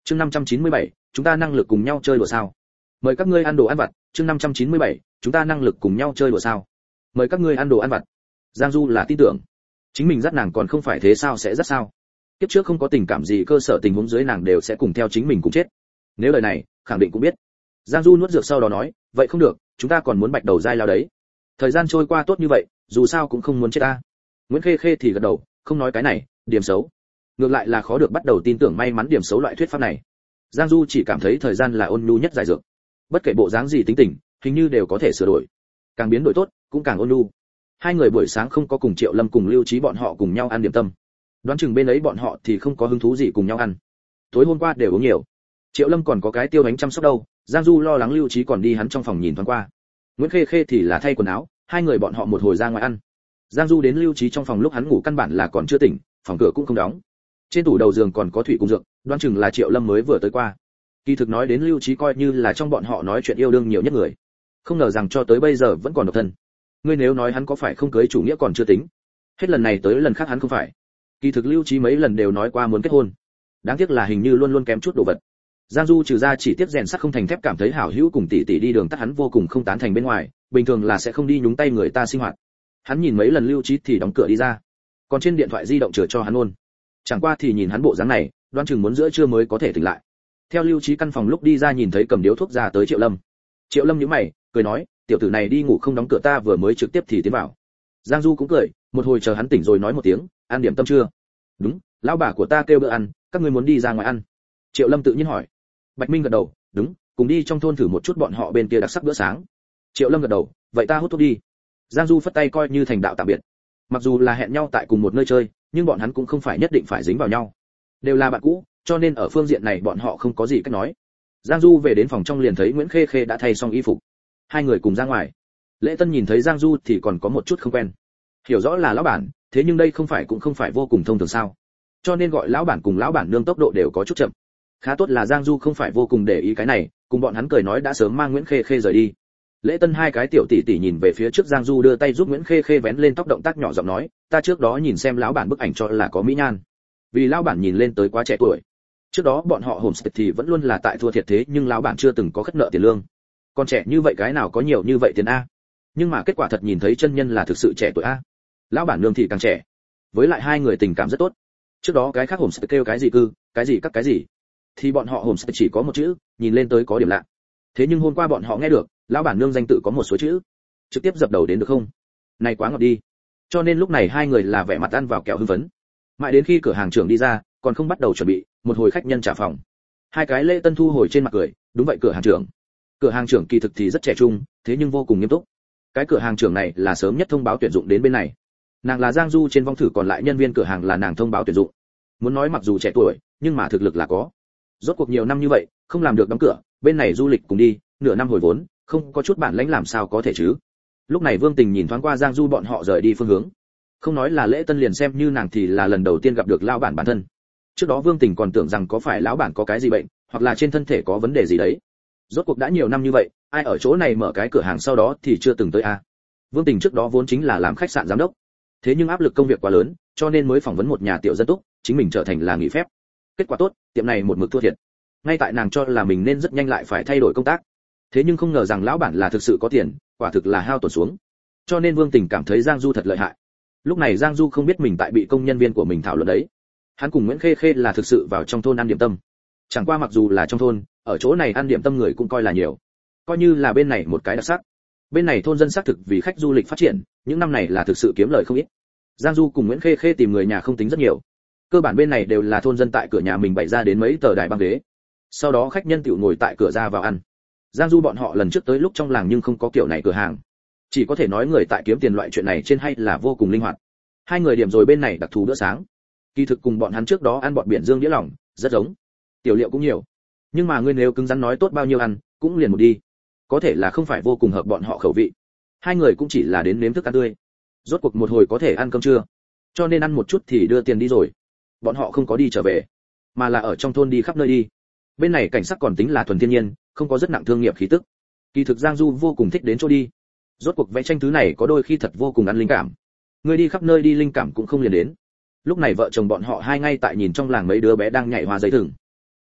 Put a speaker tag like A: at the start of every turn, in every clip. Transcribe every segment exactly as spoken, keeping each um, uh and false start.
A: Chương năm trăm chín mươi bảy, chúng ta năng lực cùng nhau chơi đùa sao? Mời các ngươi ăn đồ ăn vặt. Chương năm trăm chín mươi bảy, chúng ta năng lực cùng nhau chơi đùa sao? Mời các ngươi ăn đồ ăn vặt. Giang Du là tin tưởng, chính mình dắt nàng còn không phải thế sao sẽ dắt sao? Kiếp trước không có tình cảm gì, cơ sở tình huống dưới nàng đều sẽ cùng theo chính mình cùng chết. Nếu lời này, khẳng định cũng biết. Giang Du nuốt dược sau đó nói, vậy không được, chúng ta còn muốn bạch đầu dai lao đấy. Thời gian trôi qua tốt như vậy, dù sao cũng không muốn chết ta. Nguyễn Khê Khê thì gật đầu, không nói cái này, điểm xấu. Ngược lại là khó được bắt đầu tin tưởng may mắn điểm xấu loại thuyết pháp này. Giang Du chỉ cảm thấy thời gian là ôn nhu nhất giải dược. Bất kể bộ dáng gì tính tình, hình như đều có thể sửa đổi. Càng biến đổi tốt, cũng càng ôn nhu. Hai người buổi sáng không có cùng Triệu Lâm cùng Lưu Trí bọn họ cùng nhau ăn điểm tâm. Đoán chừng bên ấy bọn họ thì không có hứng thú gì cùng nhau ăn. Tối hôm qua đều uống nhiều. Triệu Lâm còn có cái tiêu bánh chăm sóc đâu, Giang Du lo lắng Lưu Trí còn đi hắn trong phòng nhìn thoáng qua. Nguyễn Khê Khê thì là thay quần áo, hai người bọn họ một hồi ra ngoài ăn. Giang Du đến Lưu Trí trong phòng lúc hắn ngủ căn bản là còn chưa tỉnh, phòng cửa cũng không đóng. Trên tủ đầu giường còn có thủy cùng dược, đoán chừng là Triệu Lâm mới vừa tới qua. Kỳ thực nói đến Lưu Trí coi như là trong bọn họ nói chuyện yêu đương nhiều nhất người. Không ngờ rằng cho tới bây giờ vẫn còn độc thân. Ngươi nếu nói hắn có phải không cưới chủ nghĩa còn chưa tính. Hết lần này tới lần khác hắn không phải. Kỳ thực Lưu Trí mấy lần đều nói qua muốn kết hôn. Đáng tiếc là hình như luôn luôn kém chút đồ vật. Giang Du trừ ra chỉ tiếp rèn sắt không thành thép cảm thấy hảo hữu cùng tỷ tỷ đi đường tắt hắn vô cùng không tán thành bên ngoài, bình thường là sẽ không đi nhúng tay người ta sinh hoạt. Hắn nhìn mấy lần Lưu Trí thì đóng cửa đi ra. Còn trên điện thoại di động chừa cho hắn luôn. Chẳng qua thì nhìn hắn bộ dáng này, đoán chừng muốn giữa trưa mới có thể tỉnh lại. Theo Lưu Trí căn phòng lúc đi ra nhìn thấy cầm điếu thuốc ra tới Triệu Lâm. Triệu Lâm nhíu mày, cười nói, tiểu tử này đi ngủ không đóng cửa, ta vừa mới trực tiếp thì tiến vào. Giang Du cũng cười, một hồi chờ hắn tỉnh rồi nói một tiếng, ăn điểm tâm chưa? Đúng, lão bà của ta kêu bữa ăn, các ngươi muốn đi ra ngoài ăn? Triệu Lâm tự nhiên hỏi. Bạch Minh gật đầu, đúng, cùng đi trong thôn thử một chút bọn họ bên kia đặc sắc bữa sáng. Triệu Lâm gật đầu, vậy ta hút thuốc đi. Giang Du phất tay coi như thành đạo tạm biệt. Mặc dù là hẹn nhau tại cùng một nơi chơi, nhưng bọn hắn cũng không phải nhất định phải dính vào nhau. Đều là bạn cũ, cho nên ở phương diện này bọn họ không có gì cách nói. Giang Du về đến phòng trong liền thấy Nguyễn Khê Khê đã thay xong y phục. Hai người cùng ra ngoài. Lễ Tân nhìn thấy Giang Du thì còn có một chút không quen. Hiểu rõ là lão bản, thế nhưng đây không phải cũng không phải vô cùng thông thường sao? Cho nên gọi lão bản cùng lão bản nương tốc độ đều có chút chậm. Khá tốt là Giang Du không phải vô cùng để ý cái này, cùng bọn hắn cười nói đã sớm mang Nguyễn Khê Khê rời đi. Lễ Tân hai cái tiểu tỷ tỷ nhìn về phía trước Giang Du đưa tay giúp Nguyễn Khê Khê vén lên tóc, động tác nhỏ giọng nói, ta trước đó nhìn xem lão bản bức ảnh cho là có mỹ nhan. Vì lão bản nhìn lên tới quá trẻ tuổi. Trước đó bọn họ homestay thì vẫn luôn là tại thua thiệt thế nhưng lão bản chưa từng có khất nợ tiền lương. Còn trẻ như vậy cái nào có nhiều như vậy tiền a? Nhưng mà kết quả thật nhìn thấy chân nhân là thực sự trẻ tuổi a. Lão bản nương thì càng trẻ. Với lại hai người tình cảm rất tốt. Trước đó cái khác homestay kêu cái gì cư, cái gì các cái gì, thì bọn họ homestay chỉ có một chữ, nhìn lên tới có điểm lạ. Thế nhưng hôm qua bọn họ nghe được, lão bản nương danh tự có một số chữ, trực tiếp dập đầu đến được không? Này quá ngọt đi. Cho nên lúc này hai người là vẻ mặt ăn vào kẹo hưng phấn. Mãi đến khi cửa hàng trưởng đi ra, còn không bắt đầu chuẩn bị, một hồi khách nhân trả phòng. Hai cái Lễ Tân thu hồi trên mặt cười, đúng vậy cửa hàng trưởng. Cửa hàng trưởng kỳ thực thì rất trẻ trung, thế nhưng vô cùng nghiêm túc. Cái cửa hàng trưởng này là sớm nhất thông báo tuyển dụng đến bên này. Nàng là Giang Du trên vong thử, còn lại nhân viên cửa hàng là nàng thông báo tuyển dụng. Muốn nói mặc dù trẻ tuổi, nhưng mà thực lực là có. Rốt cuộc nhiều năm như vậy, không làm được đóng cửa, bên này du lịch cùng đi, nửa năm hồi vốn, không có chút bản lãnh làm sao có thể chứ. Lúc này Vương Tình nhìn thoáng qua Giang Du bọn họ rời đi phương hướng. Không nói là Lễ Tân liền xem như nàng thì là lần đầu tiên gặp được lão bản bản thân. Trước đó Vương Tình còn tưởng rằng có phải lão bản có cái gì bệnh, hoặc là trên thân thể có vấn đề gì đấy. Rốt cuộc đã nhiều năm như vậy, ai ở chỗ này mở cái cửa hàng sau đó thì chưa từng tới a. Vương Tình trước đó vốn chính là làm khách sạn giám đốc. Thế nhưng áp lực công việc quá lớn, cho nên mới phỏng vấn một nhà tiểu dân túc, chính mình trở thành là nghỉ phép. Kết quả tốt, tiệm này một mực thua thiệt. Ngay tại nàng cho là mình nên rất nhanh lại phải thay đổi công tác. Thế nhưng không ngờ rằng lão bản là thực sự có tiền, quả thực là hao tổn xuống. Cho nên Vương Tình cảm thấy Giang Du thật lợi hại. Lúc này Giang Du không biết mình tại bị công nhân viên của mình thảo luận đấy. Hắn cùng Nguyễn Khê Khê là thực sự vào trong thôn ăn điểm tâm. Chẳng qua mặc dù là trong thôn, ở chỗ này ăn điểm tâm người cũng coi là nhiều. Coi như là bên này một cái đặc sắc. Bên này thôn dân xác thực vì khách du lịch phát triển, những năm này là thực sự kiếm lời không ít. Giang Du cùng Nguyễn Khê Khê tìm người nhà không tính rất nhiều. Cơ bản bên này đều là thôn dân tại cửa nhà mình bày ra đến mấy tờ đài băng ghế. Sau đó khách nhân tiểu ngồi tại cửa ra vào ăn. Giang Du bọn họ lần trước tới lúc trong làng nhưng không có kiểu này cửa hàng. Chỉ có thể nói người tại kiếm tiền loại chuyện này trên hay là vô cùng linh hoạt. Hai người điểm rồi bên này đặc thù bữa sáng. Kỳ thực cùng bọn hắn trước đó ăn bọt biển dương đĩa lỏng, rất giống. Tiểu liệu cũng nhiều. Nhưng mà ngươi nếu cứng rắn nói tốt bao nhiêu ăn, cũng liền một đi. Có thể là không phải vô cùng hợp bọn họ khẩu vị. Hai người cũng chỉ là đến nếm thức ăn tươi. Rốt cuộc một hồi có thể ăn cơm trưa. Cho nên ăn một chút thì đưa tiền đi rồi. Bọn họ không có đi trở về, mà là ở trong thôn đi khắp nơi đi. Bên này cảnh sắc còn tính là thuần thiên nhiên, không có rất nặng thương nghiệp khí tức. Kỳ thực Giang Du vô cùng thích đến chỗ đi. Rốt cuộc vẽ tranh thứ này có đôi khi thật vô cùng ăn linh cảm. Người đi khắp nơi đi linh cảm cũng không liền đến. Lúc này vợ chồng bọn họ hai ngay tại nhìn trong làng mấy đứa bé đang nhảy hoa giấy thừng.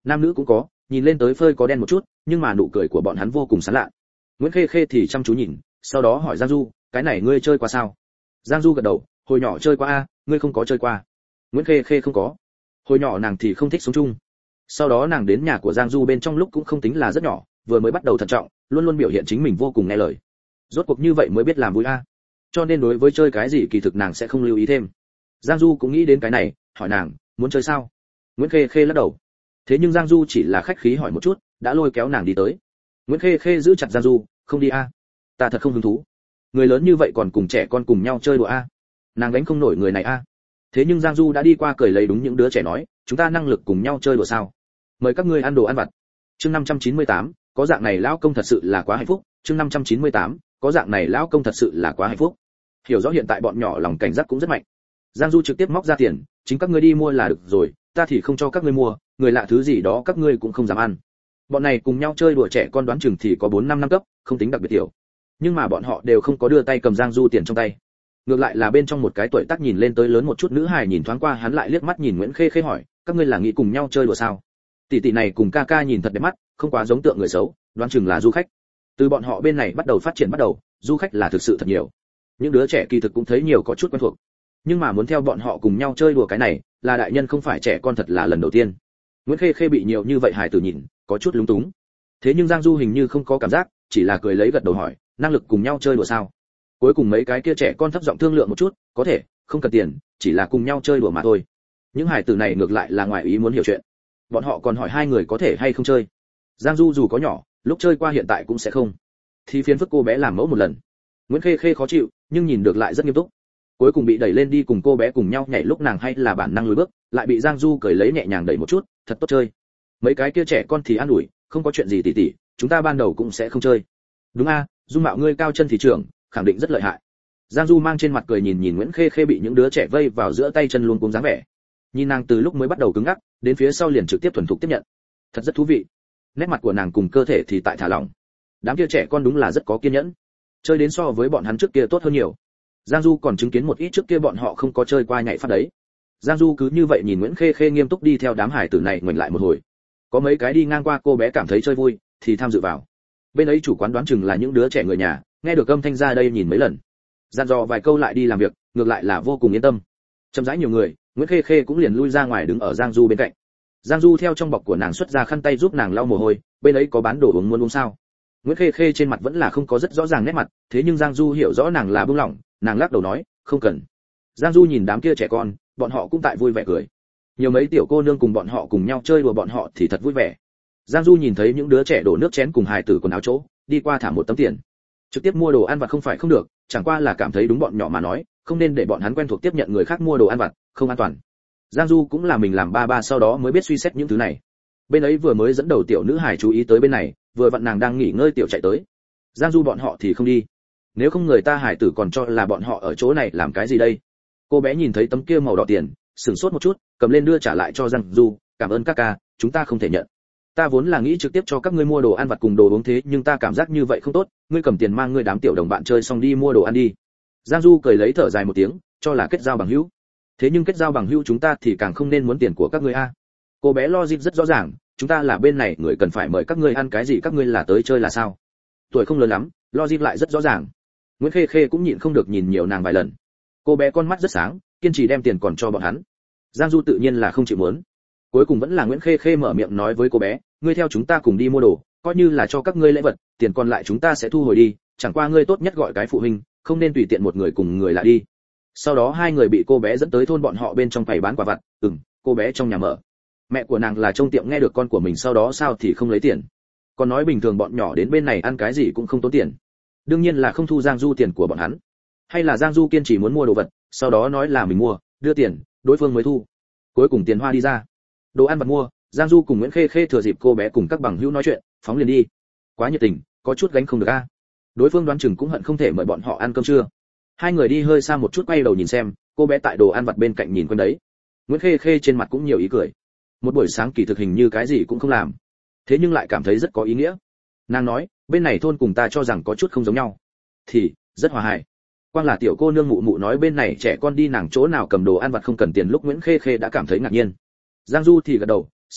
A: nam nữ cũng có, nhìn lên tới phơi có đen một chút, nhưng mà nụ cười của bọn hắn vô cùng sán lạ. Nguyễn Khê Khê thì chăm chú nhìn, sau đó hỏi Giang Du, cái này ngươi chơi qua sao? Giang Du gật đầu, hồi nhỏ chơi qua a, ngươi không có chơi qua. Nguyễn Khê Khê không có. Hồi nhỏ nàng thì không thích sống chung. Sau đó nàng đến nhà của Giang Du bên trong lúc cũng không tính là rất nhỏ, vừa mới bắt đầu thận trọng, luôn luôn biểu hiện chính mình vô cùng nghe lời. Rốt cuộc như vậy mới biết làm vui a. Cho nên đối với chơi cái gì kỳ thực nàng sẽ không lưu ý thêm. Giang Du cũng nghĩ đến cái này, hỏi nàng, muốn chơi sao? Nguyễn Khê Khê lắc đầu. Thế nhưng Giang Du chỉ là khách khí hỏi một chút, đã lôi kéo nàng đi tới. Nguyễn Khê Khê giữ chặt Giang Du, không đi a. Ta thật không hứng thú. Người lớn như vậy còn cùng trẻ con cùng nhau chơi đùa a. Nàng đánh không nổi người này a. Thế nhưng Giang Du đã đi qua cười lấy đúng những đứa trẻ nói, chúng ta năng lực cùng nhau chơi đùa sao? Mời các ngươi ăn đồ ăn vặt. Chương năm trăm chín mươi tám, có dạng này lão công thật sự là quá hạnh phúc. Chương năm trăm chín mươi tám, có dạng này lão công thật sự là quá hạnh phúc. Hiểu rõ hiện tại bọn nhỏ lòng cảnh giác cũng rất mạnh. Giang Du trực tiếp móc ra tiền, chính các ngươi đi mua là được rồi, ta thì không cho các ngươi mua, người lạ thứ gì đó các ngươi cũng không dám ăn. Bọn này cùng nhau chơi đùa trẻ con đoán chừng thì có bốn năm năm cấp, không tính đặc biệt tiểu. Nhưng mà bọn họ đều không có đưa tay cầm Giang Du tiền trong tay. Ngược lại là bên trong một cái tuổi tác nhìn lên tới lớn một chút nữ hài nhìn thoáng qua hắn lại liếc mắt nhìn Nguyễn Khê Khê hỏi, các ngươi là nghĩ cùng nhau chơi đùa sao? Tỷ tỷ này cùng ca ca nhìn thật đẹp mắt, không quá giống tượng người xấu, đoán chừng là du khách. Từ bọn họ bên này bắt đầu phát triển bắt đầu, du khách là thực sự thật nhiều. Những đứa trẻ kỳ thực cũng thấy nhiều có chút quen thuộc. Nhưng mà muốn theo bọn họ cùng nhau chơi đùa cái này, là đại nhân không phải trẻ con thật là lần đầu tiên. Nguyễn Khê Khê bị nhiều như vậy hài tử nhìn, có chút lúng túng. Thế nhưng Giang Du hình như không có cảm giác, chỉ là cười lấy gật đầu hỏi, năng lực cùng nhau chơi đùa sao? Cuối cùng mấy cái kia trẻ con thấp giọng thương lượng một chút, có thể, không cần tiền, chỉ là cùng nhau chơi đùa mà thôi. Những hài tử này ngược lại là ngoài ý muốn hiểu chuyện. Bọn họ còn hỏi hai người có thể hay không chơi. Giang Du dù có nhỏ, lúc chơi qua hiện tại cũng sẽ không. Thì phiền phức cô bé làm mẫu một lần. Nguyễn Khê Khê khó chịu, nhưng nhìn được lại rất nghiêm túc. Cuối cùng bị đẩy lên đi cùng cô bé cùng nhau nhảy lúc nàng hay là bản năng lùi bước, lại bị Giang Du cười lấy nhẹ nhàng đẩy một chút, thật tốt chơi. Mấy cái kia trẻ con thì an ủi, không có chuyện gì tỷ tỷ, chúng ta ban đầu cũng sẽ không chơi. Đúng a, dung mạo ngươi cao chân thì trưởng, khẳng định rất lợi hại. Giang Du mang trên mặt cười nhìn nhìn Nguyễn Khê Khê bị những đứa trẻ vây vào giữa tay chân luôn cuống dáng vẻ. Nhìn nàng từ lúc mới bắt đầu cứng ngắc, đến phía sau liền trực tiếp thuần thục tiếp nhận. Thật rất thú vị. Nét mặt của nàng cùng cơ thể thì tại thả lỏng. Đám kia trẻ con đúng là rất có kiên nhẫn. Chơi đến so với bọn hắn trước kia tốt hơn nhiều. Giang Du còn chứng kiến một ít trước kia bọn họ không có chơi qua nhảy pháp đấy. Giang Du cứ như vậy nhìn Nguyễn Khê Khê nghiêm túc đi theo đám hải tử này ngoảnh lại một hồi. Có mấy cái đi ngang qua cô bé cảm thấy chơi vui, thì tham dự vào. Bên ấy chủ quán đoán chừng là những đứa trẻ người nhà, nghe được âm thanh ra đây nhìn mấy lần. Dặn dò vài câu lại đi làm việc, ngược lại là vô cùng yên tâm. Chậm rãi nhiều người, Nguyễn Khê Khê cũng liền lui ra ngoài đứng ở Giang Du bên cạnh. Giang Du theo trong bọc của nàng xuất ra khăn tay giúp nàng lau mồ hôi, bên ấy có bán đồ uống muốn uống sao? Nguyễn Khê Khê trên mặt vẫn là không có rất rõ ràng nét mặt, thế nhưng Giang Du hiểu rõ nàng là buông lỏng, nàng lắc đầu nói, không cần. Giang Du nhìn đám kia trẻ con, bọn họ cũng tại vui vẻ cười. Nhiều mấy tiểu cô nương cùng bọn họ cùng nhau chơi đùa bọn họ thì thật vui vẻ. Giang Du nhìn thấy những đứa trẻ đổ nước chén cùng hài tử quần áo chỗ, đi qua thả một tấm tiền. Trực tiếp mua đồ ăn vặt không phải không được, chẳng qua là cảm thấy đúng bọn nhỏ mà nói, không nên để bọn hắn quen thuộc tiếp nhận người khác mua đồ ăn vặt, không an toàn. Giang Du cũng là mình làm ba ba sau đó mới biết suy xét những thứ này. Bên ấy vừa mới dẫn đầu tiểu nữ hải chú ý tới bên này, vừa vặn nàng đang nghỉ ngơi tiểu chạy tới. Giang Du bọn họ thì không đi. Nếu không người ta hải tử còn cho là bọn họ ở chỗ này làm cái gì đây? Cô bé nhìn thấy tấm kia màu đỏ tiền, sửng sốt một chút, cầm lên đưa trả lại cho Giang Du, cảm ơn các ca, chúng ta không thể nhận. Ta vốn là nghĩ trực tiếp cho các ngươi mua đồ ăn vặt cùng đồ uống thế nhưng ta cảm giác như vậy không tốt, ngươi cầm tiền mang ngươi đám tiểu đồng bạn chơi xong đi mua đồ ăn đi. Giang Du cười lấy thở dài một tiếng, cho là kết giao bằng hữu. Thế nhưng kết giao bằng hữu chúng ta thì càng không nên muốn tiền của các ngươi a. Cô bé logic rất rõ ràng, chúng ta là bên này người cần phải mời các ngươi ăn cái gì các ngươi là tới chơi là sao? Tuổi không lớn lắm, logic lại rất rõ ràng. Nguyễn Khê Khê cũng nhịn không được nhìn nhiều nàng vài lần. Cô bé con mắt rất sáng, kiên trì đem tiền còn cho bọn hắn. Giang Du tự nhiên là không chịu muốn. Cuối cùng vẫn là Nguyễn Khê Khê mở miệng nói với cô bé, ngươi theo chúng ta cùng đi mua đồ, coi như là cho các ngươi lễ vật, tiền còn lại chúng ta sẽ thu hồi đi, chẳng qua ngươi tốt nhất gọi cái phụ huynh, không nên tùy tiện một người cùng người lạ đi. Sau đó hai người bị cô bé dẫn tới thôn bọn họ bên trong quầy bán quả vặt, ừm, cô bé trong nhà mở. Mẹ của nàng là trong tiệm nghe được con của mình sau đó sao thì không lấy tiền. Còn nói bình thường bọn nhỏ đến bên này ăn cái gì cũng không tốn tiền. Đương nhiên là không thu Giang Du tiền của bọn hắn. Hay là Giang Du kiên trì muốn mua đồ vật, sau đó nói là mình mua, đưa tiền, đối phương mới thu. Cuối cùng tiền hoa đi ra. Đồ ăn vật mua, Giang Du cùng Nguyễn Khê Khê thừa dịp cô bé cùng các bằng hữu nói chuyện, phóng liền đi. Quá nhiệt tình, có chút gánh không được a. Đối phương đoán chừng cũng hận không thể mời bọn họ ăn cơm trưa. Hai người đi hơi xa một chút quay đầu nhìn xem, cô bé tại đồ ăn vặt bên cạnh nhìn quanh đấy. Nguyễn Khê Khê trên mặt cũng nhiều ý cười. Một buổi sáng kỳ thực hình như cái gì cũng không làm, thế nhưng lại cảm thấy rất có ý nghĩa. Nàng nói, bên này thôn cùng ta cho rằng có chút không giống nhau, thì rất hòa hài. Quang là tiểu cô nương mụ mụ nói bên này trẻ con đi nàng chỗ nào cầm đồ ăn vặt không cần tiền lúc Nguyễn Khê Khê đã cảm thấy ngạc nhiên. Giang Du thì gật đầu, xác thực,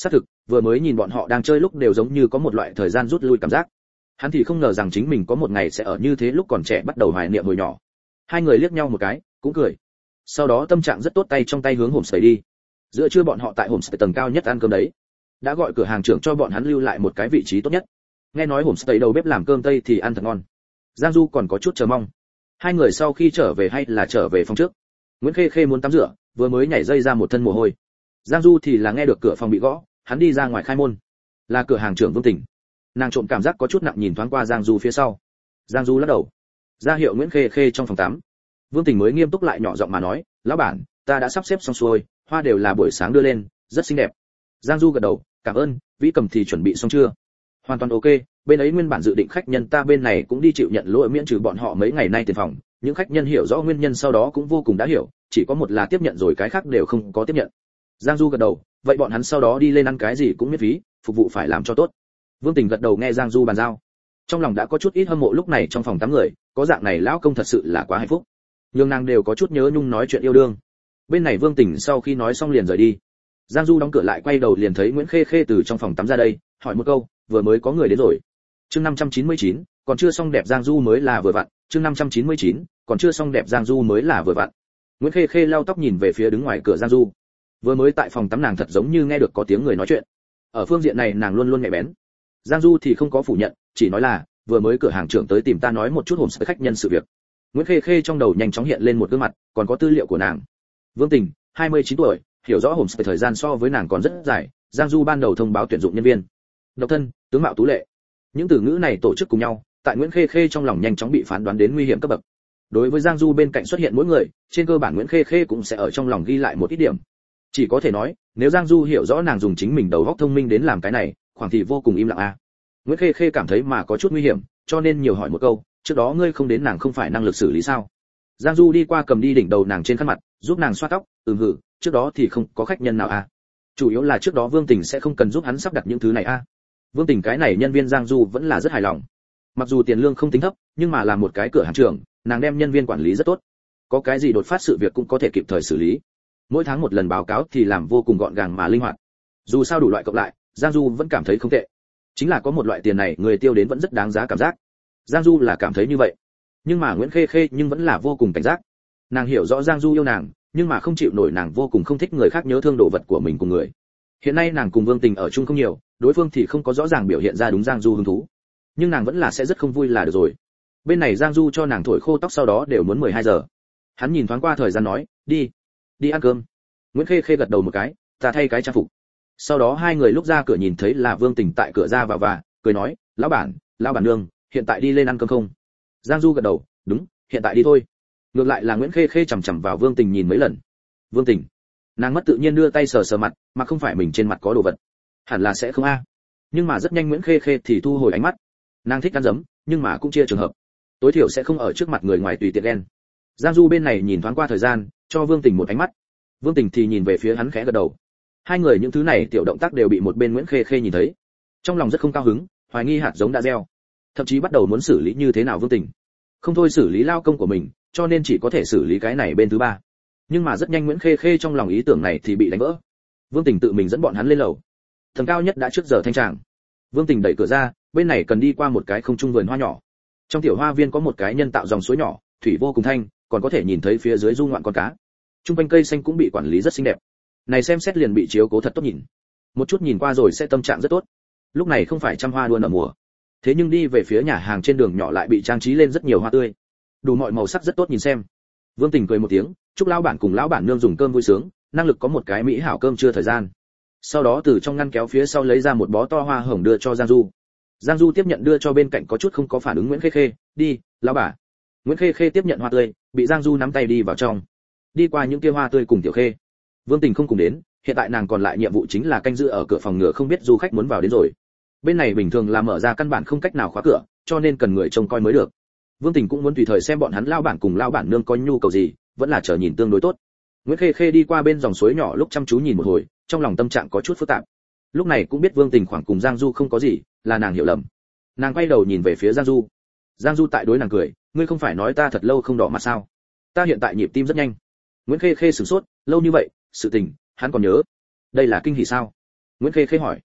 A: vừa mới nhìn bọn họ đang chơi lúc đều giống như có một loại thời gian rút lui cảm giác. Hắn thì không ngờ rằng chính mình có một ngày sẽ ở như thế lúc còn trẻ bắt đầu hoài niệm hồi nhỏ. Hai người liếc nhau một cái, cũng cười. Sau đó tâm trạng rất tốt, tay trong tay hướng homestay đi. Giữa trưa bọn họ tại homestay tầng cao nhất ăn cơm đấy. Đã gọi cửa hàng trưởng cho bọn hắn lưu lại một cái vị trí tốt nhất. Nghe nói homestay đầu bếp làm cơm tây thì ăn thật ngon. Giang Du còn có chút chờ mong. Hai người sau khi trở về hay là trở về phòng trước. Nguyễn Khê Khê muốn tắm rửa, vừa mới nhảy dây ra một thân mồ hôi. Giang Du thì là nghe được cửa phòng bị gõ, hắn đi ra ngoài khai môn. Là cửa hàng trưởng Vương Tỉnh. Nàng trộm cảm giác có chút nặng nhìn thoáng qua Giang Du phía sau. Giang Du lắc đầu, ra hiệu Nguyễn Khê Khê trong phòng tắm. Vương Tỉnh mới nghiêm túc lại nhỏ giọng mà nói, lão bản, ta đã sắp xếp xong xuôi, hoa đều là buổi sáng đưa lên, rất xinh đẹp. Giang Du gật đầu, cảm ơn. Vĩ Cầm thì chuẩn bị xong chưa? Hoàn toàn ok, bên ấy nguyên bản dự định khách nhân ta bên này cũng đi chịu nhận lỗi miễn trừ bọn họ mấy ngày nay tiền phòng, những khách nhân hiểu rõ nguyên nhân sau đó cũng vô cùng đã hiểu, chỉ có một là tiếp nhận rồi cái khác đều không có tiếp nhận. Giang Du gật đầu, vậy bọn hắn sau đó đi lên ăn cái gì cũng miễn phí, phục vụ phải làm cho tốt. Vương Tình gật đầu nghe Giang Du bàn giao, trong lòng đã có chút ít hâm mộ lúc này trong phòng tắm người, có dạng này lão công thật sự là quá hạnh phúc. Nhưng nàng đều có chút nhớ nhung nói chuyện yêu đương. Bên này Vương Tình sau khi nói xong liền rời đi. Giang Du đóng cửa lại quay đầu liền thấy Nguyễn Khê Khê từ trong phòng tắm ra đây, hỏi một câu, vừa mới có người đến rồi. Chương năm trăm chín mươi chín, còn chưa xong đẹp Giang Du mới là vừa vặn, chương năm trăm chín mươi chín, còn chưa xong đẹp Giang Du mới là vừa vặn. Nguyễn Khê Khê lau tóc nhìn về phía đứng ngoài cửa Giang Du. Vừa mới tại phòng tắm nàng thật giống như nghe được có tiếng người nói chuyện. Ở phương diện này nàng luôn luôn nhạy bén. Giang Du thì không có phủ nhận, chỉ nói là, vừa mới cửa hàng trưởng tới tìm ta nói một chút hồn khách nhân sự việc. Nguyễn Khê Khê trong đầu nhanh chóng hiện lên một gương mặt, còn có tư liệu của nàng. Vương Tình, hai mươi chín tuổi, hiểu rõ hồn thời gian so với nàng còn rất dài. Giang Du ban đầu thông báo tuyển dụng nhân viên. Độc thân, tướng mạo tú lệ. Những từ ngữ này tổ chức cùng nhau, tại Nguyễn Khê Khê trong lòng nhanh chóng bị phán đoán đến nguy hiểm cấp bậc. Đối với Giang Du bên cạnh xuất hiện mỗi người, trên cơ bản Nguyễn Khê Khê cũng sẽ ở trong lòng ghi lại một ít điểm. Chỉ có thể nói, nếu Giang Du hiểu rõ nàng dùng chính mình đầu óc thông minh đến làm cái này, khoảng thì vô cùng im lặng a. À. Nguyễn Khê Khê cảm thấy mà có chút nguy hiểm, cho nên nhiều hỏi một câu, trước đó ngươi không đến nàng không phải năng lực xử lý sao? Giang Du đi qua cầm đi đỉnh đầu nàng trên khăn mặt, giúp nàng xoa tóc, ừm hử, trước đó thì không có khách nhân nào a. À. Chủ yếu là trước đó Vương Tình sẽ không cần giúp hắn sắp đặt những thứ này a. À. Vương Tình cái này nhân viên Giang Du vẫn là rất hài lòng. Mặc dù tiền lương không tính thấp, nhưng mà là một cái cửa hàng trưởng, nàng đem nhân viên quản lý rất tốt. Có cái gì đột phát sự việc cũng có thể kịp thời xử lý. Mỗi tháng một lần báo cáo thì làm vô cùng gọn gàng mà linh hoạt. Dù sao đủ loại cộng lại, Giang Du vẫn cảm thấy không tệ. Chính là có một loại tiền này người tiêu đến vẫn rất đáng giá cảm giác. Giang Du là cảm thấy như vậy. Nhưng mà Nguyễn Khê Khê nhưng vẫn là vô cùng cảnh giác. Nàng hiểu rõ Giang Du yêu nàng, nhưng mà không chịu nổi nàng vô cùng không thích người khác nhớ thương đồ vật của mình cùng người. Hiện nay nàng cùng Vương Tình ở chung không nhiều, đối phương thì không có rõ ràng biểu hiện ra đúng Giang Du hứng thú. Nhưng nàng vẫn là sẽ rất không vui là được rồi. Bên này Giang Du cho nàng thổi khô tóc sau đó đều muốn mười hai giờ. Hắn nhìn thoáng qua thời gian nói, đi, đi ăn cơm. Nguyễn Khê Khê gật đầu một cái, ta thay cái trang phục. Sau đó hai người lúc ra cửa nhìn thấy là Vương Tình tại cửa ra vào và cười nói, lão bản, lão bản nương, hiện tại đi lên ăn cơm không? Giang Du gật đầu, đúng, hiện tại đi thôi. Ngược lại là Nguyễn Khê Khê chằm chằm vào Vương Tình nhìn mấy lần. Vương Tình, nàng mất tự nhiên đưa tay sờ sờ mặt, mà không phải mình trên mặt có đồ vật. Hẳn là sẽ không a. Nhưng mà rất nhanh Nguyễn Khê Khê thì thu hồi ánh mắt. Nàng thích ăn dấm, nhưng mà cũng chia trường hợp. Tối thiểu sẽ không ở trước mặt người ngoài tùy tiện đen. Giang Du bên này nhìn thoáng qua thời gian, cho Vương Tình một ánh mắt. Vương Tình thì nhìn về phía hắn khẽ gật đầu. Hai người những thứ này tiểu động tác đều bị một bên Nguyễn Khê Khê nhìn thấy. Trong lòng rất không cao hứng, hoài nghi hạt giống đã gieo. Thậm chí bắt đầu muốn xử lý như thế nào Vương Tình. Không thôi xử lý lao công của mình, cho nên chỉ có thể xử lý cái này bên thứ ba. Nhưng mà rất nhanh Nguyễn Khê Khê trong lòng ý tưởng này thì bị đánh vỡ. Vương Tình tự mình dẫn bọn hắn lên lầu. Tầng cao nhất đã trước giờ thanh tràng. Vương Tình đẩy cửa ra, bên này cần đi qua một cái không trung vườn hoa nhỏ. Trong tiểu hoa viên có một cái nhân tạo dòng suối nhỏ, thủy vô cùng thanh, còn có thể nhìn thấy phía dưới du ngoạn con cá. Trung quanh cây xanh cũng bị quản lý rất xinh đẹp. Này xem xét liền bị chiếu cố thật tốt nhìn. Một chút nhìn qua rồi sẽ tâm trạng rất tốt. Lúc này không phải trăm hoa đua nở mùa. Thế nhưng đi về phía nhà hàng trên đường nhỏ lại bị trang trí lên rất nhiều hoa tươi. Đủ mọi màu sắc rất tốt nhìn xem. Vương Tình cười một tiếng, chúc lão bản cùng lão bản nương dùng cơm vui sướng, năng lực có một cái mỹ hảo cơm trưa thời gian. Sau đó từ trong ngăn kéo phía sau lấy ra một bó to hoa hồng đưa cho Giang Du. Giang Du tiếp nhận đưa cho bên cạnh có chút không có phản ứng Nguyễn Khê Khê, đi, lão bà. Nguyễn Khê Khê tiếp nhận hoa tươi, bị Giang Du nắm tay đi vào trong. Đi qua những kia hoa tươi cùng Tiểu Khê. Vương Tình không cùng đến, hiện tại nàng còn lại nhiệm vụ chính là canh giữ ở cửa phòng ngựa không biết du khách muốn vào đến rồi. Bên này bình thường là mở ra căn bản không cách nào khóa cửa, cho nên cần người trông coi mới được. Vương Tình cũng muốn tùy thời xem bọn hắn lao bản cùng lao bản nương có nhu cầu gì, vẫn là chờ nhìn tương đối tốt. Nguyễn Khê Khê đi qua bên dòng suối nhỏ lúc chăm chú nhìn một hồi, trong lòng tâm trạng có chút phức tạp. Lúc này cũng biết Vương Tình khoảng cùng Giang Du không có gì, là nàng hiểu lầm. Nàng quay đầu nhìn về phía Giang Du. Giang Du tại đối nàng cười, ngươi không phải nói ta thật lâu không đỏ mặt sao? Ta hiện tại nhịp tim rất nhanh. Nguyễn Khê Khê sửng sốt, lâu như vậy, sự tình, hắn còn nhớ. Đây là kinh hỉ sao? Nguyễn Khê Khê hỏi.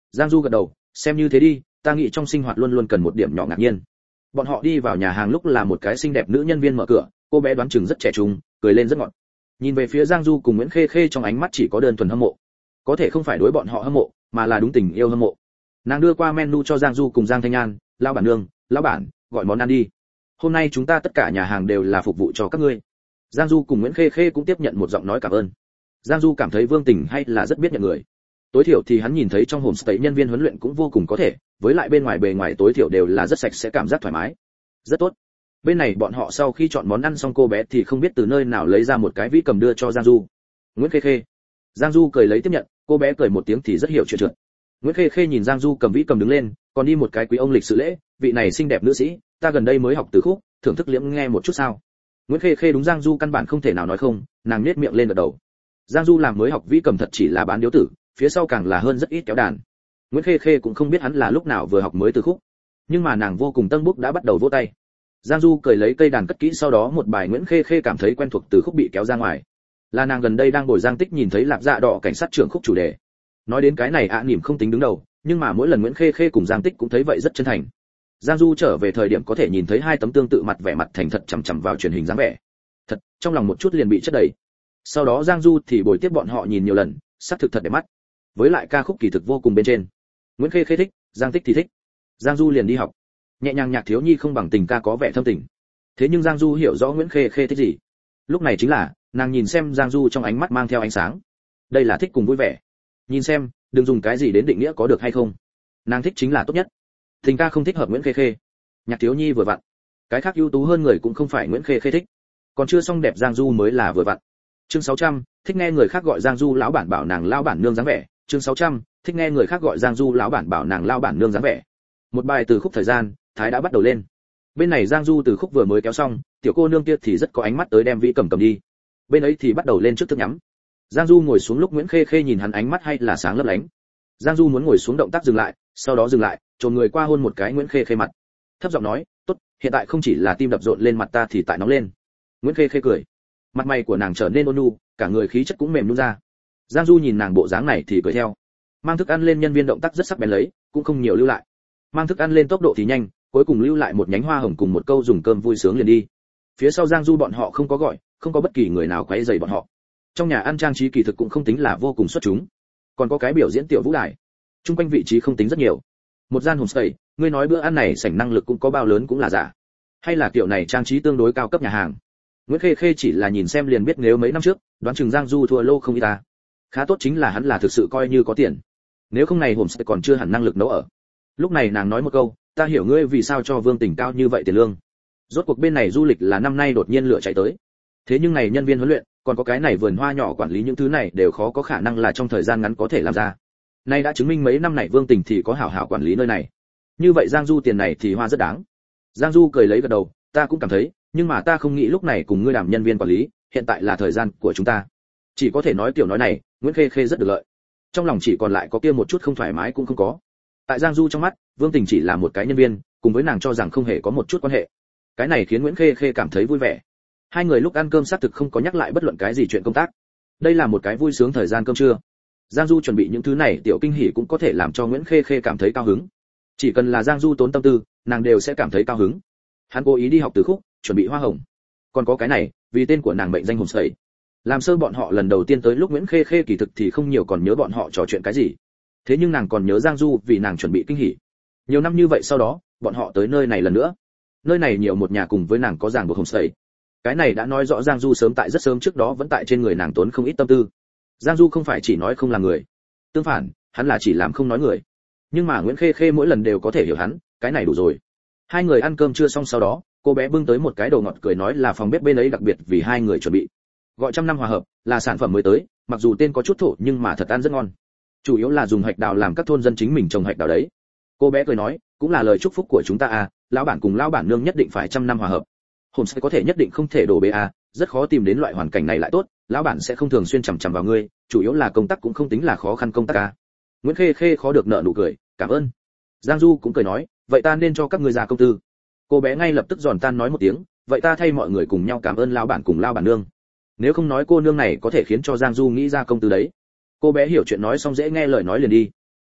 A: Giang Du gật đầu, xem như thế đi, ta nghĩ trong sinh hoạt luôn luôn cần một điểm nhỏ ngạc nhiên. Bọn họ đi vào nhà hàng lúc là một cái xinh đẹp nữ nhân viên mở cửa, cô bé đoán chừng rất trẻ trung, cười lên rất ngọt. Nhìn về phía Giang Du cùng Nguyễn Khê Khê trong ánh mắt chỉ có đơn thuần hâm mộ. Có thể không phải đối bọn họ hâm mộ, mà là đúng tình yêu hâm mộ. Nàng đưa qua menu cho Giang Du cùng Giang Thanh An, lão bản nương, lão bản, gọi món ăn đi. Hôm nay chúng ta tất cả nhà hàng đều là phục vụ cho các ngươi. Giang Du cùng Nguyễn Khê Khê cũng tiếp nhận một giọng nói cảm ơn. Giang Du cảm thấy Vương Tình hay là rất biết nhận người. Tối thiểu thì hắn nhìn thấy trong homestay nhân viên huấn luyện cũng vô cùng có thể, với lại bên ngoài bề ngoài tối thiểu đều là rất sạch sẽ, cảm giác thoải mái. Rất tốt. Bên này bọn họ sau khi chọn món ăn xong, cô bé thì không biết từ nơi nào lấy ra một cái vĩ cầm đưa cho Giang Du. Nguyễn Khê Khê. Giang Du cười lấy tiếp nhận, cô bé cười một tiếng thì rất hiểu chuyện trượt. Nguyễn Khê Khê nhìn Giang Du cầm vĩ cầm đứng lên, còn đi một cái quý ông lịch sự lễ, vị này xinh đẹp nữ sĩ, ta gần đây mới học từ khúc, thưởng thức liễm nghe một chút sao. Nguyễn Khê Khê đúng Giang Du căn bản không thể nào nói không, nàng nhếch miệng lên gật đầu. Giang Du làm mới học vĩ cầm thật chỉ là bán điếu tử, phía sau càng là hơn rất ít kéo đàn. Nguyễn Khê Khê cũng không biết hắn là lúc nào vừa học mới từ khúc, nhưng mà nàng vô cùng tân búc đã bắt đầu vỗ tay. Giang Du cười lấy cây đàn cất kỹ, sau đó một bài Nguyễn Khê Khê cảm thấy quen thuộc từ khúc bị kéo ra ngoài. Là nàng gần đây đang bồi Giang Tích nhìn thấy Lạp Dạ Đỏ cảnh sát trưởng khúc chủ đề. Nói đến cái này ạ à, niềm không tính đứng đầu, nhưng mà mỗi lần Nguyễn Khê Khê cùng Giang Tích cũng thấy vậy rất chân thành. Giang Du trở về thời điểm có thể nhìn thấy hai tấm tương tự mặt vẻ mặt thành thật chằm chằm vào truyền hình dáng vẻ. Thật, trong lòng một chút liền bị chất đầy. Sau đó Giang Du thì bồi tiếp bọn họ nhìn nhiều lần, sắc thực thật đẹp mắt. Với lại ca khúc kỳ thực vô cùng bên trên. Nguyễn Khê Khê thích, Giang Tích thì thích. Giang Du liền đi học. Nhẹ nhàng nhạc thiếu nhi không bằng tình ca có vẻ thâm tình. Thế nhưng Giang Du hiểu rõ Nguyễn Khê Khê thích gì. Lúc này chính là, nàng nhìn xem Giang Du trong ánh mắt mang theo ánh sáng. Đây là thích cùng vui vẻ. Nhìn xem, đừng dùng cái gì đến định nghĩa có được hay không. Nàng thích chính là tốt nhất. Tình ca không thích hợp Nguyễn Khê Khê. Nhạc thiếu nhi vừa vặn. Cái khác ưu tú hơn người cũng không phải Nguyễn Khê Khê thích. Còn chưa xong đẹp Giang Du mới là vừa vặn. Chương sáu trăm, thích nghe người khác gọi Giang Du lão bản bảo nàng lão bản nương dáng vẻ. Chương sáu trăm, thích nghe người khác gọi Giang Du lão bản bảo nàng lão bản nương dáng vẻ. Một bài từ khúc thời gian, thái đã bắt đầu lên. Bên này Giang Du từ khúc vừa mới kéo xong, tiểu cô nương kia thì rất có ánh mắt tới đem vĩ cầm cầm đi. Bên ấy thì bắt đầu lên trước thức nhắm. Giang Du ngồi xuống lúc Nguyễn Khê Khê nhìn hắn ánh mắt hay là sáng lấp lánh. Giang Du muốn ngồi xuống, động tác dừng lại, sau đó dừng lại, chồm người qua hôn một cái Nguyễn Khê Khê mặt. Thấp giọng nói, "Tốt, hiện tại không chỉ là tim đập rộn lên mặt ta thì tại nóng lên." Nguyễn Khê Khê cười. Mặt mày của nàng trở nên ôn nhu, cả người khí chất cũng mềm nhũn ra. Giang Du nhìn nàng bộ dáng này thì cười theo. Mang thức ăn lên nhân viên động tác rất sắc bén lấy, cũng không nhiều lưu lại. Mang thức ăn lên tốc độ thì nhanh, cuối cùng lưu lại một nhánh hoa hồng cùng một câu dùng cơm vui sướng liền đi. Phía sau Giang Du bọn họ không có gọi, không có bất kỳ người nào quấy rầy bọn họ. Trong nhà ăn trang trí kỳ thực cũng không tính là vô cùng xuất chúng, còn có cái biểu diễn tiểu vũ đài. Trung quanh vị trí không tính rất nhiều. Một gian homestay, ngươi nói bữa ăn này sảnh năng lực cũng có bao lớn cũng là giả. Hay là kiểu này trang trí tương đối cao cấp nhà hàng. Nguyễn Khê Khê chỉ là nhìn xem liền biết nếu mấy năm trước, đoán chừng Giang Du thua lô không ít ta. Khá tốt chính là hắn là thực sự coi như có tiền. Nếu không này homestay còn chưa hẳn năng lực nấu ở. Lúc này nàng nói một câu, ta hiểu ngươi vì sao cho Vương Tình cao như vậy tiền lương. Rốt cuộc bên này du lịch là năm nay đột nhiên lựa chạy tới. Thế nhưng này nhân viên huấn luyện, còn có cái này vườn hoa nhỏ quản lý những thứ này đều khó có khả năng là trong thời gian ngắn có thể làm ra. Nay đã chứng minh mấy năm này Vương Tình thì có hảo hảo quản lý nơi này. Như vậy Giang Du tiền này thì hoa rất đáng. Giang Du cười lấy gật đầu, ta cũng cảm thấy, nhưng mà ta không nghĩ lúc này cùng ngươi làm nhân viên quản lý, hiện tại là thời gian của chúng ta. Chỉ có thể nói tiểu nói này, Nguyễn Khê Khê rất được lợi. Trong lòng chỉ còn lại có kia một chút không thoải mái cũng không có. Tại Giang Du trong mắt, Vương Tình chỉ là một cái nhân viên, cùng với nàng cho rằng không hề có một chút quan hệ. Cái này khiến Nguyễn Khê Khê cảm thấy vui vẻ. Hai người lúc ăn cơm xác thực không có nhắc lại bất luận cái gì chuyện công tác. Đây là một cái vui sướng thời gian cơm trưa. Giang Du chuẩn bị những thứ này tiểu kinh hỉ cũng có thể làm cho Nguyễn Khê Khê cảm thấy cao hứng. Chỉ cần là Giang Du tốn tâm tư, nàng đều sẽ cảm thấy cao hứng. Hắn cố ý đi học từ khúc, chuẩn bị hoa hồng. Còn có cái này, vì tên của nàng mệnh danh hồn sẩy. Làm sơ bọn họ lần đầu tiên tới lúc Nguyễn Khê Khê kỳ thực thì không nhiều còn nhớ bọn họ trò chuyện cái gì. Thế nhưng nàng còn nhớ Giang Du vì nàng chuẩn bị kinh hỉ. Nhiều năm như vậy sau đó, bọn họ tới nơi này lần nữa. Nơi này nhiều một nhà cùng với nàng có ràng buộc hồn sẩy. Cái này đã nói rõ Giang Du sớm tại rất sớm trước đó vẫn tại trên người nàng tốn không ít tâm tư. Giang Du không phải chỉ nói không làm người, tương phản, hắn là chỉ làm không nói người. Nhưng mà Nguyễn Khê Khê mỗi lần đều có thể hiểu hắn, cái này đủ rồi. Hai người ăn cơm trưa xong sau đó, cô bé bưng tới một cái đồ ngọt cười nói là phòng bếp bên ấy đặc biệt vì hai người chuẩn bị. Gọi trăm năm hòa hợp, là sản phẩm mới tới, mặc dù tên có chút thổ nhưng mà thật ăn rất ngon. Chủ yếu là dùng hạch đào làm các thôn dân chính mình trồng hạch đào đấy. Cô bé cười nói, cũng là lời chúc phúc của chúng ta à, lão bản cùng lão bản nương nhất định phải trăm năm hòa hợp. Hồn sẽ có thể nhất định không thể đổ bê à, rất khó tìm đến loại hoàn cảnh này lại tốt, lão bản sẽ không thường xuyên chằm chằm vào ngươi, chủ yếu là công tác cũng không tính là khó khăn công tác à. Nguyễn Khê Khê khó được nợ nụ cười, cảm ơn. Giang Du cũng cười nói, vậy ta nên cho các ngươi ra công tư. Cô bé ngay lập tức giòn tan nói một tiếng, vậy ta thay mọi người cùng nhau cảm ơn lão bản cùng lão bản nương. Nếu không nói cô nương này có thể khiến cho Giang Du nghĩ ra công tư đấy. Cô bé hiểu chuyện nói xong dễ nghe lời nói liền đi.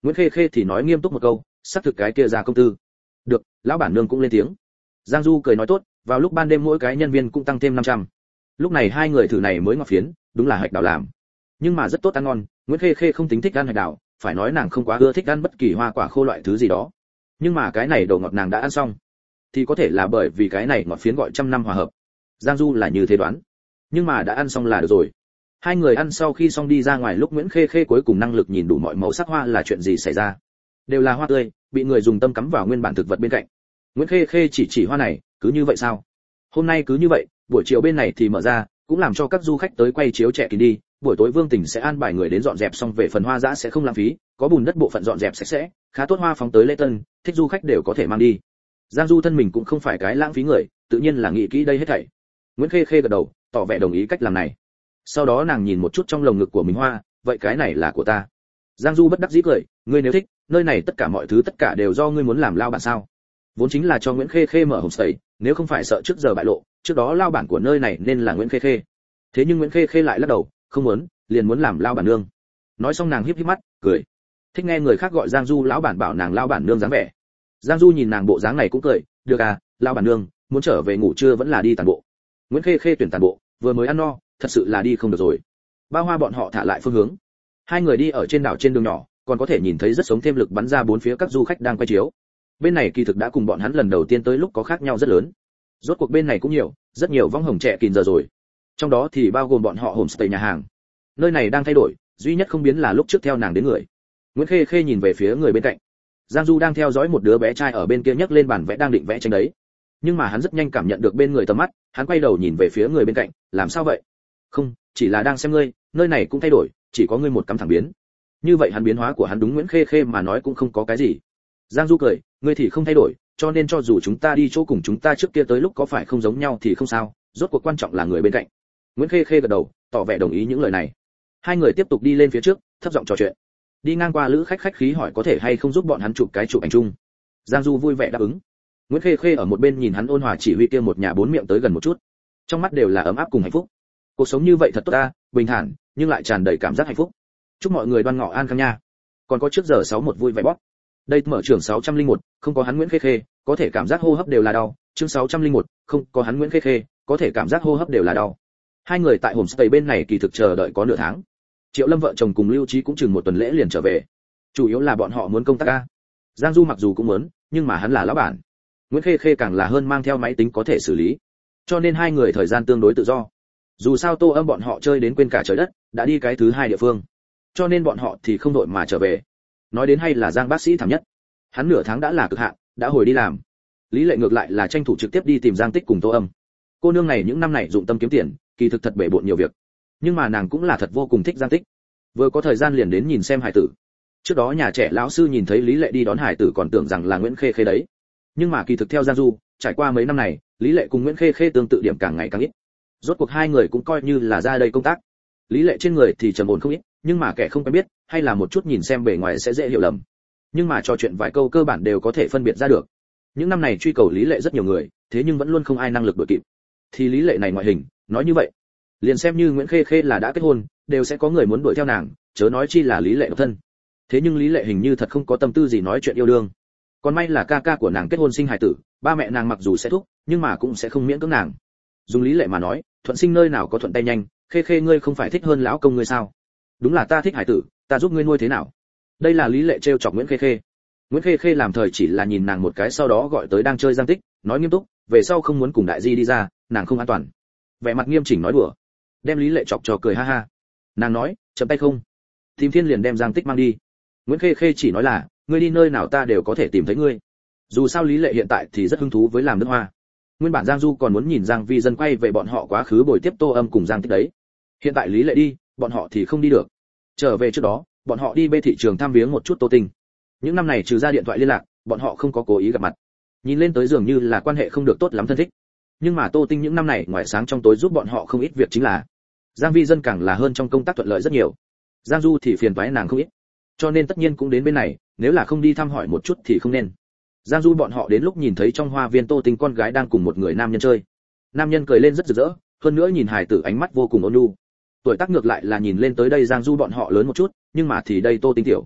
A: Nguyễn Khê Khê thì nói nghiêm túc một câu, xác thực cái kia ra công tư. Được, lão bản nương cũng lên tiếng. Giang Du cười nói tốt, vào lúc ban đêm mỗi cái nhân viên cũng tăng thêm năm trăm. Lúc này hai người thử này mới ngọt phiến, đúng là hạch đào làm. Nhưng mà rất tốt ăn ngon, Nguyễn Khê Khê không tính thích ăn hạch đào, phải nói nàng không quá ưa thích ăn bất kỳ hoa quả khô loại thứ gì đó. Nhưng mà cái này đồ ngọt nàng đã ăn xong, thì có thể là bởi vì cái này ngọt phiến gọi trăm năm hòa hợp. Giang Du là như thế đoán. Nhưng mà đã ăn xong là được rồi. Hai người ăn sau khi xong đi ra ngoài, lúc Nguyễn Khê Khê cuối cùng năng lực nhìn đủ mọi màu sắc hoa là chuyện gì xảy ra. Đều là hoa tươi, bị người dùng tâm cắm vào nguyên bản thực vật bên cạnh. Nguyễn Khê Khê chỉ chỉ hoa này, cứ như vậy sao? Hôm nay cứ như vậy, buổi chiều bên này thì mở ra, cũng làm cho các du khách tới quay chiếu trẻ kín đi. Buổi tối Vương Tỉnh sẽ an bài người đến dọn dẹp, xong về phần hoa dã sẽ không lãng phí, có bùn đất bộ phận dọn dẹp sạch sẽ, khá tốt, hoa phóng tới lễ tân, thích du khách đều có thể mang đi. Giang Du thân mình cũng không phải cái lãng phí người, tự nhiên là nghĩ kỹ đây hết thảy. Nguyễn Khê Khê gật đầu, tỏ vẻ đồng ý cách làm này. Sau đó nàng nhìn một chút trong lồng ngực của mình hoa, vậy cái này là của ta. Giang Du bất đắc dĩ cười, ngươi nếu thích, nơi này tất cả mọi thứ tất cả đều do ngươi muốn làm lao bản sao? Vốn chính là cho Nguyễn Khê Khê mở homestay, nếu không phải sợ trước giờ bại lộ, trước đó lao bản của nơi này nên là Nguyễn Khê Khê. Thế nhưng Nguyễn Khê Khê lại lắc đầu, không muốn, liền muốn làm lao bản nương. Nói xong nàng híp híp mắt, cười. Thích nghe người khác gọi Giang Du lão bản, bảo nàng lao bản nương dáng vẻ. Giang Du nhìn nàng bộ dáng này cũng cười, được à, lao bản nương, muốn trở về ngủ trưa vẫn là đi tàn bộ. Nguyễn Khê Khê tuyển tàn bộ, vừa mới ăn no, thật sự là đi không được rồi. Bao hoa bọn họ thả lại phương hướng. Hai người đi ở trên đảo trên đường nhỏ, còn có thể nhìn thấy rất sống thêm lực bắn ra bốn phía các du khách đang quay chiếu. Bên này kỳ thực đã cùng bọn hắn lần đầu tiên tới lúc có khác nhau rất lớn. Rốt cuộc bên này cũng nhiều, rất nhiều vong hồng trẻ kìn giờ rồi. Trong đó thì bao gồm bọn họ homestay nhà hàng. Nơi này đang thay đổi, duy nhất không biến là lúc trước theo nàng đến người. Nguyễn Khê Khê nhìn về phía người bên cạnh. Giang Du đang theo dõi một đứa bé trai ở bên kia nhấc lên bàn vẽ đang định vẽ tranh đấy. Nhưng mà hắn rất nhanh cảm nhận được bên người tầm mắt, hắn quay đầu nhìn về phía người bên cạnh, làm sao vậy? Không, chỉ là đang xem ngươi, nơi này cũng thay đổi, chỉ có ngươi một cắm thẳng biến. Như vậy hắn biến hóa của hắn đúng Nguyễn Khê Khê mà nói cũng không có cái gì. Giang Du cười, ngươi thì không thay đổi, cho nên cho dù chúng ta đi chỗ cùng chúng ta trước kia tới lúc có phải không giống nhau thì không sao, rốt cuộc quan trọng là người bên cạnh. Nguyễn Khê Khê gật đầu, tỏ vẻ đồng ý những lời này. Hai người tiếp tục đi lên phía trước, thấp giọng trò chuyện. Đi ngang qua lữ khách khách khí hỏi có thể hay không giúp bọn hắn chụp cái chụp ảnh chung. Giang Du vui vẻ đáp ứng. Nguyễn Khê Khê ở một bên nhìn hắn ôn hòa chỉ huy kia một nhà bốn miệng tới gần một chút. Trong mắt đều là ấm áp cùng hạnh phúc. Cuộc sống như vậy thật tốt ta, bình thản, nhưng lại tràn đầy cảm giác hạnh phúc. Chúc mọi người đoan ngọ an khang nha. Còn có trước giờ sáu một vui vẻ bóp. Đây mở trường sáu trăm lẻ một, không có hắn Nguyễn Khê Khê, có thể cảm giác hô hấp đều là đau. Chương sáu trăm lẻ một, không có hắn Nguyễn Khê Khê, có thể cảm giác hô hấp đều là đau. Hai người tại homestay bên này kỳ thực chờ đợi có nửa tháng. Triệu Lâm vợ chồng cùng Lưu Trí cũng chừng một tuần lễ liền trở về. Chủ yếu là bọn họ muốn công tác a. Giang Du mặc dù cũng muốn, nhưng mà hắn là lão bản. Nguyễn Khê Khê càng là hơn mang theo máy tính có thể xử lý. Cho nên hai người thời gian tương đối tự do. Dù sao Tô Âm bọn họ chơi đến quên cả trời đất, đã đi cái thứ hai địa phương. Cho nên bọn họ thì không đội mà trở về. Nói đến hay là Giang bác sĩ thảm nhất. Hắn nửa tháng đã là cực hạn, đã hồi đi làm. Lý Lệ ngược lại là tranh thủ trực tiếp đi tìm Giang Tích cùng Tô Âm. Cô nương này những năm này dụng tâm kiếm tiền, kỳ thực thật bể bộn nhiều việc. Nhưng mà nàng cũng là thật vô cùng thích Giang Tích. Vừa có thời gian liền đến nhìn xem hải tử. Trước đó nhà trẻ lão sư nhìn thấy Lý Lệ đi đón hải tử còn tưởng rằng là Nguyễn Khê Khê đấy. Nhưng mà kỳ thực theo Giang Du, trải qua mấy năm này, Lý Lệ cùng Nguyễn Khê Khê tương tự điểm càng ngày càng ít. Rốt cuộc hai người cũng coi như là ra đây công tác. Lý Lệ trên người thì trầm ổn không ít, nhưng mà kẻ không quen biết, hay là một chút nhìn xem bề ngoài sẽ dễ hiểu lầm. Nhưng mà trò chuyện vài câu cơ bản đều có thể phân biệt ra được. Những năm này truy cầu Lý Lệ rất nhiều người, thế nhưng vẫn luôn không ai năng lực đuổi kịp. Thì Lý Lệ này ngoại hình, nói như vậy, liền xem như Nguyễn Khê Khê là đã kết hôn, đều sẽ có người muốn đuổi theo nàng, chớ nói chi là Lý Lệ độc thân. Thế nhưng Lý Lệ hình như thật không có tâm tư gì nói chuyện yêu đương. Còn may là ca ca của nàng kết hôn sinh hài tử, ba mẹ nàng mặc dù sẽ thúc, nhưng mà cũng sẽ không miễn cưỡng nàng. Dùng Lý Lệ mà nói, thuận sinh nơi nào có thuận tay nhanh, Khê Khê ngươi không phải thích hơn lão công ngươi sao? Đúng là ta thích hài tử, ta giúp ngươi nuôi thế nào? Đây là Lý Lệ trêu chọc Nguyễn Khê Khê. Nguyễn Khê Khê làm thời chỉ là nhìn nàng một cái, sau đó gọi tới đang chơi Giang Tích, nói nghiêm túc, về sau không muốn cùng đại di đi ra, nàng không an toàn. Vẻ mặt nghiêm chỉnh nói đùa, đem Lý Lệ chọc cho cười ha ha. Nàng nói, chậm tay không? Tìm Thiên liền đem Giang Tích mang đi. Nguyễn Khê Khê chỉ nói là, ngươi đi nơi nào ta đều có thể tìm thấy ngươi. Dù sao Lý Lệ hiện tại thì rất hứng thú với làm nước hoa. Nguyên bản Giang Du còn muốn nhìn Giang Vi Dân quay về bọn họ quá khứ bồi tiếp Tô Âm cùng Giang Tích đấy. Hiện tại Lý Lệ đi, bọn họ thì không đi được. Trở về trước đó, bọn họ đi bê thị trường thăm viếng một chút Tô Tinh. Những năm này trừ ra điện thoại liên lạc, bọn họ không có cố ý gặp mặt. Nhìn lên tới dường như là quan hệ không được tốt lắm thân thích. Nhưng mà Tô Tinh những năm này ngoài sáng trong tối giúp bọn họ không ít việc, chính là Giang Vi Dân càng là hơn trong công tác thuận lợi rất nhiều. Giang Du thì phiền toái nàng không ít. Cho nên tất nhiên cũng đến bên này, nếu là không đi thăm hỏi một chút thì không nên. Giang Du bọn họ đến lúc nhìn thấy trong hoa viên Tô Tinh con gái đang cùng một người nam nhân chơi. Nam nhân cười lên rất rực rỡ, hơn nữa nhìn hài tử ánh mắt vô cùng ôn nhu. Tuổi tác ngược lại là nhìn lên tới đây Giang Du bọn họ lớn một chút, nhưng mà thì đây Tô Tinh tiểu.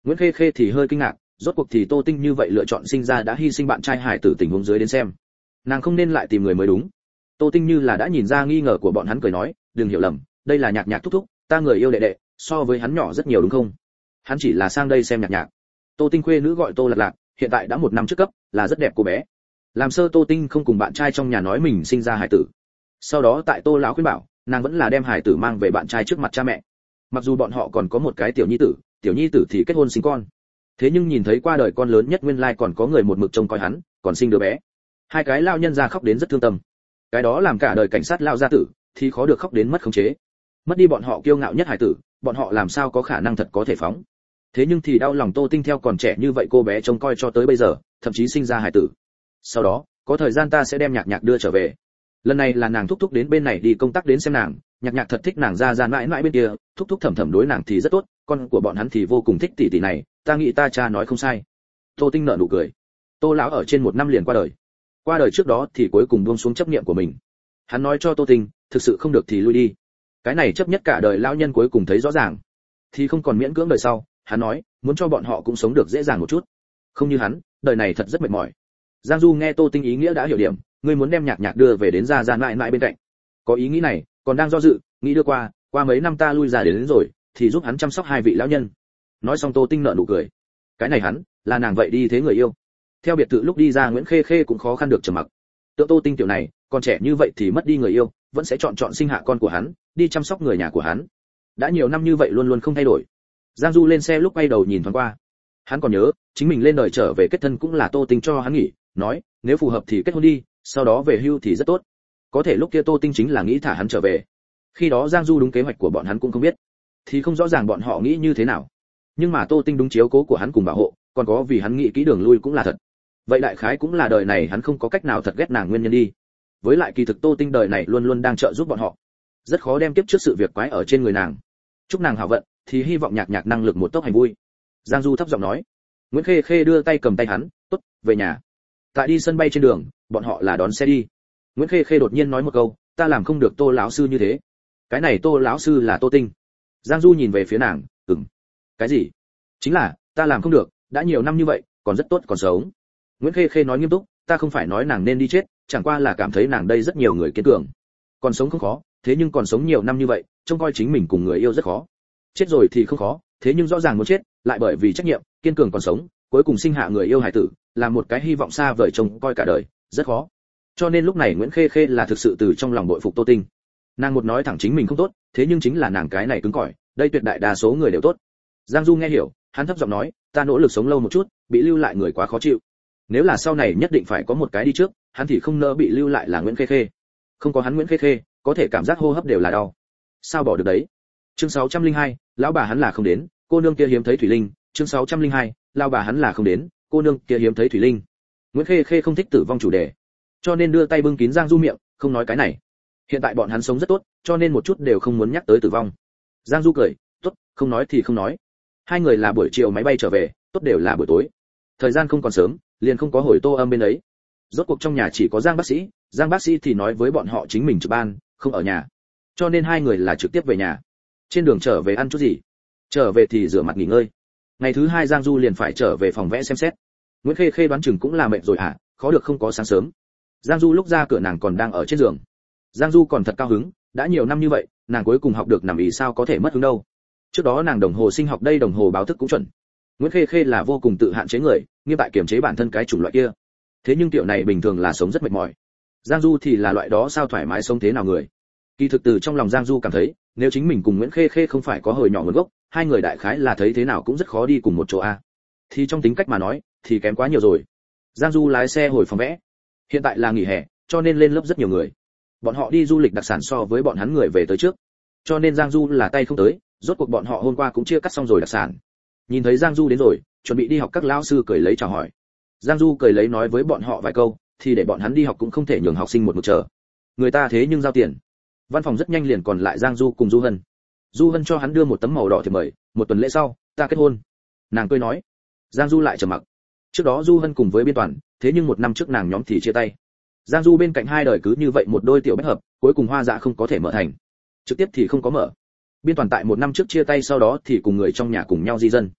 A: Nguyễn Khê Khê thì hơi kinh ngạc, rốt cuộc thì Tô Tinh như vậy lựa chọn sinh ra đã hy sinh bạn trai hải tử tình huống dưới đến xem. Nàng không nên lại tìm người mới đúng. Tô Tinh như là đã nhìn ra nghi ngờ của bọn hắn cười nói, đừng hiểu lầm, đây là Nhạc Nhạc thúc thúc, ta người yêu đệ đệ, so với hắn nhỏ rất nhiều đúng không? Hắn chỉ là sang đây xem Nhạc Nhạc. Tô Tinh khuê nữ gọi Tô Lạc Lạc, hiện tại đã một năm trước cấp, là rất đẹp cô bé. Làm sơ Tô Tinh không cùng bạn trai trong nhà nói mình sinh ra hải tử. Sau đó tại Tô lão khuyên bảo, nàng vẫn là đem hải tử mang về bạn trai trước mặt cha mẹ. Mặc dù bọn họ còn có một cái tiểu nhi tử, tiểu nhi tử thì kết hôn sinh con. Thế nhưng nhìn thấy qua đời con lớn nhất nguyên lai còn có người một mực trông coi hắn, còn sinh đứa bé. Hai cái lao nhân ra khóc đến rất thương tâm. Cái đó làm cả đời cảnh sát lao gia tử thì khó được khóc đến mất khống chế. Mất đi bọn họ kiêu ngạo nhất hải tử, bọn họ làm sao có khả năng thật có thể phóng. Thế nhưng thì đau lòng Tô Tinh theo còn trẻ như vậy cô bé trông coi cho tới bây giờ, thậm chí sinh ra hải tử. Sau đó, có thời gian ta sẽ đem Nhạc Nhạc đưa trở về. Lần này là nàng thúc thúc đến bên này đi công tác đến xem nàng, Nhạc Nhạc thật thích nàng ra ra mãi mãi bên kia, thúc thúc thầm thầm đối nàng thì rất tốt, con của bọn hắn thì vô cùng thích tỷ tỷ này, ta nghĩ ta cha nói không sai. Tô Tinh nở nụ cười. Tô lão ở trên một năm liền qua đời. Qua đời trước đó thì cuối cùng buông xuống chấp niệm của mình. Hắn nói cho Tô Tinh, thực sự không được thì lui đi. Cái này chấp nhất cả đời lão nhân cuối cùng thấy rõ ràng, thì không còn miễn cưỡng đời sau. Hắn nói, muốn cho bọn họ cũng sống được dễ dàng một chút. Không như hắn, đời này thật rất mệt mỏi. Giang Du nghe Tô Tinh ý nghĩa đã hiểu điểm, ngươi muốn đem Nhạc Nhạc đưa về đến gia gia mãi mãi bên cạnh. Có ý nghĩ này, còn đang do dự, nghĩ đưa qua, qua mấy năm ta lui già đến, đến rồi, thì giúp hắn chăm sóc hai vị lão nhân. Nói xong Tô Tinh nở nụ cười. Cái này hắn, là nàng vậy đi thế người yêu. Theo biệt thự lúc đi ra Nguyễn Khê Khê cũng khó khăn được trầm mặc. Tượng Tô Tinh tiểu này, còn trẻ như vậy thì mất đi người yêu, vẫn sẽ chọn chọn sinh hạ con của hắn, đi chăm sóc người nhà của hắn. Đã nhiều năm như vậy luôn luôn không thay đổi. Giang Du lên xe lúc quay đầu nhìn thoáng qua. Hắn còn nhớ, chính mình lên đời trở về kết thân cũng là Tô Tinh cho hắn nghỉ, nói, nếu phù hợp thì kết hôn đi, sau đó về hưu thì rất tốt. Có thể lúc kia Tô Tinh chính là nghĩ thả hắn trở về. Khi đó Giang Du đúng kế hoạch của bọn hắn cũng không biết, thì không rõ ràng bọn họ nghĩ như thế nào. Nhưng mà Tô Tinh đúng chiếu cố của hắn cùng bảo hộ, còn có vì hắn nghĩ kỹ đường lui cũng là thật. Vậy đại khái cũng là đời này hắn không có cách nào thật ghét nàng nguyên nhân đi. Với lại kỳ thực Tô Tinh đời này luôn luôn đang trợ giúp bọn họ, rất khó đem tiếp trước sự việc quái ở trên người nàng. Chúc nàng hảo vận, thì hy vọng Nhạc Nhạc năng lực một tốc hành vui. Giang Du thấp giọng nói. Nguyễn Khê Khê đưa tay cầm tay hắn, tốt, về nhà. Tại đi sân bay trên đường, bọn họ là đón xe đi. Nguyễn Khê Khê đột nhiên nói một câu, ta làm không được Tô lão sư như thế. Cái này Tô lão sư là Tô Tinh. Giang Du nhìn về phía nàng, ừm. Cái gì? Chính là, ta làm không được, đã nhiều năm như vậy, còn rất tốt còn sống. Nguyễn Khê Khê nói nghiêm túc, ta không phải nói nàng nên đi chết, chẳng qua là cảm thấy nàng đây rất nhiều người kiên cường. Còn sống không khó, thế nhưng còn sống nhiều năm như vậy, trông coi chính mình cùng người yêu rất khó. Chết rồi thì không khó, thế nhưng rõ ràng muốn chết, lại bởi vì trách nhiệm, kiên cường còn sống, cuối cùng sinh hạ người yêu hải tử, là một cái hy vọng xa vời trông coi cả đời, rất khó. Cho nên lúc này Nguyễn Khê Khê là thực sự từ trong lòng bội phục Tô Tinh. Nàng một nói thẳng chính mình không tốt, thế nhưng chính là nàng cái này cứng cỏi, đây tuyệt đại đa số người đều tốt. Giang Du nghe hiểu, hắn thấp giọng nói, ta nỗ lực sống lâu một chút, bị lưu lại người quá khó chịu. Nếu là sau này nhất định phải có một cái đi trước, hắn thì không nỡ bị lưu lại là Nguyễn Khê Khê. Không có hắn Nguyễn Khê Khê, có thể cảm giác hô hấp đều là đau. Sao bỏ được đấy? Chương sáu trăm linh hai, lão bà hắn là không đến, cô nương kia hiếm thấy thủy linh. Chương sáu trăm linh hai, lão bà hắn là không đến, cô nương kia hiếm thấy thủy linh. Nguyễn Khê Khê không thích tử vong chủ đề, cho nên đưa tay bưng kín Giang Du miệng, không nói cái này. Hiện tại bọn hắn sống rất tốt, cho nên một chút đều không muốn nhắc tới tử vong. Giang Du cười, tốt, không nói thì không nói. Hai người là buổi chiều máy bay trở về, tốt đều là buổi tối. Thời gian không còn sớm, liền không có hồi Tô Âm bên ấy. Rốt cuộc trong nhà chỉ có Giang bác sĩ, Giang bác sĩ thì nói với bọn họ chính mình trực ban, không ở nhà. Cho nên hai người là trực tiếp về nhà. Trên đường trở về ăn chút gì, trở về thì rửa mặt nghỉ ngơi. Ngày thứ hai Giang Du liền phải trở về phòng vẽ xem xét. Nguyễn Khê Khê đoán chừng cũng là mệt rồi hả, khó được không có sáng sớm. Giang Du lúc ra cửa nàng còn đang ở trên giường. Giang Du còn thật cao hứng, đã nhiều năm như vậy, nàng cuối cùng học được nằm ý sao có thể mất hứng đâu. Trước đó nàng đồng hồ sinh học đây đồng hồ báo thức cũng chuẩn. Nguyễn Khê Khê là vô cùng tự hạn chế người, nghiêm tại kiềm chế bản thân cái chủng loại kia. Thế nhưng tiểu này bình thường là sống rất mệt mỏi. Giang Du thì là loại đó sao thoải mái sống thế nào người. Kỳ thực từ trong lòng Giang Du cảm thấy, nếu chính mình cùng Nguyễn Khê Khê không phải có hồi nhỏ nguồn gốc, hai người đại khái là thấy thế nào cũng rất khó đi cùng một chỗ a. Thì trong tính cách mà nói, thì kém quá nhiều rồi. Giang Du lái xe hồi phòng vẽ. Hiện tại là nghỉ hè, cho nên lên lớp rất nhiều người. Bọn họ đi du lịch đặc sản so với bọn hắn người về tới trước, cho nên Giang Du là tay không tới. Rốt cuộc bọn họ hôm qua cũng chia cắt xong rồi đặc sản. Nhìn thấy Giang Du đến rồi, chuẩn bị đi học các lão sư cười lấy chào hỏi. Giang Du cười lấy nói với bọn họ vài câu, thì để bọn hắn đi học cũng không thể nhường học sinh một mực chờ. Người ta thế nhưng giao tiền. Văn phòng rất nhanh liền còn lại Giang Du cùng Du Hân. Du Hân cho hắn đưa một tấm màu đỏ thiệp mời, một tuần lễ sau, ta kết hôn. Nàng cười nói. Giang Du lại trầm mặc. Trước đó Du Hân cùng với Biên Toàn, thế nhưng một năm trước nàng nhóm thì chia tay. Giang Du bên cạnh hai đời cứ như vậy một đôi tiểu bách hợp, cuối cùng hoa dạ không có thể mở thành. Trực tiếp thì không có mở. Biên Toàn tại một năm trước chia tay sau đó thì cùng người trong nhà cùng nhau di dân.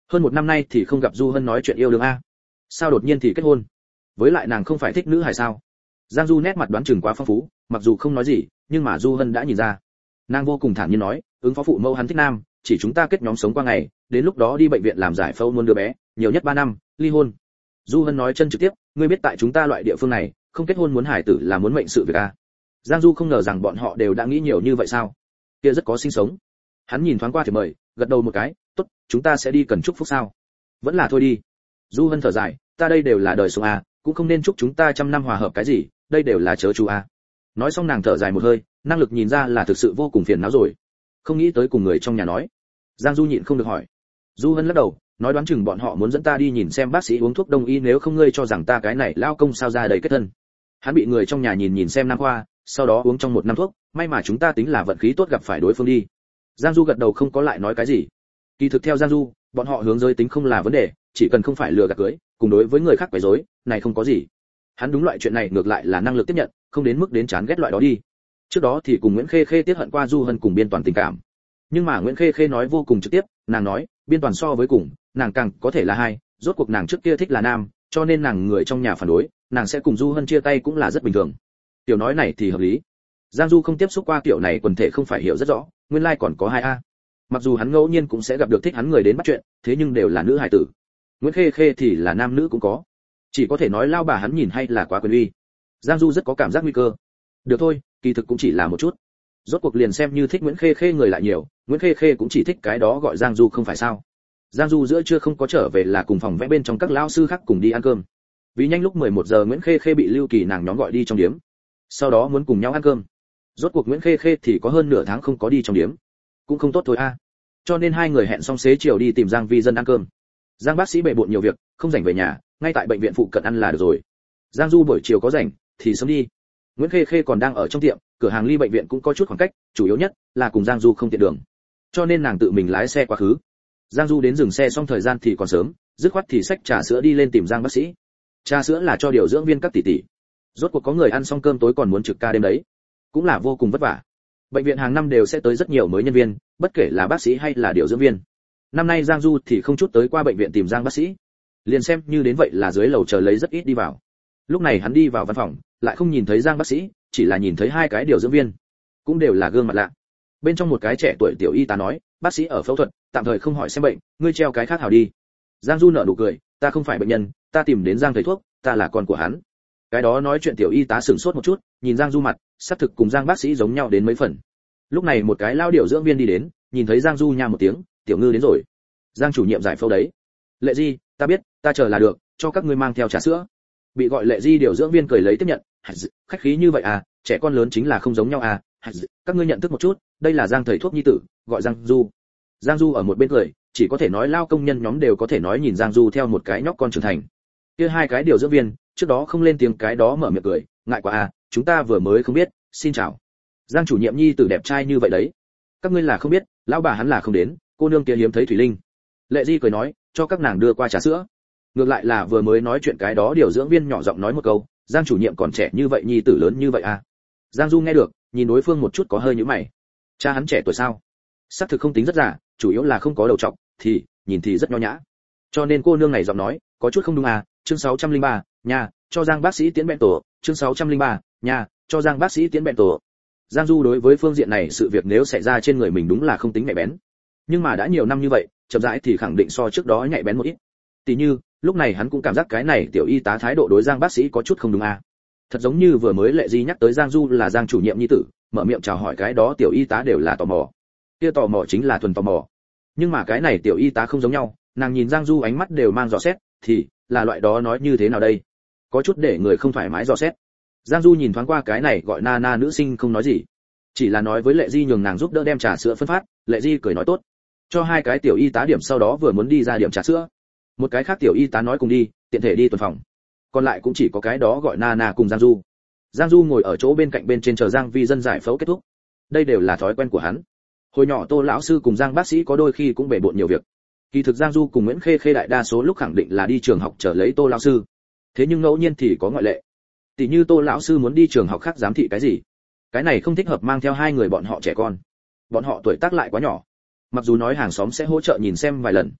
A: Hơn một năm nay thì không gặp Du Hân nói chuyện yêu đương a. Sao đột nhiên thì kết hôn? Với lại nàng không phải thích nữ hài sao? Giang Du nét mặt đoán chừng quá phong phú, mặc dù không nói gì, nhưng mà Du Hân đã nhìn ra. Nàng vô cùng thản nhiên nói, ứng phó phụ mẫu hắn thích nam, chỉ chúng ta kết nhóm sống qua ngày, đến lúc đó đi bệnh viện làm giải phẫu muốn đứa bé, nhiều nhất ba năm, ly hôn. Du Hân nói chân trực tiếp, ngươi biết tại chúng ta loại địa phương này, không kết hôn muốn hải tử là muốn mệnh sự việc a. Giang Du không ngờ rằng bọn họ đều đã nghĩ nhiều như vậy sao? Kia rất có sinh sống. Hắn nhìn thoáng qua thì mời, gật đầu một cái, tốt, chúng ta sẽ đi cần chúc phúc sao? Vẫn là thôi đi. Du Hân thở dài, ta đây đều là đời sống a, cũng không nên chúc chúng ta trăm năm hòa hợp cái gì, đây đều là chớ chú a. Nói xong nàng thở dài một hơi, năng lực nhìn ra là thực sự vô cùng phiền não rồi. Không nghĩ tới cùng người trong nhà nói. Giang Du nhịn không được hỏi. Du Hân lắc đầu, nói đoán chừng bọn họ muốn dẫn ta đi nhìn xem bác sĩ uống thuốc đông y, nếu không ngươi cho rằng ta cái này lao công sao ra đầy kết thân. Hắn bị người trong nhà nhìn nhìn xem năm khoa, sau đó uống trong một năm thuốc, may mà chúng ta tính là vận khí tốt gặp phải đối phương đi. Giang Du gật đầu không có lại nói cái gì. Kỳ thực theo Giang Du, bọn họ hướng giới tính không là vấn đề, chỉ cần không phải lừa gạt cưới, cùng đối với người khác quấy rối, này không có gì. Hắn đúng loại chuyện này ngược lại là năng lực tiếp nhận, không đến mức đến chán ghét loại đó đi. Trước đó thì cùng Nguyễn Khê Khê tiết hận qua Du Hân cùng Biên Toàn tình cảm. Nhưng mà Nguyễn Khê Khê nói vô cùng trực tiếp, nàng nói, Biên Toàn so với cùng, nàng càng có thể là hai, rốt cuộc nàng trước kia thích là nam, cho nên nàng người trong nhà phản đối, nàng sẽ cùng Du Hân chia tay cũng là rất bình thường. Tiểu nói này thì hợp lý. Giang Du không tiếp xúc qua kiểu này quần thể không phải hiểu rất rõ, nguyên lai like còn có hai a. Mặc dù hắn ngẫu nhiên cũng sẽ gặp được thích hắn người đến bắt chuyện, thế nhưng đều là nữ hài tử. Nguyễn Khê Khê thì là nam nữ cũng có. Chỉ có thể nói lao bà hắn nhìn hay là quá quyền uy. Giang Du rất có cảm giác nguy cơ. Được thôi, kỳ thực cũng chỉ là một chút. Rốt cuộc liền xem như thích Nguyễn Khê Khê người lại nhiều, Nguyễn Khê Khê cũng chỉ thích cái đó gọi Giang Du không phải sao? Giang Du giữa trưa không có trở về là cùng phòng vẽ bên trong các lão sư khác cùng đi ăn cơm. Vì nhanh lúc mười một giờ Nguyễn Khê Khê bị Lưu Kỳ nàng nhóm gọi đi trong điếm. Sau đó muốn cùng nhau ăn cơm. Rốt cuộc Nguyễn Khê Khê thì có hơn nửa tháng không có đi trong điếm, cũng không tốt thôi a. Cho nên hai người hẹn xong xế chiều đi tìm Giang Vi Dân ăn cơm. Giang bác sĩ bề bộn nhiều việc, không rảnh về nhà, ngay tại bệnh viện phụ cận ăn là được rồi. Giang Du buổi chiều có rảnh thì sớm đi. Nguyễn Khê Khê còn đang ở trong tiệm, cửa hàng ly bệnh viện cũng có chút khoảng cách, chủ yếu nhất là cùng Giang Du không tiện đường, cho nên nàng tự mình lái xe quá khứ. Giang Du đến dừng xe xong thời gian thì còn sớm, dứt khoát thì xách trà sữa đi lên tìm Giang bác sĩ. Trà sữa là cho điều dưỡng viên các tỷ tỷ. Rốt cuộc có người ăn xong cơm tối còn muốn trực ca đêm đấy, cũng là vô cùng vất vả. Bệnh viện hàng năm đều sẽ tới rất nhiều mới nhân viên, bất kể là bác sĩ hay là điều dưỡng viên. Năm nay Giang Du thì không chút tới qua bệnh viện tìm Giang bác sĩ, liền xem như đến vậy là dưới lầu chờ lấy rất ít đi vào. Lúc này hắn đi vào văn phòng, lại không nhìn thấy Giang bác sĩ, chỉ là nhìn thấy hai cái điều dưỡng viên, cũng đều là gương mặt lạ. Bên trong một cái trẻ tuổi tiểu y tá nói, bác sĩ ở phẫu thuật, tạm thời không hỏi xem bệnh, ngươi treo cái khác hảo đi. Giang Du nở nụ cười, ta không phải bệnh nhân, ta tìm đến Giang thầy thuốc, ta là con của hắn. Cái đó nói chuyện tiểu y tá sửng sốt một chút, nhìn Giang Du mặt, xác thực cùng Giang bác sĩ giống nhau đến mấy phần. Lúc này một cái lao điều dưỡng viên đi đến, nhìn thấy Giang Du nha một tiếng, tiểu ngư đến rồi. Giang chủ nhiệm giải phẫu đấy. Lệ Di, ta biết, ta chờ là được, cho các ngươi mang theo trà sữa. Bị gọi Lệ Di điều dưỡng viên cười lấy tiếp nhận, khách khí như vậy à, trẻ con lớn chính là không giống nhau à, các ngươi nhận thức một chút, đây là Giang thầy thuốc nhi tử, gọi Giang Du. Giang Du ở một bên cười, chỉ có thể nói lao công nhân nhóm đều có thể nói nhìn Giang Du theo một cái nhóc con trưởng thành. Kia hai cái điều dưỡng viên, trước đó không lên tiếng cái đó mở miệng cười, ngại quá à, chúng ta vừa mới không biết, xin chào. Giang chủ nhiệm nhi tử đẹp trai như vậy đấy, các ngươi là không biết, lão bà hắn là không đến, cô nương kia hiếm thấy thủy linh. Lệ Di cười nói, cho các nàng đưa qua trà sữa. Ngược lại là vừa mới nói chuyện cái đó điều dưỡng viên nhỏ giọng nói một câu, Giang chủ nhiệm còn trẻ như vậy nhi tử lớn như vậy à. Giang Du nghe được, nhìn đối phương một chút có hơi nhíu mày. Cha hắn trẻ tuổi sao? Xác thực không tính rất già, chủ yếu là không có đầu trọc, thì nhìn thì rất nho nhã. Cho nên cô nương này giọng nói, có chút không đúng à, chương sáu trăm lẻ ba, nhà, cho Giang bác sĩ tiến bệnh tổ, chương sáu trăm lẻ ba, nhà, cho Giang bác sĩ tiến bệnh tổ. Giang Du đối với phương diện này sự việc nếu xảy ra trên người mình đúng là không tính nhạy bén. Nhưng mà đã nhiều năm như vậy, chậm rãi thì khẳng định so trước đó nhạy bén một ít. Tỷ như, lúc này hắn cũng cảm giác cái này tiểu y tá thái độ đối Giang bác sĩ có chút không đúng à. Thật giống như vừa mới Lệ Di nhắc tới Giang Du là Giang chủ nhiệm nhi tử, mở miệng chào hỏi cái đó tiểu y tá đều là tò mò. Kia tò mò chính là thuần tò mò. Nhưng mà cái này tiểu y tá không giống nhau, nàng nhìn Giang Du ánh mắt đều mang dò xét, thì là loại đó nói như thế nào đây? Có chút để người không thoải mái dò xét. Giang Du nhìn thoáng qua cái này gọi na na nữ sinh không nói gì, chỉ là nói với Lệ Di nhường nàng giúp đỡ đem trà sữa phân phát. Lệ Di cười nói tốt, cho hai cái tiểu y tá điểm, sau đó vừa muốn đi ra điểm trà sữa. Một cái khác tiểu y tá nói cùng đi, tiện thể đi tuần phòng. Còn lại cũng chỉ có cái đó gọi na na cùng Giang Du. Giang Du ngồi ở chỗ bên cạnh bên trên chờ Giang Vi Dân giải phẫu kết thúc. Đây đều là thói quen của hắn. Hồi nhỏ Tô lão sư cùng Giang bác sĩ có đôi khi cũng bể bộn nhiều việc. Kỳ thực Giang Du cùng Nguyễn Khê Khê đại đa số lúc khẳng định là đi trường học chờ lấy Tô lão sư. Thế nhưng ngẫu nhiên thì có ngoại lệ. Tỷ như Tô lão sư muốn đi trường học khác giám thị cái gì, cái này không thích hợp mang theo hai người bọn họ trẻ con. Bọn họ tuổi tác lại quá nhỏ. Mặc dù nói hàng xóm sẽ hỗ trợ nhìn xem vài lần,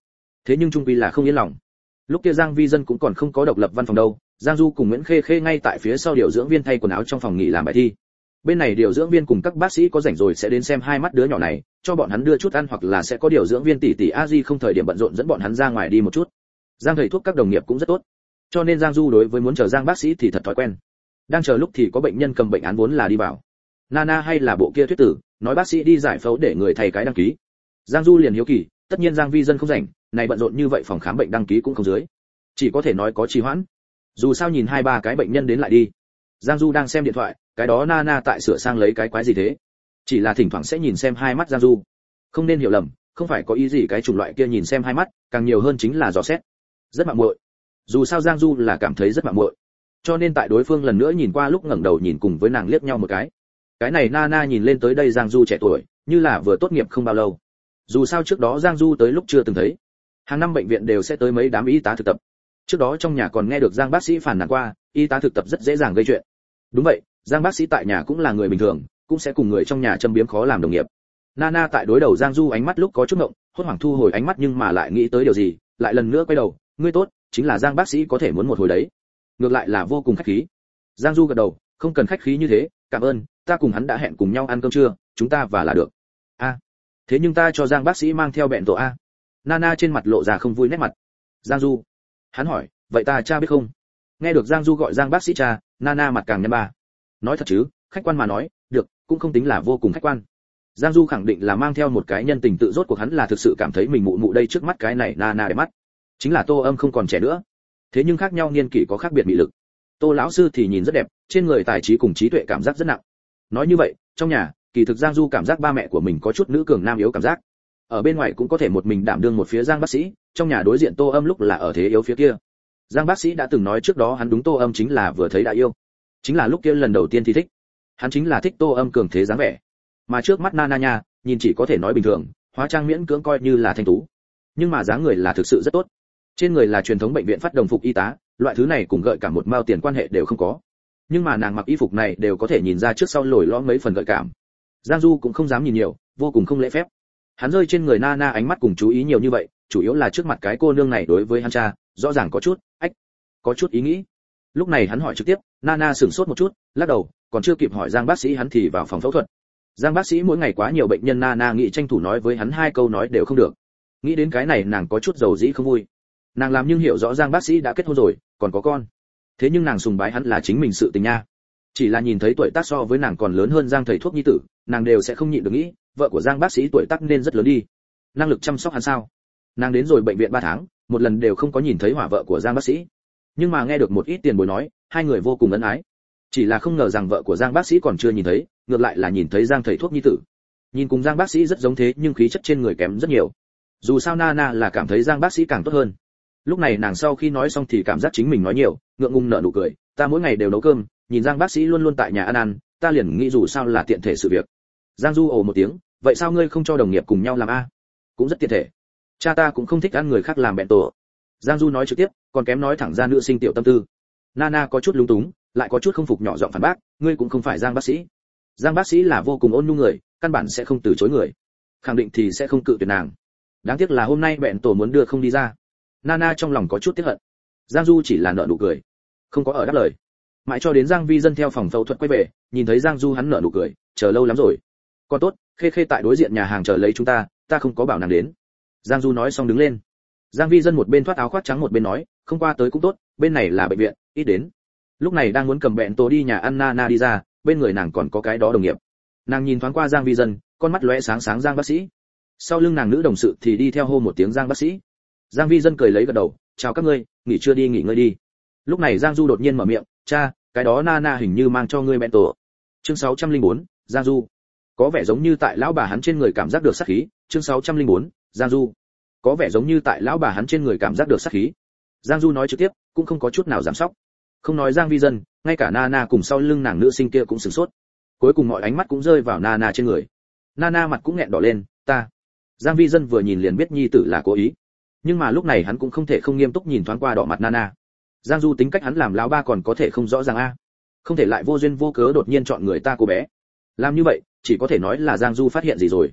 A: thế nhưng trung quy là không yên lòng. Lúc kia Giang Vi Dân cũng còn không có độc lập văn phòng đâu, Giang Du cùng Nguyễn Khê Khê ngay tại phía sau điều dưỡng viên thay quần áo trong phòng nghỉ làm bài thi. Bên này điều dưỡng viên cùng các bác sĩ có rảnh rồi sẽ đến xem hai mắt đứa nhỏ này, cho bọn hắn đưa chút ăn, hoặc là sẽ có điều dưỡng viên tỷ tỷ a di không thời điểm bận rộn dẫn bọn hắn ra ngoài đi một chút. Giang thầy thuốc các đồng nghiệp cũng rất tốt, cho nên Giang Du đối với muốn chờ Giang bác sĩ thì thật thói quen. Đang chờ lúc thì có bệnh nhân cầm bệnh án vốn là đi vào. Nana hay là bộ kia thuyết tử, nói bác sĩ đi giải phẫu để người thầy cái đăng ký. Giang Du liền hiếu kỳ, tất nhiên Giang Vi Dân không rảnh, này bận rộn như vậy phòng khám bệnh đăng ký cũng không dưới, chỉ có thể nói có trì hoãn. Dù sao nhìn hai ba cái bệnh nhân đến lại đi. Giang Du đang xem điện thoại, cái đó Nana tại sửa sang lấy cái quái gì thế? Chỉ là thỉnh thoảng sẽ nhìn xem hai mắt Giang Du. Không nên hiểu lầm, không phải có ý gì cái chủng loại kia nhìn xem hai mắt, càng nhiều hơn chính là dò xét. Rất mạo muội. Dù sao Giang Du là cảm thấy rất mạo muội, cho nên tại đối phương lần nữa nhìn qua lúc ngẩng đầu nhìn cùng với nàng liếc nhau một cái. Cái này Nana nhìn lên tới đây Giang Du trẻ tuổi, như là vừa tốt nghiệp không bao lâu. Dù sao trước đó Giang Du tới lúc chưa từng thấy. Hàng năm bệnh viện đều sẽ tới mấy đám y tá thực tập. Trước đó trong nhà còn nghe được Giang bác sĩ phản nàn qua, y tá thực tập rất dễ dàng gây chuyện. Đúng vậy, Giang bác sĩ tại nhà cũng là người bình thường, cũng sẽ cùng người trong nhà châm biếm khó làm đồng nghiệp. Nana tại đối đầu Giang Du ánh mắt lúc có chút ngộng, hốt hoảng thu hồi ánh mắt nhưng mà lại nghĩ tới điều gì, lại lần nữa quay đầu, ngươi tốt, chính là Giang bác sĩ có thể muốn một hồi đấy. Ngược lại là vô cùng khách khí. Giang Du gật đầu, không cần khách khí như thế, cảm ơn, ta cùng hắn đã hẹn cùng nhau ăn cơm trưa, chúng ta và là được. A, à, thế nhưng ta cho Giang bác sĩ mang theo bẹn tổ a. Nana trên mặt lộ ra không vui nét mặt. Giang Du, hắn hỏi, vậy ta cha biết không? Nghe được Giang Du gọi Giang bác sĩ cha, Nana mặt càng nhăn ba. Nói thật chứ, khách quan mà nói, được, cũng không tính là vô cùng khách quan. Giang Du khẳng định là mang theo một cái nhân tình tự rốt cuộc hắn là thực sự cảm thấy mình mụ mụ đây trước mắt cái này Nana đẹp mắt. Chính là Tô Âm không còn trẻ nữa. Thế nhưng khác nhau niên kỷ có khác biệt mị lực. Tô lão sư thì nhìn rất đẹp, trên người tài trí cùng trí tuệ cảm giác rất nặng. Nói như vậy, trong nhà, kỳ thực Giang Du cảm giác ba mẹ của mình có chút nữ cường nam yếu cảm giác. Ở bên ngoài cũng có thể một mình đảm đương một phía Giang bác sĩ, trong nhà đối diện Tô Âm lúc là ở thế yếu phía kia. Giang bác sĩ đã từng nói trước đó hắn đúng Tô Âm chính là vừa thấy đã yêu. Chính là lúc kia lần đầu tiên thì thích. Hắn chính là thích Tô Âm cường thế dáng vẻ. Mà trước mắt Nana nha, nhìn chỉ có thể nói bình thường, hóa trang miễn cưỡng coi như là thanh tú. Nhưng mà dáng người là thực sự rất tốt. Trên người là truyền thống bệnh viện phát đồng phục y tá, loại thứ này cùng gợi cảm một mao tiền quan hệ đều không có. Nhưng mà nàng mặc y phục này đều có thể nhìn ra trước sau lồi lõm mấy phần gợi cảm. Giang Du cũng không dám nhìn nhiều, vô cùng không lễ phép. Hắn rơi trên người Nana ánh mắt cùng chú ý nhiều như vậy, chủ yếu là trước mặt cái cô nương này đối với hắn cha, rõ ràng có chút, ách, có chút ý nghĩ. Lúc này hắn hỏi trực tiếp, Nana sửng sốt một chút, lắc đầu, còn chưa kịp hỏi Giang bác sĩ hắn thì vào phòng phẫu thuật. Giang bác sĩ mỗi ngày quá nhiều bệnh nhân, Nana nghĩ tranh thủ nói với hắn hai câu nói đều không được. Nghĩ đến cái này nàng có chút dầu dĩ không vui. Nàng làm nhưng hiểu rõ Giang bác sĩ đã kết hôn rồi, còn có con. Thế nhưng nàng sùng bái hắn là chính mình sự tình nha. Chỉ là nhìn thấy tuổi tác so với nàng còn lớn hơn Giang thầy thuốc nhi tử, nàng đều sẽ không nhịn được nghĩ, vợ của Giang bác sĩ tuổi tác nên rất lớn đi. Năng lực chăm sóc hắn sao? Nàng đến rồi bệnh viện ba tháng, một lần đều không có nhìn thấy hỏa vợ của Giang bác sĩ. Nhưng mà nghe được một ít tiền bối nói, hai người vô cùng ân ái. Chỉ là không ngờ rằng vợ của Giang bác sĩ còn chưa nhìn thấy, ngược lại là nhìn thấy Giang thầy thuốc nhi tử. Nhìn cùng Giang bác sĩ rất giống thế nhưng khí chất trên người kém rất nhiều. Dù sao Nana là cảm thấy Giang bác sĩ càng tốt hơn. Lúc này nàng sau khi nói xong thì cảm giác chính mình nói nhiều, ngượng ngùng nở nụ cười, ta mỗi ngày đều nấu cơm, nhìn Giang bác sĩ luôn luôn tại nhà ăn ăn, ta liền nghĩ dù sao là tiện thể sự việc. Giang Du ồ một tiếng, vậy sao ngươi không cho đồng nghiệp cùng nhau làm a? Cũng rất tiện thể. Cha ta cũng không thích ăn người khác làm bẹn tổ. Giang Du nói trực tiếp, còn kém nói thẳng ra nữ sinh tiểu tâm tư. Nana có chút lúng túng, lại có chút không phục nhỏ giọng phản bác, ngươi cũng không phải Giang bác sĩ. Giang bác sĩ là vô cùng ôn nhu người, căn bản sẽ không từ chối người, khẳng định thì sẽ không cự tuyệt nàng. Đáng tiếc là hôm nay bẹn tổ muốn đưa không đi ra. Nana trong lòng có chút tiếc hận. Giang Du chỉ là nở nụ cười, không có ở đáp lời. Mãi cho đến Giang Vi Dân theo phòng phẫu thuật quay về, nhìn thấy Giang Du hắn nở nụ cười, chờ lâu lắm rồi. Còn tốt, Khê Khê tại đối diện nhà hàng chờ lấy chúng ta, ta không có bảo nàng đến. Giang Du nói xong đứng lên. Giang Vi Dân một bên thoát áo khoác trắng một bên nói, không qua tới cũng tốt, bên này là bệnh viện, ít đến. Lúc này đang muốn cầm bẹn tổ đi nhà ăn, Nana đi ra, bên người nàng còn có cái đó đồng nghiệp. Nàng nhìn thoáng qua Giang Vi Dân, con mắt lóe sáng sáng Giang bác sĩ. Sau lưng nàng nữ đồng sự thì đi theo hô một tiếng Giang bác sĩ. Giang Vi Dân cười lấy gật đầu, chào các ngươi, nghỉ trưa đi nghỉ ngơi đi. Lúc này Giang Du đột nhiên mở miệng, cha, cái đó Nana hình như mang cho ngươi bẹn tổ. Chương sáu trăm lẻ bốn, Giang Du. Có vẻ giống như tại lão bà hắn trên người cảm giác được sát khí. Chương sáu trăm lẻ bốn, Giang Du. Có vẻ giống như tại lão bà hắn trên người cảm giác được sát khí. Giang Du nói trực tiếp, cũng không có chút nào giảm sóc. Không nói Giang Vi Dân, ngay cả Nana cùng sau lưng nàng nữ sinh kia cũng sửng sốt. Cuối cùng mọi ánh mắt cũng rơi vào Nana trên người. Nana mặt cũng nghẹn đỏ lên, ta. Giang Vi Dân vừa nhìn liền biết nhi tử là cố ý. Nhưng mà lúc này hắn cũng không thể không nghiêm túc nhìn thoáng qua đỏ mặt Nana. Giang Du tính cách hắn làm lão ba còn có thể không rõ ràng a. Không thể lại vô duyên vô cớ đột nhiên chọn người ta cô bé. Làm như vậy, chỉ có thể nói là Giang Du phát hiện gì rồi.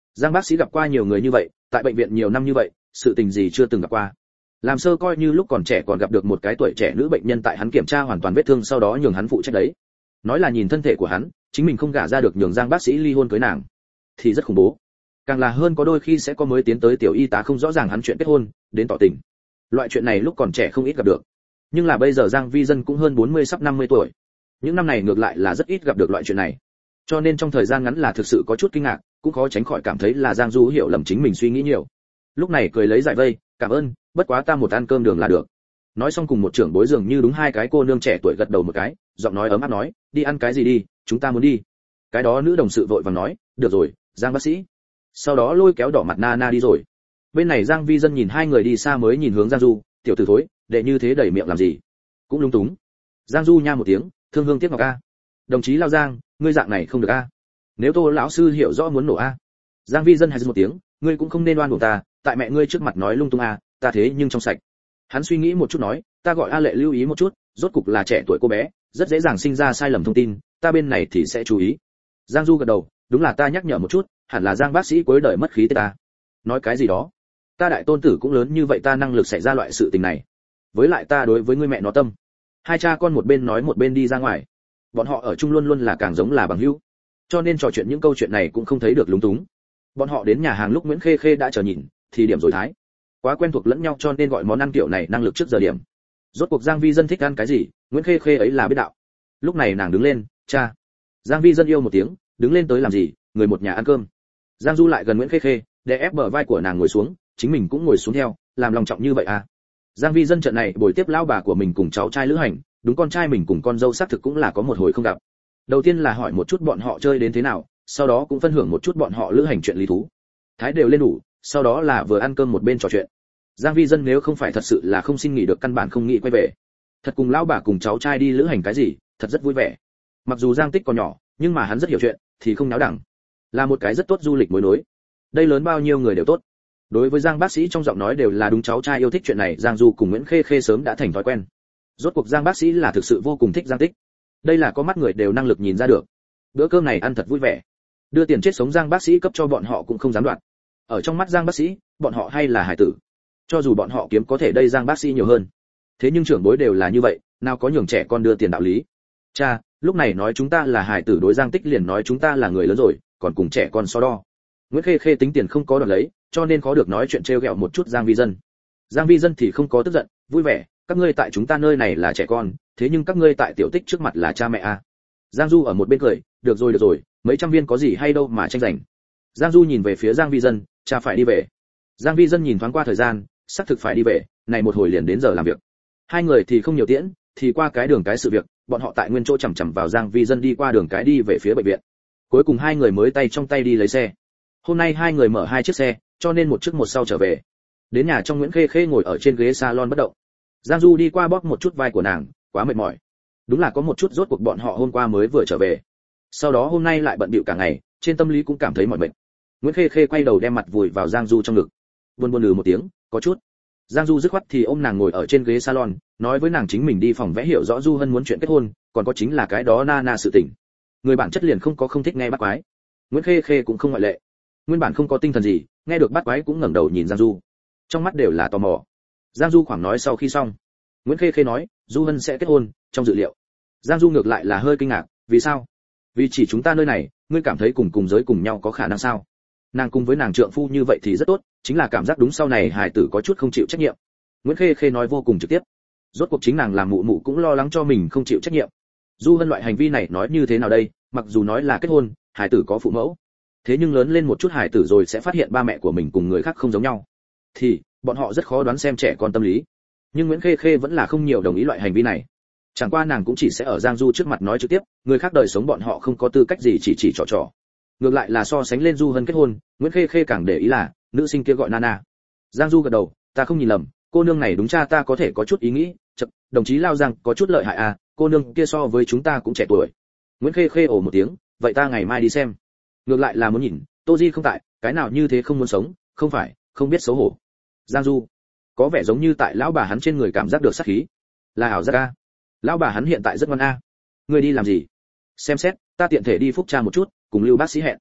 A: Giang bác sĩ gặp qua nhiều người như vậy, tại bệnh viện nhiều năm như vậy, sự tình gì chưa từng gặp qua. Làm sơ coi như lúc còn trẻ còn gặp được một cái tuổi trẻ nữ bệnh nhân tại hắn kiểm tra hoàn toàn vết thương sau đó nhường hắn phụ trách đấy. Nói là nhìn thân thể của hắn, chính mình không gả ra được nhường Giang bác sĩ ly hôn cưới nàng, thì rất khủng bố. Càng là hơn có đôi khi sẽ có mới tiến tới tiểu y tá không rõ ràng hắn chuyện kết hôn, đến tỏ tình. Loại chuyện này lúc còn trẻ không ít gặp được. Nhưng là bây giờ Giang Vi Dân cũng hơn bốn mươi sắp năm mươi tuổi. Những năm này ngược lại là rất ít gặp được loại chuyện này. Cho nên trong thời gian ngắn là thực sự có chút kinh ngạc, cũng khó tránh khỏi cảm thấy là Giang Du hiểu lầm chính mình suy nghĩ nhiều. Lúc này cười lấy giải vây, cảm ơn, bất quá ta một ăn cơm đường là được. Nói xong cùng một trưởng bối dường như đúng hai cái cô nương trẻ tuổi gật đầu một cái, giọng nói ấm áp nói, đi ăn cái gì đi, chúng ta muốn đi. Cái đó nữ đồng sự vội vàng nói, được rồi, Giang bác sĩ. Sau đó lôi kéo đỏ mặt Nana đi rồi. Bên này Giang Vi Dân nhìn hai người đi xa mới nhìn hướng Giang Du, tiểu tử thối, đệ như thế đẩy miệng làm gì? Cũng lung túng. Giang Du nha một tiếng, thương hương tiếc ngọc a. Đồng chí Lao Giang, ngươi dạng này không được a. Nếu Tô lão sư hiểu rõ muốn nổ a. Giang Vi Dân hay một tiếng, ngươi cũng không nên oan uổng ta, tại mẹ ngươi trước mặt nói lung tung a, ta thế nhưng trong sạch. Hắn suy nghĩ một chút nói, ta gọi A Lệ lưu ý một chút, rốt cục là trẻ tuổi cô bé, rất dễ dàng sinh ra sai lầm thông tin, ta bên này thì sẽ chú ý. Giang Du gật đầu, đúng là ta nhắc nhở một chút, hẳn là Giang bác sĩ cuối đời mất khí tê ta. Nói cái gì đó? Ta đại tôn tử cũng lớn như vậy ta năng lực xảy ra loại sự tình này. Với lại ta đối với ngươi mẹ nó tâm. Hai cha con một bên nói một bên đi ra ngoài. Bọn họ ở chung luôn luôn là càng giống là bằng hữu. Cho nên trò chuyện những câu chuyện này cũng không thấy được lúng túng. Bọn họ đến nhà hàng lúc Nguyễn Khê Khê đã chờ nhìn, thì điểm rồi thái. Quá quen thuộc lẫn nhau cho nên gọi món ăn kiểu này năng lực trước giờ điểm. Rốt cuộc Giang Vi Dân thích ăn cái gì, Nguyễn Khê Khê ấy là biết đạo. Lúc này nàng đứng lên, cha. Giang Vi Dân yêu một tiếng, đứng lên tới làm gì, người một nhà ăn cơm. Giang Du lại gần Nguyễn Khê Khê, đè ép bờ vai của nàng ngồi xuống, chính mình cũng ngồi xuống theo, làm lòng trọng như vậy à. Giang Vi Dân trận này buổi tiếp lão bà của mình cùng cháu trai lữ hành, đúng con trai mình cùng con dâu xác thực cũng là có một hồi không gặp. Đầu tiên là hỏi một chút bọn họ chơi đến thế nào, sau đó cũng phân hưởng một chút bọn họ lữ hành chuyện lý thú. Thái đều lên đủ, sau đó là vừa ăn cơm một bên trò chuyện. Giang Vi Dân nếu không phải thật sự là không xin nghỉ được căn bản không nghĩ quay về. Thật cùng lão bà cùng cháu trai đi lữ hành cái gì, thật rất vui vẻ. Mặc dù Giang Tích còn nhỏ, nhưng mà hắn rất hiểu chuyện, thì không náo đẳng. Là một cái rất tốt du lịch mối nối. Đây lớn bao nhiêu người đều tốt. Đối với Giang bác sĩ trong giọng nói đều là đúng cháu trai yêu thích chuyện này, Giang Du cùng Nguyễn Khê Khê sớm đã thành thói quen. Rốt cuộc Giang bác sĩ là thực sự vô cùng thích Giang Tích. Đây là có mắt người đều năng lực nhìn ra được. Bữa cơm này ăn thật vui vẻ. Đưa tiền chết sống Giang bác sĩ cấp cho bọn họ cũng không dám đoạt. Ở trong mắt Giang bác sĩ, bọn họ hay là hải tử. Cho dù bọn họ kiếm có thể đây Giang bác sĩ nhiều hơn. Thế nhưng trưởng bối đều là như vậy, nào có nhường trẻ con đưa tiền đạo lý. Cha, lúc này nói chúng ta là hải tử đối Giang Tích liền nói chúng ta là người lớn rồi, còn cùng trẻ con so đo. Nguyễn Khê Khê tính tiền không có đoạt lấy, cho nên khó được nói chuyện trêu ghẹo một chút Giang Vi Dân. Giang Vi Dân thì không có tức giận, vui vẻ, các ngươi tại chúng ta nơi này là trẻ con, thế nhưng các ngươi tại tiểu Tích trước mặt là cha mẹ à. Giang Du ở một bên cười, được rồi được rồi, mấy trăm viên có gì hay đâu mà tranh giành. Giang Du nhìn về phía Giang Vi Dân, cha phải đi về. Giang Vi Dân nhìn thoáng qua thời gian, xác thực phải đi về, này một hồi liền đến giờ làm việc. Hai người thì không nhiều tiễn, thì qua cái đường cái sự việc, bọn họ tại nguyên chỗ chằm chằm vào Giang Vi Dân đi qua đường cái đi về phía bệnh viện. Cuối cùng hai người mới tay trong tay đi lấy xe. Hôm nay hai người mở hai chiếc xe, cho nên một trước một sau trở về. Đến nhà trong Nguyễn Khê Khê ngồi ở trên ghế salon bất động. Giang Du đi qua bóp một chút vai của nàng, quá mệt mỏi. Đúng là có một chút rốt cuộc bọn họ hôm qua mới vừa trở về. Sau đó hôm nay lại bận bịu cả ngày, trên tâm lý cũng cảm thấy mỏi mệt. Nguyễn Khê Khê quay đầu đem mặt vùi vào Giang Du trong ngực. Buồn buồn lừ một tiếng, có chút. Giang Du dứt khoát thì ôm nàng ngồi ở trên ghế salon, nói với nàng chính mình đi phòng vẽ hiểu rõ Du Hân muốn chuyện kết hôn, còn có chính là cái đó Nana sự tình. Người bản chất liền không có không thích nghe bắt quái. Nguyễn Khê Khê cũng không ngoại lệ. Nguyên bản không có tinh thần gì, nghe được bắt quái cũng ngẩng đầu nhìn Giang Du. Trong mắt đều là tò mò. Giang Du khoảng nói sau khi xong, Nguyễn Khê Khê nói, Du Hân sẽ kết hôn, trong dự liệu. Giang Du ngược lại là hơi kinh ngạc, vì sao? Vì chỉ chúng ta nơi này, ngươi cảm thấy cùng cùng giới cùng nhau có khả năng sao? Nàng cùng với nàng trượng phu như vậy thì rất tốt, chính là cảm giác đúng sau này hài tử có chút không chịu trách nhiệm. Nguyễn Khê Khê nói vô cùng trực tiếp. Rốt cuộc chính nàng làm mụ mụ cũng lo lắng cho mình không chịu trách nhiệm. Du Hân loại hành vi này nói như thế nào đây, mặc dù nói là kết hôn, hài tử có phụ mẫu. Thế nhưng lớn lên một chút hài tử rồi sẽ phát hiện ba mẹ của mình cùng người khác không giống nhau. Thì, bọn họ rất khó đoán xem trẻ con tâm lý. Nhưng Nguyễn Khê Khê vẫn là không nhiều đồng ý loại hành vi này. Chẳng qua nàng cũng chỉ sẽ ở Giang Du trước mặt nói trực tiếp, người khác đời sống bọn họ không có tư cách gì chỉ chỉ trò trò. Ngược lại là so sánh lên Du Hân kết hôn, Nguyễn Khê Khê càng để ý là, nữ sinh kia gọi Nana. Giang Du gật đầu, ta không nhìn lầm, cô nương này đúng cha ta có thể có chút ý nghĩ, chậc, đồng chí Lao Giang có chút lợi hại à, cô nương kia so với chúng ta cũng trẻ tuổi. Nguyễn Khê Khê ồ một tiếng, vậy ta ngày mai đi xem. Ngược lại là muốn nhìn, Tô Di không tại, cái nào như thế không muốn sống, không phải, không biết xấu hổ. Giang Du, có vẻ giống như tại lão bà hắn trên người cảm giác được sát khí. Là ảo giác a. Lão bà hắn hiện tại rất ngoan a. Ngươi đi làm gì? Xem xét, ta tiện thể đi phúc tra một chút, cùng Lưu bác sĩ hẹn.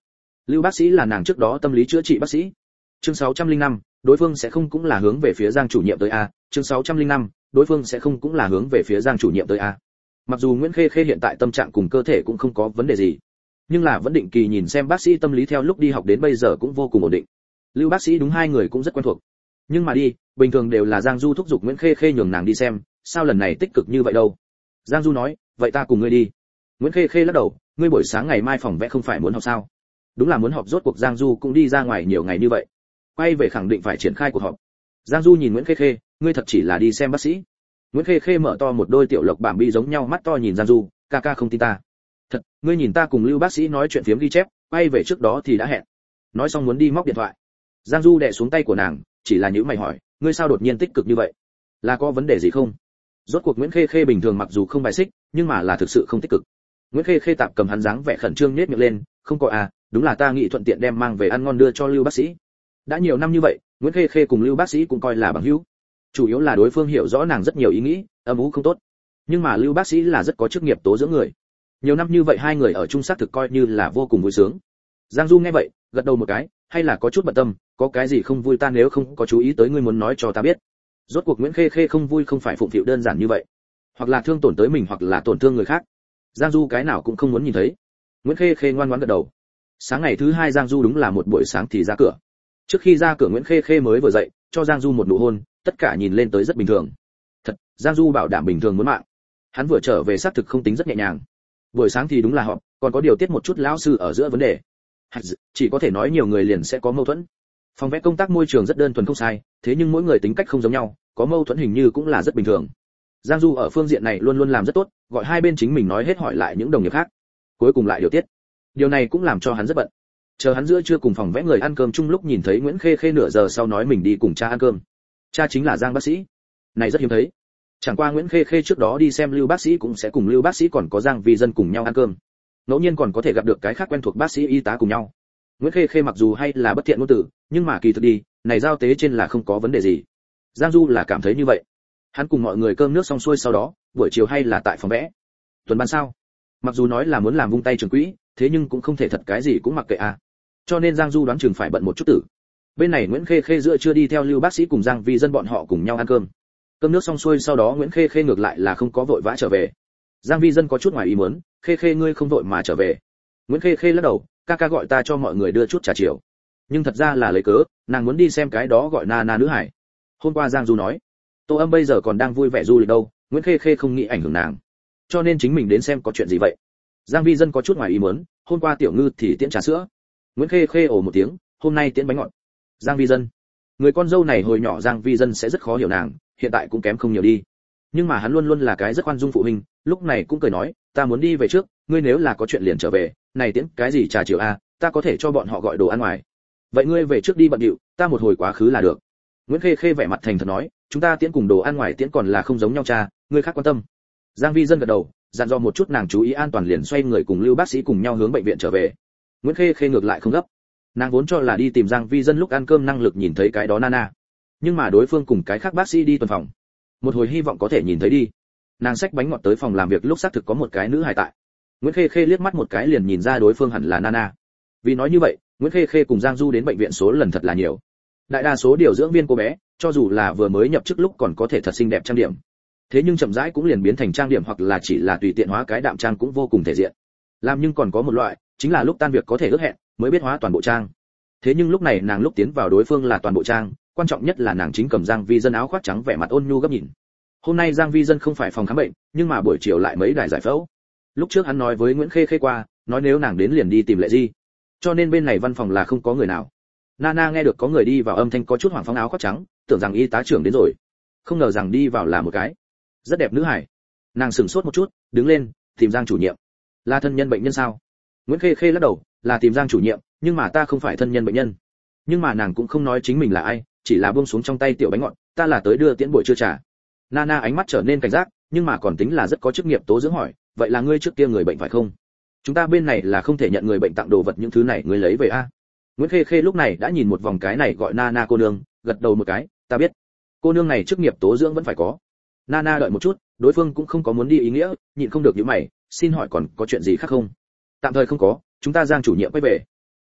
A: Lưu bác sĩ là nàng trước đó tâm lý chữa trị bác sĩ. Chương sáu trăm lẻ năm, đối phương sẽ không cũng là hướng về phía Giang chủ nhiệm tới a. Chương sáu trăm lẻ năm, đối phương sẽ không cũng là hướng về phía Giang chủ nhiệm tới a. Mặc dù Nguyễn Khê Khê hiện tại tâm trạng cùng cơ thể cũng không có vấn đề gì, nhưng là vẫn định kỳ nhìn xem bác sĩ tâm lý theo lúc đi học đến bây giờ cũng vô cùng ổn định. Lưu bác sĩ đúng hai người cũng rất quen thuộc. Nhưng mà đi, bình thường đều là Giang Du thúc giục Nguyễn Khê Khê nhường nàng đi xem, sao lần này tích cực như vậy đâu? Giang Du nói, vậy ta cùng ngươi đi. Nguyễn Khê Khê lắc đầu, ngươi buổi sáng ngày mai phòng vẽ không phải muốn học sao? Đúng là muốn họp, rốt cuộc Giang Du cũng đi ra ngoài nhiều ngày như vậy, quay về khẳng định phải triển khai cuộc họp. Giang Du nhìn Nguyễn Khê Khê, ngươi thật chỉ là đi xem bác sĩ? Nguyễn Khê Khê mở to một đôi tiểu lộc bảm bi giống nhau mắt to nhìn Giang Du, ca ca không tin ta. Thật, ngươi nhìn ta cùng Lưu bác sĩ nói chuyện phiếm ghi chép, quay về trước đó thì đã hẹn. Nói xong muốn đi móc điện thoại. Giang Du đè xuống tay của nàng, chỉ là nhíu mày hỏi, ngươi sao đột nhiên tích cực như vậy? Là có vấn đề gì không? Rốt cuộc Nguyễn Khê Khê bình thường mặc dù không bài xích, nhưng mà là thực sự không tích cực. Nguyễn Khê Khê tạm cầm hắn dáng vẻ khẩn trương nhếch miệng lên, không có à, đúng là ta nghĩ thuận tiện đem mang về ăn ngon đưa cho Lưu bác sĩ. Đã nhiều năm như vậy, Nguyễn Khê Khê cùng Lưu bác sĩ cũng coi là bằng hữu. Chủ yếu là đối phương hiểu rõ nàng rất nhiều ý nghĩ, âm u không tốt. Nhưng mà Lưu bác sĩ là rất có chức nghiệp tố dưỡng người. Nhiều năm như vậy hai người ở chung xác thực coi như là vô cùng vui sướng. Giang Du nghe vậy, gật đầu một cái, hay là có chút bận tâm, có cái gì không vui ta nếu không có chú ý tới ngươi muốn nói cho ta biết. Rốt cuộc Nguyễn Khê Khê không vui không phải phụng phịu đơn giản như vậy, hoặc là thương tổn tới mình hoặc là tổn thương người khác. Giang Du cái nào cũng không muốn nhìn thấy. Nguyễn Khê Khê ngoan ngoãn gật đầu. Sáng ngày thứ hai Giang Du đúng là một buổi sáng thì ra cửa. Trước khi ra cửa Nguyễn Khê Khê mới vừa dậy, cho Giang Du một nụ hôn, tất cả nhìn lên tới rất bình thường. Thật, Giang Du bảo đảm bình thường muốn mạng. Hắn vừa trở về xác thực không tính rất nhẹ nhàng. Buổi sáng thì đúng là họp, còn có điều tiết một chút lão sư ở giữa vấn đề. Chỉ có thể nói nhiều người liền sẽ có mâu thuẫn. Phòng vẽ công tác môi trường rất đơn thuần không sai, thế nhưng mỗi người tính cách không giống nhau, có mâu thuẫn hình như cũng là rất bình thường. Giang Du ở phương diện này luôn luôn làm rất tốt, gọi hai bên chính mình nói hết hỏi lại những đồng nghiệp khác, cuối cùng lại điều tiết. Điều này cũng làm cho hắn rất bận. Chờ hắn giữa trưa cùng phòng vẽ người ăn cơm chung lúc nhìn thấy Nguyễn Khê Khê nửa giờ sau nói mình đi cùng cha ăn cơm. Cha chính là Giang bác sĩ. Này rất hiếm thấy. Chẳng qua Nguyễn Khê Khê trước đó đi xem Lưu bác sĩ cũng sẽ cùng Lưu bác sĩ còn có Giang Vi Dân cùng nhau ăn cơm. Ngẫu nhiên còn có thể gặp được cái khác quen thuộc bác sĩ y tá cùng nhau. Nguyễn Khê Khê mặc dù hay là bất thiện ngôn từ, nhưng mà kỳ thực đi, này giao tế trên là không có vấn đề gì. Giang Du là cảm thấy như vậy. Hắn cùng mọi người cơm nước xong xuôi sau đó, buổi chiều hay là tại phòng vẽ. Tuần ban sao? Mặc dù nói là muốn làm vung tay trường quỹ, thế nhưng cũng không thể thật cái gì cũng mặc kệ à. Cho nên Giang Du đoán chừng phải bận một chút tử. Bên này Nguyễn Khê Khê giữa trưa đi theo Lưu bác sĩ cùng Giang Vi Dân bọn họ cùng nhau ăn cơm. Cơm nước xong xuôi sau đó Nguyễn Khê Khê ngược lại là không có vội vã trở về. Giang Vi Dân có chút ngoài ý muốn, Khê Khê ngươi không vội mà trở về. Nguyễn Khê Khê lắc đầu, ca ca gọi ta cho mọi người đưa chút trà chiều. Nhưng thật ra là lấy cớ, nàng muốn đi xem cái đó gọi na na nữ hải. Hôm qua Giang Du nói, Tô Âm bây giờ còn đang vui vẻ du lịch đâu, Nguyễn Khê Khê không nghĩ ảnh hưởng nàng, cho nên chính mình đến xem có chuyện gì vậy. Giang Vi Dân có chút ngoài ý muốn, hôm qua Tiểu Ngư thì tiễn trà sữa. Nguyễn Khê Khê ồ một tiếng, hôm nay tiễn bánh ngọt. Giang Vi Dân, người con dâu này hồi nhỏ Giang Vi Dân sẽ rất khó hiểu nàng, hiện tại cũng kém không nhiều đi. Nhưng mà hắn luôn luôn là cái rất khoan dung phụ huynh, lúc này cũng cười nói, ta muốn đi về trước, ngươi nếu là có chuyện liền trở về, này tiễn cái gì trà chiều a, à, ta có thể cho bọn họ gọi đồ ăn ngoài. Vậy ngươi về trước đi bận điệu, ta một hồi quá khứ là được. Nguyễn Khê Khê vẻ mặt thành thật nói, chúng ta tiễn cùng đồ ăn ngoài tiễn còn là không giống nhau cha, ngươi khác quan tâm. Giang Vi Dân gật đầu, dặn dò một chút nàng chú ý an toàn liền xoay người cùng Lưu bác sĩ cùng nhau hướng bệnh viện trở về. Nguyễn Khê Khê ngược lại không gấp. Nàng vốn cho là đi tìm Giang Vi Dân lúc ăn cơm năng lực nhìn thấy cái đó Nana, nhưng mà đối phương cùng cái khác bác sĩ đi tuần phòng, một hồi hy vọng có thể nhìn thấy đi. Nàng xách bánh ngọt tới phòng làm việc lúc xác thực có một cái nữ hài tại. Nguyễn Khê Khê liếc mắt một cái liền nhìn ra đối phương hẳn là Nana. Vì nói như vậy, Nguyễn Khê Khê cùng Giang Du đến bệnh viện số lần thật là nhiều. Đại đa số điều dưỡng viên cô bé, cho dù là vừa mới nhập chức lúc còn có thể thật xinh đẹp trang điểm, thế nhưng chậm rãi cũng liền biến thành trang điểm hoặc là chỉ là tùy tiện hóa cái đạm trang cũng vô cùng thể diện. Làm nhưng còn có một loại, chính là lúc tan việc có thể ước hẹn, mới biết hóa toàn bộ trang. Thế nhưng lúc này nàng lúc tiến vào đối phương là toàn bộ trang, quan trọng nhất là nàng chính cầm Giang Vi Dân áo khoác trắng vẻ mặt ôn nhu gấp nhìn. Hôm nay Giang Vi Dân không phải phòng khám bệnh, nhưng mà buổi chiều lại mấy đài giải phẫu. Lúc trước hắn nói với Nguyễn Khê Khê qua, nói nếu nàng đến liền đi tìm Lệ Di. Cho nên bên này văn phòng là không có người nào. Nana nghe được có người đi vào âm thanh có chút hoảng phóng áo khoác trắng, tưởng rằng y tá trưởng đến rồi. Không ngờ rằng đi vào là một cái rất đẹp nữ hải. Nàng sửng sốt một chút, đứng lên, tìm Giang chủ nhiệm. Là thân nhân bệnh nhân sao? Nguyễn Khê Khê lắc đầu, là tìm Giang chủ nhiệm, nhưng mà ta không phải thân nhân bệnh nhân. Nhưng mà nàng cũng không nói chính mình là ai, chỉ là buông xuống trong tay tiểu bánh ngọt, ta là tới đưa tiễn buổi trưa trà. Nana ánh mắt trở nên cảnh giác, nhưng mà còn tính là rất có chức nghiệp tố dưỡng hỏi, vậy là ngươi trước kia người bệnh phải không? Chúng ta bên này là không thể nhận người bệnh tặng đồ vật những thứ này ngươi lấy về a. Nguyễn Khê Khê lúc này đã nhìn một vòng cái này gọi Nana cô nương, gật đầu một cái, ta biết. Cô nương này chức nghiệp tố dưỡng vẫn phải có. Nana đợi một chút, đối phương cũng không có muốn đi ý nghĩa, nhịn không được nhíu mày, xin hỏi còn có chuyện gì khác không? Tạm thời không có, chúng ta Giang chủ nhiệm quay về.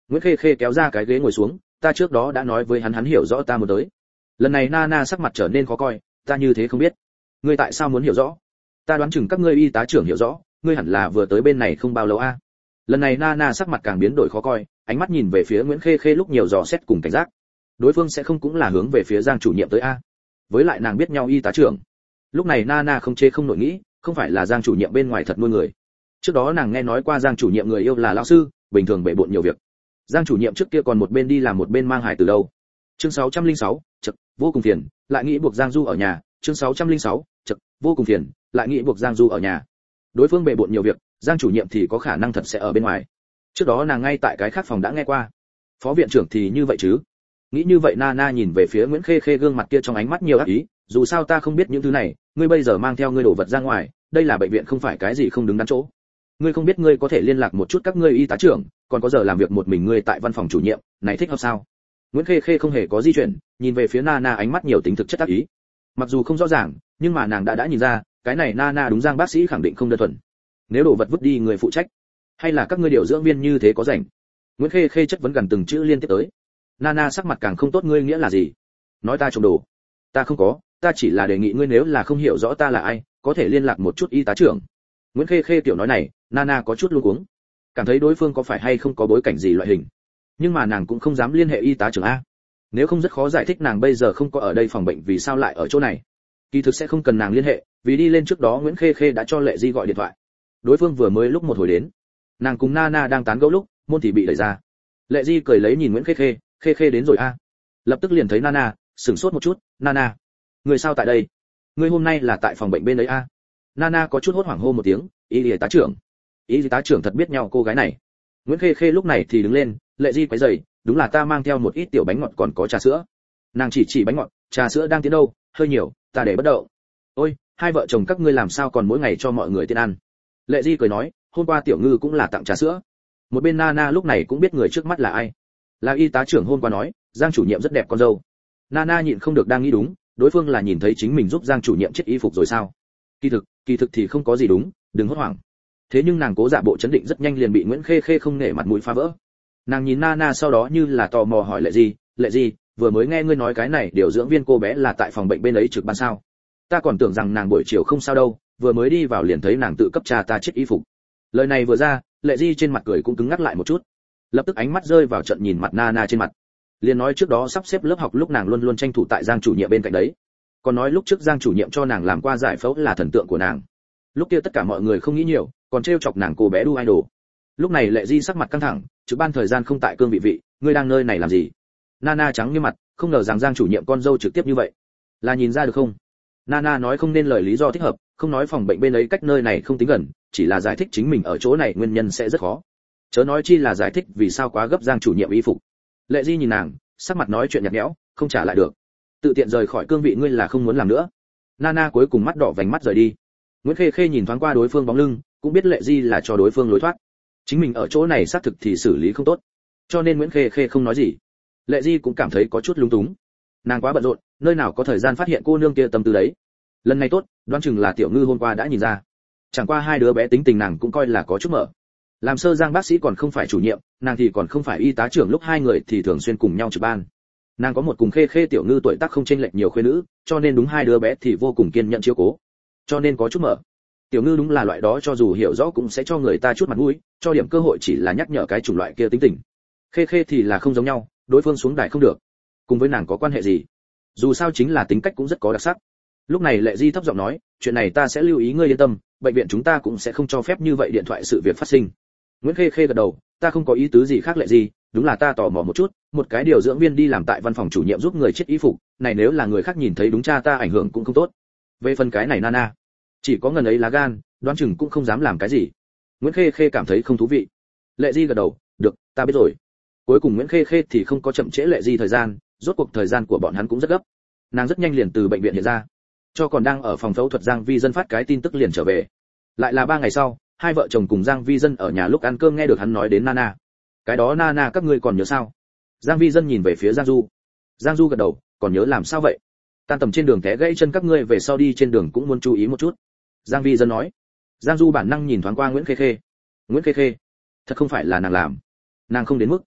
A: Nguyễn Khê Khê kéo ra cái ghế ngồi xuống, ta trước đó đã nói với hắn, hắn hiểu rõ ta muốn tới. Lần này Nana sắc mặt trở nên khó coi, ta như thế không biết, ngươi tại sao muốn hiểu rõ? Ta đoán chừng các ngươi y tá trưởng hiểu rõ, ngươi hẳn là vừa tới bên này không bao lâu a. Lần này Nana sắc mặt càng biến đổi khó coi, ánh mắt nhìn về phía Nguyễn Khê Khê lúc nhiều dò xét cùng cảnh giác. Đối phương sẽ không cũng là hướng về phía Giang chủ nhiệm tới a? Với lại nàng biết nhau y tá trưởng. Lúc này Nana không chê không nổi nghĩ, không phải là Giang chủ nhiệm bên ngoài thật nuôi người. Trước đó nàng nghe nói qua Giang chủ nhiệm người yêu là lão sư, bình thường bể bộn nhiều việc. Giang chủ nhiệm trước kia còn một bên đi làm một bên mang hài từ đâu. Chương sáu trăm lẻ sáu, chậc, vô cùng phiền, lại nghĩ buộc Giang Du ở nhà. Chương sáu trăm lẻ sáu, chậc, vô cùng phiền, lại nghĩ buộc Giang Du ở nhà. Đối phương bể bộn nhiều việc, Giang chủ nhiệm thì có khả năng thật sẽ ở bên ngoài. Trước đó nàng ngay tại cái khác phòng đã nghe qua. Phó viện trưởng thì như vậy chứ? Nghĩ như vậy Nana nhìn về phía Nguyễn Khê Khê gương mặt kia trong ánh mắt nhiều ác ý, dù sao ta không biết những thứ này, ngươi bây giờ mang theo ngươi đồ vật ra ngoài, đây là bệnh viện không phải cái gì không đứng đắn chỗ. Ngươi không biết ngươi có thể liên lạc một chút các ngươi y tá trưởng, còn có giờ làm việc một mình ngươi tại văn phòng chủ nhiệm, này thích hợp sao? Nguyễn Khê Khê không hề có di chuyển, nhìn về phía Nana ánh mắt nhiều tính thực chất ác ý. Mặc dù không rõ ràng, nhưng mà nàng đã đã nhìn ra, cái này Nana đúng Giang bác sĩ khẳng định không đơn thuần. Nếu đồ vật vứt đi người phụ trách, hay là các ngươi điều dưỡng viên như thế có rảnh? Nguyễn Khê Khê chất vấn gần từng chữ liên tiếp tới. Nana sắc mặt càng không tốt, ngươi nghĩa là gì? Nói ta trộm đồ? Ta không có, ta chỉ là đề nghị ngươi nếu là không hiểu rõ ta là ai, có thể liên lạc một chút y tá trưởng. Nguyễn Khê Khê tiểu nói này, Nana có chút luống cuống, cảm thấy đối phương có phải hay không có bối cảnh gì loại hình, nhưng mà nàng cũng không dám liên hệ y tá trưởng a. Nếu không rất khó giải thích nàng bây giờ không có ở đây phòng bệnh vì sao lại ở chỗ này. Kỳ thực sẽ không cần nàng liên hệ, vì đi lên trước đó Nguyễn Khê Khê đã cho Lệ Di gọi điện thoại. Đối phương vừa mới lúc một hồi đến, nàng cùng Nana đang tán gẫu lúc, môn thì bị đẩy ra. Lệ Di cười lấy nhìn Nguyễn Khê Khê, Khê Khê đến rồi a. Lập tức liền thấy Nana, sửng sốt một chút, Nana, người sao tại đây? Người hôm nay là tại phòng bệnh bên đấy a? Nana có chút hốt hoảng hô một tiếng, y tá trưởng. Y tá trưởng thật biết nhau cô gái này. Nguyễn Khê Khê lúc này thì đứng lên, Lệ Di quấy rầy, đúng là ta mang theo một ít tiểu bánh ngọt còn có trà sữa. Nàng chỉ chỉ bánh ngọt, trà sữa đang tiến đâu, hơi nhiều, ta để bất động. Ôi, hai vợ chồng các ngươi làm sao còn mỗi ngày cho mọi người tiện ăn? Lệ Di cười nói, hôm qua tiểu ngư cũng là tặng trà sữa. Một bên Nana lúc này cũng biết người trước mắt là ai. Là y tá trưởng hôm qua nói, Giang chủ nhiệm rất đẹp con dâu. Nana nhịn không được đang nghĩ đúng, đối phương là nhìn thấy chính mình giúp Giang chủ nhiệm chết y phục rồi sao? Kỳ thực, kỳ thực thì không có gì đúng, đừng hốt hoảng. Thế nhưng nàng cố giả bộ chấn định rất nhanh liền bị Nguyễn Khê Khê không nể mặt mũi phá vỡ. Nàng nhìn Nana sau đó như là tò mò hỏi Lệ Di, Lệ Di, vừa mới nghe ngươi nói cái này điều dưỡng viên cô bé là tại phòng bệnh bên ấy trực ban sao? Ta còn tưởng rằng nàng buổi chiều không sao đâu, vừa mới đi vào liền thấy nàng tự cấp trà ta chết y phục. Lời này vừa ra, Lệ Di trên mặt cười cũng cứng ngắc lại một chút, lập tức ánh mắt rơi vào trận nhìn mặt Nana trên mặt. Liền nói trước đó sắp xếp lớp học lúc nàng luôn luôn tranh thủ tại Giang chủ nhiệm bên cạnh đấy, còn nói lúc trước Giang chủ nhiệm cho nàng làm qua giải phẫu là thần tượng của nàng. Lúc kia tất cả mọi người không nghĩ nhiều, còn trêu chọc nàng cô bé đu idol. Lúc này Lệ Di sắc mặt căng thẳng, trực ban thời gian không tại cương vị vị, ngươi đang nơi này làm gì? Nana trắng như mặt, không ngờ rằng Giang chủ nhiệm con dâu trực tiếp như vậy, là nhìn ra được không? Nana nói không nên lời lý do thích hợp, không nói phòng bệnh bên ấy cách nơi này không tính gần, chỉ là giải thích chính mình ở chỗ này nguyên nhân sẽ rất khó. Chớ nói chi là giải thích vì sao quá gấp Giang chủ nhiệm y phục. Lệ Di nhìn nàng, sắc mặt nói chuyện nhạt nhẽo, không trả lại được. Tự tiện rời khỏi cương vị ngươi là không muốn làm nữa. Nana cuối cùng mắt đỏ vành mắt rời đi. Nguyễn Khê Khê nhìn thoáng qua đối phương bóng lưng, cũng biết Lệ Di là cho đối phương lối thoát. Chính mình ở chỗ này xác thực thì xử lý không tốt, cho nên Nguyễn Khê Khê không nói gì. Lệ Di cũng cảm thấy có chút lung túng. Nàng quá bận rộn, nơi nào có thời gian phát hiện cô nương kia tâm tư đấy. Lần này tốt, đoán chừng là Tiểu Ngư hôm qua đã nhìn ra. Chẳng qua hai đứa bé tính tình nàng cũng coi là có chút mở. Làm sơ Giang bác sĩ còn không phải chủ nhiệm, nàng thì còn không phải y tá trưởng, lúc hai người thì thường xuyên cùng nhau trực ban. Nàng có một cùng Khê Khê Tiểu Ngư tuổi tác không chênh lệch nhiều khuê nữ, cho nên đúng hai đứa bé thì vô cùng kiên nhẫn chiếu cố, cho nên có chút mở. Tiểu Ngư đúng là loại đó cho dù hiểu rõ cũng sẽ cho người ta chút mặt mũi, cho điểm cơ hội chỉ là nhắc nhở cái chủng loại kia tính tình. Khê Khê thì là không giống nhau, đối phương xuống đài không được, cùng với nàng có quan hệ gì? Dù sao chính là tính cách cũng rất có đặc sắc. Lúc này Lệ Di thấp giọng nói, chuyện này ta sẽ lưu ý, ngươi yên tâm, bệnh viện chúng ta cũng sẽ không cho phép như vậy điện thoại sự việc phát sinh. Nguyễn Khê Khê gật đầu, ta không có ý tứ gì khác Lệ Di, đúng là ta tò mò một chút, một cái điều dưỡng viên đi làm tại văn phòng chủ nhiệm giúp người chết y phục, này nếu là người khác nhìn thấy đúng cha ta ảnh hưởng cũng không tốt. Về phần cái này Nana, chỉ có ngần ấy lá gan, đoán chừng cũng không dám làm cái gì. Nguyễn Khê Khê cảm thấy không thú vị. Lệ Di gật đầu, được, ta biết rồi. Cuối cùng Nguyễn Khê Khê thì không có chậm trễ Lệ Di thời gian, rốt cuộc thời gian của bọn hắn cũng rất gấp. Nàng rất nhanh liền từ bệnh viện hiện ra, cho còn đang ở phòng phẫu thuật Giang Vi Dân phát cái tin tức liền trở về. Lại là ba ngày sau, hai vợ chồng cùng Giang Vi Dân ở nhà lúc ăn cơm nghe được hắn nói đến Nana. Cái đó Nana các ngươi còn nhớ sao? Giang Vi Dân nhìn về phía Giang Du. Giang Du gật đầu, còn nhớ làm sao vậy? Tan tầm trên đường té gãy chân, các ngươi về sau đi trên đường cũng muốn chú ý một chút. Giang Vi Dân nói. Giang Du bản năng nhìn thoáng qua Nguyễn Khê Khê. Nguyễn Khê Khê, thật không phải là nàng làm, nàng không đến mức.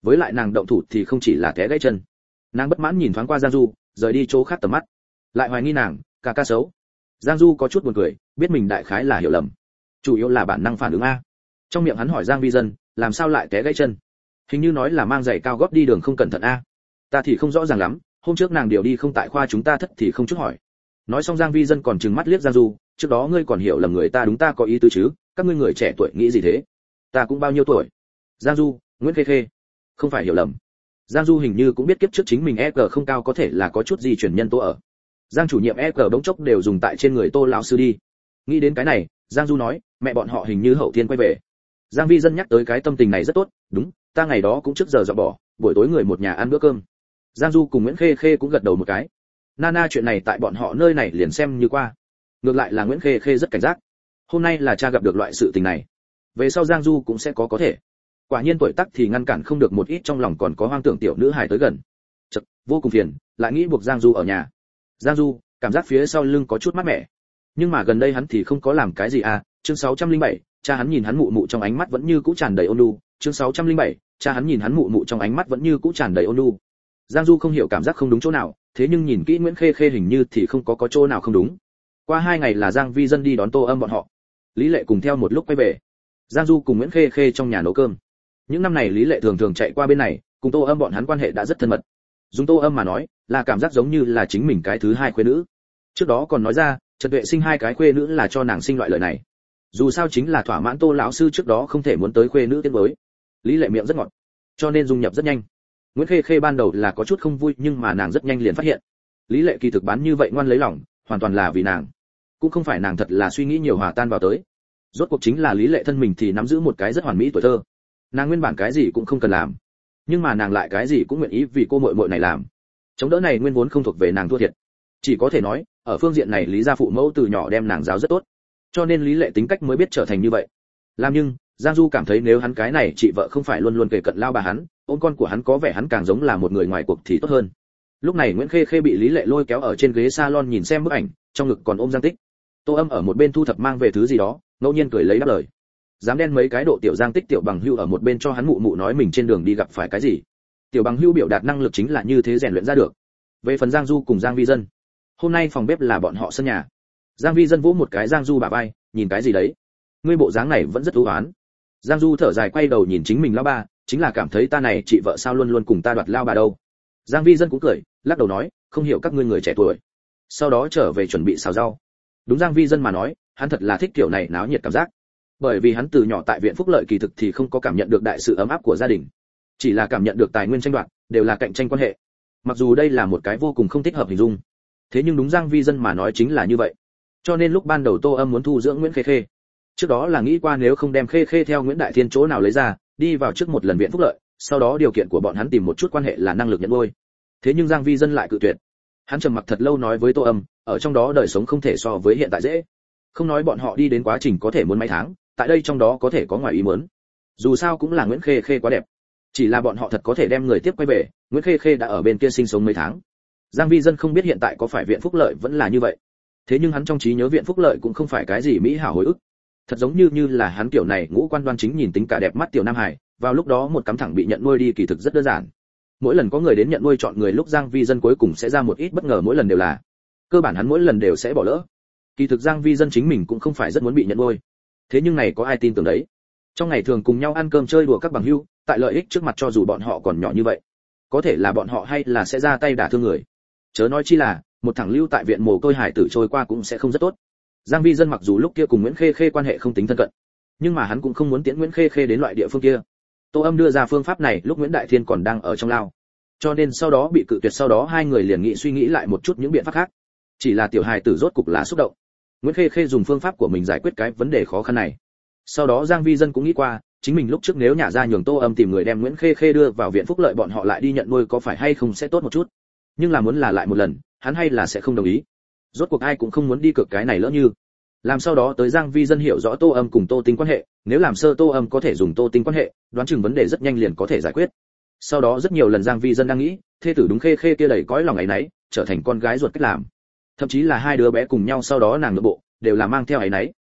A: với lại nàng động thủ thì không chỉ là té gãy chân. Nàng bất mãn nhìn thoáng qua Giang Du, rời đi chỗ khác tầm mắt, lại hoài nghi nàng ca ca xấu. Giang Du có chút buồn cười, biết mình đại khái là hiểu lầm, chủ yếu là bản năng phản ứng a. Trong miệng hắn hỏi Giang Vi Dân, làm sao lại té gãy chân? Hình như nói là mang giày cao gót đi đường không cẩn thận a. Ta thì không rõ ràng lắm, hôm trước nàng điều đi không tại khoa chúng ta thất thì không chút hỏi. Nói xong Giang Vi Dân còn trừng mắt liếc Giang Du, trước đó ngươi còn hiểu lầm người ta đúng ta có ý tứ chứ, các ngươi người trẻ tuổi nghĩ gì thế? Ta cũng bao nhiêu tuổi? Giang Du, Nguyễn Khê Khê. Không phải hiểu lầm. Giang Du hình như cũng biết kiếp trước chính mình e giê không cao có thể là có chút gì chuyển nhân tố ở. Giang chủ nhiệm e giê bỗng chốc đều dùng tại trên người Tô lão sư đi. Nghĩ đến cái này, Giang Du nói, mẹ bọn họ hình như hậu thiên quay về. Giang Vi Dân nhắc tới cái tâm tình này rất tốt, đúng, ta ngày đó cũng trước giờ dọn bỏ, buổi tối người một nhà ăn bữa cơm. Giang Du cùng Nguyễn Khê Khê cũng gật đầu một cái. Nana chuyện này tại bọn họ nơi này liền xem như qua. Ngược lại là Nguyễn Khê Khê rất cảnh giác. Hôm nay là cha gặp được loại sự tình này. Về sau Giang Du cũng sẽ có có thể. Quả nhiên tuổi tác thì ngăn cản không được một ít trong lòng còn có hoang tưởng tiểu nữ hài tới gần. Chật, vô cùng phiền, lại nghĩ buộc Giang Du ở nhà. Giang Du, cảm giác phía sau lưng có chút mát mẻ. Nhưng mà gần đây hắn thì không có làm cái gì à, chương sáu trăm linh bảy, cha hắn nhìn hắn mụ mụ trong ánh mắt vẫn như cũ tràn đầy ôn nhu, chương sáu trăm linh bảy, cha hắn nhìn hắn mụ mụ trong ánh mắt vẫn như cũ tràn đầy ôn nhu. Giang Du không hiểu cảm giác không đúng chỗ nào, thế nhưng nhìn kỹ Nguyễn Khê Khê hình như thì không có có chỗ nào không đúng. Qua hai ngày là Giang Vi Dân đi đón Tô Âm bọn họ. Lý Lệ cùng theo một lúc quay về. Giang Du cùng Nguyễn Khê Khê trong nhà nấu cơm. Những năm này Lý Lệ thường thường chạy qua bên này, cùng Tô Âm bọn hắn quan hệ đã rất thân mật. Dùng Tô Âm mà nói, là cảm giác giống như là chính mình cái thứ hai khuê nữ. Trước đó còn nói ra, Trần Tuệ sinh hai cái khuê nữ là cho nàng sinh loại lời này. Dù sao chính là thỏa mãn Tô lão sư trước đó không thể muốn tới khuê nữ tiến với. Lý Lệ miệng rất ngọt, cho nên dung nhập rất nhanh. Nguyễn Khê Khê ban đầu là có chút không vui, nhưng mà nàng rất nhanh liền phát hiện, Lý Lệ kỳ thực bán như vậy ngoan lấy lòng, hoàn toàn là vì nàng, cũng không phải nàng thật là suy nghĩ nhiều hòa tan vào tới. Rốt cuộc chính là Lý Lệ thân mình thì nắm giữ một cái rất hoàn mỹ tuổi thơ. Nàng nguyên bản cái gì cũng không cần làm, nhưng mà nàng lại cái gì cũng nguyện ý vì cô muội muội này làm. Chống đỡ này nguyên vốn không thuộc về nàng thua thiệt. Chỉ có thể nói, ở phương diện này Lý gia phụ mẫu từ nhỏ đem nàng giáo rất tốt, cho nên Lý Lệ tính cách mới biết trở thành như vậy. Làm nhưng, Giang Du cảm thấy nếu hắn cái này chị vợ không phải luôn luôn kề cận lao bà hắn, ôm con của hắn có vẻ hắn càng giống là một người ngoài cuộc thì tốt hơn. Lúc này Nguyễn Khê Khê bị Lý Lệ lôi kéo ở trên ghế salon nhìn xem bức ảnh, trong ngực còn ôm Giang Tích. Tô Âm ở một bên thu thập mang về thứ gì đó, ngẫu nhiên cười lấy đáp lời. Dám đen mấy cái độ tiểu Giang Tích tiểu bằng hưu ở một bên cho hắn mụ mụ nói mình trên đường đi gặp phải cái gì. Tiểu bằng hưu biểu đạt năng lực chính là như thế rèn luyện ra được. Về phần Giang Du cùng Giang Vi Dân, hôm nay phòng bếp là bọn họ sân nhà. Giang Vi Dân vỗ một cái Giang Du bả vai, nhìn cái gì đấy? Ngươi bộ dáng này vẫn rất u uất. Giang Du thở dài quay đầu nhìn chính mình lão ba, chính là cảm thấy ta này chị vợ sao luôn luôn cùng ta đoạt lao bà đâu. Giang Vi Dân cũng cười, lắc đầu nói, không hiểu các ngươi người trẻ tuổi. Sau đó trở về chuẩn bị xào rau. Đúng Giang Vi Dân mà nói, hắn thật là thích kiểu này náo nhiệt cảm giác. Bởi vì hắn từ nhỏ tại viện phúc lợi kỳ thực thì không có cảm nhận được đại sự ấm áp của gia đình, chỉ là cảm nhận được tài nguyên tranh đoạt, đều là cạnh tranh quan hệ. Mặc dù đây là một cái vô cùng không thích hợp hình dung, thế nhưng đúng Giang Vi Dân mà nói chính là như vậy. Cho nên lúc ban đầu Tô Âm muốn thu dưỡng Nguyễn Khê Khê, trước đó là nghĩ qua nếu không đem Khê Khê theo Nguyễn Đại Thiên chỗ nào lấy ra, đi vào trước một lần viện phúc lợi, sau đó điều kiện của bọn hắn tìm một chút quan hệ là năng lực nhận nuôi. Thế nhưng Giang Vi Dân lại cự tuyệt. Hắn trầm mặc thật lâu nói với Tô Âm, ở trong đó đời sống không thể so với hiện tại dễ. Không nói bọn họ đi đến quá trình có thể muốn mấy tháng, tại đây trong đó có thể có ngoài ý muốn. Dù sao cũng là Nguyễn Khê Khê quá đẹp. Chỉ là bọn họ thật có thể đem người tiếp quay về, Nguyễn Khê Khê đã ở bên kia sinh sống mấy tháng. Giang Vi Dân không biết hiện tại có phải viện phúc lợi vẫn là như vậy. Thế nhưng hắn trong trí nhớ viện phúc lợi cũng không phải cái gì mỹ hảo hồi ức. Thật giống như như là hắn kiểu này ngũ quan đoan chính nhìn tính cả đẹp mắt tiểu nam hải, vào lúc đó một cắm thẳng bị nhận nuôi đi kỳ thực rất đơn giản. Mỗi lần có người đến nhận nuôi chọn người lúc Giang Vi Dân cuối cùng sẽ ra một ít bất ngờ, mỗi lần đều là cơ bản hắn mỗi lần đều sẽ bỏ lỡ. Kỳ thực Giang Vi Dân chính mình cũng không phải rất muốn bị nhận nuôi. Thế nhưng này có ai tin tưởng đấy. Trong ngày thường cùng nhau ăn cơm chơi đùa các bằng hữu, tại lợi ích trước mặt cho dù bọn họ còn nhỏ như vậy, có thể là bọn họ hay là sẽ ra tay đả thương người. Chớ nói chi là một thằng lưu tại viện mồ côi hải tử trôi qua cũng sẽ không rất tốt. Giang Vi Dân mặc dù lúc kia cùng Nguyễn Khê Khê quan hệ không tính thân cận, nhưng mà hắn cũng không muốn tiễn Nguyễn Khê Khê đến loại địa phương kia. Tô Âm đưa ra phương pháp này lúc Nguyễn Đại Thiên còn đang ở trong lao, cho nên sau đó bị cự tuyệt, sau đó hai người liền nghĩ suy nghĩ lại một chút những biện pháp khác. Chỉ là tiểu hài tử rốt cục là xúc động. Nguyễn Khê Khê dùng phương pháp của mình giải quyết cái vấn đề khó khăn này. Sau đó Giang Vi Dân cũng nghĩ qua, chính mình lúc trước nếu nhà ra nhường Tô Âm tìm người đem Nguyễn Khê Khê đưa vào viện phúc lợi, bọn họ lại đi nhận nuôi có phải hay không sẽ tốt một chút. Nhưng là muốn là lại một lần, hắn hay là sẽ không đồng ý. Rốt cuộc ai cũng không muốn đi cược cái này lỡ như. Làm sau đó tới Giang Vi Dân hiểu rõ Tô Âm cùng Tô Tinh quan hệ, nếu làm sơ Tô Âm có thể dùng Tô Tinh quan hệ, đoán chừng vấn đề rất nhanh liền có thể giải quyết. Sau đó rất nhiều lần Giang Vi Dân đang nghĩ, thê tử đúng Khê Khê kia đầy cõi lòng ấy nấy, trở thành con gái ruột cách làm. Thậm chí là hai đứa bé cùng nhau sau đó nàng nội bộ đều là mang theo ấy nấy.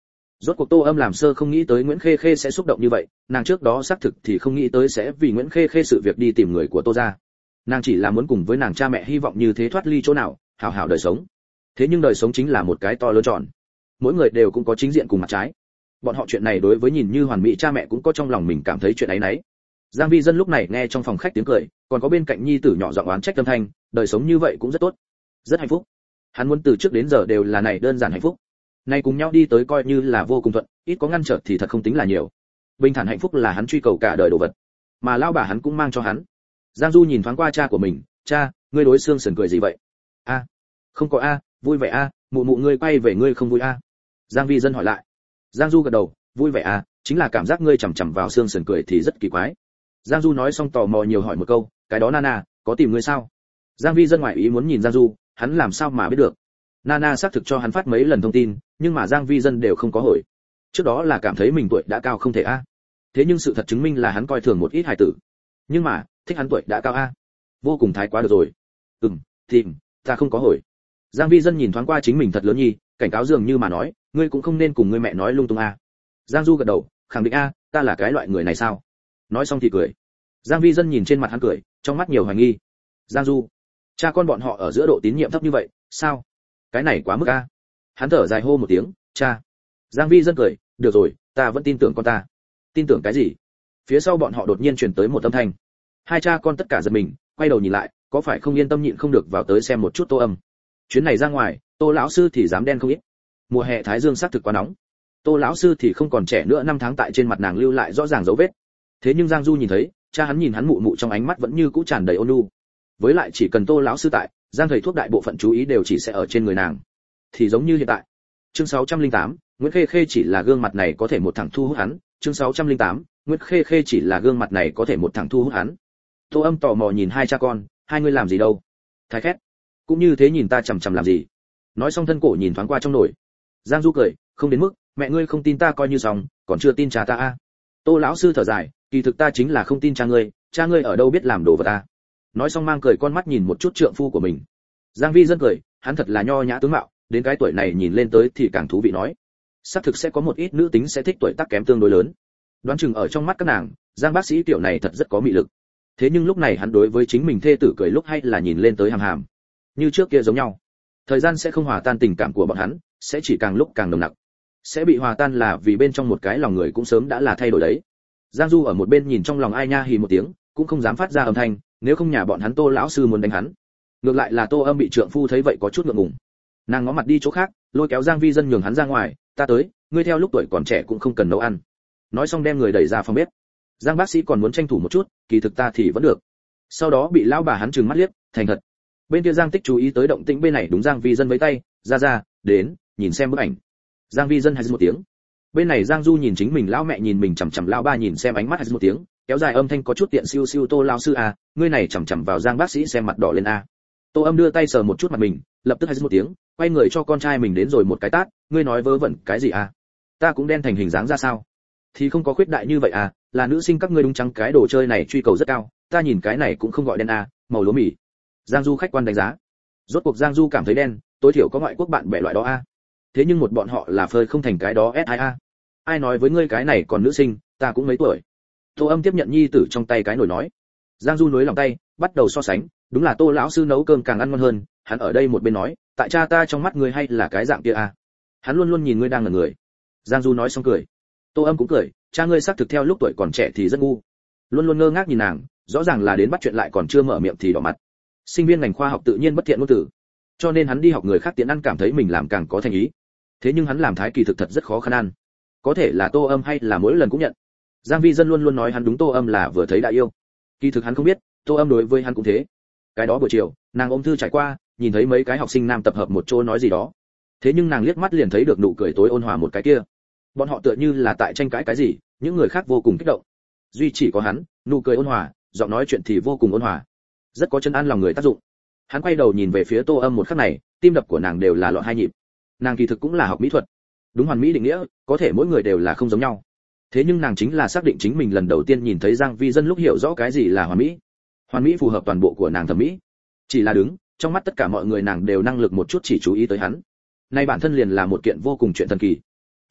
A: Rốt cuộc Tô Âm làm sơ không nghĩ tới Nguyễn Khê Khê sẽ xúc động như vậy, nàng trước đó xác thực thì không nghĩ tới sẽ vì Nguyễn Khê Khê sự việc đi tìm người của Tô gia. Nàng chỉ là muốn cùng với nàng cha mẹ hy vọng như thế thoát ly chỗ nào, hảo hảo đời sống. Thế nhưng đời sống chính là một cái to lớn tròn. Mỗi người đều cũng có chính diện cùng mặt trái. Bọn họ chuyện này đối với nhìn như hoàn mỹ cha mẹ cũng có trong lòng mình cảm thấy chuyện ấy nấy. Giang Vi Dân lúc này nghe trong phòng khách tiếng cười, còn có bên cạnh nhi tử nhỏ giọng oán trách âm thanh, đời sống như vậy cũng rất tốt, rất hạnh phúc. Hắn muốn từ trước đến giờ đều là này đơn giản hạnh phúc. Nay cùng nhau đi tới coi như là vô cùng thuận, ít có ngăn trở thì thật không tính là nhiều. Bình thản hạnh phúc là hắn truy cầu cả đời đồ vật, mà lão bà hắn cũng mang cho hắn. Giang Du nhìn thoáng qua cha của mình, cha, ngươi đối xương sườn cười gì vậy? A, không có a, vui vẻ a, mụ mụ ngươi quay về ngươi không vui a? Giang Vi Dân hỏi lại. Giang Du gật đầu, vui vẻ a, chính là cảm giác ngươi chằm chằm vào xương sườn cười thì rất kỳ quái. Giang Du nói xong tò mò nhiều hỏi một câu, cái đó Nana, có tìm ngươi sao? Giang Vi Dân ngoại ý muốn nhìn Giang Du, hắn làm sao mà biết được? Nana xác thực cho hắn phát mấy lần thông tin, nhưng mà Giang Vi Dân đều không có hồi. Trước đó là cảm thấy mình tuổi đã cao không thể a. Thế nhưng sự thật chứng minh là hắn coi thường một ít hài tử. Nhưng mà, thích hắn tuổi đã cao a. Vô cùng thái quá được rồi. Ừm, tìm, ta không có hồi. Giang Vi Dân nhìn thoáng qua chính mình thật lớn nhi, cảnh cáo dường như mà nói, ngươi cũng không nên cùng ngươi mẹ nói lung tung a. Giang Du gật đầu, khẳng định a, ta là cái loại người này sao? Nói xong thì cười. Giang Vi Dân nhìn trên mặt hắn cười, trong mắt nhiều hoài nghi. Giang Du, cha con bọn họ ở giữa độ tín nhiệm thấp như vậy, sao? Cái này quá mức a. Hắn thở dài hô một tiếng, cha. Giang Vi Dân cười, được rồi, ta vẫn tin tưởng con ta. Tin tưởng cái gì? Phía sau bọn họ đột nhiên truyền tới một âm thanh. Hai cha con tất cả giật mình, quay đầu nhìn lại, có phải không yên tâm nhịn không được vào tới xem một chút Tô Âm. Chuyến này ra ngoài, Tô lão sư thì dám đen không ít. Mùa hè thái dương sát thực quá nóng. Tô lão sư thì không còn trẻ nữa, năm tháng tại trên mặt nàng lưu lại rõ ràng dấu vết. Thế nhưng Giang Du nhìn thấy, cha hắn nhìn hắn mụ mụ trong ánh mắt vẫn như cũ tràn đầy ôn nhu. Với lại chỉ cần Tô lão sư tại, Giang thầy thuốc đại bộ phận chú ý đều chỉ sẽ ở trên người nàng. Thì giống như hiện tại. Chương sáu trăm linh tám, Nguyễn Khê Khê chỉ là gương mặt này có thể một thằng thu hút hắn. Chương sáu trăm linh tám, Nguyễn Khê Khê chỉ là gương mặt này có thể một thằng thu hút hắn. Tô Âm tò mò nhìn hai cha con, hai người làm gì đâu? Thái khét, cũng như thế nhìn ta chằm chằm làm gì? Nói xong thân cổ nhìn thoáng qua trong nồi. Giang Du cười, không đến mức, mẹ ngươi không tin ta coi như xong, còn chưa tin cha ta a. Tô lão sư thở dài, kỳ thực ta chính là không tin cha ngươi, cha ngươi ở đâu biết làm đồ vật ta. Nói xong mang cười con mắt nhìn một chút trượng phu của mình. Giang Vi Dân cười, hắn thật là nho nhã tướng mạo, đến cái tuổi này nhìn lên tới thì càng thú vị nói. Xác thực sẽ có một ít nữ tính sẽ thích tuổi tác kém tương đối lớn. Đoán chừng ở trong mắt các nàng, Giang bác sĩ tiểu này thật rất có mị lực. Thế nhưng lúc này hắn đối với chính mình thê tử cười lúc hay là nhìn lên tới hàm hàm. Như trước kia giống nhau. Thời gian sẽ không hòa tan tình cảm của bọn hắn, sẽ chỉ càng lúc càng nồng nặc. Sẽ bị hòa tan là vì bên trong một cái lòng người cũng sớm đã là thay đổi đấy. Giang Du ở một bên nhìn trong lòng ai nha hì một tiếng, cũng không dám phát ra âm thanh, nếu không nhà bọn hắn Tô lão sư muốn đánh hắn. Ngược lại là Tô Âm bị trượng phu thấy vậy có chút ngượng ngùng. Nàng ngó mặt đi chỗ khác, lôi kéo Giang Vi Dân nhường hắn ra ngoài, ta tới, ngươi theo lúc tuổi còn trẻ cũng không cần nấu ăn. Nói xong đem người đẩy ra phòng bếp. Giang bác sĩ còn muốn tranh thủ một chút, kỳ thực ta thì vẫn được. Sau đó bị lão bà hắn trừng mắt liếc, thành thật. Bên kia Giang Tích chú ý tới động tĩnh bên này, đúng Giang Vi Dân với tay, ra ra, đến, nhìn xem bức ảnh. Giang Vi Dân hay một tiếng. Bên này Giang Du nhìn chính mình lão mẹ nhìn mình chằm chằm, lão ba nhìn xem ánh mắt hay một tiếng, kéo dài âm thanh có chút tiện, siêu siêu Tô lão sư à, ngươi này chằm chằm vào Giang bác sĩ xem mặt đỏ lên a. À. Tô Âm đưa tay sờ một chút mặt mình, lập tức hay một tiếng, quay người cho con trai mình đến rồi một cái tát, ngươi nói vớ vẩn cái gì à? Ta cũng đen thành hình dáng ra sao? Thì không có khuyết đại như vậy à, là nữ sinh các ngươi đúng trắng cái đồ chơi này truy cầu rất cao, ta nhìn cái này cũng không gọi đen à, màu lúa mì. Giang Du khách quan đánh giá. Rốt cuộc Giang Du cảm thấy đen, tối thiểu có ngoại quốc bạn bè loại đó a. À. Thế nhưng một bọn họ là phơi không thành cái đó ét i a. Ai nói với ngươi cái này còn nữ sinh, ta cũng mấy tuổi. Tô Âm tiếp nhận nhi tử trong tay cái nồi nói. Giang Du nối lòng tay, bắt đầu so sánh, đúng là Tô lão sư nấu cơm càng ăn ngon hơn, hắn ở đây một bên nói, tại cha ta trong mắt ngươi hay là cái dạng kia à? Hắn luôn luôn nhìn ngươi đang là người. Giang Du nói xong cười. Tô Âm cũng cười, cha ngươi xác thực theo lúc tuổi còn trẻ thì rất ngu. Luôn luôn ngơ ngác nhìn nàng, rõ ràng là đến bắt chuyện lại còn chưa mở miệng thì đỏ mặt. Sinh viên ngành khoa học tự nhiên bất thiện ngôn tử, cho nên hắn đi học người khác tiện ăn cảm thấy mình làm càng có thành ý. Thế nhưng hắn làm thái kỳ thực thật rất khó khăn ăn. Có thể là Tô Âm hay là mỗi lần cũng nhận. Giang Vi Dân luôn luôn nói hắn đúng Tô Âm là vừa thấy đã yêu. Kỳ thực hắn không biết, Tô Âm đối với hắn cũng thế. Cái đó buổi chiều, nàng ôm thư trải qua, nhìn thấy mấy cái học sinh nam tập hợp một chỗ nói gì đó. Thế nhưng nàng liếc mắt liền thấy được nụ cười tối ôn hòa một cái kia. Bọn họ tựa như là tại tranh cãi cái gì, những người khác vô cùng kích động. Duy chỉ có hắn, nụ cười ôn hòa, giọng nói chuyện thì vô cùng ôn hòa. Rất có chân an lòng người tác dụng. Hắn quay đầu nhìn về phía Tô Âm một khắc này, tim đập của nàng đều là loạn hai nhịp. Nàng kỳ thực cũng là học mỹ thuật. Đúng hoàn mỹ định nghĩa, có thể mỗi người đều là không giống nhau. Thế nhưng nàng chính là xác định chính mình lần đầu tiên nhìn thấy Giang Vi Dân lúc hiểu rõ cái gì là hoàn mỹ. Hoàn mỹ phù hợp toàn bộ của nàng thẩm mỹ. Chỉ là đứng, trong mắt tất cả mọi người nàng đều năng lực một chút chỉ chú ý tới hắn. Nay bản thân liền là một kiện vô cùng chuyện thần kỳ.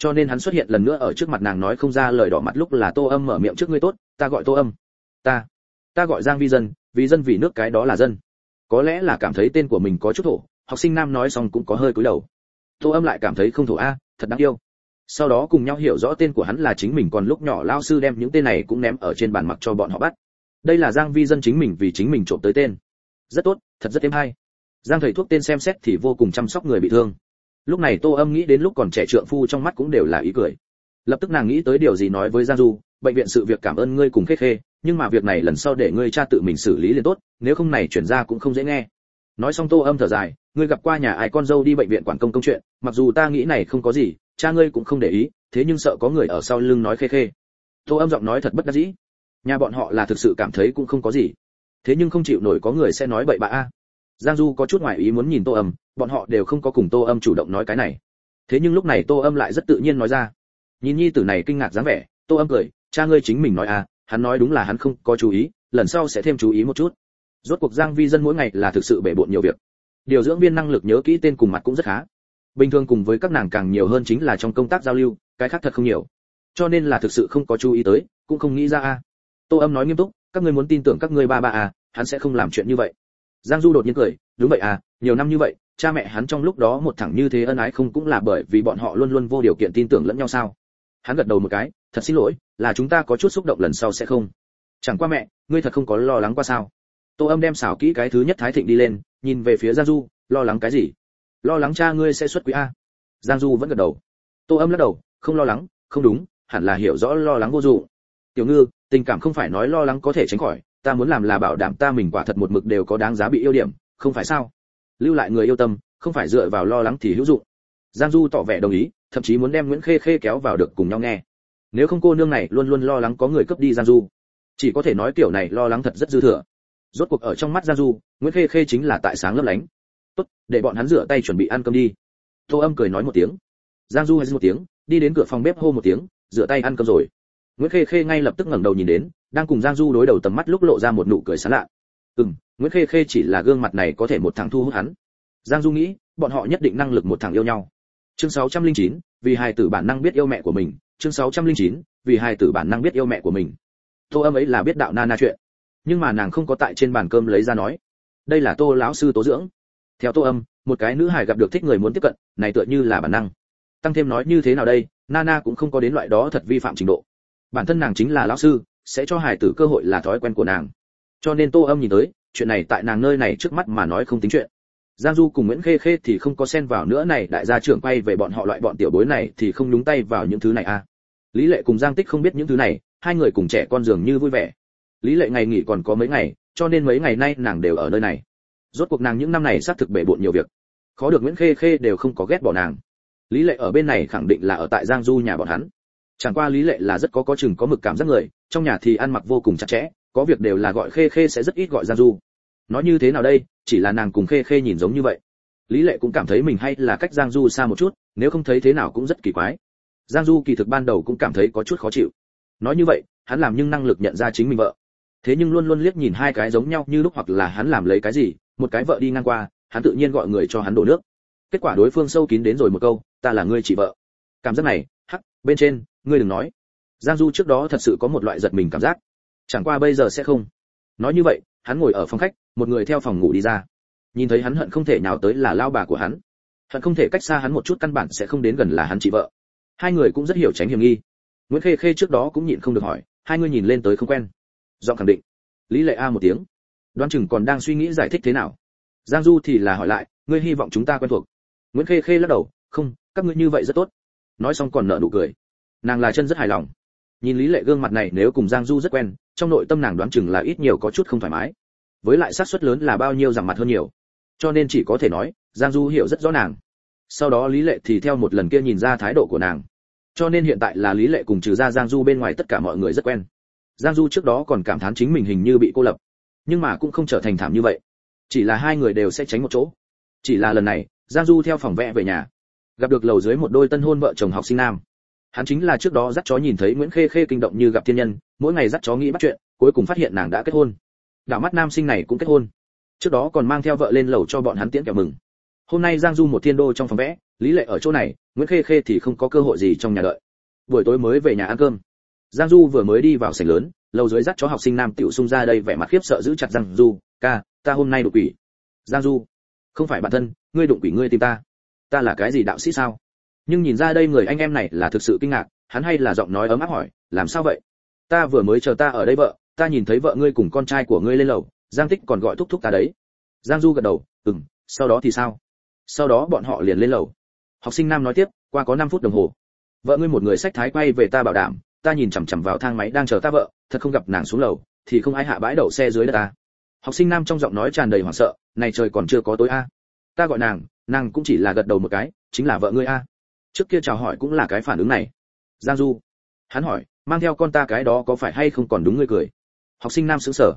A: cho nên hắn xuất hiện lần nữa ở trước mặt nàng nói không ra lời, đỏ mặt lúc là Tô Âm mở miệng trước. Ngươi tốt, ta gọi Tô Âm. Ta, ta gọi Giang Vi Dân, vì dân vì nước, cái đó là dân. Có lẽ là cảm thấy tên của mình có chút thổ, học sinh nam nói xong cũng có hơi cúi đầu. Tô Âm lại cảm thấy không thổ a, thật đáng yêu. Sau đó cùng nhau hiểu rõ tên của hắn là chính mình, còn lúc nhỏ lao sư đem những tên này cũng ném ở trên bàn mặc cho bọn họ bắt. Đây là Giang Vi Dân chính mình vì chính mình trộm tới tên. Rất tốt, thật rất êm hay. Giang thầy thuốc tên xem xét thì vô cùng chăm sóc người bị thương. Lúc này Tô Âm nghĩ đến lúc còn trẻ trượng phu trong mắt cũng đều là ý cười. Lập tức nàng nghĩ tới điều gì nói với Giang Du, bệnh viện sự việc cảm ơn ngươi cùng Khê Khê, nhưng mà việc này lần sau để ngươi cha tự mình xử lý liền tốt, nếu không này chuyển ra cũng không dễ nghe. Nói xong Tô Âm thở dài, ngươi gặp qua nhà ai con dâu đi bệnh viện quản công công chuyện, mặc dù ta nghĩ này không có gì, cha ngươi cũng không để ý, thế nhưng sợ có người ở sau lưng nói Khê Khê. Tô Âm giọng nói thật bất đắc dĩ. Nhà bọn họ là thực sự cảm thấy cũng không có gì, thế nhưng không chịu nổi có người sẽ nói bậy bạ a. Giang Du có chút ngoài ý muốn nhìn Tô Âm, bọn họ đều không có cùng Tô Âm chủ động nói cái này. Thế nhưng lúc này Tô Âm lại rất tự nhiên nói ra. Nhìn nhi tử này kinh ngạc dáng vẻ, Tô Âm cười, cha ngươi chính mình nói à, hắn nói đúng là hắn không có chú ý, lần sau sẽ thêm chú ý một chút. Rốt cuộc Giang Vi Dân mỗi ngày là thực sự bể bộn nhiều việc. Điều dưỡng viên năng lực nhớ kỹ tên cùng mặt cũng rất khá. Bình thường cùng với các nàng càng nhiều hơn chính là trong công tác giao lưu, cái khác thật không nhiều. Cho nên là thực sự không có chú ý tới, cũng không nghĩ ra a. À. Tô Âm nói nghiêm túc, các ngươi muốn tin tưởng các ngươi ba ba à, hắn sẽ không làm chuyện như vậy. Giang Du đột nhiên cười, đúng vậy à, nhiều năm như vậy, cha mẹ hắn trong lúc đó một thẳng như thế ân ái không cũng là bởi vì bọn họ luôn luôn vô điều kiện tin tưởng lẫn nhau sao? Hắn gật đầu một cái, thật xin lỗi, là chúng ta có chút xúc động, lần sau sẽ không. Chẳng qua mẹ, ngươi thật không có lo lắng qua sao? Tô Âm đem xảo kỹ cái thứ nhất Thái Thịnh đi lên, nhìn về phía Giang Du, lo lắng cái gì? Lo lắng cha ngươi sẽ xuất quý a. Giang Du vẫn gật đầu. Tô Âm lắc đầu, không lo lắng, không đúng, hẳn là hiểu rõ lo lắng vô dụng. Tiểu Ngư, tình cảm không phải nói lo lắng có thể tránh khỏi, ta muốn làm là bảo đảm ta mình quả thật một mực đều có đáng giá bị yêu điểm, không phải sao? Lưu lại người yêu tâm, không phải dựa vào lo lắng thì hữu dụng. Giang Du tỏ vẻ đồng ý, thậm chí muốn đem Nguyễn Khê Khê kéo vào được cùng nhau nghe. Nếu không cô nương này luôn luôn lo lắng có người cướp đi Giang Du, chỉ có thể nói kiểu này lo lắng thật rất dư thừa. Rốt cuộc ở trong mắt Giang Du, Nguyễn Khê Khê chính là tại sáng lấp lánh. Tốt, để bọn hắn rửa tay chuẩn bị ăn cơm đi. Tô Âm cười nói một tiếng. Giang Du hừ một tiếng, đi đến cửa phòng bếp hô một tiếng, rửa tay ăn cơm rồi. Nguyễn Khê Khê ngay lập tức ngẩng đầu nhìn đến, đang cùng Giang Du đối đầu tầm mắt lúc lộ ra một nụ cười sán lạ. Ừm, Nguyễn Khê Khê chỉ là gương mặt này có thể một thằng thu hút hắn. Giang Du nghĩ, bọn họ nhất định năng lực một thằng yêu nhau. Chương sáu trăm lẻ chín, vì hài tử bản năng biết yêu mẹ của mình. Chương sáu trăm lẻ chín, vì hài tử bản năng biết yêu mẹ của mình. Tô Âm ấy là biết đạo Nana chuyện, nhưng mà nàng không có tại trên bàn cơm lấy ra nói. Đây là Tô lão sư tố dưỡng. Theo Tô Âm, một cái nữ hài gặp được thích người muốn tiếp cận, này tựa như là bản năng. Tăng thêm nói như thế nào đây, Nana cũng không có đến loại đó thật vi phạm trình độ. Bản thân nàng chính là lão sư, sẽ cho hài tử cơ hội là thói quen của nàng. Cho nên Tô Âm nhìn tới, chuyện này tại nàng nơi này trước mắt mà nói không tính chuyện. Giang Du cùng Nguyễn Khê Khê thì không có xen vào nữa này, đại gia trưởng quay về bọn họ loại bọn tiểu bối này thì không nhúng tay vào những thứ này a. À. Lý Lệ cùng Giang Tích không biết những thứ này, hai người cùng trẻ con dường như vui vẻ. Lý Lệ ngày nghỉ còn có mấy ngày, cho nên mấy ngày nay nàng đều ở nơi này. Rốt cuộc nàng những năm này xác thực bể bộn nhiều việc, khó được Nguyễn Khê Khê đều không có ghét bỏ nàng. Lý Lệ ở bên này khẳng định là ở tại Giang Du nhà bọn hắn. Chẳng qua Lý Lệ là rất có có chừng có mực cảm giác người, trong nhà thì ăn mặc vô cùng chặt chẽ, có việc đều là gọi Khê Khê sẽ rất ít gọi Giang Du. Nói như thế nào đây, chỉ là nàng cùng Khê Khê nhìn giống như vậy. Lý Lệ cũng cảm thấy mình hay là cách Giang Du xa một chút, nếu không thấy thế nào cũng rất kỳ quái. Giang Du kỳ thực ban đầu cũng cảm thấy có chút khó chịu. Nói như vậy, hắn làm nhưng năng lực nhận ra chính mình vợ. Thế nhưng luôn luôn liếc nhìn hai cái giống nhau như lúc, hoặc là hắn làm lấy cái gì, một cái vợ đi ngang qua, hắn tự nhiên gọi người cho hắn đổ nước. Kết quả đối phương sâu kín đến rồi một câu, ta là ngươi chị vợ. Cảm giác này, hắc, bên trên, ngươi đừng nói. Giang Du trước đó thật sự có một loại giật mình cảm giác. Chẳng qua bây giờ sẽ không. Nói như vậy, hắn ngồi ở phòng khách, một người theo phòng ngủ đi ra. Nhìn thấy hắn hận không thể nhào tới là lao bà của hắn. Hận không thể cách xa hắn một chút, căn bản sẽ không đến gần là hắn chị vợ. Hai người cũng rất hiểu tránh hiểm nghi. Nguyễn Khê Khê trước đó cũng nhịn không được hỏi, hai người nhìn lên tới không quen. Giọng khẳng định. Lý Lệ a một tiếng. Đoán chừng còn đang suy nghĩ giải thích thế nào. Giang Du thì là hỏi lại, ngươi hy vọng chúng ta quen thuộc. Nguyễn Khê Khê lắc đầu, không, các ngươi như vậy rất tốt. Nói xong còn nở nụ cười. Nàng là chân rất hài lòng. Nhìn Lý Lệ gương mặt này, nếu cùng Giang Du rất quen, trong nội tâm nàng đoán chừng là ít nhiều có chút không thoải mái. Với lại xác suất lớn là bao nhiêu rằng mặt hơn nhiều. Cho nên chỉ có thể nói, Giang Du hiểu rất rõ nàng. Sau đó Lý Lệ thì theo một lần kia nhìn ra thái độ của nàng. Cho nên hiện tại là Lý Lệ cùng trừ ra Giang Du bên ngoài tất cả mọi người rất quen. Giang Du trước đó còn cảm thán chính mình hình như bị cô lập, nhưng mà cũng không trở thành thảm như vậy. Chỉ là hai người đều sẽ tránh một chỗ. Chỉ là lần này, Giang Du theo phòng vẽ về nhà, gặp được lầu dưới một đôi tân hôn vợ chồng học sinh nam. Hắn chính là trước đó dắt chó nhìn thấy Nguyễn Khê Khê kinh động như gặp thiên nhân, mỗi ngày dắt chó nghĩ bắt chuyện, cuối cùng phát hiện nàng đã kết hôn. Đảo mắt nam sinh này cũng kết hôn. Trước đó còn mang theo vợ lên lầu cho bọn hắn tiễn kẹo mừng. Hôm nay Giang Du một thiên đô trong phòng vẽ, Lý Lệ ở chỗ này, Nguyễn Khê Khê thì không có cơ hội gì trong nhà đợi. Buổi tối mới về nhà ăn cơm. Giang Du vừa mới đi vào sảnh lớn, lầu dưới dắt chó học sinh nam tiểu xung ra đây vẻ mặt khiếp sợ giữ chặt Giang Du, "Ca, ta hôm nay đụng quỷ." Giang Du, "Không phải bản thân, ngươi đụng quỷ ngươi tìm ta. Ta là cái gì đạo sĩ sao?" Nhưng nhìn ra đây người anh em này là thực sự kinh ngạc, hắn hay là giọng nói ấm áp hỏi, "Làm sao vậy?" "Ta vừa mới chờ ta ở đây vợ, ta nhìn thấy vợ ngươi cùng con trai của ngươi lên lầu, Giang Tích còn gọi thúc thúc ta đấy." Giang Du gật đầu, "Ừm, sau đó thì sao?" "Sau đó bọn họ liền lên lầu." Học sinh nam nói tiếp, "Qua có năm phút đồng hồ, vợ ngươi một người xách thái quay về ta bảo đảm, ta nhìn chằm chằm vào thang máy đang chờ ta vợ, thật không gặp nàng xuống lầu, thì không ai hạ bãi đậu xe dưới đất ta." Học sinh nam trong giọng nói tràn đầy hoảng sợ, "Này trời còn chưa có tối a." "Ta gọi nàng, nàng cũng chỉ là gật đầu một cái, chính là vợ ngươi a." Trước kia chào hỏi cũng là cái phản ứng này. Giang Du, hắn hỏi, "Mang theo con ta cái đó có phải hay không?" Còn đúng ngươi cười. Học sinh nam sững sờ,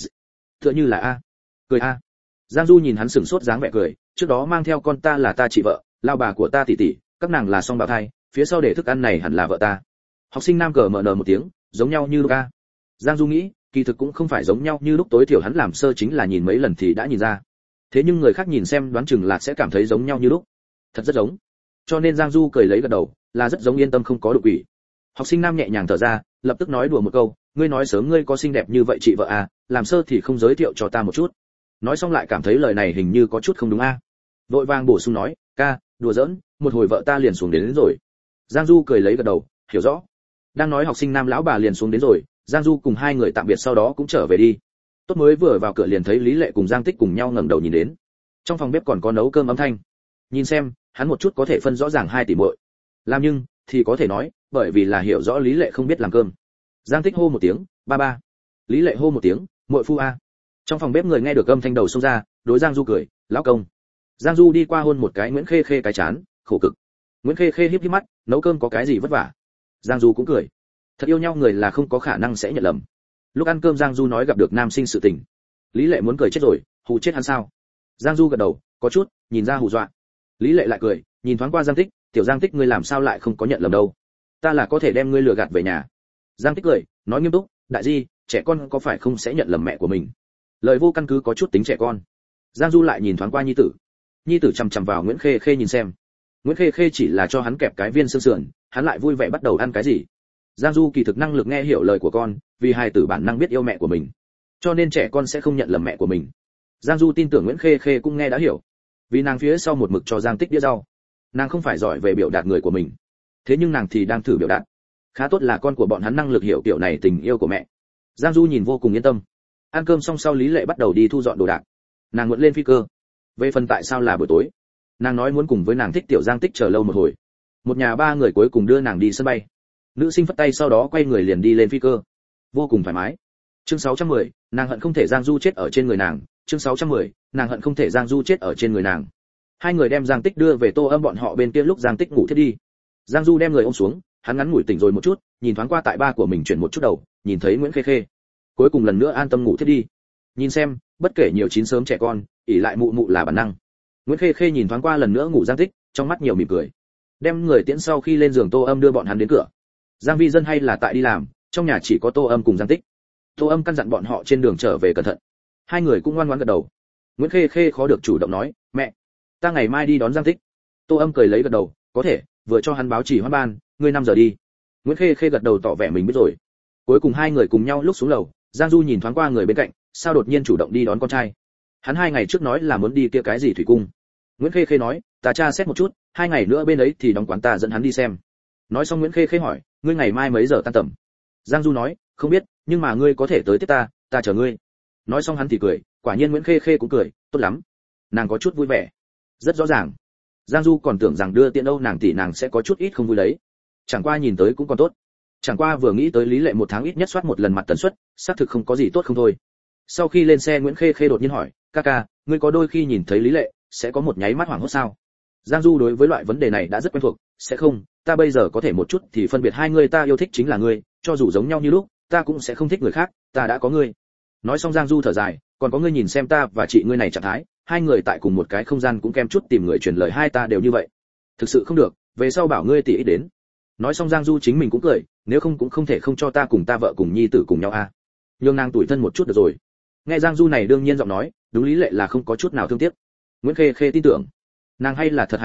A: tựa như là a. Cười a. Giang Du nhìn hắn sững sốt dáng vẻ cười, "Trước đó mang theo con ta là ta chị vợ, lao bà của ta tỷ tỷ, các nàng là song bào thai, phía sau để thức ăn này hẳn là vợ ta." Học sinh nam cờ mở nở một tiếng, "Giống nhau như lúc a." Giang Du nghĩ, kỳ thực cũng không phải giống nhau như lúc, tối thiểu hắn làm sơ chính là nhìn mấy lần thì đã nhìn ra. Thế nhưng người khác nhìn xem đoán chừng là sẽ cảm thấy giống nhau như lúc. Thật rất giống. Cho nên Giang Du cười lấy gật đầu, là rất giống, yên tâm không có đụng quỷ. Học sinh nam nhẹ nhàng thở ra, lập tức nói đùa một câu, "Ngươi nói sớm ngươi có xinh đẹp như vậy chị vợ à, làm sơ thì không giới thiệu cho ta một chút." Nói xong lại cảm thấy lời này hình như có chút không đúng a. Vội vàng bổ sung nói, "Ca, đùa giỡn, một hồi vợ ta liền xuống đến, đến rồi." Giang Du cười lấy gật đầu, hiểu rõ. Đang nói học sinh nam lão bà liền xuống đến rồi, Giang Du cùng hai người tạm biệt sau đó cũng trở về đi. Tốt mới vừa vào cửa liền thấy Lý Lệ cùng Giang Tích cùng nhau ngẩng đầu nhìn đến. Trong phòng bếp còn có nấu cơm âm thanh. Nhìn xem, hắn một chút có thể phân rõ ràng hai tỷ muội. Làm nhưng thì có thể nói, bởi vì là hiểu rõ Lý Lệ không biết làm cơm. Giang Tích hô một tiếng, "Ba ba." Lý Lệ hô một tiếng, "Muội phu a." Trong phòng bếp người nghe được âm thanh đầu xông ra, đối Giang Du cười, "Lão công." Giang Du đi qua hôn một cái Nguyễn Khê Khê cái chán, khổ cực. Nguyễn Khê Khê híp híp mắt, nấu cơm có cái gì vất vả. Giang Du cũng cười. Thật yêu nhau người là không có khả năng sẽ nhận lầm. Lúc ăn cơm Giang Du nói gặp được nam sinh sự tình. Lý Lệ muốn cười chết rồi, hù chết hắn sao? Giang Du gật đầu, có chút, nhìn ra hù dọa. Lý Lệ lại cười, nhìn thoáng qua Giang Tích, "Tiểu Giang Tích ngươi làm sao lại không có nhận lầm đâu? Ta là có thể đem ngươi lừa gạt về nhà." Giang Tích cười, nói nghiêm túc, "Đại di, trẻ con có phải không sẽ nhận lầm mẹ của mình?" Lời vô căn cứ có chút tính trẻ con. Giang Du lại nhìn thoáng qua nhi tử. Nhi tử chằm chằm vào Nguyễn Khê Khê nhìn xem. Nguyễn Khê Khê chỉ là cho hắn kẹp cái viên xương sườn, hắn lại vui vẻ bắt đầu ăn cái gì. Giang Du kỳ thực năng lực nghe hiểu lời của con, vì hài tử bản năng biết yêu mẹ của mình, cho nên trẻ con sẽ không nhận lầm mẹ của mình. Giang Du tin tưởng Nguyễn Khê Khê cũng nghe đã hiểu, vì nàng phía sau một mực cho Giang Tích đĩa rau. Nàng không phải giỏi về biểu đạt người của mình, thế nhưng nàng thì đang thử biểu đạt. Khá tốt là con của bọn hắn năng lực hiểu kiểu này tình yêu của mẹ. Giang Du nhìn vô cùng yên tâm. Ăn cơm xong sau Lý Lệ bắt đầu đi thu dọn đồ đạc. Nàng muốn lên phi cơ. Về phần tại sao là buổi tối, nàng nói muốn cùng với nàng thích tiểu Giang Tích chờ lâu một hồi. Một nhà ba người cuối cùng đưa nàng đi sân bay. Nữ sinh phất tay sau đó quay người liền đi lên phi cơ, vô cùng thoải mái. Chương sáu trăm mười, nàng hận không thể Giang Du chết ở trên người nàng. Chương sáu trăm mười, nàng hận không thể Giang Du chết ở trên người nàng. Hai người đem Giang Tích đưa về Tô Âm bọn họ bên kia, lúc Giang Tích ngủ thiết đi, Giang Du đem người ôm xuống, hắn ngắn ngủi tỉnh rồi một chút, nhìn thoáng qua tại ba của mình chuyển một chút đầu, nhìn thấy Nguyễn Khê Khê, cuối cùng lần nữa an tâm ngủ thiết đi. Nhìn xem, bất kể nhiều chín sớm trẻ con, ỷ lại mụ mụ là bản năng. Nguyễn Khê Khê nhìn thoáng qua lần nữa ngủ Giang Tích, trong mắt nhiều mỉm cười. Đem người tiễn sau khi lên giường, Tô Âm đưa bọn hắn đến cửa. Giang Vi Dân hay là tại đi làm, trong nhà chỉ có Tô Âm cùng Giang Tích. Tô Âm căn dặn bọn họ trên đường trở về cẩn thận. Hai người cũng ngoan ngoãn gật đầu. Nguyễn Khê Khê khó được chủ động nói, "Mẹ, ta ngày mai đi đón Giang Tích." Tô Âm cười lấy gật đầu, "Có thể." Vừa cho hắn báo chỉ hoãn ban, "Ngươi năm giờ đi." Nguyễn Khê Khê gật đầu tỏ vẻ mình biết rồi. Cuối cùng hai người cùng nhau lúc xuống lầu, Giang Du nhìn thoáng qua người bên cạnh, sao đột nhiên chủ động đi đón con trai? Hắn hai ngày trước nói là muốn đi kia cái gì thủy cung. Nguyễn Khê Khê nói, "Ta tra xét một chút, hai ngày nữa bên ấy thì đóng quán, ta dẫn hắn đi xem." Nói xong Nguyễn Khê Khê hỏi, "Ngươi ngày mai mấy giờ tan tầm?" Giang Du nói, "Không biết, nhưng mà ngươi có thể tới tiếp ta, ta chờ ngươi." Nói xong hắn thì cười, quả nhiên Nguyễn Khê Khê cũng cười, "Tốt lắm." Nàng có chút vui vẻ. Rất rõ ràng. Giang Du còn tưởng rằng đưa tiện đâu nàng tỷ nàng sẽ có chút ít không vui đấy. Chẳng qua nhìn tới cũng còn tốt. Chẳng qua vừa nghĩ tới Lý Lệ một tháng ít nhất soát một lần mặt tần suất, xác thực không có gì tốt không thôi. Sau khi lên xe Nguyễn Khê Khê đột nhiên hỏi, "Ca ca, ngươi có đôi khi nhìn thấy Lý Lệ, sẽ có một nháy mắt hoảng hốt sao?" Giang Du đối với loại vấn đề này đã rất quen thuộc, "Sẽ không, ta bây giờ có thể một chút thì phân biệt hai người ta yêu thích chính là ngươi, cho dù giống nhau như lúc, ta cũng sẽ không thích người khác, ta đã có ngươi." Nói xong Giang Du thở dài, "Còn có ngươi nhìn xem ta và chị ngươi này trạng thái, hai người tại cùng một cái không gian cũng kem chút tìm người truyền lời, hai ta đều như vậy. Thực sự không được, về sau bảo ngươi tỷ ý đến." Nói xong Giang Du chính mình cũng cười, "Nếu không cũng không thể không cho ta cùng ta vợ cùng nhi tử cùng nhau a. À. Nhường nàng tủi thân một chút được rồi." Nghe Giang Du này đương nhiên giọng nói, đúng Lý Lệ là không có chút nào thương tiếc. Nguyễn Khê Khê tin tưởng, nàng hay là thật hài lòng,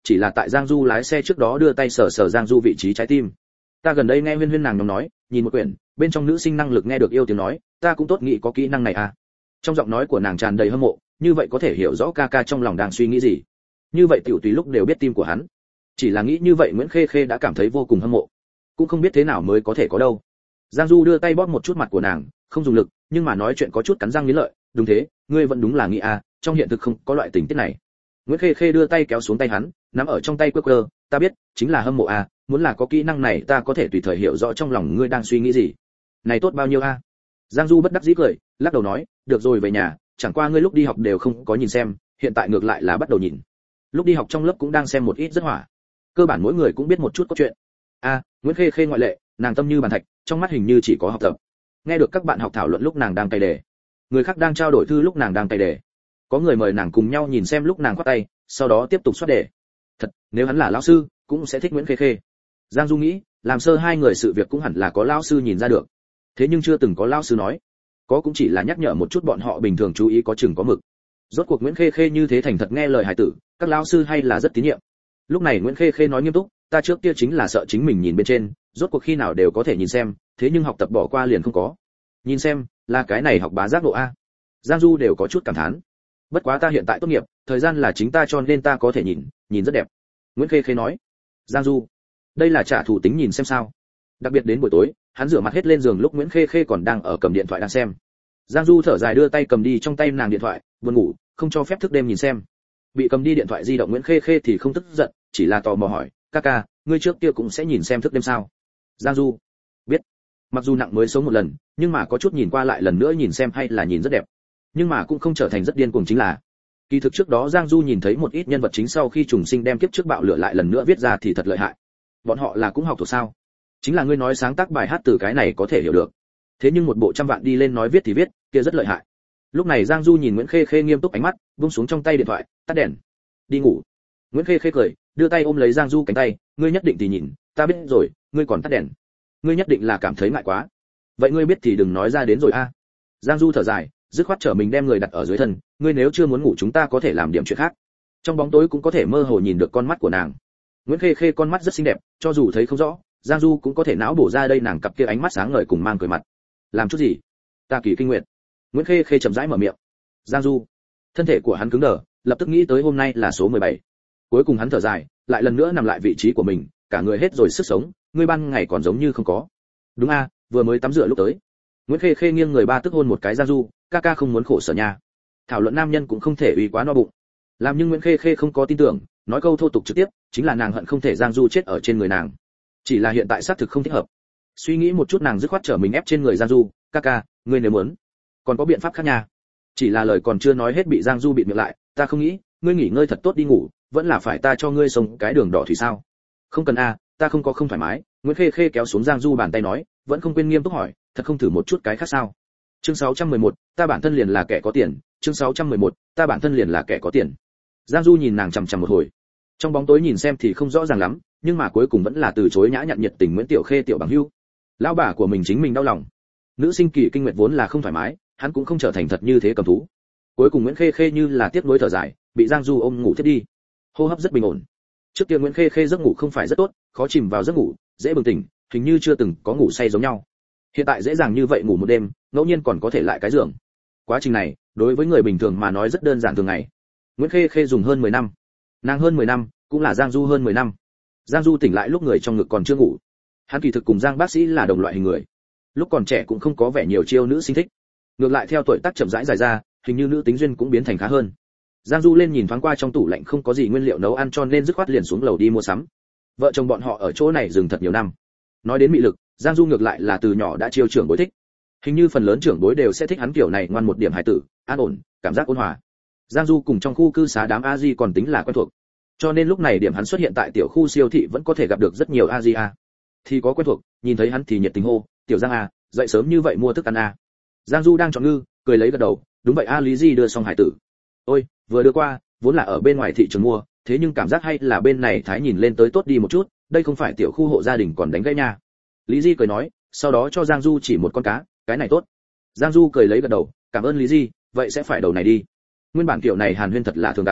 A: chỉ là tại Giang Du lái xe trước đó đưa tay sờ sờ Giang Du vị trí trái tim. Ta gần đây nghe Huyên Huyên nàng nhóm nói, nhìn một quyển, bên trong nữ sinh năng lực nghe được yêu tiếng nói, ta cũng tốt nghĩ có kỹ năng này à. Trong giọng nói của nàng tràn đầy hâm mộ, như vậy có thể hiểu rõ ca ca trong lòng đang suy nghĩ gì. Như vậy tiểu tùy lúc đều biết tim của hắn. Chỉ là nghĩ như vậy Nguyễn Khê Khê đã cảm thấy vô cùng hâm mộ, cũng không biết thế nào mới có thể có đâu. Giang Du đưa tay bóp một chút mặt của nàng, không dùng lực, nhưng mà nói chuyện có chút cắn răng nghiến lợi, đúng thế, ngươi vẫn đúng là nghĩ à, trong hiện thực không có loại tình tiết này. Nguyễn Khê Khê đưa tay kéo xuống tay hắn, nắm ở trong tay quơ quơ, ta biết, chính là hâm mộ à, muốn là có kỹ năng này ta có thể tùy thời hiểu rõ trong lòng ngươi đang suy nghĩ gì. Này tốt bao nhiêu a? À? Giang Du bất đắc dĩ cười, lắc đầu nói, được rồi về nhà, chẳng qua ngươi lúc đi học đều không có nhìn xem, hiện tại ngược lại là bắt đầu nhìn. Lúc đi học trong lớp cũng đang xem một ít rất hỏa. Cơ bản mỗi người cũng biết một chút cốt truyện. A, à, Nguyễn Khê Khê ngoại lệ, nàng tâm như bàn thạch, trong mắt hình như chỉ có học tập. Nghe được các bạn học thảo luận lúc nàng đang cày đề, người khác đang trao đổi thư lúc nàng đang cày đề, có người mời nàng cùng nhau nhìn xem lúc nàng khoát tay, sau đó tiếp tục soát đề. Thật, nếu hắn là lão sư, cũng sẽ thích Nguyễn Khê Khê. Giang Du nghĩ, làm sơ hai người sự việc cũng hẳn là có lão sư nhìn ra được. Thế nhưng chưa từng có lão sư nói, có cũng chỉ là nhắc nhở một chút bọn họ bình thường chú ý có chừng có mực. Rốt cuộc Nguyễn Khê Khê như thế thành thật nghe lời hài tử, các lão sư hay là rất tín nhiệm. Lúc này Nguyễn Khê Khê nói nghiêm túc, ta trước kia chính là sợ chính mình nhìn bên trên, rốt cuộc khi nào đều có thể nhìn xem, thế nhưng học tập bỏ qua liền không có. Nhìn xem, là cái này học bá giác độ a. Giang Du đều có chút cảm thán. Bất quá ta hiện tại tốt nghiệp, thời gian là chính ta cho nên ta có thể nhìn, nhìn rất đẹp. Nguyễn Khê Khê nói. Giang Du, đây là trả thù tính nhìn xem sao. Đặc biệt đến buổi tối, hắn rửa mặt hết lên giường lúc Nguyễn Khê Khê còn đang ở cầm điện thoại đang xem. Giang Du thở dài đưa tay cầm đi trong tay nàng điện thoại, buồn ngủ, không cho phép thức đêm nhìn xem. Bị cầm đi điện thoại di động Nguyễn Khê Khê thì không tức giận, chỉ là tò mò hỏi, ca ca, ngươi trước kia cũng sẽ nhìn xem thức đêm sao? Giang Du, biết. Mặc dù nặng mới sống một lần, nhưng mà có chút nhìn qua lại lần nữa nhìn xem hay là nhìn rất đẹp. Nhưng mà cũng không trở thành rất điên cuồng chính là. Kỳ thực trước đó Giang Du nhìn thấy một ít nhân vật chính sau khi trùng sinh đem kiếp trước bạo lửa lại lần nữa viết ra thì thật lợi hại. Bọn họ là cũng học thuộc sao? Chính là ngươi nói sáng tác bài hát từ cái này có thể hiểu được. Thế nhưng một bộ trăm vạn đi lên nói viết thì viết, kia rất lợi hại. Lúc này Giang Du nhìn Nguyễn Khê Khê nghiêm túc ánh mắt, buông xuống trong tay điện thoại, tắt đèn. Đi ngủ. Nguyễn Khê Khê cười, đưa tay ôm lấy Giang Du cánh tay, ngươi nhất định thì nhìn, ta biết rồi, ngươi còn tắt đèn. Ngươi nhất định là cảm thấy ngại quá. Vậy ngươi biết thì đừng nói ra đến rồi a. À. Giang Du thở dài, dứt khoát trở mình đem người đặt ở dưới thân, ngươi nếu chưa muốn ngủ chúng ta có thể làm điểm chuyện khác. Trong bóng tối cũng có thể mơ hồ nhìn được con mắt của nàng. Nguyễn Khê Khê con mắt rất xinh đẹp, cho dù thấy không rõ, Giang Du cũng có thể não bổ ra đây nàng cặp kia ánh mắt sáng ngời cùng mang cười mặt. Làm chút gì? Ta kỳ kinh nguyện. Nguyễn Khê Khê chậm rãi mở miệng. Giang Du, thân thể của hắn cứng đờ, lập tức nghĩ tới hôm nay là số mười bảy. Cuối cùng hắn thở dài, lại lần nữa nằm lại vị trí của mình, cả người hết rồi sức sống, ngươi ban ngày còn giống như không có. Đúng a, à, vừa mới tắm rửa lúc tới. Nguyễn Khê Khê nghiêng người ba tức hôn một cái Giang Du, ca ca không muốn khổ sở nha. Thảo luận nam nhân cũng không thể uy quá no bụng. Làm nhưng Nguyễn Khê Khê không có tin tưởng, nói câu thô tục trực tiếp, chính là nàng hận không thể Giang Du chết ở trên người nàng. Chỉ là hiện tại xác thực không thích hợp. Suy nghĩ một chút nàng dứt khoát trở mình ép trên người Giang Du, ca ca, ngươi nếu muốn, còn có biện pháp khác nha. Chỉ là lời còn chưa nói hết bị Giang Du bịt miệng lại, ta không nghĩ, ngươi nghỉ ngơi thật tốt đi ngủ, vẫn là phải ta cho ngươi sống cái đường đỏ thủy sao? Không cần a, ta không có không thoải mái. Nguyễn Khê Khê kéo xuống Giang Du bàn tay nói, vẫn không quên nghiêm túc hỏi, thật không thử một chút cái khác sao? Chương sáu trăm mười một, ta bản thân liền là kẻ có tiền, chương sáu trăm mười một, ta bản thân liền là kẻ có tiền. Giang Du nhìn nàng chằm chằm một hồi. Trong bóng tối nhìn xem thì không rõ ràng lắm, nhưng mà cuối cùng vẫn là từ chối nhã nhặn nhiệt tình Nguyễn Tiểu Khê tiểu bằng hữu. Lão bà của mình chính mình đau lòng. Nữ sinh kỳ kinh nguyệt vốn là không thoải mái, hắn cũng không trở thành thật như thế cầm thú. Cuối cùng Nguyễn Khê Khê như là tiếc nuối thở dài, bị Giang Du ôm ngủ thiếp đi. Hô hấp rất bình ổn. Trước kia Nguyễn Khê Khê giấc ngủ không phải rất tốt, khó chìm vào giấc ngủ, dễ bừng tỉnh, hình như chưa từng có ngủ say giống nhau. Hiện tại dễ dàng như vậy ngủ một đêm, ngẫu nhiên còn có thể lại cái giường. Quá trình này, đối với người bình thường mà nói rất đơn giản thường ngày. Nguyễn Khê Khê dùng hơn mười năm. Nàng hơn mười năm, cũng là Giang Du hơn mười năm. Giang Du tỉnh lại lúc người trong ngực còn chưa ngủ. Hắn kỳ thực cùng Giang bác sĩ là đồng loại hình người. Lúc còn trẻ cũng không có vẻ nhiều chiêu nữ sinh thích. Ngược lại theo tuổi tác chậm rãi dài ra, hình như nữ tính duyên cũng biến thành khá hơn. Giang Du lên nhìn thoáng qua trong tủ lạnh không có gì nguyên liệu nấu ăn cho nên dứt khoát liền xuống lầu đi mua sắm. Vợ chồng bọn họ ở chỗ này dừng thật nhiều năm. Nói đến mị lực, Giang Du ngược lại là từ nhỏ đã chiêu trưởng bối thích. Hình như phần lớn trưởng bối đều sẽ thích hắn kiểu này ngoan một điểm hài tử, an ổn, cảm giác ôn hòa. Giang Du cùng trong khu cư xá đám a di còn tính là quen thuộc. Cho nên lúc này điểm hắn xuất hiện tại tiểu khu siêu thị vẫn có thể gặp được rất nhiều a di a. Thì có quen thuộc, nhìn thấy hắn thì nhiệt tình hô, "Tiểu Giang a, dậy sớm như vậy mua thức ăn a." Giang Du đang chọn ngư, cười lấy gật đầu, "Đúng vậy a." Lý Di đưa xong hải tử. "Ôi, vừa đưa qua, vốn là ở bên ngoài thị trường mua, thế nhưng cảm giác hay là bên này thái nhìn lên tới tốt đi một chút, đây không phải tiểu khu hộ gia đình còn đánh gãy nha." Lý Di cười nói, sau đó cho Giang Du chỉ một con cá, "Cái này tốt." Giang Du cười lấy gật đầu, "Cảm ơn Lý Di, vậy sẽ phải đầu này đi." Nguyên bản kiểu này Hàn Huyên thật là thường gặp.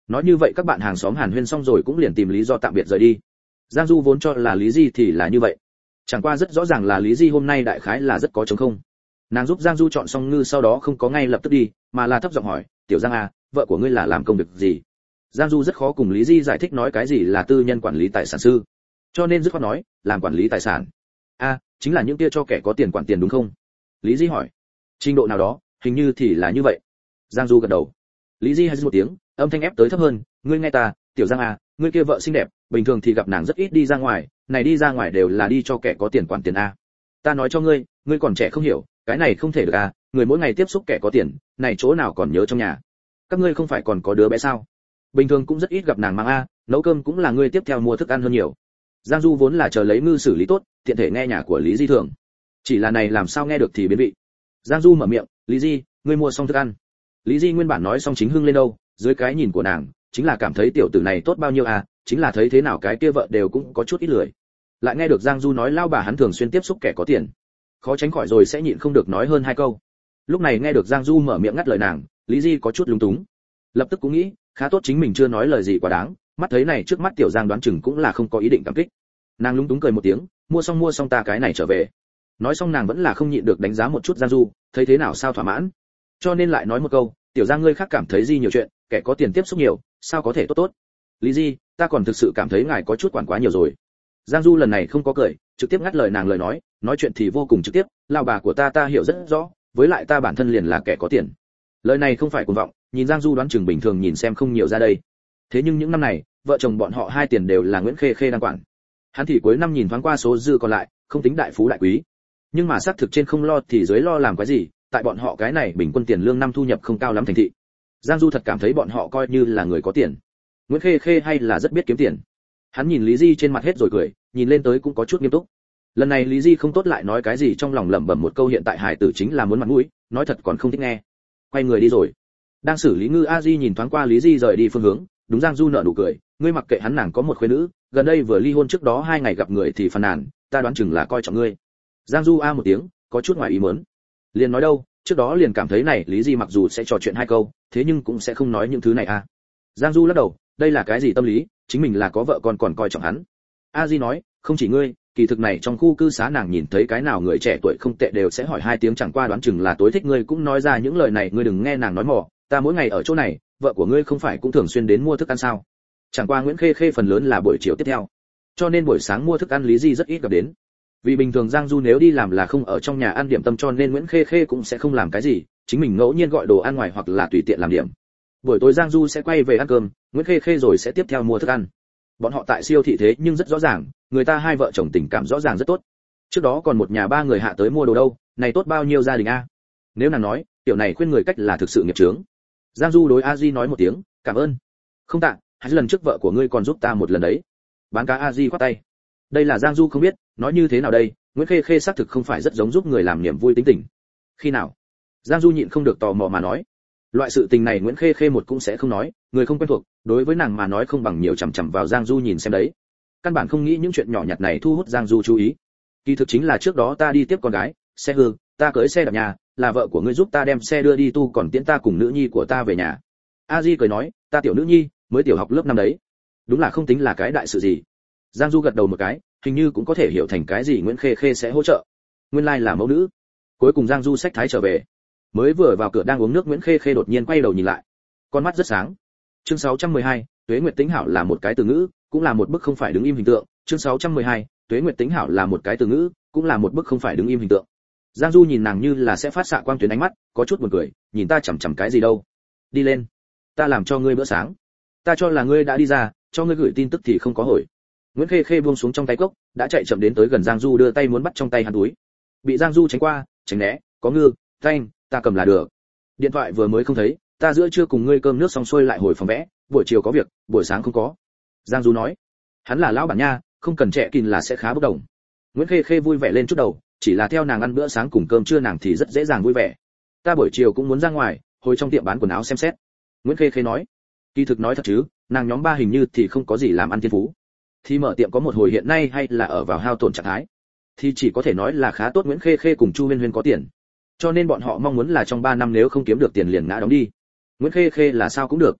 A: Nói như vậy các bạn hàng xóm hàn huyên xong rồi cũng liền tìm lý do tạm biệt rời đi. Giang Du vốn cho là Lý Di thì là như vậy, chẳng qua rất rõ ràng là Lý Di hôm nay đại khái là rất có trống không. Nàng giúp Giang Du chọn xong ngư sau đó không có ngay lập tức đi, mà là thấp giọng hỏi, "Tiểu Giang à, vợ của ngươi là làm công việc gì?" Giang Du rất khó cùng Lý Di giải thích nói cái gì là tư nhân quản lý tài sản sư, cho nên dứt khoát nói, "Làm quản lý tài sản." "A, à, chính là những kia cho kẻ có tiền quản tiền đúng không?" Lý Di hỏi. "Trình độ nào đó, hình như thì là như vậy." Giang Du gật đầu. Lý Di hay một tiếng, âm thanh ép tới thấp hơn, "Ngươi nghe ta, Tiểu Giang à, ngươi kia vợ xinh đẹp, bình thường thì gặp nàng rất ít đi ra ngoài, này đi ra ngoài đều là đi cho kẻ có tiền quản tiền a. Ta nói cho ngươi, ngươi còn trẻ không hiểu, cái này không thể được à, người mỗi ngày tiếp xúc kẻ có tiền, này chỗ nào còn nhớ trong nhà. Các ngươi không phải còn có đứa bé sao? Bình thường cũng rất ít gặp nàng mang a, nấu cơm cũng là ngươi tiếp theo mua thức ăn hơn nhiều." Giang Du vốn là chờ lấy ngư xử lý tốt, tiện thể nghe nhà của Lý Di thường. Chỉ là này làm sao nghe được thì biến vị. Giang Du mở miệng, "Lý Di, ngươi mua xong thức ăn." Lý Di nguyên bản nói xong chính hưng lên đâu, dưới cái nhìn của nàng, chính là cảm thấy tiểu tử này tốt bao nhiêu à, chính là thấy thế nào cái kia vợ đều cũng có chút ít lười. Lại nghe được Giang Du nói lao bà hắn thường xuyên tiếp xúc kẻ có tiền, khó tránh khỏi rồi sẽ nhịn không được nói hơn hai câu. Lúc này nghe được Giang Du mở miệng ngắt lời nàng, Lý Di có chút lúng túng, lập tức cũng nghĩ, khá tốt chính mình chưa nói lời gì quá đáng, mắt thấy này trước mắt tiểu Giang đoán chừng cũng là không có ý định cảm kích. Nàng lúng túng cười một tiếng, "Mua xong mua xong ta cái này trở về." Nói xong nàng vẫn là không nhịn được đánh giá một chút Giang Du, thấy thế nào sao thỏa mãn, cho nên lại nói một câu, "Tiểu Giang ngươi khác cảm thấy gì nhiều chuyện, kẻ có tiền tiếp xúc nhiều, sao có thể tốt tốt." "Lý Di, ta còn thực sự cảm thấy ngài có chút quản quá nhiều rồi." Giang Du lần này không có cười, trực tiếp ngắt lời nàng lời nói, nói chuyện thì vô cùng trực tiếp, "Lão bà của ta ta hiểu rất rõ, với lại ta bản thân liền là kẻ có tiền." Lời này không phải cuồng vọng, nhìn Giang Du đoán chừng bình thường nhìn xem không nhiều ra đây. Thế nhưng những năm này, vợ chồng bọn họ hai tiền đều là Nguyễn Khê Khê đang quản. Hắn thì cuối năm nhìn thoáng qua số dư còn lại, không tính đại phú đại quý. Nhưng mà xác thực trên không lo thì dưới lo làm cái gì, tại bọn họ cái này bình quân tiền lương năm thu nhập không cao lắm thành thị. Giang Du thật cảm thấy bọn họ coi như là người có tiền. Nguyễn Khê Khê hay là rất biết kiếm tiền. Hắn nhìn Lý Di trên mặt hết rồi cười, nhìn lên tới cũng có chút nghiêm túc. Lần này Lý Di không tốt lại nói cái gì, trong lòng lẩm bẩm một câu hiện tại hải tử chính là muốn mặt mũi, nói thật còn không thích nghe. Quay người đi rồi. Đang xử lý ngư A Di nhìn thoáng qua Lý Di rời đi phương hướng, đúng Giang Du nở nụ cười, "Ngươi mặc kệ hắn, nàng có một khuê nữ, gần đây vừa ly hôn trước đó hai ngày gặp người thì phàn nàn, ta đoán chừng là coi trọng ngươi." Giang Du a một tiếng, có chút ngoài ý muốn. Liền nói đâu, trước đó liền cảm thấy này Lý Di mặc dù sẽ trò chuyện hai câu, thế nhưng cũng sẽ không nói những thứ này a. Giang Du lắc đầu, đây là cái gì tâm lý, chính mình là có vợ con còn coi trọng hắn. A Di nói, "Không chỉ ngươi, kỳ thực này trong khu cư xá nàng nhìn thấy cái nào người trẻ tuổi không tệ đều sẽ hỏi hai tiếng, chẳng qua đoán chừng là tối thích ngươi cũng nói ra những lời này, ngươi đừng nghe nàng nói mỏ, ta mỗi ngày ở chỗ này, vợ của ngươi không phải cũng thường xuyên đến mua thức ăn sao? Chẳng qua Nguyễn Khê Khê phần lớn là buổi chiều tiếp theo, cho nên buổi sáng mua thức ăn Lý Di rất ít gặp đến. Vì bình thường Giang Du nếu đi làm là không ở trong nhà ăn điểm tâm, cho nên Nguyễn Khê Khê cũng sẽ không làm cái gì, chính mình ngẫu nhiên gọi đồ ăn ngoài hoặc là tùy tiện làm điểm. Buổi tối Giang Du sẽ quay về ăn cơm, Nguyễn Khê Khê rồi sẽ tiếp theo mua thức ăn. Bọn họ tại siêu thị thế nhưng rất rõ ràng, người ta hai vợ chồng tình cảm rõ ràng rất tốt. Trước đó còn một nhà ba người hạ tới mua đồ đâu, này tốt bao nhiêu gia đình a. Nếu nàng nói, tiểu này khuyên người cách là thực sự nghiệp chướng. Giang Du đối A Di nói một tiếng, "Cảm ơn." "Không tạ, hai lần trước vợ của ngươi còn giúp ta một lần đấy." Bán cá A Di khoát tay. Đây là Giang Du không biết, nói như thế nào đây, Nguyễn Khê Khê xác thực không phải rất giống giúp người làm niềm vui tính tình. Khi nào? Giang Du nhịn không được tò mò mà nói. Loại sự tình này Nguyễn Khê Khê một cũng sẽ không nói, người không quen thuộc, đối với nàng mà nói không bằng nhiều chằm chằm vào Giang Du nhìn xem đấy. Căn bản không nghĩ những chuyện nhỏ nhặt này thu hút Giang Du chú ý. Kỳ thực chính là trước đó ta đi tiếp con gái, xe hư, ta cưỡi xe đạp nhà, là vợ của ngươi giúp ta đem xe đưa đi tu, còn tiễn ta cùng nữ nhi của ta về nhà. A Di cười nói, ta tiểu nữ nhi, mới tiểu học lớp năm đấy. Đúng là không tính là cái đại sự gì. Giang Du gật đầu một cái, hình như cũng có thể hiểu thành cái gì Nguyễn Khê Khê sẽ hỗ trợ. Nguyên lai like là mẫu nữ. Cuối cùng Giang Du xách thái trở về. Mới vừa vào cửa đang uống nước Nguyễn Khê Khê đột nhiên quay đầu nhìn lại. Con mắt rất sáng. Chương sáu trăm mười hai, Tuế Nguyệt Tính Hảo là một cái từ ngữ, cũng là một bức không phải đứng im hình tượng. Chương sáu trăm mười hai, Tuế Nguyệt Tính Hảo là một cái từ ngữ, cũng là một bức không phải đứng im hình tượng. Giang Du nhìn nàng như là sẽ phát xạ quang tuyến ánh mắt, có chút buồn cười, nhìn ta chằm chằm cái gì đâu? Đi lên, ta làm cho ngươi bữa sáng. Ta cho là ngươi đã đi ra, cho ngươi gửi tin tức thì không có hồi. Nguyễn Khê Khê buông xuống trong tay cốc, đã chạy chậm đến tới gần Giang Du, đưa tay muốn bắt trong tay hắn túi. Bị Giang Du tránh qua, tránh né, có ngư, thanh, ta cầm là được. Điện thoại vừa mới không thấy, ta giữa trưa cùng ngươi cơm nước xong xuôi lại hồi phòng vẽ, buổi chiều có việc, buổi sáng không có. Giang Du nói, hắn là lão bản nha, không cần trẻ kìn là sẽ khá bốc đồng. Nguyễn Khê Khê vui vẻ lên chút đầu, chỉ là theo nàng ăn bữa sáng cùng cơm trưa nàng thì rất dễ dàng vui vẻ. Ta buổi chiều cũng muốn ra ngoài, hồi trong tiệm bán quần áo xem xét. Nguyễn Khê Khê nói, kỳ thực nói thật chứ, nàng nhóm ba hình như thì không có gì làm ăn thiên phú. Thì mở tiệm có một hồi hiện nay hay là ở vào hao tổn trạng thái, thì chỉ có thể nói là khá tốt Nguyễn Khê Khê cùng Chu Huyên Huyên có tiền, cho nên bọn họ mong muốn là trong ba năm nếu không kiếm được tiền liền ngã đóng đi. Nguyễn Khê Khê là sao cũng được.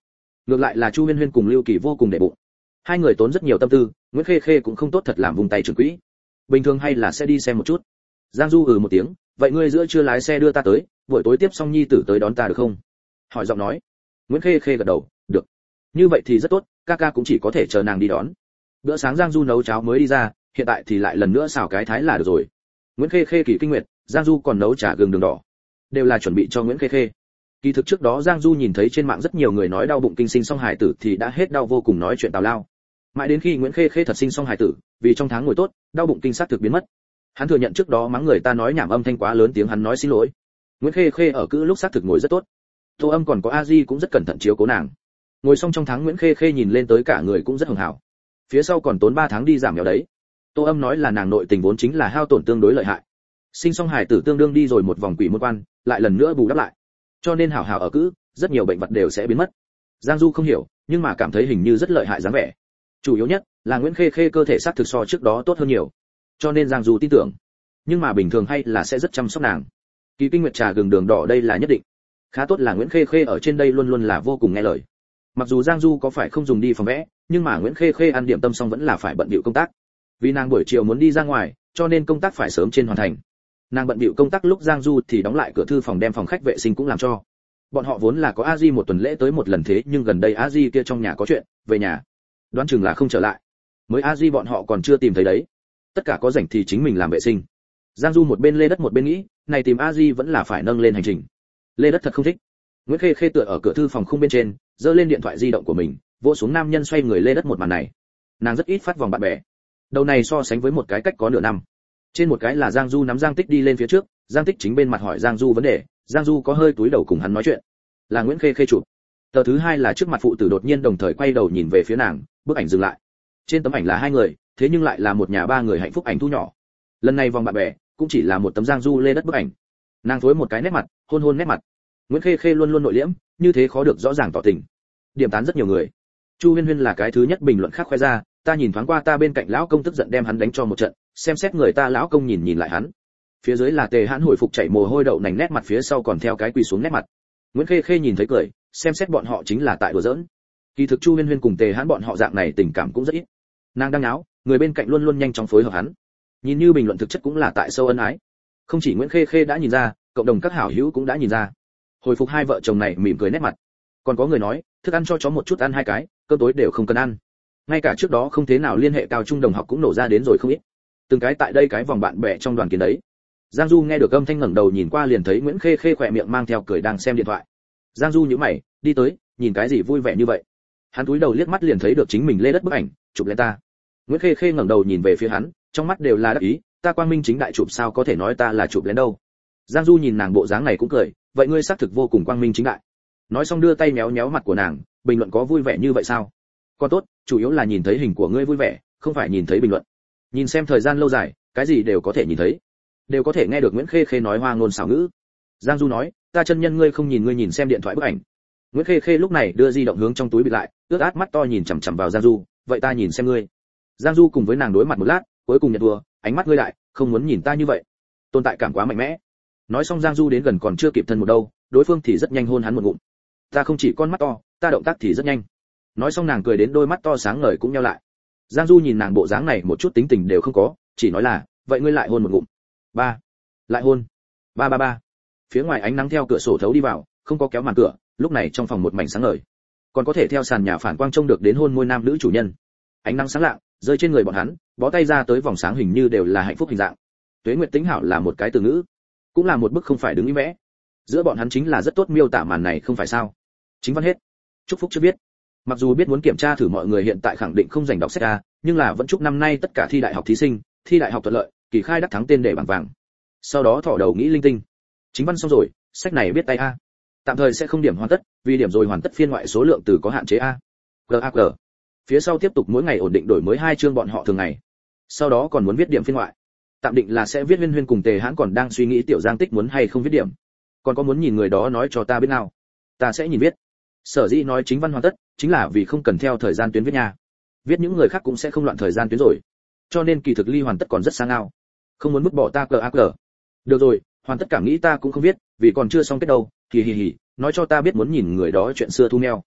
A: Ngược lại là Chu Huyên Huyên cùng Lưu Kỳ vô cùng để bụng. Hai người tốn rất nhiều tâm tư, Nguyễn Khê Khê cũng không tốt thật làm vùng tay trưởng quỹ. Bình thường hay là sẽ đi xem một chút. Giang Du ừ một tiếng, vậy ngươi giữa trưa lái xe đưa ta tới, buổi tối tiếp xong nhi tử tới đón ta được không? Hỏi giọng nói. Nguyễn Khê Khê gật đầu, được. Như vậy thì rất tốt, ca ca cũng chỉ có thể chờ nàng đi đón. Bữa sáng Giang Du nấu cháo mới đi ra, hiện tại thì lại lần nữa xào cái thái là được rồi. Nguyễn Khê Khê kỳ kinh nguyệt, Giang Du còn nấu trà gừng đường đỏ, đều là chuẩn bị cho Nguyễn Khê Khê. Kỳ thực trước đó Giang Du nhìn thấy trên mạng rất nhiều người nói đau bụng kinh sinh xong hài tử thì đã hết đau vô cùng nói chuyện tào lao. Mãi đến khi Nguyễn Khê Khê thật sinh xong hài tử, vì trong tháng ngồi tốt, đau bụng kinh sát thực biến mất. Hắn thừa nhận trước đó mắng người ta nói nhảm âm thanh quá lớn tiếng hắn nói xin lỗi. Nguyễn Khê Khê ở cữ lúc xác thực ngồi rất tốt. Tô Âm còn có A Di cũng rất cẩn thận chiếu cố nàng. Ngồi xong trong tháng Nguyễn Khê Khê nhìn lên tới cả người cũng rất hưởng hảo. Phía sau còn tốn ba tháng đi giảm béo đấy. Tô Âm nói là nàng nội tình vốn chính là hao tổn tương đối lợi hại. Sinh xong hài tử tương đương đi rồi một vòng quỷ môn quan, lại lần nữa bù đắp lại. Cho nên hảo hảo ở cữ, rất nhiều bệnh vật đều sẽ biến mất. Giang Du không hiểu, nhưng mà cảm thấy hình như rất lợi hại dáng vẻ. Chủ yếu nhất là Nguyễn Khê Khê cơ thể xác thực so trước đó tốt hơn nhiều. Cho nên Giang Du tin tưởng. Nhưng mà bình thường hay là sẽ rất chăm sóc nàng. Kỳ kinh nguyệt trà gừng đường đỏ đây là nhất định. Khá tốt là Nguyễn Khê Khê ở trên đây luôn luôn là vô cùng nghe lời. Mặc dù Giang Du có phải không dùng đi phòng vẽ, nhưng mà Nguyễn Khê Khê ăn điểm tâm xong vẫn là phải bận bịu công tác. Vì nàng buổi chiều muốn đi ra ngoài, cho nên công tác phải sớm trên hoàn thành. Nàng bận bịu công tác lúc Giang Du thì đóng lại cửa thư phòng đem phòng khách vệ sinh cũng làm cho. Bọn họ vốn là có A Di một tuần lễ tới một lần thế, nhưng gần đây A Di kia trong nhà có chuyện, về nhà. Đoán chừng là không trở lại. Mới A Di bọn họ còn chưa tìm thấy đấy. Tất cả có rảnh thì chính mình làm vệ sinh. Giang Du một bên lê đất một bên nghĩ, này tìm A Di vẫn là phải nâng lên hành trình. Lê đất thật không thích. Nguyễn Khê Khê tựa ở cửa thư phòng khung bên trên, giơ lên điện thoại di động của mình, vỗ xuống nam nhân xoay người lê đất một màn này. Nàng rất ít phát vòng bạn bè. Đầu này so sánh với một cái cách có nửa năm. Trên một cái là Giang Du nắm Giang Tích đi lên phía trước, Giang Tích chính bên mặt hỏi Giang Du vấn đề, Giang Du có hơi túi đầu cùng hắn nói chuyện. Là Nguyễn Khê Khê chụp. Tờ thứ hai là trước mặt phụ tử đột nhiên đồng thời quay đầu nhìn về phía nàng, bức ảnh dừng lại. Trên tấm ảnh là hai người, thế nhưng lại là một nhà ba người hạnh phúc ảnh thu nhỏ. Lần này vòng bạn bè cũng chỉ là một tấm Giang Du lê đất bức ảnh. Nàng phối một cái nét mặt, hôn hôn nét mặt. Nguyễn Khê Khê luôn luôn nội liễm, như thế khó được rõ ràng tỏ tình. Điểm tán rất nhiều người. Chu Huyên Huyên là cái thứ nhất bình luận khác khoe ra, ta nhìn thoáng qua ta bên cạnh lão công tức giận đem hắn đánh cho một trận, xem xét người ta lão công nhìn nhìn lại hắn. Phía dưới là Tề Hãn hồi phục chảy mồ hôi đậu nành nét mặt phía sau còn theo cái quỳ xuống nét mặt. Nguyễn Khê Khê nhìn thấy cười, xem xét bọn họ chính là tại đùa giỡn. Kỳ thực Chu Huyên Huyên cùng Tề Hãn bọn họ dạng này tình cảm cũng rất ít. Nàng đang náo, người bên cạnh luôn luôn nhanh chóng phối hợp hắn. Nhìn như bình luận thực chất cũng là tại sâu ân ái. Không chỉ Nguyễn Khê Khê đã nhìn ra, cộng đồng các hảo hữu cũng đã nhìn ra. Hồi phục hai vợ chồng này mỉm cười nét mặt. Còn có người nói, thức ăn cho chó một chút ăn hai cái, cơm tối đều không cần ăn. Ngay cả trước đó không thế nào liên hệ cao trung đồng học cũng nổ ra đến rồi không ít. Từng cái tại đây cái vòng bạn bè trong đoàn kiến đấy. Giang Du nghe được âm thanh ngẩng đầu nhìn qua liền thấy Nguyễn Khê Khê khỏe miệng mang theo cười đang xem điện thoại. Giang Du nhíu mày, đi tới, nhìn cái gì vui vẻ như vậy? Hắn cúi đầu liếc mắt liền thấy được chính mình lê đất bức ảnh, chụp lên ta. Nguyễn Khê Khê ngẩng đầu nhìn về phía hắn, trong mắt đều là đắc ý, ta quang minh chính đại chụp sao có thể nói ta là chụp lên đâu. Giang Du nhìn nàng bộ dáng này cũng cười, vậy ngươi xác thực vô cùng quang minh chính đại. Nói xong đưa tay méo méo mặt của nàng, bình luận có vui vẻ như vậy sao? Còn tốt, chủ yếu là nhìn thấy hình của ngươi vui vẻ, không phải nhìn thấy bình luận. Nhìn xem thời gian lâu dài, cái gì đều có thể nhìn thấy, đều có thể nghe được Nguyễn Khê Khê nói hoa ngôn xảo ngữ. Giang Du nói, ta chân nhân ngươi không nhìn ngươi nhìn xem điện thoại bức ảnh. Nguyễn Khê Khê lúc này đưa di động hướng trong túi bịt lại, ướt át mắt to nhìn chằm chằm vào Giang Du, vậy ta nhìn xem ngươi. Giang Du cùng với nàng đối mặt một lát, cuối cùng nhận thua, ánh mắt ngươi lại, không muốn nhìn ta như vậy. Tồn tại cảm quá mạnh mẽ. Nói xong Giang Du đến gần còn chưa kịp thân một đâu, đối phương thì rất nhanh hôn hắn một ngụm. Ta không chỉ con mắt to, ta động tác thì rất nhanh. Nói xong nàng cười đến đôi mắt to sáng ngời cũng nheo lại. Giang Du nhìn nàng bộ dáng này một chút tính tình đều không có, chỉ nói là, vậy ngươi lại hôn một ngụm. Ba, lại hôn. Ba ba ba. Phía ngoài ánh nắng theo cửa sổ thấu đi vào, không có kéo màn cửa, lúc này trong phòng một mảnh sáng ngời. Còn có thể theo sàn nhà phản quang trông được đến hôn môi nam nữ chủ nhân. Ánh nắng sáng lạng, rơi trên người bọn hắn, bó tay ra tới vòng sáng hình như đều là hạnh phúc hình dạng. Tuế Nguyệt Tĩnh hảo là một cái từ ngữ, cũng là một bức không phải đứng ý vẽ. Giữa bọn hắn chính là rất tốt miêu tả màn này không phải sao? Chính văn hết. Chúc phúc chưa biết. Mặc dù biết muốn kiểm tra thử mọi người hiện tại khẳng định không dành đọc sách a, nhưng là vẫn chúc năm nay tất cả thi đại học thí sinh, thi đại học thuận lợi, kỳ khai đắc thắng tên để bảng vàng. Sau đó thỏ đầu nghĩ linh tinh. Chính văn xong rồi, sách này biết tay a. Tạm thời sẽ không điểm hoàn tất, vì điểm rồi hoàn tất phiên ngoại số lượng từ có hạn chế a. gag. Phía sau tiếp tục mỗi ngày ổn định đổi mới hai chương bọn họ thường ngày. Sau đó còn muốn viết điểm phiên ngoại. Tạm định là sẽ viết Huyên Huyên cùng Tề Hãn còn đang suy nghĩ tiểu Giang Tích muốn hay không viết điểm. Còn có muốn nhìn người đó nói cho ta biết nào. Ta sẽ nhìn viết. Sở dĩ nói chính văn hoàn tất, chính là vì không cần theo thời gian tuyến viết nha. Viết những người khác cũng sẽ không loạn thời gian tuyến rồi. Cho nên kỳ thực ly hoàn tất còn rất xa ngao. Không muốn vứt bỏ ta cờ ác cờ. Được rồi, hoàn tất cảm nghĩ ta cũng không viết, vì còn chưa xong kết đâu, hì hì hì, nói cho ta biết muốn nhìn người đó chuyện xưa thu neo.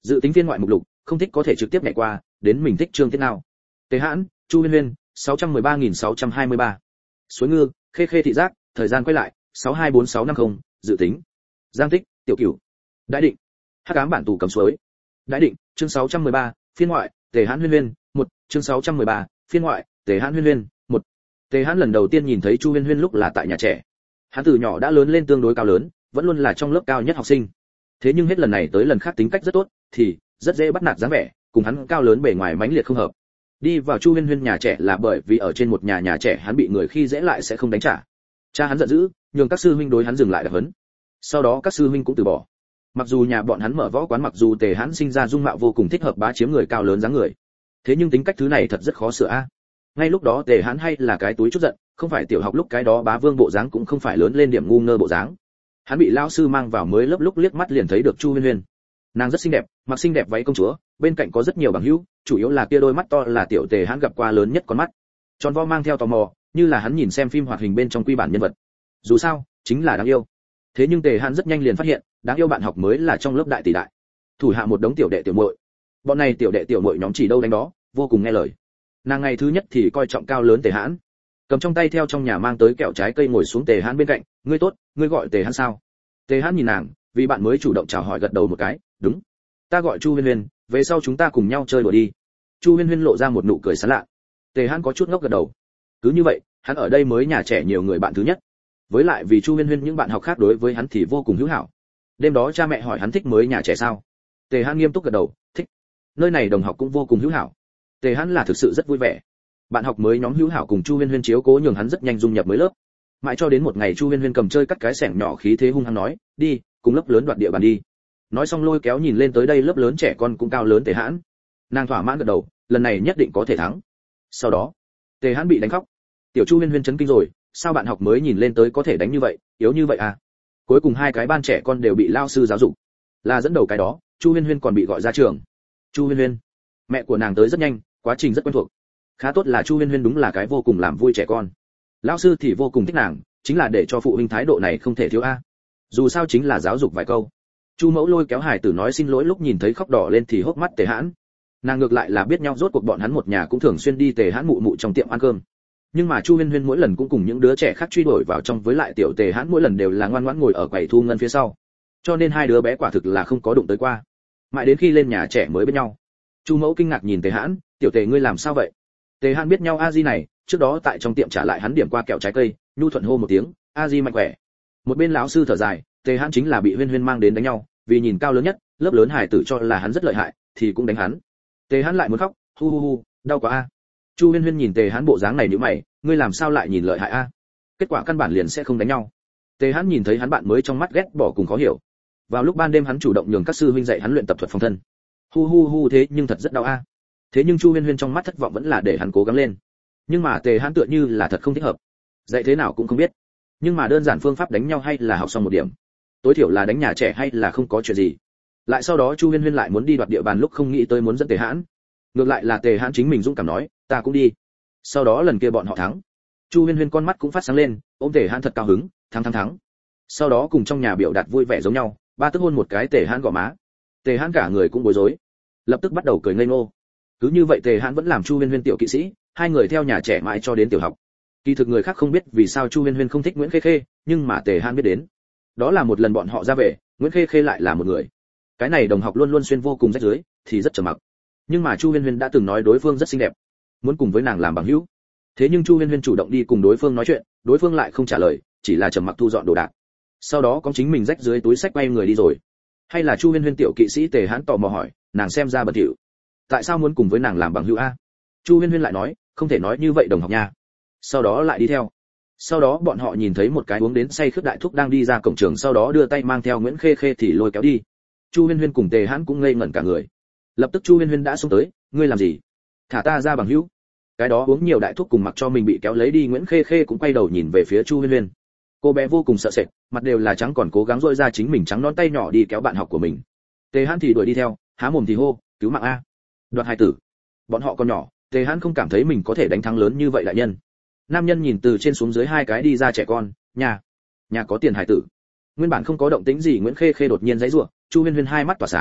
A: Dự tính phiên ngoại mục lục, không thích có thể trực tiếp nhảy qua, đến mình thích chương tiết nào. Tề Hãn, Chu Huyên Huyên, sáu trăm mười ba nghìn sáu trăm hai mươi ba. Suối Ngư, Khê Khê thị giác, thời gian quay lại, sáu hai bốn sáu năm không, dự tính. Giang Tích, Tiểu Cửu. Đại định. Hắc ám bản tù cầm suối. Đại định, chương sáu trăm mười ba, phiên ngoại, Tề Hãn Huyên Huyên, một, chương sáu trăm mười ba, phiên ngoại, Tề Hãn Huyên Huyên, một. Tề Hãn lần đầu tiên nhìn thấy Chu Huyên Huyên lúc là tại nhà trẻ. Hắn từ nhỏ đã lớn lên tương đối cao lớn, vẫn luôn là trong lớp cao nhất học sinh. Thế nhưng hết lần này tới lần khác tính cách rất tốt, thì rất dễ bắt nạt dáng vẻ, cùng hắn cao lớn bề ngoài mãnh liệt không hợp. Đi vào Chu Huyên Huyên nhà trẻ là bởi vì ở trên một nhà nhà trẻ hắn bị người khi dễ lại sẽ không đánh trả. Cha hắn giận dữ, nhường các sư huynh đối hắn dừng lại đập huấn. Sau đó các sư huynh cũng từ bỏ. Mặc dù nhà bọn hắn mở võ quán, mặc dù Tề Hãn sinh ra dung mạo vô cùng thích hợp bá chiếm người cao lớn dáng người, thế nhưng tính cách thứ này thật rất khó sửa a. Ngay lúc đó Tề Hãn hay là cái túi chút giận, không phải tiểu học lúc cái đó bá vương bộ dáng, cũng không phải lớn lên điểm ngu ngơ bộ dáng. Hắn bị lão sư mang vào mới lớp lúc liếc mắt liền thấy được Chu Huyên Huyên. Nàng rất xinh đẹp, mặc xinh đẹp váy công chúa, bên cạnh có rất nhiều bằng hữu, chủ yếu là kia đôi mắt to là tiểu Tề Hãn gặp qua lớn nhất con mắt. Tròn vo mang theo tò mò, như là hắn nhìn xem phim hoạt hình bên trong quy bản nhân vật. Dù sao, chính là đáng yêu. Thế nhưng Tề Hãn rất nhanh liền phát hiện, đáng yêu bạn học mới là trong lớp đại tỷ đại. Thủ hạ một đống tiểu đệ tiểu muội. Bọn này tiểu đệ tiểu muội nhóm chỉ đâu đánh đó, vô cùng nghe lời. Nàng ngày thứ nhất thì coi trọng cao lớn Tề Hãn, cầm trong tay theo trong nhà mang tới kẹo trái cây ngồi xuống Tề Hãn bên cạnh, "Ngươi tốt, ngươi gọi Tề Hãn sao?" Tề Hãn nhìn nàng, vì bạn mới chủ động chào hỏi gật đầu một cái, "Đúng, ta gọi Chu Huyên Huyên, về sau chúng ta cùng nhau chơi đùa đi." Chu Huyên Huyên lộ ra một nụ cười sảng lạ. Tề Hãn có chút ngốc gật đầu. Cứ như vậy, hắn ở đây mới nhà trẻ nhiều người bạn thứ nhất. Với lại vì Chu Huyên Huyên những bạn học khác đối với hắn thì vô cùng hữu hảo. Đêm đó cha mẹ hỏi hắn thích mới nhà trẻ sao? Tề Hãn nghiêm túc gật đầu, "Thích." Nơi này đồng học cũng vô cùng hữu hảo. Tề Hãn là thực sự rất vui vẻ. Bạn học mới nhóm hữu hảo cùng Chu Huyên Huyên chiếu cố nhường hắn rất nhanh dung nhập mới lớp. Mãi cho đến một ngày Chu Huyên Huyên cầm chơi cắt cái xẻng nhỏ khí thế hung hăng nói, "Đi, cùng lớp lớn đoạt địa bàn đi." Nói xong lôi kéo nhìn lên tới đây lớp lớn trẻ con cũng cao lớn Tề Hãn. Nàng thỏa mãn gật đầu, lần này nhất định có thể thắng. Sau đó, Tề Hãn bị đánh khóc. Tiểu Chu Huyên Huyên chấn kinh rồi, sao bạn học mới nhìn lên tới có thể đánh như vậy, yếu như vậy à? Cuối cùng hai cái ban trẻ con đều bị lao sư giáo dục. Là dẫn đầu cái đó, Chu Huyên Huyên còn bị gọi ra trường. Chu Huyên Huyên, mẹ của nàng tới rất nhanh, quá trình rất quen thuộc. Khá tốt là Chu Huyên Huyên đúng là cái vô cùng làm vui trẻ con. Lão sư thì vô cùng thích nàng, chính là để cho phụ huynh thái độ này không thể thiếu a. Dù sao chính là giáo dục vài câu. Chu mẫu lôi kéo hải tử nói xin lỗi lúc nhìn thấy khóc đỏ lên thì hốc mắt Tề Hãn. Nàng ngược lại là biết nhau, rốt cuộc bọn hắn một nhà cũng thường xuyên đi Tề Hãn mụ mụ trong tiệm ăn cơm. Nhưng mà Chu Huyên Huyên mỗi lần cũng cùng những đứa trẻ khác truy đuổi vào trong, với lại tiểu Tề Hãn mỗi lần đều là ngoan ngoãn ngồi ở quầy thu ngân phía sau. Cho nên hai đứa bé quả thực là không có đụng tới qua. Mãi đến khi lên nhà trẻ mới biết nhau. Chu mẫu kinh ngạc nhìn Tề Hãn, "Tiểu Tề ngươi làm sao vậy?" Tề Hãn biết nhau a di này, trước đó tại trong tiệm trả lại hắn điểm qua kẹo trái cây, nhu thuận hô một tiếng, "A di mạnh khỏe." Một bên lão sư thở dài, Tề Hãn chính là bị Huyên Huyên mang đến đánh nhau, vì nhìn cao lớn nhất, lớp lớn hải tử cho là hắn rất lợi hại, thì cũng đánh hắn. Tề Hãn lại muốn khóc, "Hu hu hu, đau quá a." Chu Huyên Huyên nhìn Tề Hãn bộ dáng này nhíu mày, "Ngươi làm sao lại nhìn lợi hại a? Kết quả căn bản liền sẽ không đánh nhau." Tề Hãn nhìn thấy hắn bạn mới trong mắt ghét bỏ cùng khó hiểu. Vào lúc ban đêm hắn chủ động nhường các sư huynh dạy hắn luyện tập thuật phòng thân. Hu hu hu, thế nhưng thật rất đau a. Thế nhưng Chu Huyên Huyên trong mắt thất vọng vẫn là để hắn cố gắng lên. Nhưng mà Tề Hãn tựa như là thật không thích hợp. Dạy thế nào cũng không biết. Nhưng mà đơn giản phương pháp đánh nhau hay là học xong một điểm. Tối thiểu là đánh nhà trẻ hay là không có chuyện gì. Lại sau đó Chu Huyên Huyên lại muốn đi đoạt địa bàn lúc không nghĩ tới muốn dẫn Tề Hãn. Ngược lại là Tề Hãn chính mình dũng cảm nói, "Ta cũng đi." Sau đó lần kia bọn họ thắng. Chu Huyên Huyên con mắt cũng phát sáng lên, ôm Tề Hãn thật cao hứng, thắng thắng thắng. Sau đó cùng trong nhà biểu đạt vui vẻ giống nhau, ba tức hôn một cái Tề Hãn gò má. Tề Hãn cả người cũng bối rối, lập tức bắt đầu cười ngây ngô. Cứ như vậy Tề Hãn vẫn làm Chu Huyên Huyên tiểu kỵ sĩ, hai người theo nhà trẻ mãi cho đến tiểu học. Kỳ thực người khác không biết vì sao Chu Huyên Huyên không thích Nguyễn Khê Khê, nhưng mà Tề Hãn biết đến. Đó là một lần bọn họ ra về, Nguyễn Khê Khê lại là một người. Cái này đồng học luôn luôn xuyên vô cùng rách rưới, thì rất trầm mặc. Nhưng mà Chu Huyên Huyên đã từng nói đối phương rất xinh đẹp, muốn cùng với nàng làm bằng hữu. Thế nhưng Chu Huyên Huyên chủ động đi cùng đối phương nói chuyện, đối phương lại không trả lời, chỉ là trầm mặc thu dọn đồ đạc. Sau đó có chính mình rách dưới túi sách quay người đi rồi. Hay là Chu Huyên Huyên tiểu kỵ sĩ Tề Hãn tò mò hỏi, nàng xem ra bẩn thỉu, tại sao muốn cùng với nàng làm bằng hữu a? Chu Huyên Huyên lại nói, không thể nói như vậy đồng học nha. Sau đó lại đi theo. Sau đó bọn họ nhìn thấy một cái uống đến say khướt đại thúc đang đi ra cổng trường, sau đó đưa tay mang theo Nguyễn Khê Khê thì lôi kéo đi. Chu Huyên Huyên cùng Tề Hãn cũng ngây ngẩn cả người. Lập tức Chu Huyên Huyên đã xông tới, "Ngươi làm gì? Thả ta ra bằng hữu." Cái đó uống nhiều đại thúc cùng mặc cho mình bị kéo lấy đi Nguyễn Khê Khê cũng quay đầu nhìn về phía Chu Huyên Huyên. Cô bé vô cùng sợ sệt, mặt đều là trắng, còn cố gắng rỗi ra chính mình trắng nón tay nhỏ đi kéo bạn học của mình. Tề Hãn thì đuổi đi theo, há mồm thì hô, "Cứu mạng a!" Đoạt hài tử. Bọn họ còn nhỏ, Tề Hãn không cảm thấy mình có thể đánh thắng lớn như vậy đại nhân. Nam nhân nhìn từ trên xuống dưới hai cái đi ra trẻ con, "Nhà, nhà có tiền hài tử." Nguyên bản không có động tĩnh gì Nguyễn Khê Khê đột nhiên giãy giụa, Chu Huyên Huyên hai mắt tỏa sáng,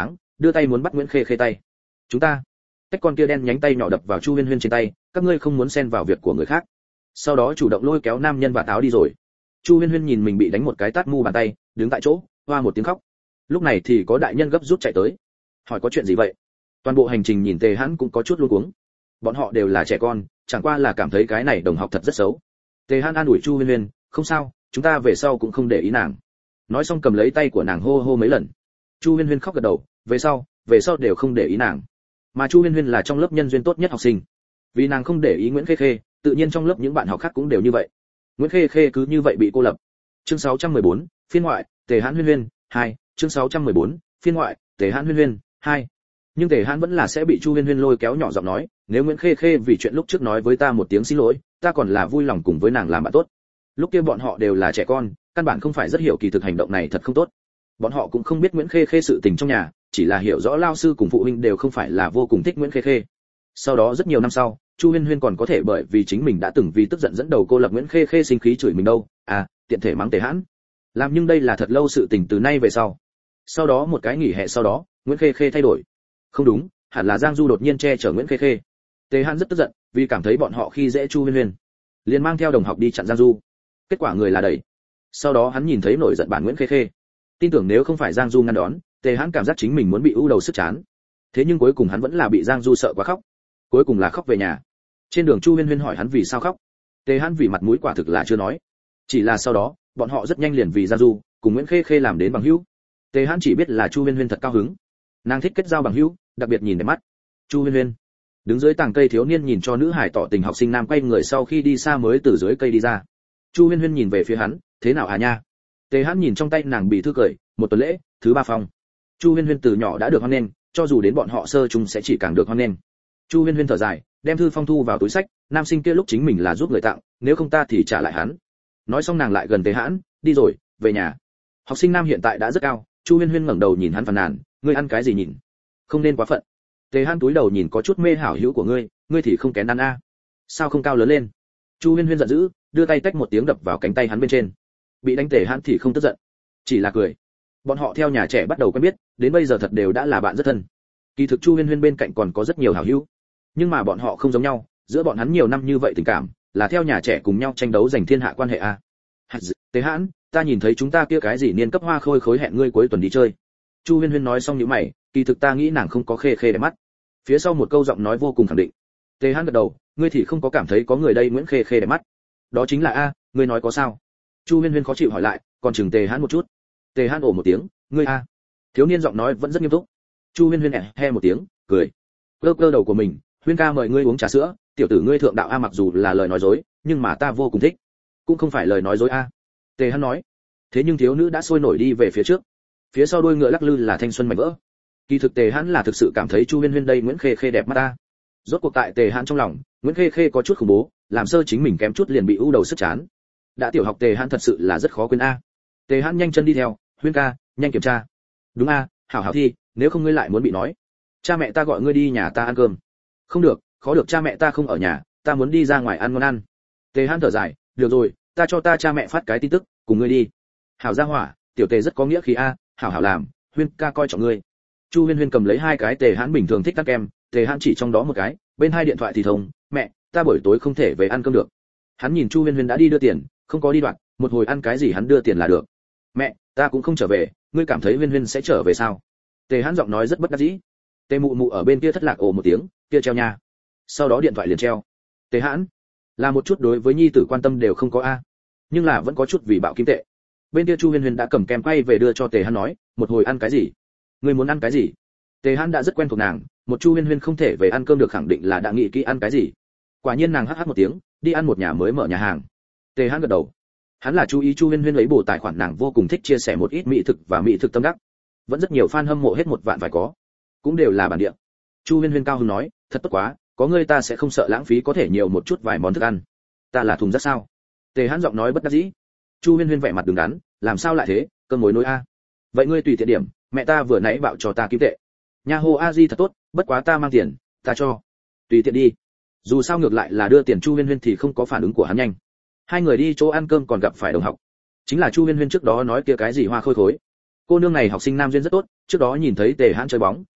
A: đưa tay muốn bắt Nguyễn Khê Khê tay. Chúng ta, cách con kia đen nhánh tay nhỏ đập vào Chu Huyên Huyên trên tay, các ngươi không muốn xen vào việc của người khác. Sau đó chủ động lôi kéo nam nhân và táo đi rồi. Chu Huyên Huyên nhìn mình bị đánh một cái tát mu bàn tay, đứng tại chỗ, hoa một tiếng khóc. Lúc này thì có đại nhân gấp rút chạy tới, hỏi có chuyện gì vậy. Toàn bộ hành trình nhìn Tề Hãn cũng có chút luống cuống. Bọn họ đều là trẻ con, chẳng qua là cảm thấy cái này đồng học thật rất xấu. Tề Hãn an ủi Chu Huyên Huyên, không sao, chúng ta về sau cũng không để ý nàng. Nói xong cầm lấy tay của nàng hô hô mấy lần. Chu Huyên Huyên khóc gật đầu, về sau, về sau đều không để ý nàng. Mà Chu Huyên Huyên là trong lớp nhân duyên tốt nhất học sinh, vì nàng không để ý Nguyễn Khê Khê, tự nhiên trong lớp những bạn học khác cũng đều như vậy. Nguyễn Khê Khê cứ như vậy bị cô lập. Chương sáu trăm mười bốn, phiên ngoại, Tề Hãn Huyên Huyên hai, chương sáu trăm mười bốn, phiên ngoại, Tề Hãn Huyên Huyên hai. Nhưng Tề Hãn vẫn là sẽ bị Chu Huyên Huyên lôi kéo nhỏ giọng nói, nếu Nguyễn Khê Khê vì chuyện lúc trước nói với ta một tiếng xin lỗi, ta còn là vui lòng cùng với nàng làm bạn tốt. Lúc kia bọn họ đều là trẻ con, căn bản không phải rất hiểu kỳ thực hành động này thật không tốt. Bọn họ cũng không biết Nguyễn Khê Khê sự tình trong nhà, chỉ là hiểu rõ lao sư cùng phụ huynh đều không phải là vô cùng thích Nguyễn Khê Khê. Sau đó rất nhiều năm sau, Chu Huyên Huyên còn có thể bởi vì chính mình đã từng vì tức giận dẫn đầu cô lập Nguyễn Khê Khê sinh khí chửi mình đâu, à, tiện thể mắng Tề Hãn. Làm nhưng đây là thật lâu sự tình từ nay về sau. Sau đó một cái nghỉ hè sau đó, Nguyễn Khê Khê thay đổi. Không đúng, hẳn là Giang Du đột nhiên che chở Nguyễn Khê Khê. Tề Hãn rất tức giận, vì cảm thấy bọn họ khi dễ Chu Huyên Huyên, liền mang theo đồng học đi chặn Giang Du. Kết quả người là đẩy. Sau đó hắn nhìn thấy nổi giận bản Nguyễn Khê Khê, tin tưởng nếu không phải Giang Du ngăn đón, Tề Hãn cảm giác chính mình muốn bị ưu đầu sức chán. Thế nhưng cuối cùng hắn vẫn là bị Giang Du sợ quá khóc. Cuối cùng là khóc về nhà. Trên đường Chu Huyên Huyên hỏi hắn vì sao khóc. Tề Hãn vì mặt mũi quả thực là chưa nói. Chỉ là sau đó, bọn họ rất nhanh liền vì Giang Du cùng Nguyễn Khê Khê làm đến bằng hữu. Tề Hãn chỉ biết là Chu Huyên Huyên thật cao hứng. Nàng thích kết giao bằng hữu, đặc biệt nhìn đẹp mắt. Chu Huyên Huyên đứng dưới tàng cây thiếu niên nhìn cho nữ hải tỏ tình học sinh nam quay người sau khi đi xa mới từ dưới cây đi ra. Chu Huyên Huyên nhìn về phía hắn, thế nào à nha? Tề Hãn nhìn trong tay nàng bị thư cười, một tuần lễ, thứ ba phòng. Chu Huyên Huyên từ nhỏ đã được hoan nghênh, cho dù đến bọn họ sơ chung sẽ chỉ càng được hoan nghênh. Chu Huyên Huyên thở dài, đem thư phong thu vào túi sách, nam sinh kia lúc chính mình là giúp người tặng, nếu không ta thì trả lại hắn. Nói xong nàng lại gần Tề Hãn, đi rồi, về nhà. Học sinh nam hiện tại đã rất cao, Chu Huyên Huyên ngẩng đầu nhìn hắn phàn nàn, ngươi ăn cái gì nhìn? Không nên quá phận. Tề Hãn túi đầu nhìn có chút mê hảo hữu của ngươi, ngươi thì không kén ăn a. Sao không cao lớn lên? Chu Huyên Huyên giận dữ, đưa tay tách một tiếng đập vào cánh tay hắn bên trên. Bị đánh Tề Hãn thì không tức giận, chỉ là cười. Bọn họ theo nhà trẻ bắt đầu quen biết, đến bây giờ thật đều đã là bạn rất thân. Kỳ thực Chu Huyên Huyên bên cạnh còn có rất nhiều hảo hữu, nhưng mà bọn họ không giống nhau, giữa bọn hắn nhiều năm như vậy tình cảm, là theo nhà trẻ cùng nhau tranh đấu giành thiên hạ quan hệ a. Tề Hãn, ta nhìn thấy chúng ta kia cái gì niên cấp hoa khôi khối hẹn ngươi cuối tuần đi chơi. Chu Huyên Huyên nói xong nhíu mày, kỳ thực ta nghĩ nàng không có Khê Khê đẹp mắt. Phía sau một câu giọng nói vô cùng khẳng định. Tề Hãn gật đầu, ngươi thì không có cảm thấy có người đây Nguyễn Khê Khê đẹp mắt? Đó chính là a, ngươi nói có sao? Chu Huyên Huyên khó chịu hỏi lại, còn chừng Tề Hãn một chút. Tề Hãn ồ một tiếng, ngươi a. Thiếu niên giọng nói vẫn rất nghiêm túc. Chu Huyên Huyên he một tiếng, cười. Cơ cơ đầu của mình, Huyên ca mời ngươi uống trà sữa, tiểu tử ngươi thượng đạo a, mặc dù là lời nói dối, nhưng mà ta vô cùng thích. Cũng không phải lời nói dối a. Tề Hãn nói. Thế nhưng thiếu nữ đã sôi nổi đi về phía trước. Phía sau đuôi ngựa lắc lư là thanh xuân mảnh vỡ. Kỳ thực Tề Hãn là thực sự cảm thấy Chu Huyên Huyên đây Nguyễn Khê Khê đẹp mắt ta. Rốt cuộc tại Tề Hãn trong lòng, Nguyễn Khê Khê có chút khủng bố, làm sơ chính mình kém chút liền bị ưu đầu sức chán. Đã tiểu học Tề Hãn thật sự là rất khó quên a. Tề Hãn nhanh chân đi theo, Huyên ca, nhanh kiểm tra. Đúng a, hảo hảo thi, nếu không ngươi lại muốn bị nói. Cha mẹ ta gọi ngươi đi nhà ta ăn cơm. Không được, khó được cha mẹ ta không ở nhà, ta muốn đi ra ngoài ăn ngon ăn. Tề Hãn thở dài, được rồi, ta cho ta cha mẹ phát cái tin tức, cùng ngươi đi. Hảo gia hỏa, tiểu Tề rất có nghĩa khí a, hảo hảo làm, Huyên ca coi trọng ngươi. Chu Huyên Huyên cầm lấy hai cái Tề Hãn bình thường thích ăn kem, Tề Hãn chỉ trong đó một cái, bên hai điện thoại thì thông, mẹ, ta buổi tối không thể về ăn cơm được. Hắn nhìn Chu Huyên Huyên đã đi đưa tiền, không có đi đoạn, một hồi ăn cái gì hắn đưa tiền là được. Mẹ, ta cũng không trở về, ngươi cảm thấy Huyên Huyên sẽ trở về sao? Tề Hãn giọng nói rất bất đắc dĩ. Tề mụ mụ ở bên kia thất lạc ồ một tiếng, kia treo nha. Sau đó điện thoại liền treo. Tề Hãn là một chút đối với nhi tử quan tâm đều không có a, nhưng là vẫn có chút vì bạo kim tệ. Bên kia Chu Huyên Huyên đã cầm kem quay về đưa cho Tề Hãn nói, một hồi ăn cái gì? Ngươi muốn ăn cái gì? Tề Hãn đã rất quen thuộc nàng, một Chu Huyên Huyên không thể về ăn cơm được khẳng định là đã nghĩ kỹ ăn cái gì. Quả nhiên nàng hắc hắc một tiếng, đi ăn một nhà mới mở nhà hàng. Tề Hãn gật đầu. Hắn là chú ý Chu Huyên Huyên lấy bổ tài khoản, nàng vô cùng thích chia sẻ một ít mỹ thực và mỹ thực tâm đắc. Vẫn rất nhiều fan hâm mộ hết một vạn phải có, cũng đều là bản địa. Chu Huyên Huyên cao hứng nói, thật tốt quá, có ngươi ta sẽ không sợ lãng phí, có thể nhiều một chút vài món thức ăn. Ta là thùng rác sao? Tề Hãn giọng nói bất đắc dĩ. Chu Huyên Huyên vẻ mặt đứng đắn, làm sao lại thế, cơm mối nối a. Vậy ngươi tùy tiện điểm, mẹ ta vừa nãy bảo cho ta kim tệ. Nha hô a di thật tốt, bất quá ta mang tiền, ta cho. Tùy tiện đi. Dù sao ngược lại là đưa tiền Chu Huyên Huyên thì không có phản ứng của hắn nhanh. Hai người đi chỗ ăn cơm còn gặp phải đồng học. Chính là Chu Huyên Huyên trước đó nói kia cái gì hoa khôi khối. Cô nương này học sinh nam duyên rất tốt, trước đó nhìn thấy Tề Hãn chơi bóng,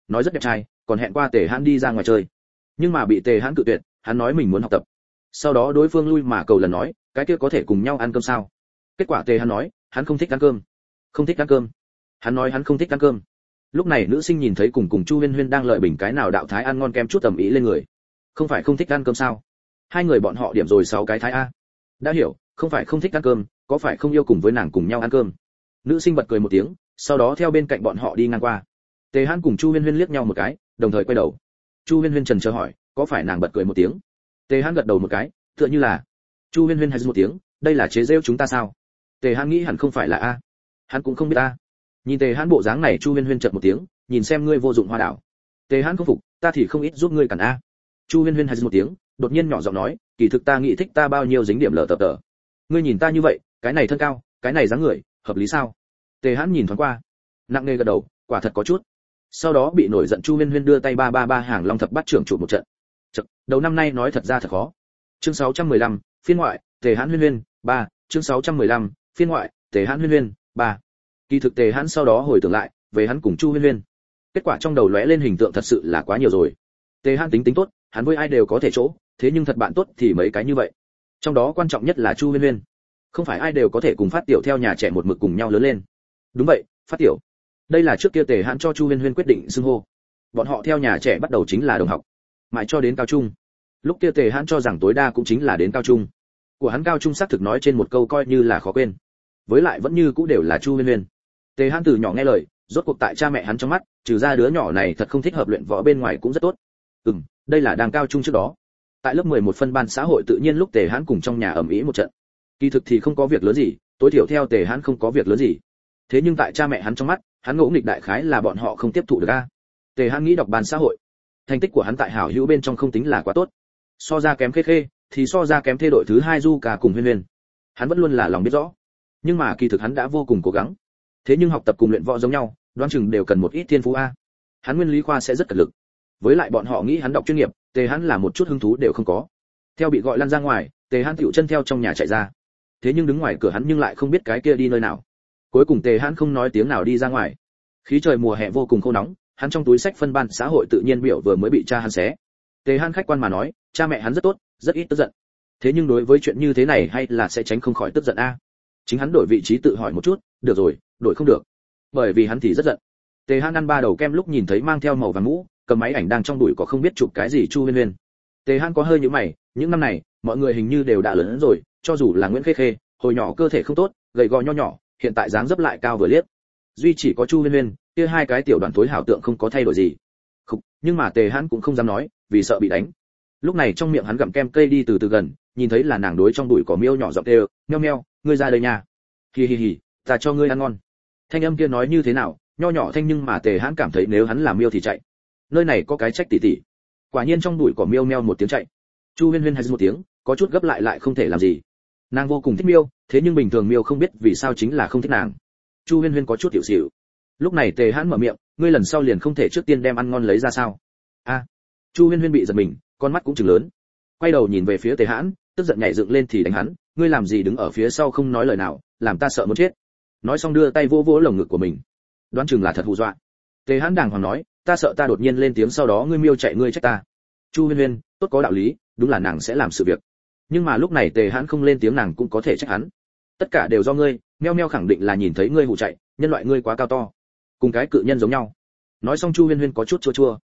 A: nói rất đẹp trai, còn hẹn qua Tề Hãn đi ra ngoài chơi. Nhưng mà bị Tề Hãn cự tuyệt, hắn nói mình muốn học tập. Sau đó đối phương lui mà cầu lần nói, cái kia có thể cùng nhau ăn cơm sao? Kết quả Tề Hãn nói, hắn không thích ăn cơm. Không thích ăn cơm. Hắn nói hắn không thích ăn cơm. Lúc này nữ sinh nhìn thấy cùng cùng Chu Huyên Huyên đang lợi bình cái nào đạo thái ăn ngon kem chút tầm ý lên người. Không phải không thích ăn cơm sao? Hai người bọn họ điểm rồi sáu cái thái a. Đã hiểu, không phải không thích ăn cơm, có phải không yêu cùng với nàng cùng nhau ăn cơm. Nữ sinh bật cười một tiếng, sau đó theo bên cạnh bọn họ đi ngang qua. Tề Hãn cùng Chu Huyên Huyên liếc nhau một cái, đồng thời quay đầu. Chu Huyên Huyên chần chờ hỏi, có phải nàng bật cười một tiếng? Tề Hãn gật đầu một cái, tựa như là. Chu Huyên Huyên hay một tiếng, đây là chế giễu chúng ta sao? Tề Hãn nghĩ hẳn không phải là a. Hắn cũng không biết a. Nhìn Tề Hãn bộ dáng này, Chu Huyên Huyên chợt một tiếng, nhìn xem ngươi vô dụng hoa đảo. Tề Hãn không phục, ta thì không ít giúp ngươi cản a. Chu Huyên Huyên hay một tiếng, đột nhiên nhỏ giọng nói, kỳ thực ta nghĩ thích ta bao nhiêu dính điểm lở tập tở. Ngươi nhìn ta như vậy, cái này thân cao, cái này dáng người, hợp lý sao? Tề Hãn nhìn thoáng qua, nặng nề gật đầu, quả thật có chút. Sau đó bị nổi giận Chu Huyên Huyên đưa tay ba ba ba hàng long thập bát trưởng trụ một trận. Chật, đầu năm nay nói thật ra thật khó. Chương sáu trăm mười lăm, phiên ngoại, Tề Hãn Huyên Huyên, ba, chương sáu trăm mười lăm, phiên ngoại, Tề Hãn Huyên Huyên, ba. Kỳ thực Tề Hãn sau đó hồi tưởng lại, về hắn cùng Chu Huyên Huyên. Kết quả trong đầu lóe lên hình tượng thật sự là quá nhiều rồi. Tề Hãn tính tính tốt, hắn với ai đều có thể chỗ, thế nhưng thật bạn tốt thì mấy cái như vậy. Trong đó quan trọng nhất là Chu Huyên Huyên. Không phải ai đều có thể cùng Phát Tiểu theo nhà trẻ một mực cùng nhau lớn lên. Đúng vậy, Phát Tiểu. Đây là trước kia Tề Hãn cho Chu Huyên Huyên quyết định xưng hô. Bọn họ theo nhà trẻ bắt đầu chính là đồng học, mãi cho đến cao trung. Lúc kia Tề Hãn cho rằng tối đa cũng chính là đến cao trung. Của hắn cao trung xác thực nói trên một câu coi như là khó quên. Với lại vẫn như cũ đều là Chu Huyên Huyên. Tề Hãn từ nhỏ nghe lời, rốt cuộc tại cha mẹ hắn trong mắt, trừ ra đứa nhỏ này thật không thích hợp luyện võ bên ngoài cũng rất tốt. Ừm, đây là đang cao trung trước đó. Tại lớp mười một phân ban xã hội tự nhiên lúc Tề Hãn cùng trong nhà ầm ĩ một trận. Kỳ thực thì không có việc lớn gì, tối thiểu theo Tề Hãn không có việc lớn gì. Thế nhưng tại cha mẹ hắn trong mắt, hắn ngỗ nghịch đại khái là bọn họ không tiếp thụ được a. Tề Hãn nghĩ đọc ban xã hội. Thành tích của hắn tại hảo hữu bên trong không tính là quá tốt. So ra kém Khê Khê, thì so ra kém thê đội thứ hai Du Cả cùng Huyên Huyên. Hắn vẫn luôn là lòng biết rõ. Nhưng mà kỳ thực hắn đã vô cùng cố gắng. Thế nhưng học tập cùng luyện võ giống nhau, đoán chừng đều cần một ít thiên phú a. Hắn nguyên lý khoa sẽ rất cật lực. Với lại bọn họ nghĩ hắn đọc chuyên nghiệp, Tề Hãn là một chút hứng thú đều không có. Theo bị gọi lăn ra ngoài, Tề Hãn tiểu chân theo trong nhà chạy ra. Thế nhưng đứng ngoài cửa hắn nhưng lại không biết cái kia đi nơi nào. Cuối cùng Tề Hãn không nói tiếng nào đi ra ngoài. Khí trời mùa hè vô cùng khô nóng, hắn trong túi sách phân ban xã hội tự nhiên biểu vừa mới bị cha hắn xé. Tề Hãn khách quan mà nói, cha mẹ hắn rất tốt, rất ít tức giận. Thế nhưng đối với chuyện như thế này hay là sẽ tránh không khỏi tức giận a. Chính hắn đổi vị trí tự hỏi một chút, được rồi, đổi không được. Bởi vì hắn thì rất giận. Tề Hãn ăn ba đầu kem lúc nhìn thấy mang theo màu vàng mũ, cầm máy ảnh đang trong bụi có không biết chụp cái gì Chu Huyên Huyên. Tề Hãn có hơi nhíu mày, những năm này, mọi người hình như đều đã lớn rồi, cho dù là Nguyễn Khê Khê, hồi nhỏ cơ thể không tốt, gầy gò nho nhỏ, hiện tại dáng dấp lại cao vừa liếc. Duy chỉ có Chu Huyên Huyên, kia hai cái tiểu đoàn tối hảo tượng không có thay đổi gì. Không, nhưng mà Tề Hãn cũng không dám nói, vì sợ bị đánh. Lúc này trong miệng hắn gặm kem cây đi từ từ gần, nhìn thấy là nàng đối trong bụi cỏ miêu nhỏ giọng kêu, "Meo meo, ngươi ra đây nha." "Hi hi hi, ta cho ngươi ăn ngon." Thanh âm kia nói như thế nào, nho nhỏ thanh nhưng mà Tề Hãn cảm thấy nếu hắn là miêu thì chạy. Nơi này có cái trách tỉ tỉ. Quả nhiên trong bụi cỏ miêu meo một tiếng chạy. Chu Huyên Huyên hay một tiếng, có chút gấp lại lại không thể làm gì. Nàng vô cùng thích miêu, thế nhưng bình thường miêu không biết vì sao chính là không thích nàng. Chu Huyên Huyên có chút hiểu xỉu. Lúc này Tề Hãn mở miệng, ngươi lần sau liền không thể trước tiên đem ăn ngon lấy ra sao? A. À. Chu Huyên Huyên bị giật mình, con mắt cũng trừng lớn. Quay đầu nhìn về phía Tề Hãn, tức giận nhảy dựng lên thì đánh hắn, ngươi làm gì đứng ở phía sau không nói lời nào, làm ta sợ muốn chết. Nói xong đưa tay vỗ vỗ lồng ngực của mình. Đoán chừng là thật hù dọa. Tề Hãn đàng hoàng nói, ta sợ ta đột nhiên lên tiếng sau đó ngươi miêu chạy ngươi trách ta. Chu Huyên Huyên, tốt có đạo lý, đúng là nàng sẽ làm sự việc. Nhưng mà lúc này Tề Hãn không lên tiếng nàng cũng có thể trách hắn. Tất cả đều do ngươi, meo meo khẳng định là nhìn thấy ngươi hù chạy, nhân loại ngươi quá cao to, cùng cái cự nhân giống nhau. Nói xong Chu Huyên Huyên có chút chua chua.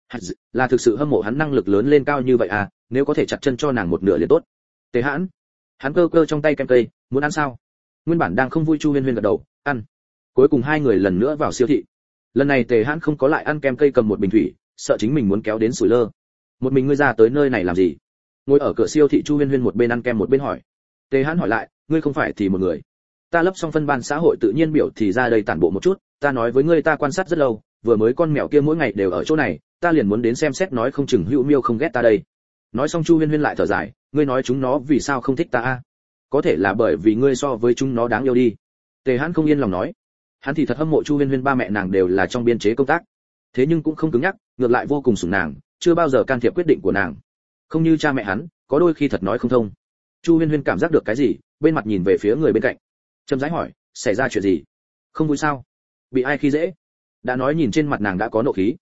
A: Là thực sự hâm mộ hắn năng lực lớn lên cao như vậy à, nếu có thể chặt chân cho nàng một nửa liền tốt. Tề Hãn, hắn cơ cơ trong tay kem cây, muốn ăn sao? Nguyên bản đang không vui Chu Huyên Huyên gật đầu, ăn. Cuối cùng hai người lần nữa vào siêu thị. Lần này Tề Hãn không có lại ăn kem cây cầm một bình thủy, sợ chính mình muốn kéo đến sủi lơ. Một mình ngươi ra tới nơi này làm gì? Ngồi ở cửa siêu thị Chu Huyên Huyên một bên ăn kem một bên hỏi. Tề Hãn hỏi lại, ngươi không phải thì một người. Ta lấp xong phân ban xã hội tự nhiên biểu thì ra đây tản bộ một chút, ta nói với ngươi ta quan sát rất lâu, vừa mới con mèo kia mỗi ngày đều ở chỗ này, ta liền muốn đến xem xét nói không chừng hữu miêu không ghét ta đây. Nói xong Chu Huyên Huyên lại thở dài, ngươi nói chúng nó vì sao không thích ta a? Có thể là bởi vì ngươi so với chúng nó đáng yêu đi. Tề Hãn không yên lòng nói. Hắn thì thật hâm mộ Chu Huyên Huyên ba mẹ nàng đều là trong biên chế công tác, thế nhưng cũng không cứng nhắc, ngược lại vô cùng sủng nàng, chưa bao giờ can thiệp quyết định của nàng. Không như cha mẹ hắn, có đôi khi thật nói không thông. Chu Huyên Huyên cảm giác được cái gì, bên mặt nhìn về phía người bên cạnh, chậm rãi hỏi, xảy ra chuyện gì? Không vui sao? Bị ai khi dễ? Đã nói nhìn trên mặt nàng đã có nộ khí.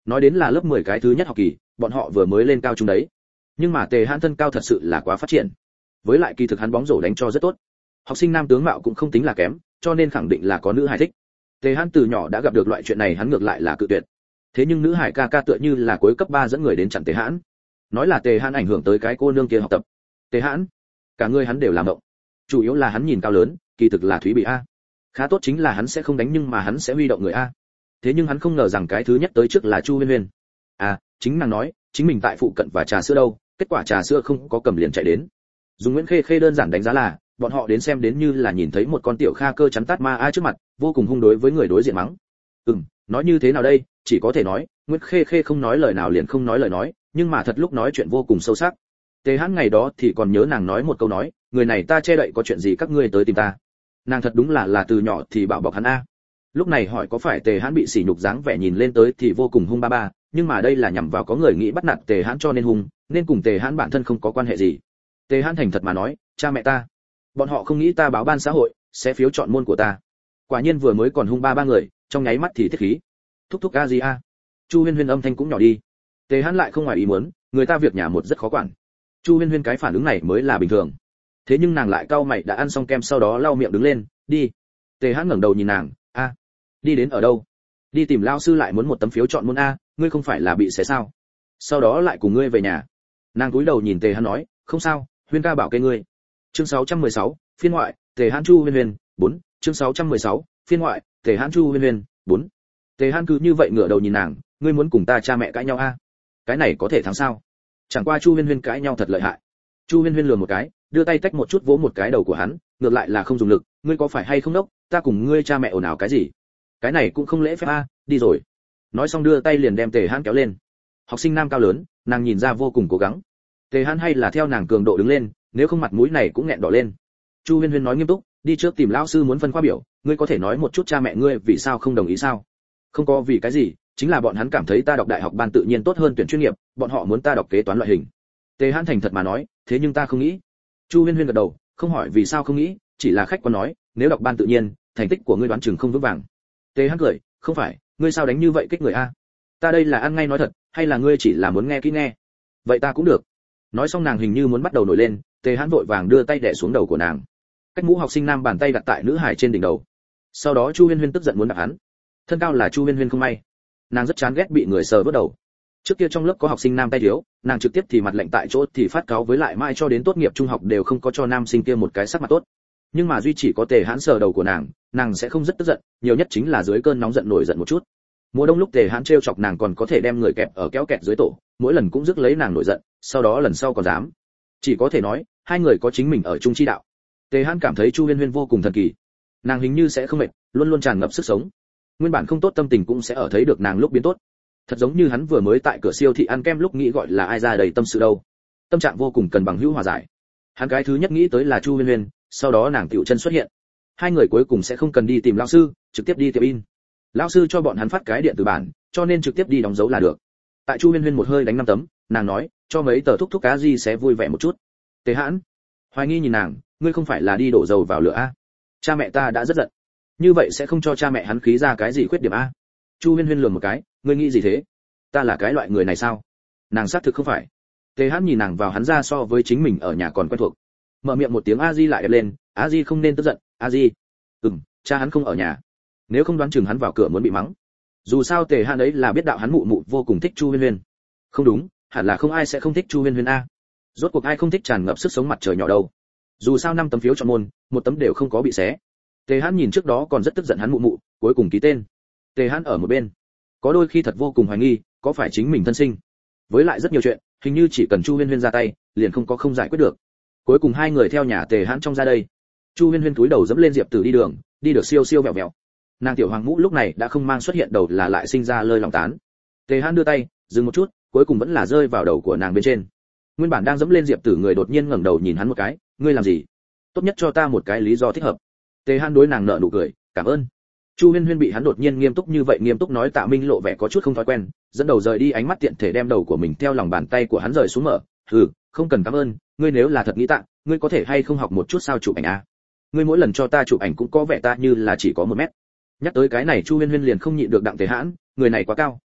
A: nói đến là lớp mười cái thứ nhất học kỳ, bọn họ vừa mới lên cao trung đấy. Nhưng mà Tề Hãn thân cao thật sự là quá phát triển. Với lại kỳ thực hắn bóng rổ đánh cho rất tốt. Học sinh nam tướng mạo cũng không tính là kém, cho nên khẳng định là có nữ hài thích. Tề Hãn từ nhỏ đã gặp được loại chuyện này, hắn ngược lại là cự tuyệt. Thế nhưng nữ hải ca ca tựa như là cuối cấp ba dẫn người đến chặn Tề Hãn, nói là Tề Hãn ảnh hưởng tới cái cô nương kia học tập. Tề Hãn, cả người hắn đều làm động. Chủ yếu là hắn nhìn cao lớn, kỳ thực là Thúy Bị a. Khá tốt chính là hắn sẽ không đánh nhưng mà hắn sẽ huy động người a. Thế nhưng hắn không ngờ rằng cái thứ nhất tới trước là Chu Huyên Huyên. À, chính nàng nói, chính mình tại phụ cận và trà sữa đâu, kết quả trà sữa không có cầm liền chạy đến. Dùng Nguyễn Khê Khê đơn giản đánh giá là, bọn họ đến xem đến như là nhìn thấy một con tiểu kha cơ chắn tát ma a trước mặt, vô cùng hung đối với người đối diện mắng. Ừm, nói như thế nào đây, chỉ có thể nói, Nguyễn Khê Khê không nói lời nào liền không nói lời nói, nhưng mà thật lúc nói chuyện vô cùng sâu sắc. Tề Hãn ngày đó thì còn nhớ nàng nói một câu nói, người này ta che đậy có chuyện gì các ngươi tới tìm ta. Nàng thật đúng là là từ nhỏ thì bảo bọc hắn a. Lúc này hỏi có phải Tề Hãn bị sỉ nhục dáng vẻ nhìn lên tới thì vô cùng hung ba ba, nhưng mà đây là nhằm vào có người nghĩ bắt nạt Tề Hãn cho nên hung, nên cùng Tề Hãn bản thân không có quan hệ gì. Tề Hãn thành thật mà nói, cha mẹ ta, bọn họ không nghĩ ta báo ban xã hội, sẽ phiếu chọn môn của ta. Quả nhiên vừa mới còn hung ba ba người, trong nháy mắt thì thiết khí. Thúc thúc a gì a. Chu Huyên Huyên âm thanh cũng nhỏ đi. Tề Hãn lại không ngoài ý muốn, người ta việc nhà một rất khó quản. Chu Huyên Huyên cái phản ứng này mới là bình thường. Thế nhưng nàng lại cau mày đã ăn xong kem sau đó lau miệng đứng lên, đi. Tề Hãn ngẩng đầu nhìn nàng, a, đi đến ở đâu? Đi tìm lão sư lại muốn một tấm phiếu chọn môn a, ngươi không phải là bị xé sao? Sau đó lại cùng ngươi về nhà. Nàng cúi đầu nhìn Tề Hãn nói, không sao, Huyên ca bảo kê ngươi. Chương sáu trăm mười sáu, phiên ngoại, Tề Hãn Chu Huyên Huyên, bốn. Chương sáu trăm mười sáu, phiên ngoại, Tề Hãn Chu Huyên Huyên, bốn. Tề Hãn cứ như vậy ngửa đầu nhìn nàng, ngươi muốn cùng ta cha mẹ cãi nhau a? Cái này có thể thắng sao? Chẳng qua Chu Huyên Huyên cãi nhau thật lợi hại. Chu Huyên Huyên lườm một cái, đưa tay tách một chút vỗ một cái đầu của hắn, ngược lại là không dùng lực, ngươi có phải hay không đốc, ta cùng ngươi cha mẹ ồn ào cái gì? Cái này cũng không lễ phép a, đi rồi. Nói xong đưa tay liền đem Tề Hãn kéo lên. Học sinh nam cao lớn, nàng nhìn ra vô cùng cố gắng. Tề Hãn hay là theo nàng cường độ đứng lên, nếu không mặt mũi này cũng nghẹn đỏ lên. Chu Huyên Huyên nói nghiêm túc, đi trước tìm lão sư muốn phân khoa biểu, ngươi có thể nói một chút cha mẹ ngươi vì sao không đồng ý sao? Không có vì cái gì, chính là bọn hắn cảm thấy ta đọc đại học ban tự nhiên tốt hơn tuyển chuyên nghiệp, bọn họ muốn ta đọc kế toán loại hình. Tề Hãn thành thật mà nói, thế nhưng ta không nghĩ. Chu Huyên Huyên gật đầu, không hỏi vì sao không nghĩ, chỉ là khách quan nói, nếu đọc ban tự nhiên, thành tích của ngươi đoán chừng không vững vàng. Tề Hãn cười, không phải, ngươi sao đánh như vậy kích người a? Ta đây là ăn ngay nói thật, hay là ngươi chỉ là muốn nghe kỹ nghe? Vậy ta cũng được. Nói xong nàng hình như muốn bắt đầu nổi lên, Tề Hãn vội vàng đưa tay đè xuống đầu của nàng. Cách mũ học sinh nam bàn tay đặt tại nữ hài trên đỉnh đầu. Sau đó Chu Huyên Huyên tức giận muốn đạp hắn. Thân cao là Chu Huyên Huyên không may, nàng rất chán ghét bị người sờ vớt đầu. Trước kia trong lớp có học sinh nam tay thiếu, nàng trực tiếp thì mặt lạnh tại chỗ thì phát cáo với lại mai cho đến tốt nghiệp trung học đều không có cho nam sinh kia một cái sắc mặt tốt. Nhưng mà duy chỉ có Tề Hãn sờ đầu của nàng, nàng sẽ không rất tức giận, nhiều nhất chính là dưới cơn nóng giận nổi giận một chút. Mùa đông lúc Tề Hãn trêu chọc nàng còn có thể đem người kẹp ở kéo kẹt dưới tổ, mỗi lần cũng rước lấy nàng nổi giận, sau đó lần sau còn dám. Chỉ có thể nói, hai người có chính mình ở chung chi đạo. Tề Hãn cảm thấy Chu Huyên Huyên vô cùng thần kỳ. Nàng hình như sẽ không mệt, luôn luôn tràn ngập sức sống. Nguyên bản không tốt tâm tình cũng sẽ ở thấy được nàng lúc biến tốt. Thật giống như hắn vừa mới tại cửa siêu thị ăn kem lúc nghĩ gọi là ai ra đầy tâm sự đâu. Tâm trạng vô cùng cần bằng hữu hòa giải. Hắn cái thứ nhất nghĩ tới là Chu Huyên Huyên, sau đó nàng tiểu chân xuất hiện. Hai người cuối cùng sẽ không cần đi tìm lão sư, trực tiếp đi tiệm in. Lão sư cho bọn hắn phát cái điện tử bản, cho nên trực tiếp đi đóng dấu là được. Tại Chu Huyên Huyên một hơi đánh năm tấm, nàng nói, cho mấy tờ thúc thúc cá gì sẽ vui vẻ một chút. Tề Hãn hoài nghi nhìn nàng, ngươi không phải là đi đổ dầu vào lửa a? Cha mẹ ta đã rất giận, như vậy sẽ không cho cha mẹ hắn khí ra cái gì khuyết điểm a? Chu Huyên Huyên lườm một cái, ngươi nghĩ gì thế? Ta là cái loại người này sao? Nàng xác thực không phải. Tề Hãn nhìn nàng vào hắn ra so với chính mình ở nhà còn quen thuộc. Mở miệng một tiếng a di lại đẹp lên, a di không nên tức giận, a di. Ừm, cha hắn không ở nhà. Nếu không đoán chừng hắn vào cửa muốn bị mắng. Dù sao Tề Hãn ấy là biết đạo hắn mụ mụ vô cùng thích Chu Huyên Huyên. Không đúng, hẳn là không ai sẽ không thích Chu Huyên Huyên a. Rốt cuộc ai không thích tràn ngập sức sống mặt trời nhỏ đâu. Dù sao năm tấm phiếu chọn môn, một tấm đều không có bị xé. Tề Hãn nhìn trước đó còn rất tức giận hắn mụ mụ, cuối cùng ký tên. Tề Hãn ở một bên, có đôi khi thật vô cùng hoài nghi, có phải chính mình thân sinh. Với lại rất nhiều chuyện, hình như chỉ cần Chu Huyên Huyên ra tay, liền không có không giải quyết được. Cuối cùng hai người theo nhà Tề Hãn trong ra đây. Chu Huyên Huyên túi đầu dẫm lên Diệp Tử đi đường, đi được siêu siêu vẹo vẹo. Nàng tiểu hoàng mũ lúc này đã không mang xuất hiện đầu là lại sinh ra lơi lòng tán. Tề Hãn đưa tay, dừng một chút, cuối cùng vẫn là rơi vào đầu của nàng bên trên. Nguyên bản đang dẫm lên Diệp Tử người đột nhiên ngẩng đầu nhìn hắn một cái, ngươi làm gì? Tốt nhất cho ta một cái lý do thích hợp. Tề Hãn đối nàng nở nụ cười, cảm ơn. Chu Huyên Huyên bị hắn đột nhiên nghiêm túc như vậy nghiêm túc nói Tạ Minh lộ vẻ có chút không thói quen, dẫn đầu rời đi ánh mắt tiện thể đem đầu của mình theo lòng bàn tay của hắn rời xuống mở. Hừ, không cần cảm ơn, ngươi nếu là thật nghĩ tạ, ngươi có thể hay không học một chút sao chụp ảnh a? Ngươi mỗi lần cho ta chụp ảnh cũng có vẻ ta như là chỉ có một mét. Nhắc tới cái này Chu Huyên Huyên liền không nhịn được đặng Tề Hãn, người này quá cao,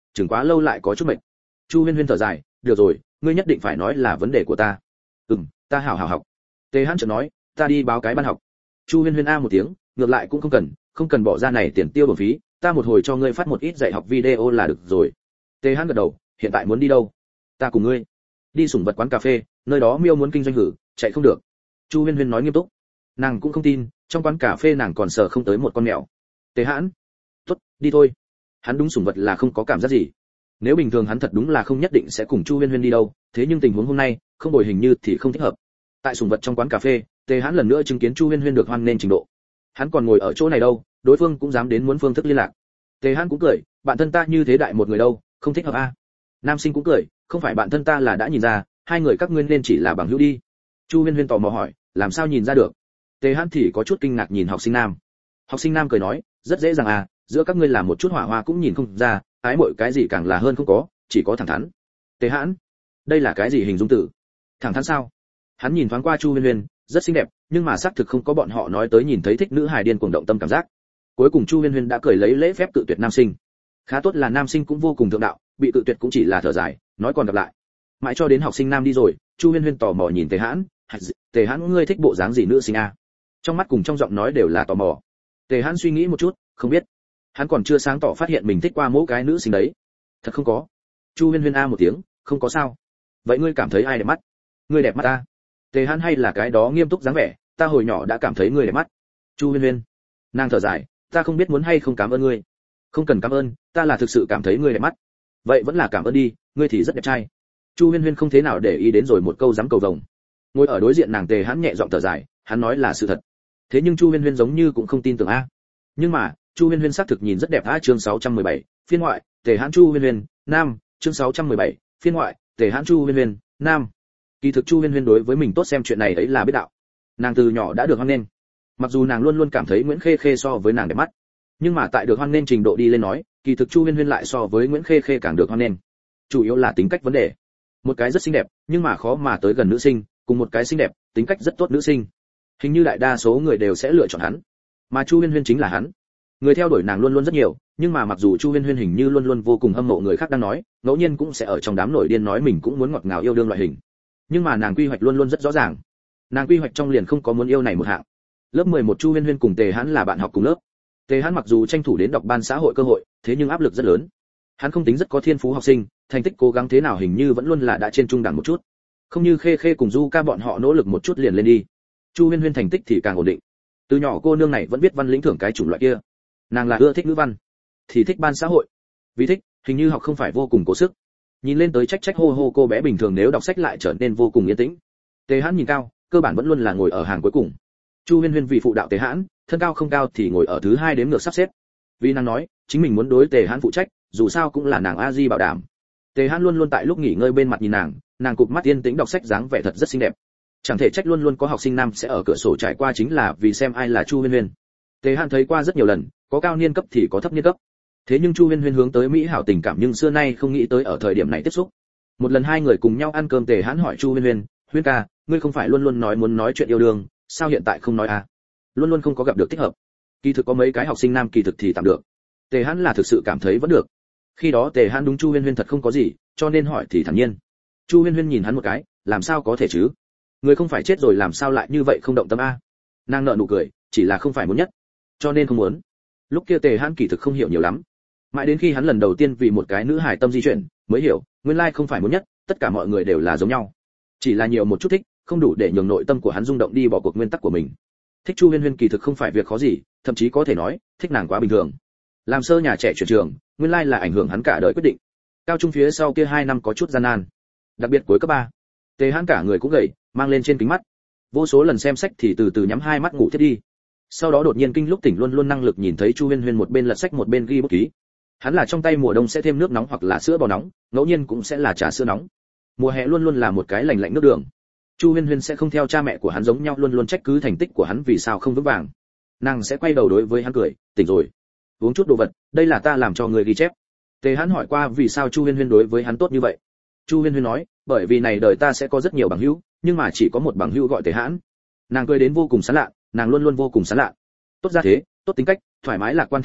A: chừng quá lâu lại có chút mệt. Chu Huyên Huyên thở dài, được rồi, ngươi nhất định phải nói là vấn đề của ta. Ừm, ta hảo hảo học. Tề Hãn chợt nói, ta đi báo cái ban học. Chu Huyên Huyên a một tiếng, ngược lại cũng không cần, không cần bỏ ra này tiền tiêu bổng phí, ta một hồi cho ngươi phát một ít dạy học video là được rồi. Tề Hãn gật đầu, hiện tại muốn đi đâu? Ta cùng ngươi đi sủng vật quán cà phê, nơi đó Miêu muốn kinh doanh hử, chạy không được. Chu Huyên Huyên nói nghiêm túc. Nàng cũng không tin, trong quán cà phê nàng còn sợ không tới một con mèo. Tề Hãn, tốt, đi thôi. Hắn đúng sủng vật là không có cảm giác gì. Nếu bình thường hắn thật đúng là không nhất định sẽ cùng Chu Huyên Huyên đi đâu, thế nhưng tình huống hôm nay, không bồi hình như thì không thích hợp. Tại sủng vật trong quán cà phê, Tề Hãn lần nữa chứng kiến Chu Huyên Huyên được hoan nghênh trình độ. Hắn còn ngồi ở chỗ này đâu, đối phương cũng dám đến muốn phương thức liên lạc. Tề Hãn cũng cười, bạn thân ta như thế đại một người đâu, không thích hợp a. Nam sinh cũng cười, không phải bạn thân ta là đã nhìn ra, hai người các ngươi nên chỉ là bằng hữu đi. Chu Huyên Huyên tò mò hỏi, làm sao nhìn ra được? Tề Hãn thì có chút kinh ngạc nhìn học sinh nam. Học sinh nam cười nói, rất dễ dàng à, giữa các ngươi làm một chút hỏa hoa cũng nhìn không ra, ái muội cái gì càng là hơn không có, chỉ có thẳng thắn. Tề Hãn, đây là cái gì hình dung từ? Thẳng thắn sao? Hắn nhìn thoáng qua Chu Huyên Huyên, rất xinh đẹp, nhưng mà xác thực không có bọn họ nói tới nhìn thấy thích nữ hài điên cuồng động tâm cảm giác. Cuối cùng Chu Huyên Huyên đã cười lấy lễ phép cự tuyệt nam sinh. Khá tốt là nam sinh cũng vô cùng thượng đạo, bị cự tuyệt cũng chỉ là thở dài, nói còn gặp lại. Mãi cho đến học sinh nam đi rồi, Chu Huyên Huyên tò mò nhìn Tề Hãn, Tề Hãn ngươi thích bộ dáng gì nữ sinh a? Trong mắt cùng trong giọng nói đều là tò mò. Tề Hãn suy nghĩ một chút, không biết. Hắn còn chưa sáng tỏ phát hiện mình thích qua mỗi cái nữ sinh đấy. Thật không có. Chu Huyên Huyên a một tiếng, không có sao. Vậy ngươi cảm thấy ai đẹp mắt? Ngươi đẹp mắt ta. Tề Hãn hay là cái đó nghiêm túc dáng vẻ, ta hồi nhỏ đã cảm thấy ngươi đẹp mắt. Chu Huyên Huyên, nàng thở dài, ta không biết muốn hay không cảm ơn ngươi. Không cần cảm ơn, ta là thực sự cảm thấy ngươi đẹp mắt. Vậy vẫn là cảm ơn đi, ngươi thì rất đẹp trai. Chu Huyên Huyên không thế nào để ý đến rồi một câu dám cầu vồng. Ngồi ở đối diện nàng Tề Hãn nhẹ giọng thở dài, hắn nói là sự thật. Thế nhưng Chu Huyên Huyên giống như cũng không tin tưởng a. Nhưng mà, Chu Huyên Huyên xác thực nhìn rất đẹp a. Chương sáu trăm mười bảy, phiên ngoại, Tề Hãn Chu Huyên Huyên, nam, chương sáu trăm mười bảy, phiên ngoại, Tề Hãn Chu Huyên Huyên, nam. Kỳ thực Chu Huyên Huyên đối với mình tốt xem chuyện này ấy là biết đạo. Nàng từ nhỏ đã được hoan nghênh. Mặc dù nàng luôn luôn cảm thấy Nguyễn Khê Khê so với nàng đẹp mắt, nhưng mà tại được hoan nghênh trình độ đi lên nói, kỳ thực Chu Huyên Huyên lại so với Nguyễn Khê Khê càng được hoan nghênh. Chủ yếu là tính cách vấn đề. Một cái rất xinh đẹp, nhưng mà khó mà tới gần nữ sinh, cùng một cái xinh đẹp, tính cách rất tốt nữ sinh. Hình như đại đa số người đều sẽ lựa chọn hắn, mà Chu Huyên Huyên chính là hắn. Người theo đuổi nàng luôn luôn rất nhiều, nhưng mà mặc dù Chu Huyên Huyên hình như luôn luôn vô cùng hâm mộ người khác đang nói, ngẫu nhiên cũng sẽ ở trong đám nổi điên nói mình cũng muốn ngọt ngào yêu đương loại hình. Nhưng mà nàng quy hoạch luôn luôn rất rõ ràng. Nàng quy hoạch trong liền không có muốn yêu này một hạng. Lớp mười một Chu Huyên Huyên cùng Tề Hãn là bạn học cùng lớp. Tề Hãn mặc dù tranh thủ đến đọc ban xã hội cơ hội, thế nhưng áp lực rất lớn. Hắn không tính rất có thiên phú học sinh, thành tích cố gắng thế nào hình như vẫn luôn là đã trên trung đẳng một chút. Không như Khê Khê cùng Du Ca bọn họ nỗ lực một chút liền lên đi. Chu Huyên Huyên thành tích thì càng ổn định. Từ nhỏ cô nương này vẫn biết văn lĩnh thưởng cái chủng loại kia. Nàng là ưa thích ngữ văn, thì thích ban xã hội. Vì thích, hình như học không phải vô cùng cố sức. Nhìn lên tới trách trách hô hô cô bé bình thường nếu đọc sách lại trở nên vô cùng yên tĩnh. Tề Hãn nhìn cao, cơ bản vẫn luôn là ngồi ở hàng cuối cùng. Chu Huyên Huyên vì phụ đạo Tề Hãn, thân cao không cao thì ngồi ở thứ hai đếm ngược sắp xếp. Vì nàng nói, chính mình muốn đối Tề Hãn phụ trách, dù sao cũng là nàng a di bảo đảm. Tề Hãn luôn luôn tại lúc nghỉ ngơi bên mặt nhìn nàng, nàng cụp mắt yên tĩnh đọc sách dáng vẻ thật rất xinh đẹp. Chẳng thể trách luôn luôn có học sinh nam sẽ ở cửa sổ trải qua chính là vì xem ai là Chu Huyên Huyên. Tề Hãn thấy qua rất nhiều lần, có cao niên cấp thì có thấp niên cấp. Thế nhưng Chu Huyên Huyên hướng tới mỹ hảo tình cảm nhưng xưa nay không nghĩ tới ở thời điểm này tiếp xúc. Một lần hai người cùng nhau ăn cơm Tề Hãn hỏi Chu Huyên Huyên, "Huyên ca, ngươi không phải luôn luôn nói muốn nói chuyện yêu đương, sao hiện tại không nói à? Luôn luôn không có gặp được thích hợp." Kỳ thực có mấy cái học sinh nam kỳ thực thì tạm được. Tề Hãn là thực sự cảm thấy vẫn được. Khi đó Tề Hãn đúng Chu Huyên Huyên thật không có gì, cho nên hỏi thì thản nhiên. Chu Huyên Huyên nhìn hắn một cái, làm sao có thể chứ? Người không phải chết rồi làm sao lại như vậy không động tâm a? Nàng nở nụ cười, chỉ là không phải muốn nhất, cho nên không muốn. Lúc kia Tề Hãn kỳ thực không hiểu nhiều lắm. Mãi đến khi hắn lần đầu tiên vì một cái nữ hài tâm di chuyển, mới hiểu, nguyên lai không phải muốn nhất, tất cả mọi người đều là giống nhau. Chỉ là nhiều một chút thích, không đủ để nhường nội tâm của hắn rung động đi bỏ cuộc nguyên tắc của mình. Thích Chu Huyên Huyên kỳ thực không phải việc khó gì, thậm chí có thể nói, thích nàng quá bình thường. Làm sơ nhà trẻ chuyển trường, nguyên lai là ảnh hưởng hắn cả đời quyết định. Cao trung phía sau kia hai năm có chút gian nan, đặc biệt cuối cấp ba. Tề Hãn cả người cũng gầy, mang lên trên kính mắt. Vô số lần xem sách thì từ từ nhắm hai mắt ngủ thiết đi. Sau đó đột nhiên kinh lúc tỉnh luôn luôn năng lực nhìn thấy Chu Huyên Huyên một bên lật sách một bên ghi bút ký. Hắn là trong tay mùa đông sẽ thêm nước nóng hoặc là sữa bò nóng, ngẫu nhiên cũng sẽ là trà sữa nóng. Mùa hè luôn luôn là một cái lạnh lạnh nước đường. Chu Huyên Huyên sẽ không theo cha mẹ của hắn giống nhau luôn luôn trách cứ thành tích của hắn vì sao không vững vàng. Nàng sẽ quay đầu đối với hắn cười, "Tỉnh rồi, uống chút đồ vật, đây là ta làm cho người ghi chép." Tề Hãn hỏi qua vì sao Chu Huyên Huyên đối với hắn tốt như vậy. Chu Huyên Huyên nói, "Bởi vì này đời ta sẽ có rất nhiều bằng hữu, nhưng mà chỉ có một bằng hữu gọi Tề Hãn." Nàng cười đến vô cùng sán lạ, nàng luôn luôn vô cùng sán lạ. Tốt ra thế, tốt tính cách, thoải mái lạc quan thái độ,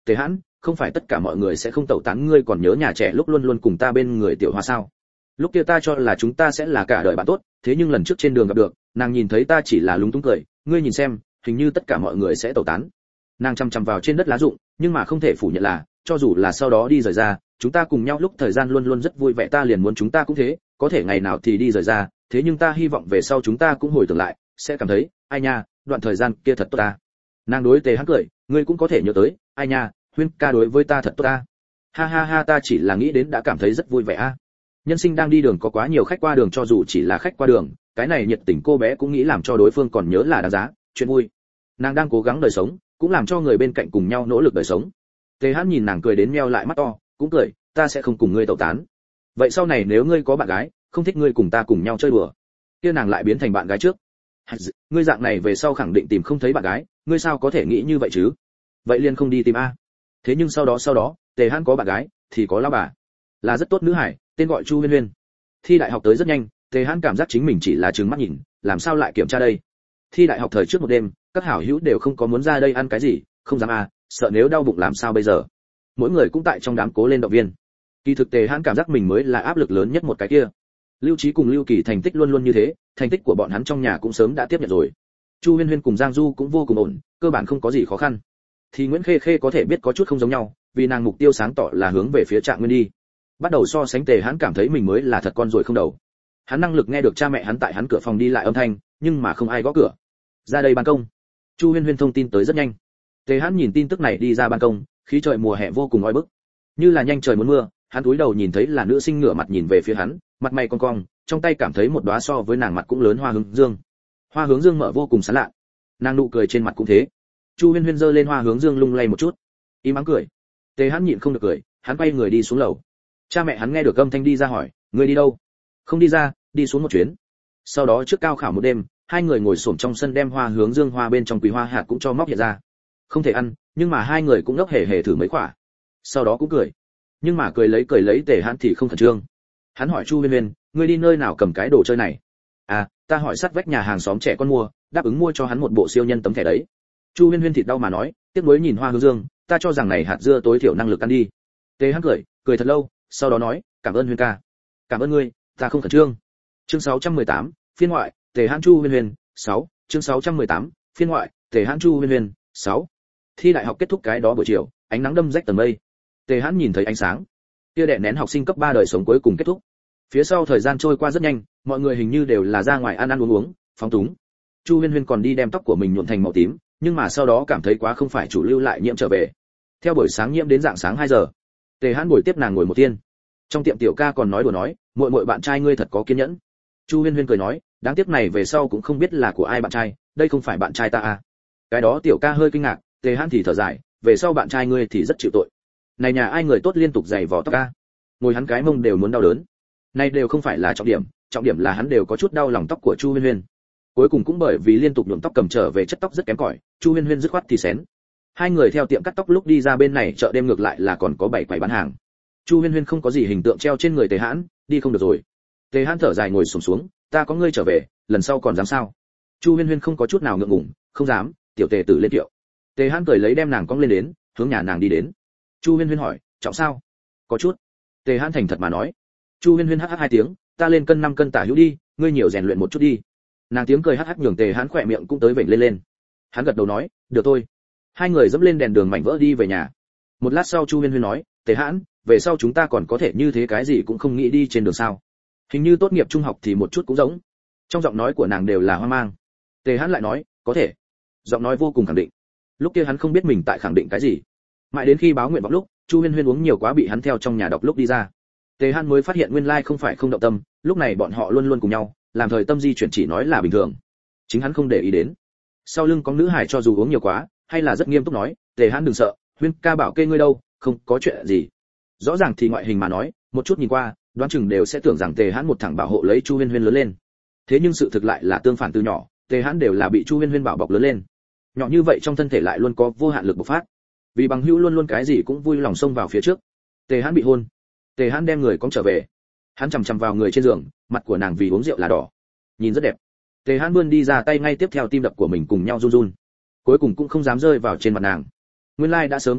A: Tề Hãn, không phải tất cả mọi người sẽ không tẩu tán, ngươi còn nhớ nhà trẻ lúc luôn luôn cùng ta bên người tiểu Hoa sao? Lúc kia ta cho là chúng ta sẽ là cả đời bạn tốt, thế nhưng lần trước trên đường gặp được, nàng nhìn thấy ta chỉ là lúng túng cười, ngươi nhìn xem, hình như tất cả mọi người sẽ tẩu tán. Nàng chằm chằm vào trên đất lá rụng, nhưng mà không thể phủ nhận là, cho dù là sau đó đi rời ra, chúng ta cùng nhau lúc thời gian luôn luôn rất vui vẻ, ta liền muốn chúng ta cũng thế, có thể ngày nào thì đi rời ra, thế nhưng ta hy vọng về sau chúng ta cũng hồi tưởng lại, sẽ cảm thấy, ai nha, đoạn thời gian kia thật tốt ta. Nàng đối Tề Hãn cười, ngươi cũng có thể nhớ tới, ai nha, Huyên ca đối với ta thật tốt ta. Ha ha ha, ta chỉ là nghĩ đến đã cảm thấy rất vui vẻ a. Nhân sinh đang đi đường có quá nhiều khách qua đường, cho dù chỉ là khách qua đường, cái này nhiệt tình cô bé cũng nghĩ làm cho đối phương còn nhớ là đáng giá, chuyện vui. Nàng đang cố gắng đời sống, cũng làm cho người bên cạnh cùng nhau nỗ lực đời sống. Tề Hãn nhìn nàng cười đến meo lại mắt to, cũng cười, ta sẽ không cùng ngươi tẩu tán. Vậy sau này nếu ngươi có bạn gái, không thích ngươi cùng ta cùng nhau chơi đùa. Kia nàng lại biến thành bạn gái trước. Ngươi dạng này về sau khẳng định tìm không thấy bạn gái, ngươi sao có thể nghĩ như vậy chứ? Vậy liền không đi tìm a. Thế nhưng sau đó sau đó, Tề Hãn có bạn gái, thì có lão bà, là rất tốt nữ hải, tên gọi Chu Huyên Huyên. Thi đại học tới rất nhanh, Tề Hãn cảm giác chính mình chỉ là trừng mắt nhìn, làm sao lại kiểm tra đây? Thi đại học thời trước một đêm, các hảo hữu đều không có muốn ra đây ăn cái gì, không dám à, sợ nếu đau bụng làm sao bây giờ. Mỗi người cũng tại trong đám cố lên động viên. Kỳ thực Tề Hãn cảm giác mình mới là áp lực lớn nhất một cái kia. Lưu Trí cùng Lưu Kỳ thành tích luôn luôn như thế, thành tích của bọn hắn trong nhà cũng sớm đã tiếp nhận rồi. Chu Huyên Huyên cùng Giang Du cũng vô cùng ổn, cơ bản không có gì khó khăn. Thì Nguyễn Khê Khê có thể biết có chút không giống nhau, vì nàng mục tiêu sáng tỏ là hướng về phía Trạng Nguyên đi. Bắt đầu so sánh, Tề Hãn cảm thấy mình mới là thật con rồi không đầu. Hắn năng lực nghe được cha mẹ hắn tại hắn cửa phòng đi lại âm thanh, nhưng mà không ai gõ cửa. Ra đây ban công. Chu Huyên Huyên thông tin tới rất nhanh. Tề Hãn nhìn tin tức này đi ra ban công, khí trời mùa hè vô cùng oi bức, như là nhanh trời muốn mưa. Hắn cúi đầu nhìn thấy là nữ sinh ngửa mặt nhìn về phía hắn, mặt mày cong cong, trong tay cảm thấy một đóa so với nàng mặt cũng lớn hoa hướng dương. Hoa hướng dương mở vô cùng sán lạ, nàng nụ cười trên mặt cũng thế. Chu Huyên Huyên giơ lên hoa hướng dương lung lay một chút, im ắng cười. Tề Hãn nhịn không được cười, hắn quay người đi xuống lầu. Cha mẹ hắn nghe được âm thanh đi ra hỏi, ngươi đi đâu? Không đi ra, đi xuống một chuyến. Sau đó trước cao khảo một đêm, hai người ngồi xổm trong sân đem hoa hướng dương hoa bên trong quý hoa hạt cũng cho móc hiện ra. Không thể ăn, nhưng mà hai người cũng ngốc hề hề thử mấy quả. Sau đó cũng cười. Nhưng mà cười lấy cười lấy Tề Hãn thì không khẩn trương. Hắn hỏi Chu Huyên Huyên, ngươi đi nơi nào cầm cái đồ chơi này? À, ta hỏi sắt vách nhà hàng xóm trẻ con mua, đáp ứng mua cho hắn một bộ siêu nhân tấm thẻ đấy. Chu Huyên Huyên thịt đau mà nói, tiếc nuối nhìn hoa hướng dương, ta cho rằng này hạt dưa tối thiểu năng lực ăn đi. Tề Hãn cười, cười thật lâu, sau đó nói, cảm ơn Huyên ca. Cảm ơn ngươi, ta không khẩn trương. Chương sáu trăm mười tám, phiên ngoại, Tề Hãn Chu Huyên Huyên, sáu, chương sáu trăm mười tám, phiên ngoại, Tề Hãn Chu Huyên Huyên, sáu. Thi đại học kết thúc cái đó buổi chiều, ánh nắng đâm rách tầng mây. Tề Hãn nhìn thấy ánh sáng. Kia đè nén học sinh cấp ba đời sống cuối cùng kết thúc. Phía sau thời gian trôi qua rất nhanh, mọi người hình như đều là ra ngoài ăn ăn uống uống, phóng túng. Chu Huyên Huyên còn đi đem tóc của mình nhuộm thành màu tím, nhưng mà sau đó cảm thấy quá không phải chủ lưu lại nhiễm trở về. Theo buổi sáng nhiễm đến dạng sáng hai giờ. Tề Hãn buổi tiếp nàng ngồi một tiên. Trong tiệm tiểu ca còn nói đùa nói, muội muội bạn trai ngươi thật có kiên nhẫn. Chu Huyên Huyên cười nói, đáng tiếc này về sau cũng không biết là của ai bạn trai, đây không phải bạn trai ta à? Cái đó tiểu ca hơi kinh ngạc, Tề Hãn thì thở dài, về sau bạn trai ngươi thì rất chịu tội. Này nhà ai người tốt liên tục giày vò tóc ca, ngồi hắn cái mông đều muốn đau đớn. Này đều không phải là trọng điểm, trọng điểm là hắn đều có chút đau lòng tóc của Chu Huyên Huyên. Cuối cùng cũng bởi vì liên tục nhuộm tóc cầm trở về chất tóc rất kém cỏi, Chu Huyên Huyên dứt khoát thì xén. Hai người theo tiệm cắt tóc lúc đi ra bên này chợ đêm ngược lại là còn có bảy quầy bán hàng. Chu Huyên Huyên không có gì hình tượng treo trên người Tề Hãn, đi không được rồi. Tề Hãn thở dài ngồi xổm xuống, ta có ngươi trở về, lần sau còn dám sao? Chu Huyên Huyên không có chút nào ngượng ngùng, không dám, tiểu Tề tử lên tiệu. Tề Hãn cười lấy đem nàng cong lên đến, hướng nhà nàng đi đến. Chu Huyên Huyên hỏi, trọng sao? Có chút. Tề Hãn thành thật mà nói. Chu Huyên Huyên hắc hắc hai tiếng, ta lên cân năm cân tả hữu đi, ngươi nhiều rèn luyện một chút đi. Nàng tiếng cười hắc hắc nhường Tề Hãn khỏe miệng cũng tới vểnh lên lên. Hắn gật đầu nói, được thôi. Hai người dẫm lên đèn đường mảnh vỡ đi về nhà. Một lát sau Chu Huyên Huyên nói, Tề Hãn, về sau chúng ta còn có thể như thế cái gì cũng không nghĩ đi trên đường sao? Hình như tốt nghiệp trung học thì một chút cũng giống. Trong giọng nói của nàng đều là hoang mang. Tề Hãn lại nói, có thể. Giọng nói vô cùng khẳng định. Lúc kia hắn không biết mình tại khẳng định cái gì. Mãi đến khi báo nguyện vọng lúc, Chu Huyên Huyên uống nhiều quá bị hắn theo trong nhà đọc lúc đi ra. Tề Hãn mới phát hiện nguyên lai không phải không động tâm, lúc này bọn họ luôn luôn cùng nhau, làm thời tâm di chuyển chỉ nói là bình thường. Chính hắn không để ý đến. Sau lưng có nữ hải cho dù uống nhiều quá, hay là rất nghiêm túc nói, Tề Hãn đừng sợ, Huyên ca bảo kê ngươi đâu, không có chuyện gì. Rõ ràng thì ngoại hình mà nói, một chút nhìn qua, đoán chừng đều sẽ tưởng rằng Tề Hãn một thằng bảo hộ lấy Chu Huyên Huyên lớn lên. Thế nhưng sự thực lại là tương phản, từ nhỏ, Tề Hãn đều là bị Chu Huyên Huyên bảo bọc lớn lên. Nhỏ như vậy trong thân thể lại luôn có vô hạn lực bộc phát. Vì bằng hữu luôn luôn cái gì cũng vui lòng xông vào phía trước. Tề Hãn bị hôn. Tề Hãn đem người cõng trở về. Hắn chằm chằm vào người trên giường, mặt của nàng vì uống rượu là đỏ, nhìn rất đẹp. Tề Hãn vươn đi ra tay ngay tiếp theo tim đập của mình cùng nhau run run. Cuối cùng cũng không dám rơi vào trên mặt nàng. Nguyên lai đã sớm tâm động,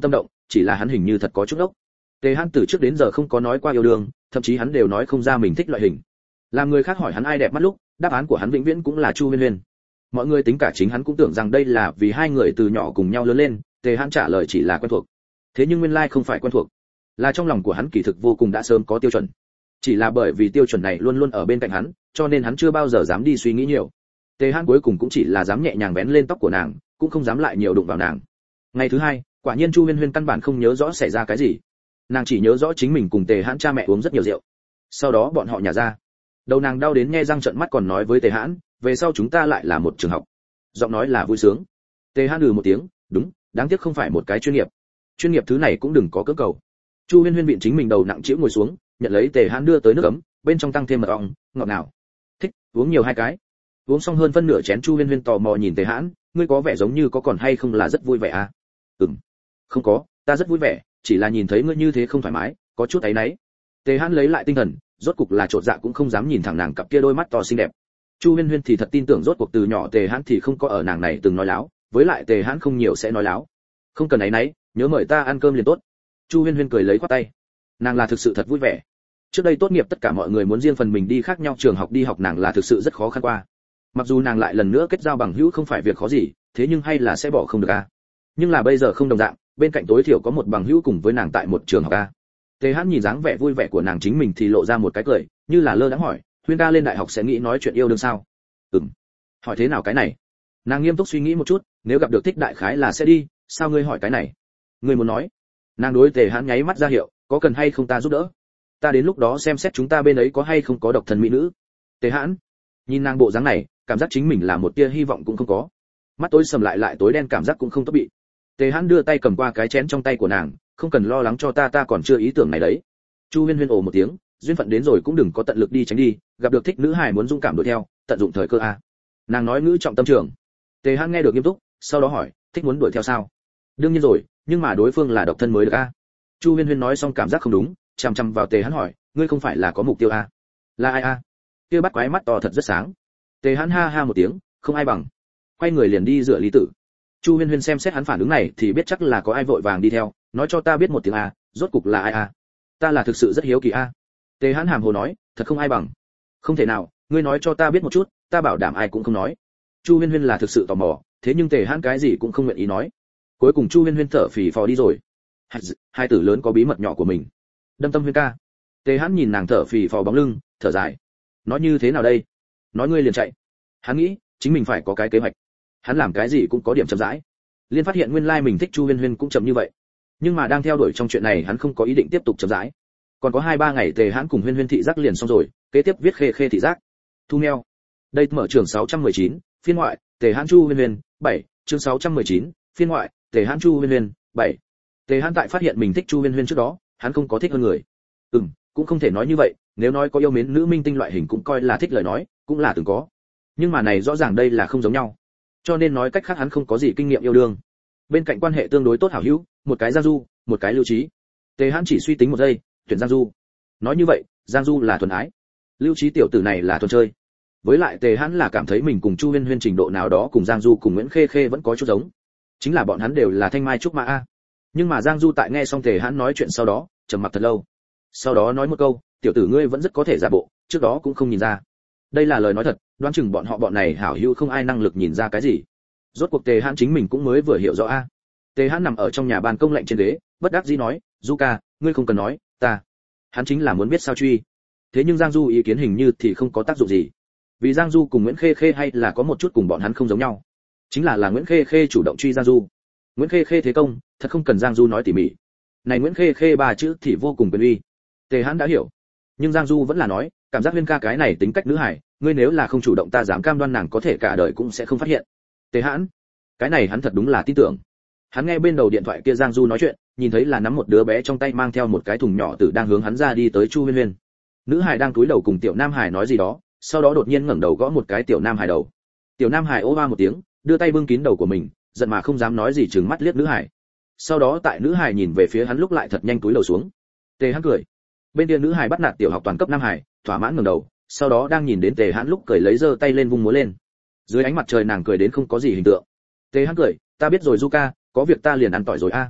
A: chỉ là hắn hình như thật có chút ốc. Tề Hãn từ trước đến giờ không có nói qua yêu đương, thậm chí hắn đều nói không ra mình thích loại hình. Làm người khác hỏi hắn ai đẹp mắt lúc, đáp án của hắn vĩnh viễn cũng là Chu Huyên Huyên. Mọi người tính cả chính hắn cũng tưởng rằng đây là vì hai người từ nhỏ cùng nhau lớn lên, Tề Hãn trả lời chỉ là quen thuộc. Thế nhưng nguyên lai không phải quen thuộc, là trong lòng của hắn kỳ thực vô cùng đã sớm có tiêu chuẩn. Chỉ là bởi vì tiêu chuẩn này luôn luôn ở bên cạnh hắn, cho nên hắn chưa bao giờ dám đi suy nghĩ nhiều. Tề Hãn cuối cùng cũng chỉ là dám nhẹ nhàng vén lên tóc của nàng, cũng không dám lại nhiều đụng vào nàng. Ngày thứ hai, quả nhiên Chu Huyên Huyên căn bản không nhớ rõ xảy ra cái gì. Nàng chỉ nhớ rõ chính mình cùng Tề Hãn cha mẹ uống rất nhiều rượu. Sau đó bọn họ nhả ra. Đầu nàng đau đến nhe răng trợn mắt còn nói với Tề Hãn, về sau chúng ta lại là một trường học. Giọng nói là vui sướng. Tề Hãn ừ một tiếng, đúng, đáng tiếc không phải một cái chuyên nghiệp. Chuyên nghiệp thứ này cũng đừng có cưỡng cầu. Chu Huyên Huyên biện chính mình đầu nặng trĩu ngồi xuống, nhận lấy Tề Hãn đưa tới nước ấm, bên trong tăng thêm mật ong, ngọt ngào. Thích, uống nhiều hai cái. Uống xong hơn phân nửa chén, Chu Huyên Huyên tò mò nhìn Tề Hãn, ngươi có vẻ giống như có còn hay không là rất vui vẻ à? Ừm. Không có, ta rất vui vẻ, chỉ là nhìn thấy ngươi như thế không thoải mái, có chút áy náy. Tề Hãn lấy lại tinh thần, rốt cục là trột dạ cũng không dám nhìn thẳng nàng cặp kia đôi mắt to xinh đẹp. Chu Huyên Huyên thì thật tin tưởng rốt cuộc từ nhỏ Tề Hãn thì không có ở nàng này từng nói láo, với lại Tề Hãn không nhiều sẽ nói láo. Không cần áy náy, nhớ mời ta ăn cơm liền tốt. Chu Huyên Huyên cười lấy khoát tay. Nàng là thực sự thật vui vẻ. Trước đây tốt nghiệp tất cả mọi người muốn riêng phần mình đi khác nhau trường học đi học, nàng là thực sự rất khó khăn qua. Mặc dù nàng lại lần nữa kết giao bằng hữu không phải việc khó gì, thế nhưng hay là sẽ bỏ không được a. Nhưng là bây giờ không đồng dạng, bên cạnh tối thiểu có một bằng hữu cùng với nàng tại một trường học a. Tề Hãn nhìn dáng vẻ vui vẻ của nàng chính mình thì lộ ra một cái cười, như là lơ đãng hỏi, Huyên ca lên đại học sẽ nghĩ nói chuyện yêu đương sao? Ừm. Hỏi thế nào cái này? Nàng nghiêm túc suy nghĩ một chút, nếu gặp được thích đại khái là sẽ đi, sao ngươi hỏi cái này? Ngươi muốn nói? Nàng đối Tề Hãn nháy mắt ra hiệu, có cần hay không ta giúp đỡ? Ta đến lúc đó xem xét chúng ta bên ấy có hay không có độc thân mỹ nữ. Tề Hãn nhìn nàng bộ dáng này, cảm giác chính mình là một tia hy vọng cũng không có. Mắt tối sầm lại lại tối đen, cảm giác cũng không tốt bị. Tề Hãn đưa tay cầm qua cái chén trong tay của nàng, không cần lo lắng cho ta, ta còn chưa ý tưởng này đấy. Chu Huyên Huyên ồ một tiếng, duyên phận đến rồi cũng đừng có tận lực đi tránh đi, gặp được thích nữ hài muốn dũng cảm đuổi theo, tận dụng thời cơ a. Nàng nói ngữ trọng tâm trường. Tề Hãn nghe được nghiêm túc, sau đó hỏi, thích muốn đuổi theo sao? Đương nhiên rồi, nhưng mà đối phương là độc thân mới được a. Chu Huyên Huyên nói xong cảm giác không đúng, chằm chằm vào Tề Hãn hỏi, ngươi không phải là có mục tiêu a? Là ai a? Kia bắt quái mắt to thật rất sáng. Tề Hãn ha ha một tiếng, không ai bằng. Quay người liền đi rửa Lý Tử. Chu Huyên Huyên xem xét hắn phản ứng này thì biết chắc là có ai vội vàng đi theo, nói cho ta biết một tiếng a, rốt cục là ai a? Ta là thực sự rất hiếu kỳ a. Tề Hãn hàm hồ nói, thật không ai bằng. Không thể nào, ngươi nói cho ta biết một chút, ta bảo đảm ai cũng không nói. Chu Huyên Huyên là thực sự tò mò, thế nhưng Tề Hãn cái gì cũng không nguyện ý nói. Cuối cùng Chu Huyên Huyên thở phì phò đi rồi. Hai tử lớn có bí mật nhỏ của mình. Đâm tâm Huyên ca. Tề Hãn nhìn nàng thở phì phò bóng lưng, thở dài. Nói như thế nào đây? Nói ngươi liền chạy. Hắn nghĩ, chính mình phải có cái kế hoạch. Hắn làm cái gì cũng có điểm chậm rãi. Liên phát hiện nguyên lai mình thích Chu Huyên Huyên cũng chậm như vậy. Nhưng mà đang theo đuổi trong chuyện này hắn không có ý định tiếp tục chậm rãi. Còn có hai ba ngày Tề Hãn cùng Huyên Huyên thị giác liền xong rồi, kế tiếp viết khê khê thị giác. Thu meo. Đây mở trường sáu trăm mười chín, phiên ngoại, Tề Hãn Chu Huyên Huyên, bảy, chương sáu trăm mười chín, phiên ngoại, Tề Hãn Chu Huyên Huyên, bảy. Tề Hãn tại phát hiện mình thích Chu Huyên Huyên trước đó, hắn không có thích hơn người. Ừm, cũng không thể nói như vậy, nếu nói có yêu mến nữ minh tinh loại hình cũng coi là thích lời nói, cũng là từng có. Nhưng mà này rõ ràng đây là không giống nhau. Cho nên nói cách khác hắn không có gì kinh nghiệm yêu đương. Bên cạnh quan hệ tương đối tốt hảo hữu, một cái Giang Du, một cái Lưu Trí. Tề Hãn chỉ suy tính một giây, tuyển Giang Du. Nói như vậy, Giang Du là thuần ái, Lưu Trí tiểu tử này là thuần chơi. Với lại Tề Hãn là cảm thấy mình cùng Chu Huyên Huyên trình độ nào đó cùng Giang Du cùng Nguyễn Khê Khê vẫn có chút giống. Chính là bọn hắn đều là thanh mai trúc mã a. Nhưng mà Giang Du tại nghe xong Tề Hãn nói chuyện sau đó, trầm mặc thật lâu. Sau đó nói một câu, tiểu tử ngươi vẫn rất có thể giả bộ, trước đó cũng không nhìn ra. Đây là lời nói thật, đoán chừng bọn họ bọn này hảo hữu không ai năng lực nhìn ra cái gì. Rốt cuộc Tề Hãn chính mình cũng mới vừa hiểu rõ a. Tề Hãn nằm ở trong nhà ban công lạnh trên ghế, bất đắc dĩ nói, Du ca, ngươi không cần nói, ta. Hắn chính là muốn biết sao truy. Thế nhưng Giang Du ý kiến hình như thì không có tác dụng gì. Vì Giang Du cùng Nguyễn Khê Khê hay là có một chút cùng bọn hắn không giống nhau. Chính là là Nguyễn Khê Khê chủ động truy Giang Du. Nguyễn Khê Khê thế công, thật không cần Giang Du nói tỉ mỉ. Này Nguyễn Khê Khê ba chữ thì vô cùng quyền uy. Tề Hãn đã hiểu. Nhưng Giang Du vẫn là nói, cảm giác Huyên ca cái này tính cách nữ hải, ngươi nếu là không chủ động ta dám cam đoan nàng có thể cả đời cũng sẽ không phát hiện. Tề Hãn, cái này hắn thật đúng là tin tưởng. Hắn nghe bên đầu điện thoại kia Giang Du nói chuyện, nhìn thấy là nắm một đứa bé trong tay mang theo một cái thùng nhỏ tử đang hướng hắn ra đi tới Chu Huyên Huyên. Nữ hải đang cúi đầu cùng tiểu nam hải nói gì đó, sau đó đột nhiên ngẩng đầu gõ một cái tiểu nam hải đầu. Tiểu nam hải ô ba một tiếng, đưa tay bưng kín đầu của mình, giận mà không dám nói gì, trừng mắt liếc nữ hải. Sau đó tại nữ hải nhìn về phía hắn lúc lại thật nhanh cúi đầu xuống. Tề Hãn cười. Bên kia nữ hải bắt nạt tiểu học toàn cấp nam hải, thỏa mãn ngẩng đầu, sau đó đang nhìn đến Tề Hãn lúc cười lấy giơ tay lên vung múa lên. Dưới ánh mặt trời nàng cười đến không có gì hình tượng. Tề Hãn cười, ta biết rồi Du ca, có việc ta liền ăn tỏi rồi a.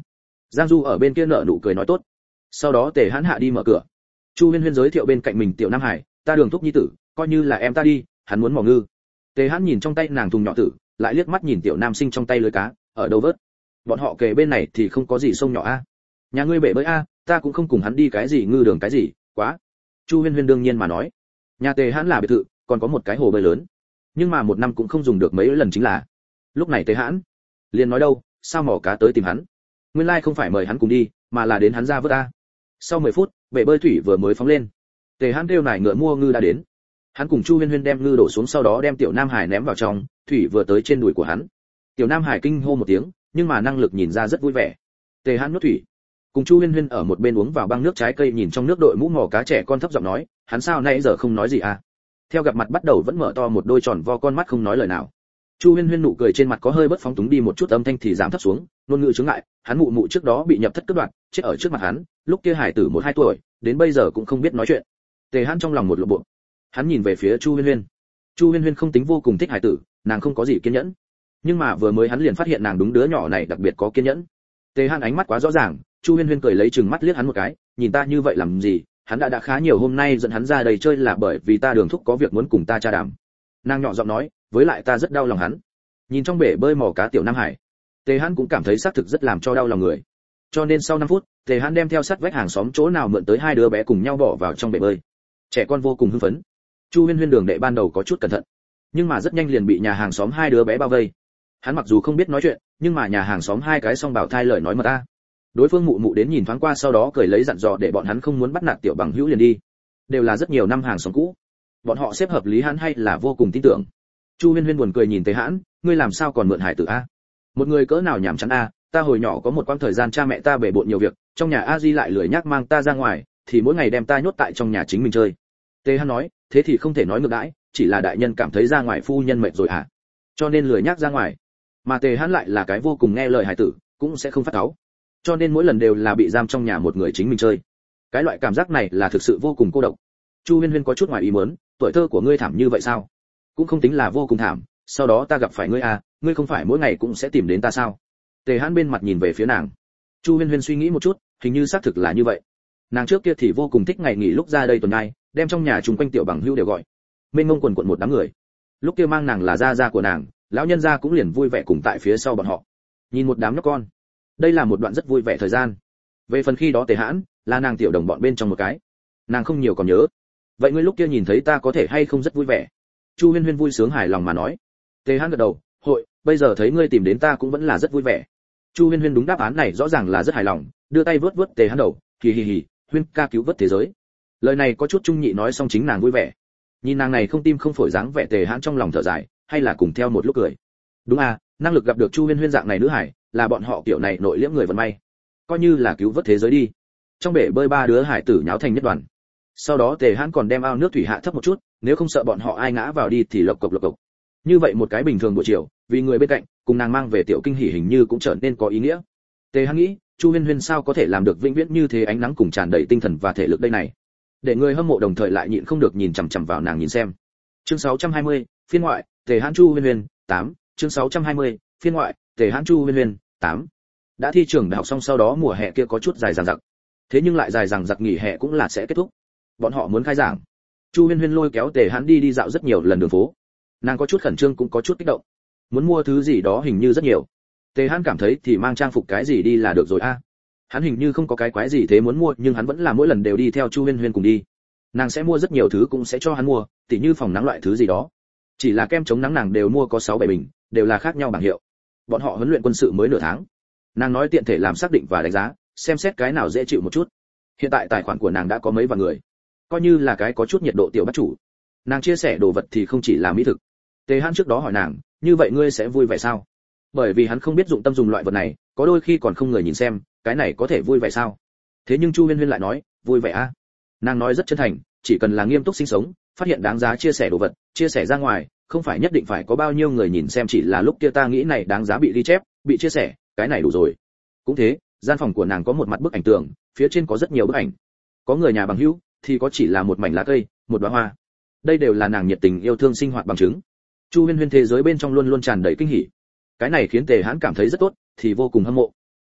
A: Giang Du ở bên kia nở nụ cười nói tốt. Sau đó Tề Hãn hạ đi mở cửa. Chu Huyên Huyên giới thiệu bên cạnh mình tiểu Nam Hải, ta Đường thúc nhi tử, coi như là em ta đi, hắn muốn mò ngư. Tề Hãn nhìn trong tay nàng thùng nhỏ tử, lại liếc mắt nhìn tiểu nam sinh trong tay lưới cá, ở đâu vớt. Bọn họ kề bên này thì không có gì sông nhỏ a. Nhà ngươi bể bơi a, ta cũng không cùng hắn đi cái gì ngư đường cái gì, quá. Chu Huyên Huyên đương nhiên mà nói. Nhà Tề Hãn là biệt thự, còn có một cái hồ bơi lớn. Nhưng mà một năm cũng không dùng được mấy lần chính là. Lúc này Tề Hãn liền nói đâu, sao mò cá tới tìm hắn. Nguyên lai like không phải mời hắn cùng đi, mà là đến hắn ra vớt ta. Sau mười phút, bể bơi thủy vừa mới phóng lên. Tề Hãn kêu nải ngựa mua ngư đã đến. Hắn cùng Chu Huyên Huyên đem ngư đổ xuống, sau đó đem tiểu Nam Hải ném vào trong, thủy vừa tới trên đùi của hắn. Tiểu Nam Hải kinh hô một tiếng, nhưng mà năng lực nhìn ra rất vui vẻ. Tề Hãn nuốt thủy, cùng Chu Huyên Huyên ở một bên uống vào băng nước trái cây, nhìn trong nước đội mũ mò cá trẻ con thấp giọng nói, hắn sao nãy giờ không nói gì à? Theo gặp mặt bắt đầu vẫn mở to một đôi tròn vo con mắt không nói lời nào. Chu Huyên Huyên nụ cười trên mặt có hơi bất phóng túng đi một chút, âm thanh thì giảm thấp xuống, ngôn ngữ chướng ngại, hắn mụ mụ trước đó bị nhập thất cướp đoạt, chết ở trước mặt hắn, lúc kia hải tử một hai tuổi, đến bây giờ cũng không biết nói chuyện. Tề Hãn trong lòng một lộ bộ. Hắn nhìn về phía Chu Huyên Huyên. Chu Huyên Huyên không tính vô cùng thích hải tử, nàng không có gì kiên nhẫn. Nhưng mà vừa mới hắn liền phát hiện nàng đúng đứa nhỏ này đặc biệt có kiên nhẫn. Tề Hãn ánh mắt quá rõ ràng, Chu Huyên Huyên cười lấy chừng mắt liếc hắn một cái, nhìn ta như vậy làm gì, hắn đã đã khá nhiều hôm nay dẫn hắn ra đây chơi là bởi vì ta Đường thúc có việc muốn cùng ta tra đàm. Nàng nhỏ giọng nói, với lại ta rất đau lòng hắn. Nhìn trong bể bơi mò cá tiểu Nam Hải, Tề Hãn cũng cảm thấy xác thực rất làm cho đau lòng người. Cho nên sau năm phút, Tề Hãn đem theo sát vách hàng xóm chỗ nào mượn tới hai đứa bé cùng nhau bỏ vào trong bể bơi. Trẻ con vô cùng hưng phấn. Chu Huyên Huyên đường đệ ban đầu có chút cẩn thận, nhưng mà rất nhanh liền bị nhà hàng xóm hai đứa bé bao vây. Hắn mặc dù không biết nói chuyện, nhưng mà nhà hàng xóm hai cái song bảo thai lời nói mà ta. Đối phương mụ mụ đến nhìn thoáng qua, sau đó cười lấy dặn dò để bọn hắn không muốn bắt nạt tiểu bằng hữu liền đi. Đều là rất nhiều năm hàng xóm cũ, bọn họ xếp hợp lý hắn hay là vô cùng tin tưởng. Chu Huyên Huyên buồn cười nhìn Tề Hãn, ngươi làm sao còn mượn hải tử a? Một người cỡ nào nhảm chán a, ta hồi nhỏ có một quãng thời gian cha mẹ ta bể bộn nhiều việc, trong nhà a di lại lười nhác mang ta ra ngoài, thì mỗi ngày đem ta nhốt tại trong nhà chính mình chơi. Tề Hãn nói, thế thì không thể nói ngược đãi, chỉ là đại nhân cảm thấy ra ngoài phu nhân mệt rồi à, cho nên lười nhác ra ngoài. Mà Tề Hãn lại là cái vô cùng nghe lời hải tử, cũng sẽ không phát cáu, cho nên mỗi lần đều là bị giam trong nhà một người chính mình chơi. Cái loại cảm giác này là thực sự vô cùng cô độc. Chu Huyên Huyên có chút ngoài ý muốn, tuổi thơ của ngươi thảm như vậy sao? Cũng không tính là vô cùng thảm, sau đó ta gặp phải ngươi à, ngươi không phải mỗi ngày cũng sẽ tìm đến ta sao? Tề Hãn bên mặt nhìn về phía nàng. Chu Huyên Huyên suy nghĩ một chút, hình như xác thực là như vậy. Nàng trước kia thì vô cùng thích ngày nghỉ lúc ra đây tuần nay, đem trong nhà chúng quanh tiểu bằng hữu đều gọi. Mênh mông quần quần một đám người. Lúc kia mang nàng là gia gia của nàng, lão nhân gia cũng liền vui vẻ cùng tại phía sau bọn họ. Nhìn một đám nhóc con. Đây là một đoạn rất vui vẻ thời gian. Về phần khi đó Tề Hãn, là nàng tiểu đồng bọn bên trong một cái. Nàng không nhiều còn nhớ. Vậy ngươi lúc kia nhìn thấy ta có thể hay không rất vui vẻ? Chu Huyên Huyên vui sướng hài lòng mà nói. Tề Hãn gật đầu, hội, bây giờ thấy ngươi tìm đến ta cũng vẫn là rất vui vẻ. Chu Huyên Huyên đúng đáp án này rõ ràng là rất hài lòng, đưa tay vớt vớt Tề Hãn đầu, hì hì hì, Huyên ca cứu vớt thế giới. Lời này có chút trung nhị nói xong chính nàng vui vẻ. Nhìn nàng này không tim không phổi dáng vẻ, Tề Hãn trong lòng thở dài, hay là cùng theo một lúc cười. Đúng à, năng lực gặp được Chu Huyên Huyên dạng này nữ hải, là bọn họ kiểu này nội liễm người vận may, coi như là cứu vớt thế giới đi. Trong bể bơi ba đứa hải tử nháo thành nhất đoàn. Sau đó Tề Hãn còn đem ao nước thủy hạ thấp một chút, nếu không sợ bọn họ ai ngã vào đi thì lộc cộc lộc cộc. Như vậy một cái bình thường buổi chiều, vì người bên cạnh, cùng nàng mang về tiểu kinh hỉ hình như cũng trở nên có ý nghĩa. Tề Hãn nghĩ, Chu Huyên Huyên sao có thể làm được vĩnh viễn như thế ánh nắng cùng tràn đầy tinh thần và thể lực đây này. Để người hâm mộ đồng thời lại nhịn không được nhìn chằm chằm vào nàng nhìn xem. Chương sáu trăm hai mươi, phiên ngoại, Tề Hãn Chu Huyên Huyên, tám, chương sáu trăm hai mươi, phiên ngoại, Tề Hãn Chu Huyên Huyên, tám. Đã thi trường đại học xong, sau đó mùa hè kia có chút dài dằng dặc. Thế nhưng lại dài dằng dặc nghỉ hè cũng là sẽ kết thúc. Bọn họ muốn khai giảng. Chu Huyên Huyên lôi kéo Tề Hãn đi đi dạo rất nhiều lần đường phố. Nàng có chút khẩn trương cũng có chút kích động. Muốn mua thứ gì đó hình như rất nhiều. Tề Hãn cảm thấy thì mang trang phục cái gì đi là được rồi a. À. Hắn hình như không có cái quái gì thế muốn mua, nhưng hắn vẫn là mỗi lần đều đi theo Chu Huyên Huyên cùng đi. Nàng sẽ mua rất nhiều thứ cũng sẽ cho hắn mua, tỉ như phòng nắng loại thứ gì đó. Chỉ là kem chống nắng nàng đều mua có sáu bảy bình, đều là khác nhau bảng hiệu. Bọn họ huấn luyện quân sự mới nửa tháng. Nàng nói tiện thể làm xác định và đánh giá, xem xét cái nào dễ chịu một chút. Hiện tại tài khoản của nàng đã có mấy vạn người, coi như là cái có chút nhiệt độ tiểu bắt chủ. Nàng chia sẻ đồ vật thì không chỉ là mỹ thực. Tề Hãn trước đó hỏi nàng, như vậy ngươi sẽ vui vẻ sao? Bởi vì hắn không biết dụng tâm dùng loại vật này, có đôi khi còn không người nhìn xem, cái này có thể vui vẻ sao? Thế nhưng Chu Huyên Huyên lại nói, vui vẻ a. À? Nàng nói rất chân thành, chỉ cần là nghiêm túc sinh sống, phát hiện đáng giá chia sẻ đồ vật, chia sẻ ra ngoài, không phải nhất định phải có bao nhiêu người nhìn xem, chỉ là lúc kia ta nghĩ này đáng giá bị ghi chép, bị chia sẻ, cái này đủ rồi. Cũng thế, gian phòng của nàng có một mặt bức ảnh tường, phía trên có rất nhiều bức ảnh. Có người nhà bằng hữu, thì có chỉ là một mảnh lá cây, một đóa hoa. Đây đều là nàng nhiệt tình yêu thương sinh hoạt bằng chứng. Chu Huyên Huyên thế giới bên trong luôn luôn tràn đầy kinh hỉ. Cái này khiến Tề Hãn cảm thấy rất tốt, thì vô cùng hâm mộ.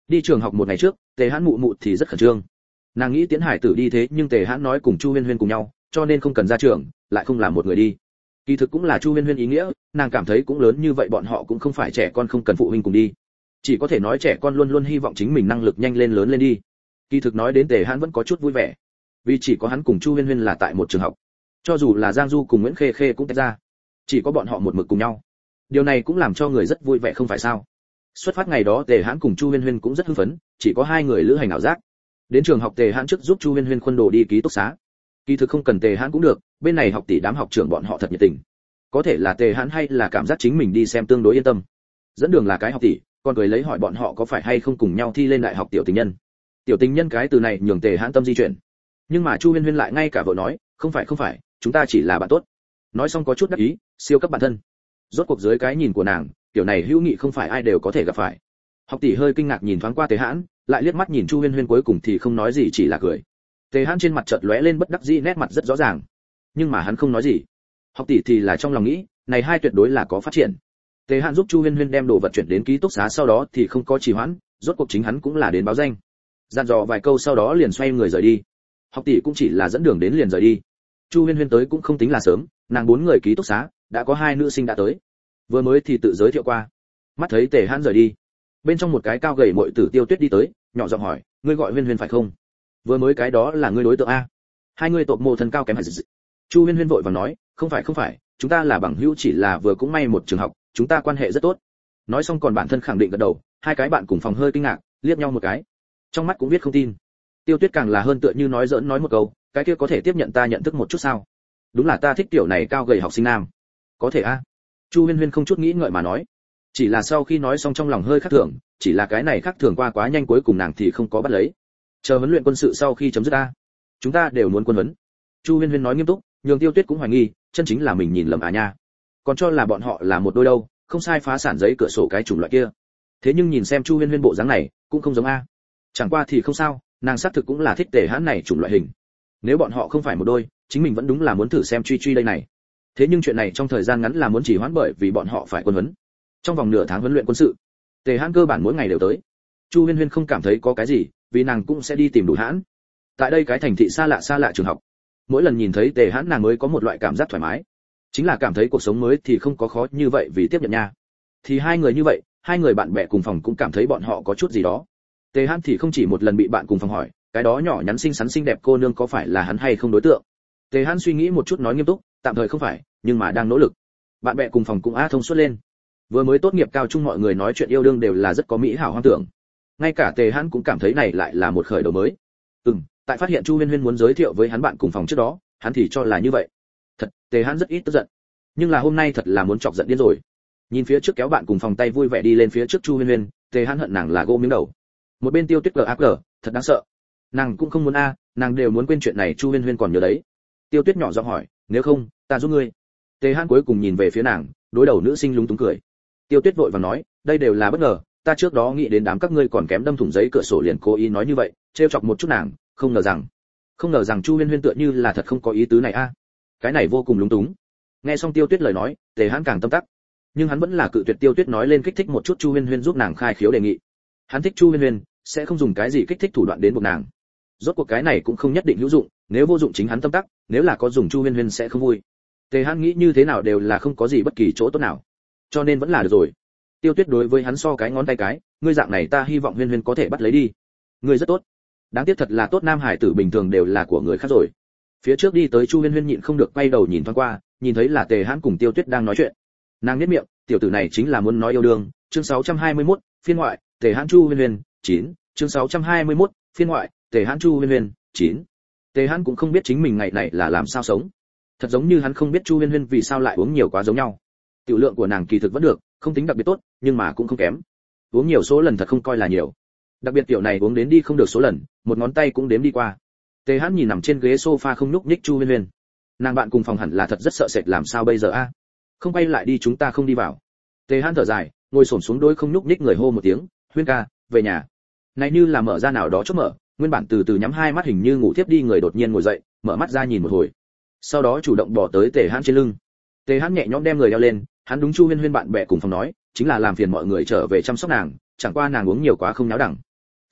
A: Đi trường học một ngày trước, Tề Hãn mụ mụ thì rất khẩn trương. Nàng nghĩ Tiễn Hải Tử đi thế nhưng Tề Hãn nói cùng Chu Huyên Huyên cùng nhau, cho nên không cần ra trường, lại không làm một người đi. Kỳ thực cũng là Chu Huyên Huyên ý nghĩa, nàng cảm thấy cũng lớn như vậy bọn họ cũng không phải trẻ con không cần phụ huynh cùng đi. Chỉ có thể nói trẻ con luôn luôn hy vọng chính mình năng lực nhanh lên lớn lên đi. Kỳ thực nói đến Tề Hãn vẫn có chút vui vẻ, vì chỉ có hắn cùng Chu Huyên Huyên là tại một trường học. Cho dù là Giang Du cùng Nguyễn Khê Khê cũng tách ra, chỉ có bọn họ một mực cùng nhau. Điều này cũng làm cho người rất vui vẻ không phải sao? Xuất phát ngày đó Tề Hãn cùng Chu Huyên Huyên cũng rất hưng phấn, chỉ có hai người lữ hành ảo giác. Đến trường học Tề Hãn trước giúp Chu Huyên Huyên khuân đồ đi ký túc xá. Kỳ thực không cần Tề Hãn cũng được, bên này học tỷ đám học trưởng bọn họ thật nhiệt tình. Có thể là Tề Hãn hay là cảm giác chính mình đi xem tương đối yên tâm. Dẫn đường là cái học tỷ, còn cười lấy hỏi bọn họ có phải hay không cùng nhau thi lên đại học tiểu tình nhân. Tiểu tình nhân cái từ này nhường Tề Hãn tâm di chuyển. Nhưng mà Chu Huyên Huyên lại ngay cả vợ nói, không phải không phải, chúng ta chỉ là bạn tốt. Nói xong có chút đắc ý, siêu cấp bản thân. Rốt cuộc dưới cái nhìn của nàng, kiểu này hữu nghị không phải ai đều có thể gặp phải. Học tỷ hơi kinh ngạc nhìn thoáng qua Tề Hãn, lại liếc mắt nhìn Chu Huyên Huyên cuối cùng thì không nói gì chỉ là cười. Tề Hãn trên mặt chợt lóe lên bất đắc dĩ nét mặt rất rõ ràng, nhưng mà hắn không nói gì. Học tỷ thì là trong lòng nghĩ, này hai tuyệt đối là có phát triển. Tề Hãn giúp Chu Huyên Huyên đem đồ vật chuyển đến ký túc xá sau đó thì không có trì hoãn, rốt cuộc chính hắn cũng là đến báo danh. Dặn dò vài câu sau đó liền xoay người rời đi. Học tỷ cũng chỉ là dẫn đường đến liền rời đi. Chu Huyên Huyên tới cũng không tính là sớm, nàng bốn người ký túc xá, đã có hai nữ sinh đã tới. Vừa mới thì tự giới thiệu qua. Mắt thấy Tề Hãn rời đi, bên trong một cái cao gầy muội tử Tiêu Tuyết đi tới, nhỏ giọng hỏi, ngươi gọi Huyên Huyên phải không? Vừa mới cái đó là ngươi đối tượng a? Hai ngươi tộp mồ thân cao kém hả? Chu Huyên Huyên vội vàng nói, không phải không phải, chúng ta là bằng hữu chỉ là vừa cũng may một trường học, chúng ta quan hệ rất tốt. Nói xong còn bản thân khẳng định gật đầu, hai cái bạn cùng phòng hơi kinh ngạc, liếc nhau một cái. Trong mắt cũng viết không tin. Tiêu Tuyết càng là hơn tựa như nói giỡn nói một câu, cái kia có thể tiếp nhận ta nhận thức một chút sao? Đúng là ta thích tiểu này cao gầy học sinh nam. Có thể a? Chu Huyên Huyên không chút nghĩ ngợi mà nói. Chỉ là sau khi nói xong trong lòng hơi khác thường, chỉ là cái này khác thường qua quá nhanh cuối cùng nàng thì không có bắt lấy. Chờ huấn luyện quân sự sau khi chấm dứt a, chúng ta đều muốn quân huấn. Chu Huyên Huyên nói nghiêm túc, nhường Tiêu Tuyết cũng hoài nghi, chân chính là mình nhìn lầm à nha. Còn cho là bọn họ là một đôi đâu, không sai phá sản giấy cửa sổ cái chủng loại kia. Thế nhưng nhìn xem Chu Huyên Huyên bộ dáng này, cũng không giống a. Chẳng qua thì không sao, nàng xác thực cũng là thích Tề Hãn này chủng loại hình. Nếu bọn họ không phải một đôi, chính mình vẫn đúng là muốn thử xem truy truy đây này. Thế nhưng chuyện này trong thời gian ngắn là muốn chỉ hoãn bởi vì bọn họ phải quân huấn. Trong vòng nửa tháng huấn luyện quân sự, Tề Hãn cơ bản mỗi ngày đều tới. Chu Huyên Huyên không cảm thấy có cái gì, vì nàng cũng sẽ đi tìm Đủ Hãn. Tại đây cái thành thị xa lạ xa lạ trường học, mỗi lần nhìn thấy Tề Hãn nàng mới có một loại cảm giác thoải mái, chính là cảm thấy cuộc sống mới thì không có khó như vậy vì tiếp nhận nha. Thì hai người như vậy, hai người bạn bè cùng phòng cũng cảm thấy bọn họ có chút gì đó. Tề Hãn thì không chỉ một lần bị bạn cùng phòng hỏi, cái đó nhỏ nhắn xinh xắn xinh đẹp cô nương có phải là hắn hay không đối tượng. Tề Hãn suy nghĩ một chút nói nghiêm túc, tạm thời không phải, nhưng mà đang nỗ lực. Bạn bè cùng phòng cũng a thông suốt lên. Vừa mới tốt nghiệp cao trung mọi người nói chuyện yêu đương đều là rất có mỹ hảo hoang tưởng. Ngay cả Tề Hãn cũng cảm thấy này lại là một khởi đầu mới. Ừm, tại phát hiện Chu Huyên Huyên muốn giới thiệu với hắn bạn cùng phòng trước đó, hắn thì cho là như vậy. Thật, Tề Hãn rất ít tức giận, nhưng là hôm nay thật là muốn chọc giận điên rồi. Nhìn phía trước kéo bạn cùng phòng tay vui vẻ đi lên phía trước Chu Huyên Huyên, Tề Hãn hận nàng là gỗ miếng đầu. Một bên Tiêu Tuyết gag, thật đáng sợ. Nàng cũng không muốn a, nàng đều muốn quên chuyện này Chu Huyên Huyên còn nhớ đấy. Tiêu Tuyết nhỏ giọng hỏi, nếu không, ta giúp ngươi. Tề Hãn cuối cùng nhìn về phía nàng, đối đầu nữ sinh lúng túng cười. Tiêu Tuyết vội vàng nói, đây đều là bất ngờ, ta trước đó nghĩ đến đám các ngươi còn kém đâm thủng giấy cửa sổ liền cố ý nói như vậy, trêu chọc một chút nàng, không ngờ rằng, không ngờ rằng Chu Huyên Huyên tựa như là thật không có ý tứ này a. Cái này vô cùng lúng túng. Nghe xong Tiêu Tuyết lời nói, Tề Hãn càng tâm tắc, nhưng hắn vẫn là cự tuyệt Tiêu Tuyết nói lên kích thích một chút Chu Huyên Huyên giúp nàng khai khiếu đề nghị. Hắn thích Chu Huyên Huyên, sẽ không dùng cái gì kích thích thủ đoạn đến buộc nàng. Rốt cuộc cái này cũng không nhất định hữu dụng, nếu vô dụng chính hắn tâm tắc, nếu là có dùng Chu Huyên Huyên sẽ không vui. Tề Hãn nghĩ như thế nào đều là không có gì bất kỳ chỗ tốt nào, cho nên vẫn là được rồi. Tiêu Tuyết đối với hắn so cái ngón tay cái, ngươi dạng này ta hy vọng Huyên Huyên có thể bắt lấy đi. Ngươi rất tốt. Đáng tiếc thật là tốt nam hải tử bình thường đều là của người khác rồi. Phía trước đi tới Chu Huyên Huyên nhịn không được quay đầu nhìn thoáng qua, nhìn thấy là Tề Hãn cùng Tiêu Tuyết đang nói chuyện. Nàng nhếch miệng, tiểu tử này chính là muốn nói yêu đương. Chương sáu trăm hai mươi mốt, phiên ngoại, Tề Hãn Chu Huyên Huyên, chín. Chương sáu trăm hai mươi mốt, phiên ngoại, Tề Hãn Chu Huyên Huyên, chín. Tề Hãn cũng không biết chính mình ngày này là làm sao sống. Thật giống như hắn không biết Chu Huyên Huyên vì sao lại uống nhiều quá giống nhau. Tiểu lượng của nàng kỳ thực vẫn được, không tính đặc biệt tốt, nhưng mà cũng không kém. Uống nhiều số lần thật không coi là nhiều. Đặc biệt tiểu này uống đến đi không được số lần, một ngón tay cũng đếm đi qua. Tề Hãn nhìn nằm trên ghế sofa không nhúc nhích Chu Huyên Huyên. Nàng bạn cùng phòng hẳn là thật rất sợ sệt làm sao bây giờ a? Không quay lại đi chúng ta không đi vào. Tề Hãn thở dài, ngồi xổm xuống đối không nhúc nhích người hô một tiếng, "Huyên ca, về nhà." Này như là mở ra nào đó chốt mở, nguyên bản từ từ nhắm hai mắt hình như ngủ tiếp đi người đột nhiên ngồi dậy, mở mắt ra nhìn một hồi. Sau đó chủ động bỏ tới Tề Hãn trên lưng. Tề Hãn nhẹ nhõm đem người đeo lên, hắn đúng Chu Huyên Huyên bạn bè cùng phòng nói, chính là làm phiền mọi người trở về chăm sóc nàng, chẳng qua nàng uống nhiều quá không náo đẳng.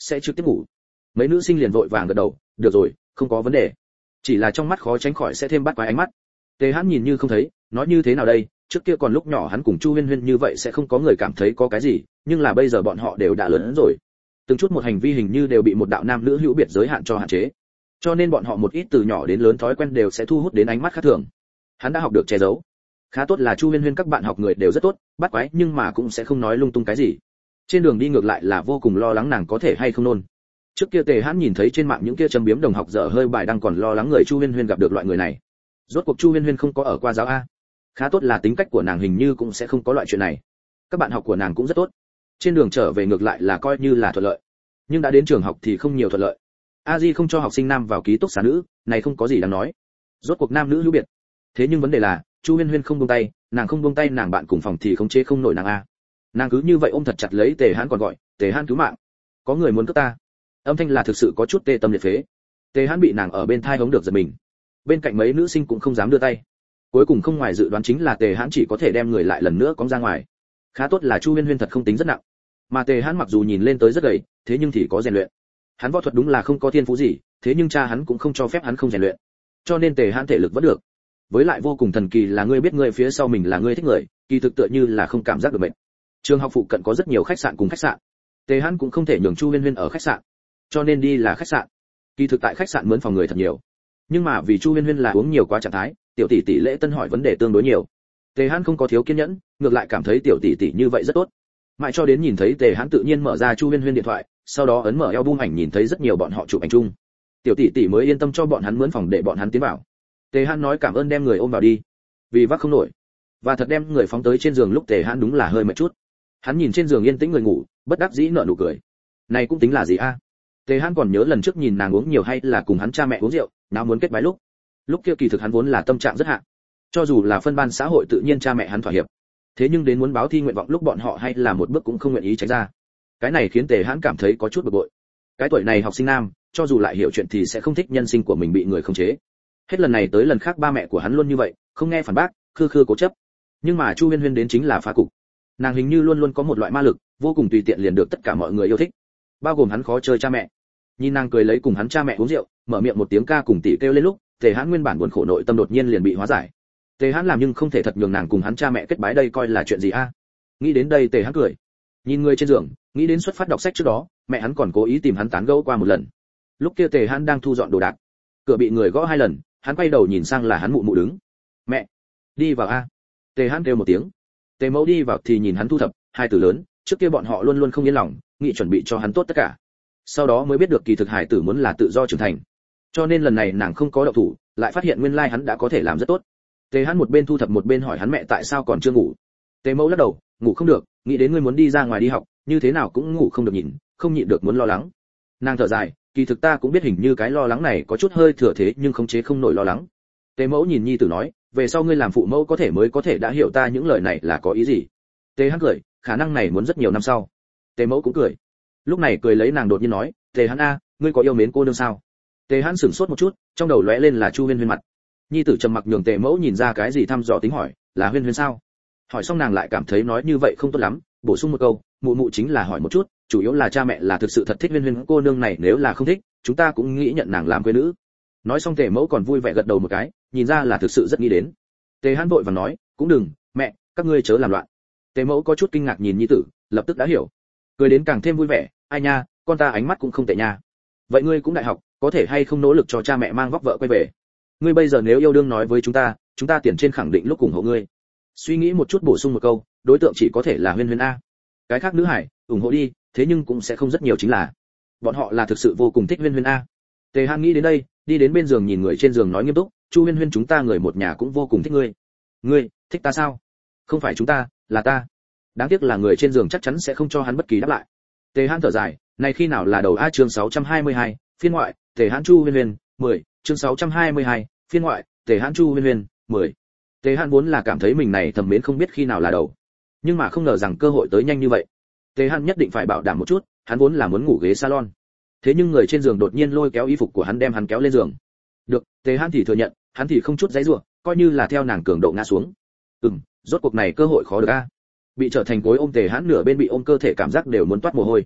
A: sẽ trực tiếp ngủ. Mấy nữ sinh liền vội vàng gật đầu, được rồi, không có vấn đề. Chỉ là trong mắt khó tránh khỏi sẽ thêm bắt quái ánh mắt. Tề Hãn nhìn như không thấy, nói như thế nào đây, trước kia còn lúc nhỏ hắn cùng Chu Huyên Huyên như vậy sẽ không có người cảm thấy có cái gì, nhưng là bây giờ bọn họ đều đã lớn rồi. Từng chút một hành vi hình như đều bị một đạo nam nữ hữu biệt giới hạn cho hạn chế. Cho nên bọn họ một ít từ nhỏ đến lớn thói quen đều sẽ thu hút đến ánh mắt khác thường. Hắn đã học được che giấu. Khá tốt là Chu Huyên Huyên các bạn học người đều rất tốt, bắt quái nhưng mà cũng sẽ không nói lung tung cái gì. Trên đường đi ngược lại là vô cùng lo lắng nàng có thể hay không nôn. Trước kia Tề Hãn nhìn thấy trên mạng những kia châm biếm đồng học dở hơi bài đang còn lo lắng người Chu Huyên Huyên gặp được loại người này. Rốt cuộc Chu Huyên Huyên không có ở qua giáo a. Khá tốt là tính cách của nàng hình như cũng sẽ không có loại chuyện này. Các bạn học của nàng cũng rất tốt. Trên đường trở về ngược lại là coi như là thuận lợi. Nhưng đã đến trường học thì không nhiều thuận lợi. A Di không cho học sinh nam vào ký túc xá nữ, này không có gì đáng nói. Rốt cuộc nam nữ hữu biệt. Thế nhưng vấn đề là, Chu Huyên Huyên không buông tay, nàng không buông tay nàng bạn cùng phòng thì không chế không nổi nàng a. Nàng cứ như vậy ôm thật chặt lấy Tề Hãn còn gọi, "Tề Hãn cứu mạng, có người muốn cướp ta." Âm thanh là thực sự có chút tê tâm liệt phế. Tề Hãn bị nàng ở bên thai hống được giật mình. Bên cạnh mấy nữ sinh cũng không dám đưa tay. Cuối cùng không ngoài dự đoán chính là Tề Hãn chỉ có thể đem người lại lần nữa cõng ra ngoài. Khá tốt là Chu Huyên Huyên thật không tính rất nặng, mà Tề Hãn mặc dù nhìn lên tới rất gầy, thế nhưng thì có rèn luyện. Hắn võ thuật đúng là không có thiên phú gì, thế nhưng cha hắn cũng không cho phép hắn không rèn luyện. Cho nên Tề Hãn thể lực vẫn được. Với lại vô cùng thần kỳ là ngươi biết ngươi phía sau mình là ngươi thích người, kỳ thực tựa như là không cảm giác được bệnh. Trường học phụ cận có rất nhiều khách sạn cùng khách sạn. Tề Hãn cũng không thể nhường Chu Huyên Huyên ở khách sạn, cho nên đi là khách sạn. Kỳ thực tại khách sạn mướn phòng người thật nhiều, nhưng mà vì Chu Huyên Huyên là uống nhiều quá trạng thái, tiểu tỷ tỷ lễ tân hỏi vấn đề tương đối nhiều. Tề Hãn không có thiếu kiên nhẫn, ngược lại cảm thấy tiểu tỷ tỷ như vậy rất tốt. Mãi cho đến nhìn thấy Tề Hãn tự nhiên mở ra Chu Huyên Huyên điện thoại, sau đó ấn mở album ảnh nhìn thấy rất nhiều bọn họ chụp ảnh chung. Tiểu tỷ tỷ mới yên tâm cho bọn hắn mướn phòng để bọn hắn tiến vào. Tề Hãn nói cảm ơn đem người ôm vào đi, vì vác không nổi. Và thật đem người phóng tới trên giường lúc Tề Hãn đúng là hơi mệt chút. Hắn nhìn trên giường yên tĩnh người ngủ, bất đắc dĩ nở nụ cười. Này cũng tính là gì a? Tề Hãn còn nhớ lần trước nhìn nàng uống nhiều hay là cùng hắn cha mẹ uống rượu, nào muốn kết bái lúc. Lúc kia kỳ thực hắn vốn là tâm trạng rất hạ. Cho dù là phân ban xã hội tự nhiên cha mẹ hắn thỏa hiệp. Thế nhưng đến muốn báo thi nguyện vọng lúc bọn họ hay là một bước cũng không nguyện ý tránh ra. Cái này khiến Tề Hãn cảm thấy có chút bực bội. Cái tuổi này học sinh nam, cho dù lại hiểu chuyện thì sẽ không thích nhân sinh của mình bị người khống chế. Hết lần này tới lần khác ba mẹ của hắn luôn như vậy, không nghe phản bác, khư khư cố chấp. Nhưng mà Chu Huyên Huyên đến chính là phá cục. Nàng hình như luôn luôn có một loại ma lực, vô cùng tùy tiện liền được tất cả mọi người yêu thích, bao gồm hắn khó chơi cha mẹ. Nhìn nàng cười lấy cùng hắn cha mẹ uống rượu, mở miệng một tiếng ca cùng tỷ kêu lên lúc, Tề Hãn nguyên bản buồn khổ nội tâm đột nhiên liền bị hóa giải. Tề Hãn làm nhưng không thể thật nhường nàng cùng hắn cha mẹ kết bái đây coi là chuyện gì a? Nghĩ đến đây Tề Hãn cười. Nhìn người trên giường, nghĩ đến xuất phát đọc sách trước đó, mẹ hắn còn cố ý tìm hắn tán gẫu qua một lần. Lúc kia Tề Hãn đang thu dọn đồ đạc, cửa bị người gõ hai lần, hắn quay đầu nhìn sang là hắn mụ mụ đứng. "Mẹ, đi vào a." Tề Hãn kêu một tiếng. Tề Mẫu đi vào thì nhìn hắn thu thập, hai từ lớn, trước kia bọn họ luôn luôn không yên lòng, nghĩ chuẩn bị cho hắn tốt tất cả. Sau đó mới biết được kỳ thực hải tử muốn là tự do trưởng thành. Cho nên lần này nàng không có động thủ, lại phát hiện nguyên lai hắn đã có thể làm rất tốt. Tề Hãn một bên thu thập một bên hỏi hắn mẹ tại sao còn chưa ngủ. Tề Mẫu lắc đầu, ngủ không được, nghĩ đến ngươi muốn đi ra ngoài đi học, như thế nào cũng ngủ không được nhìn, không nhịn được muốn lo lắng. Nàng thở dài, kỳ thực ta cũng biết hình như cái lo lắng này có chút hơi thừa thế nhưng không chế không nổi lo lắng. Tề Mẫu nhìn nhi tử nói, về sau ngươi làm phụ mẫu có thể mới có thể đã hiểu ta những lời này là có ý gì. Tề Hãn cười, khả năng này muốn rất nhiều năm sau. Tề Mẫu cũng cười. Lúc này cười lấy nàng đột nhiên nói, Tề Hãn a, ngươi có yêu mến cô nương sao? Tề Hãn sửng sốt một chút, trong đầu lóe lên là Chu Huyên Huyên mặt. Nhi tử trầm mặc nhường Tề Mẫu nhìn ra cái gì thăm dò tính hỏi, là Huyên Huyên sao? Hỏi xong nàng lại cảm thấy nói như vậy không tốt lắm, bổ sung một câu, mụ mụ chính là hỏi một chút, chủ yếu là cha mẹ là thực sự thật thích Huyên Huyên cô nương này, nếu là không thích, chúng ta cũng nghĩ nhận nàng làm quê nữ. Nói xong Tề Mẫu còn vui vẻ gật đầu một cái, nhìn ra là thực sự rất nghĩ đến. Tề Hãn vội vàng nói, cũng đừng, mẹ, các ngươi chớ làm loạn. Tề Mẫu có chút kinh ngạc nhìn nhi tử, lập tức đã hiểu, cười đến càng thêm vui vẻ, ai nha, con ta ánh mắt cũng không tệ nha. Vậy ngươi cũng đại học, có thể hay không nỗ lực cho cha mẹ mang vóc vợ quay về? Ngươi bây giờ nếu yêu đương nói với chúng ta, chúng ta tiền trên khẳng định lúc ủng hộ ngươi. Suy nghĩ một chút bổ sung một câu, đối tượng chỉ có thể là Huyên Huyên a. Cái khác nữ hải, ủng hộ đi, thế nhưng cũng sẽ không rất nhiều chính là. Bọn họ là thực sự vô cùng thích Huyên Huyên a. Tề Hãn nghĩ đến đây, đi đến bên giường nhìn người trên giường nói nghiêm túc, Chu Huyên Huyên chúng ta người một nhà cũng vô cùng thích ngươi. Ngươi, thích ta sao? Không phải chúng ta, là ta. Đáng tiếc là người trên giường chắc chắn sẽ không cho hắn bất kỳ đáp lại. Tề Hãn thở dài, này khi nào là đầu a chương sáu trăm hai mươi hai, phiên ngoại, Tề Hãn Chu Huyên Huyên, mười, chương sáu trăm hai mươi hai, phiên ngoại, Tề Hãn Chu Huyên Huyên, mười. Tề Hãn vốn là cảm thấy mình này thầm mến không biết khi nào là đầu, nhưng mà không ngờ rằng cơ hội tới nhanh như vậy. Tề Hãn nhất định phải bảo đảm một chút, hắn vốn là muốn ngủ ghế salon. Thế nhưng người trên giường đột nhiên lôi kéo y phục của hắn đem hắn kéo lên giường. Được, Tề Hãn thì thừa nhận, hắn thì không chút giãy giụa, coi như là theo nàng cường độ ngã xuống. Ừm, rốt cuộc này cơ hội khó được a. Bị trở thành cối ôm Tề Hãn nửa bên bị ôm cơ thể cảm giác đều muốn toát mồ hôi.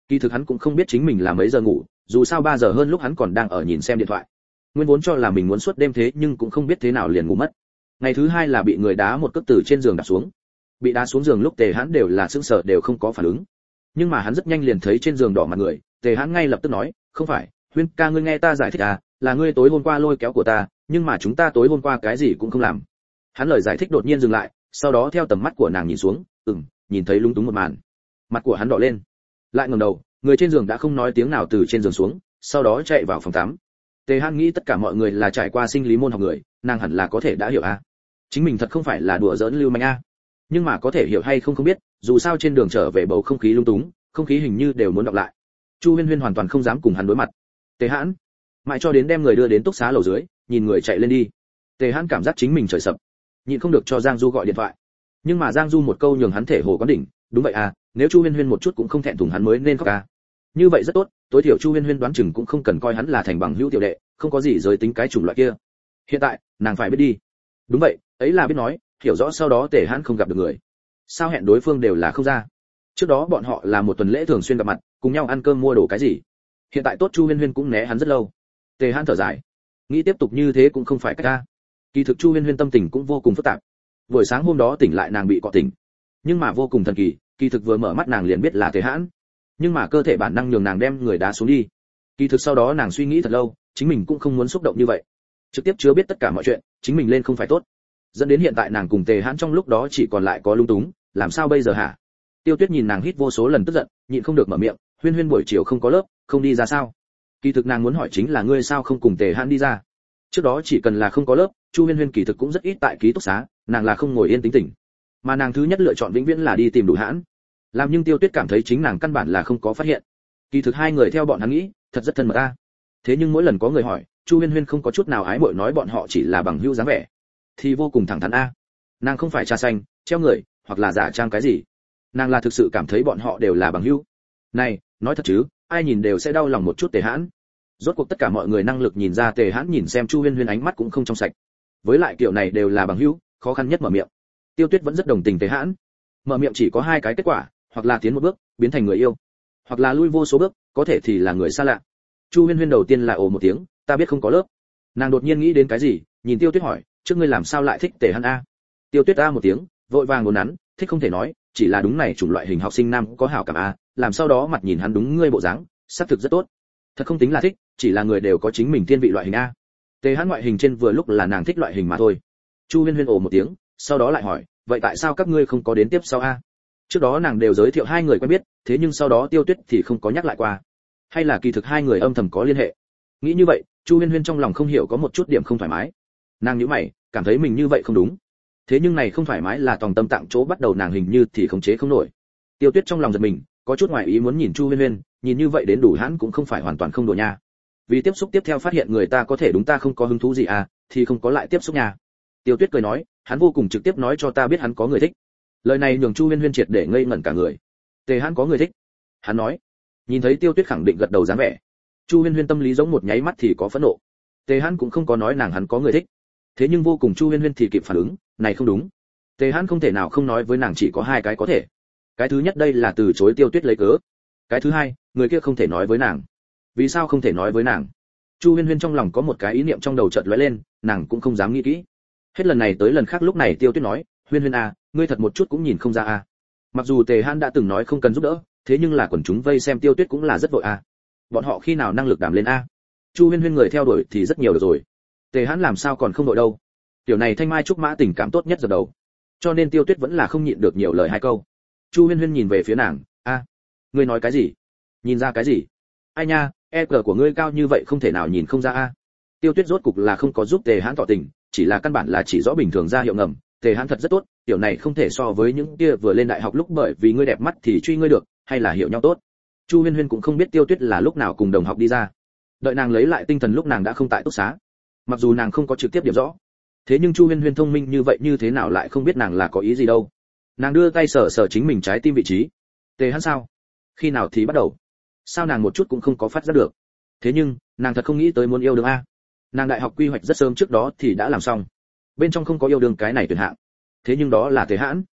A: Kỳ thực hắn cũng không biết chính mình là mấy giờ ngủ, dù sao ba giờ hơn lúc hắn còn đang ở nhìn xem điện thoại. Nguyên vốn cho là mình muốn suốt đêm thế nhưng cũng không biết thế nào liền ngủ mất. Ngày thứ hai là bị người đá một cước từ trên giường đạp xuống. Bị đá xuống giường lúc Tề Hãn đều là sững sờ đều không có phản ứng. Nhưng mà hắn rất nhanh liền thấy trên giường đỏ mặt người, Tề Hãn ngay lập tức nói, "Không phải, Huyên ca ngươi nghe ta giải thích à, là ngươi tối hôm qua lôi kéo của ta, nhưng mà chúng ta tối hôm qua cái gì cũng không làm." Hắn lời giải thích đột nhiên dừng lại, sau đó theo tầm mắt của nàng nhìn xuống, ừm, nhìn thấy lúng túng một màn. Mặt của hắn đỏ lên, lại ngẩng đầu, người trên giường đã không nói tiếng nào từ trên giường xuống, sau đó chạy vào phòng tắm. Tề Hãn nghĩ tất cả mọi người là trải qua sinh lý môn học người, nàng hẳn là có thể đã hiểu a. Chính mình thật không phải là đùa giỡn lưu manh a. Nhưng mà có thể hiểu hay không không biết, dù sao trên đường trở về bầu không khí lung túng, không khí hình như đều muốn đọc lại. Chu Huyên Huyên hoàn toàn không dám cùng hắn đối mặt. Tề Hãn, mãi cho đến đem người đưa đến túc xá lầu dưới, nhìn người chạy lên đi. Tề Hãn cảm giác chính mình trời sập, nhịn không được cho Giang Du gọi điện thoại. Nhưng mà Giang Du một câu nhường hắn thể hồ quán đỉnh, đúng vậy à, nếu Chu Huyên Huyên một chút cũng không thẹn thùng hắn mới nên khóc à. Như vậy rất tốt, tối thiểu Chu Huyên Huyên đoán chừng cũng không cần coi hắn là thành bằng hữu tiểu đệ, không có gì giới tính cái chủng loại kia. Hiện tại, nàng phải biết đi. Đúng vậy, ấy là biết nói, hiểu rõ sau đó Tề Hãn không gặp được người. Sao hẹn đối phương đều là không ra. Trước đó bọn họ là một tuần lễ thường xuyên gặp mặt, cùng nhau ăn cơm mua đồ cái gì. Hiện tại tốt Chu Huyên Huyên cũng né hắn rất lâu. Tề Hãn thở dài, nghĩ tiếp tục như thế cũng không phải cách ta. Kỳ thực Chu Huyên Huyên tâm tình cũng vô cùng phức tạp. Buổi sáng hôm đó tỉnh lại nàng bị cọ tỉnh, nhưng mà vô cùng thần kỳ, kỳ thực vừa mở mắt nàng liền biết là Tề Hãn, nhưng mà cơ thể bản năng nhường nàng đem người đá xuống đi. Kỳ thực sau đó nàng suy nghĩ thật lâu, chính mình cũng không muốn xúc động như vậy, trực tiếp chứa biết tất cả mọi chuyện, chính mình lên không phải tốt, dẫn đến hiện tại nàng cùng Tề Hãn trong lúc đó chỉ còn lại có lung túng, làm sao bây giờ hả? Tiêu Tuyết nhìn nàng hít vô số lần tức giận, nhịn không được mở miệng, Huyên Huyên buổi chiều không có lớp, không đi ra sao? Kỳ thực nàng muốn hỏi chính là ngươi sao không cùng Tề Hãn đi ra? Trước đó chỉ cần là không có lớp, Chu Huyên Huyên kỳ thực cũng rất ít tại ký túc xá, nàng là không ngồi yên tính tỉnh, mà nàng thứ nhất lựa chọn vĩnh viễn là đi tìm Đủ Hãn. Làm nhưng Tiêu Tuyết cảm thấy chính nàng căn bản là không có phát hiện. Kỳ thực hai người theo bọn hắn nghĩ, thật rất thân mật a. Thế nhưng mỗi lần có người hỏi, Chu Huyên Huyên không có chút nào ái muội nói bọn họ chỉ là bằng hữu dáng vẻ, thì vô cùng thẳng thắn a. Nàng không phải trà xanh, treo người, hoặc là giả trang cái gì. Nàng là thực sự cảm thấy bọn họ đều là bằng hữu. Này, nói thật chứ, ai nhìn đều sẽ đau lòng một chút Tề Hãn. Rốt cuộc tất cả mọi người năng lực nhìn ra Tề Hãn nhìn xem Chu Huyên Huyên ánh mắt cũng không trong sạch. Với lại kiểu này đều là bằng hữu, khó khăn nhất mở miệng. Tiêu Tuyết vẫn rất đồng tình Tề Hãn. Mở miệng chỉ có hai cái kết quả, hoặc là tiến một bước, biến thành người yêu, hoặc là lui vô số bước, có thể thì là người xa lạ. Chu Huyên Huyên đầu tiên là ồ một tiếng, ta biết không có lớp. Nàng đột nhiên nghĩ đến cái gì, nhìn Tiêu Tuyết hỏi, trước ngươi làm sao lại thích Tề Hãn a? Tiêu Tuyết a một tiếng, vội vàng ngốn nắn, thích không thể nói, chỉ là đúng này chủng loại hình học sinh nam có hảo cảm a, làm sau đó mặt nhìn hắn đúng ngươi bộ dáng, xác thực rất tốt. Thật không tính là thích, chỉ là người đều có chính mình thiên vị loại hình a. Tề Hãn ngoại hình trên vừa lúc là nàng thích loại hình mà thôi. Chu Huyên Huyên ồ một tiếng, sau đó lại hỏi, vậy tại sao các ngươi không có đến tiếp sau a? Trước đó nàng đều giới thiệu hai người quen biết, thế nhưng sau đó Tiêu Tuyết thì không có nhắc lại qua. Hay là kỳ thực hai người âm thầm có liên hệ? Nghĩ như vậy, Chu Huyên Huyên trong lòng không hiểu có một chút điểm không thoải mái. Nàng nhíu mày, cảm thấy mình như vậy không đúng. Thế nhưng này không thoải mái là tòng tâm tạng chỗ bắt đầu nàng hình như thì khống chế không nổi. Tiêu Tuyết trong lòng giật mình, có chút ngoài ý muốn nhìn Chu Huyên Huyên, nhìn như vậy đến Đủ Hãn cũng không phải hoàn toàn không đùa nha. Vì tiếp xúc tiếp theo phát hiện người ta có thể đúng ta không có hứng thú gì à, thì không có lại tiếp xúc nha. Tiêu Tuyết cười nói, hắn vô cùng trực tiếp nói cho ta biết hắn có người thích. Lời này nhường Chu Huyên Huyên triệt để ngây ngẩn cả người. Tề Hãn có người thích? Hắn nói. Nhìn thấy Tiêu Tuyết khẳng định gật đầu dáng vẻ, Chu Huyên Huyên tâm lý giống một nháy mắt thì có phẫn nộ. Tề Hãn cũng không có nói nàng hắn có người thích. Thế nhưng vô cùng Chu Huyên Huyên thì kịp phản ứng, này không đúng. Tề Hãn không thể nào không nói với nàng chỉ có hai cái có thể. Cái thứ nhất đây là từ chối Tiêu Tuyết lấy cớ. Cái thứ hai, người kia không thể nói với nàng. Vì sao không thể nói với nàng? Chu Huyên Huyên trong lòng có một cái ý niệm trong đầu chợt lóe lên, nàng cũng không dám nghĩ kỹ. Hết lần này tới lần khác lúc này Tiêu Tuyết nói, Huyên Huyên à, ngươi thật một chút cũng nhìn không ra à. Mặc dù Tề Hãn đã từng nói không cần giúp đỡ, thế nhưng là quần chúng vây xem Tiêu Tuyết cũng là rất vội à. Bọn họ khi nào năng lực đảm lên a? Chu Huyên Huyên người theo đuổi thì rất nhiều được rồi. Tề Hãn làm sao còn không đội đâu? Tiểu này thanh mai trúc mã tình cảm tốt nhất giờ đầu. Cho nên Tiêu Tuyết vẫn là không nhịn được nhiều lời hai câu. Chu Huyên Huyên nhìn về phía nàng, a, ngươi nói cái gì? Nhìn ra cái gì? Ai nha, e cờ của ngươi cao như vậy không thể nào nhìn không ra a. Tiêu Tuyết rốt cục là không có giúp Tề Hãn tỏ tình, chỉ là căn bản là chỉ rõ bình thường ra hiệu ngầm. Tề Hãn thật rất tốt, tiểu này không thể so với những kia vừa lên đại học lúc bởi vì ngươi đẹp mắt thì truy ngươi được, hay là hiểu nhau tốt. Chu Huyên Huyên cũng không biết Tiêu Tuyết là lúc nào cùng đồng học đi ra. Đợi nàng lấy lại tinh thần lúc nàng đã không tại túc xá. Mặc dù nàng không có trực tiếp điểm rõ, thế nhưng Chu Huyên Huyên thông minh như vậy như thế nào lại không biết nàng là có ý gì đâu. Nàng đưa tay sờ sờ chính mình trái tim vị trí. Tề Hãn sao? Khi nào thì bắt đầu? Sao nàng một chút cũng không có phát giác được? Thế nhưng, nàng thật không nghĩ tới muốn yêu đương a. Nàng đại học quy hoạch rất sớm trước đó thì đã làm xong. Bên trong không có yêu đương cái này tuyển hạng. Thế nhưng đó là Tề Hãn.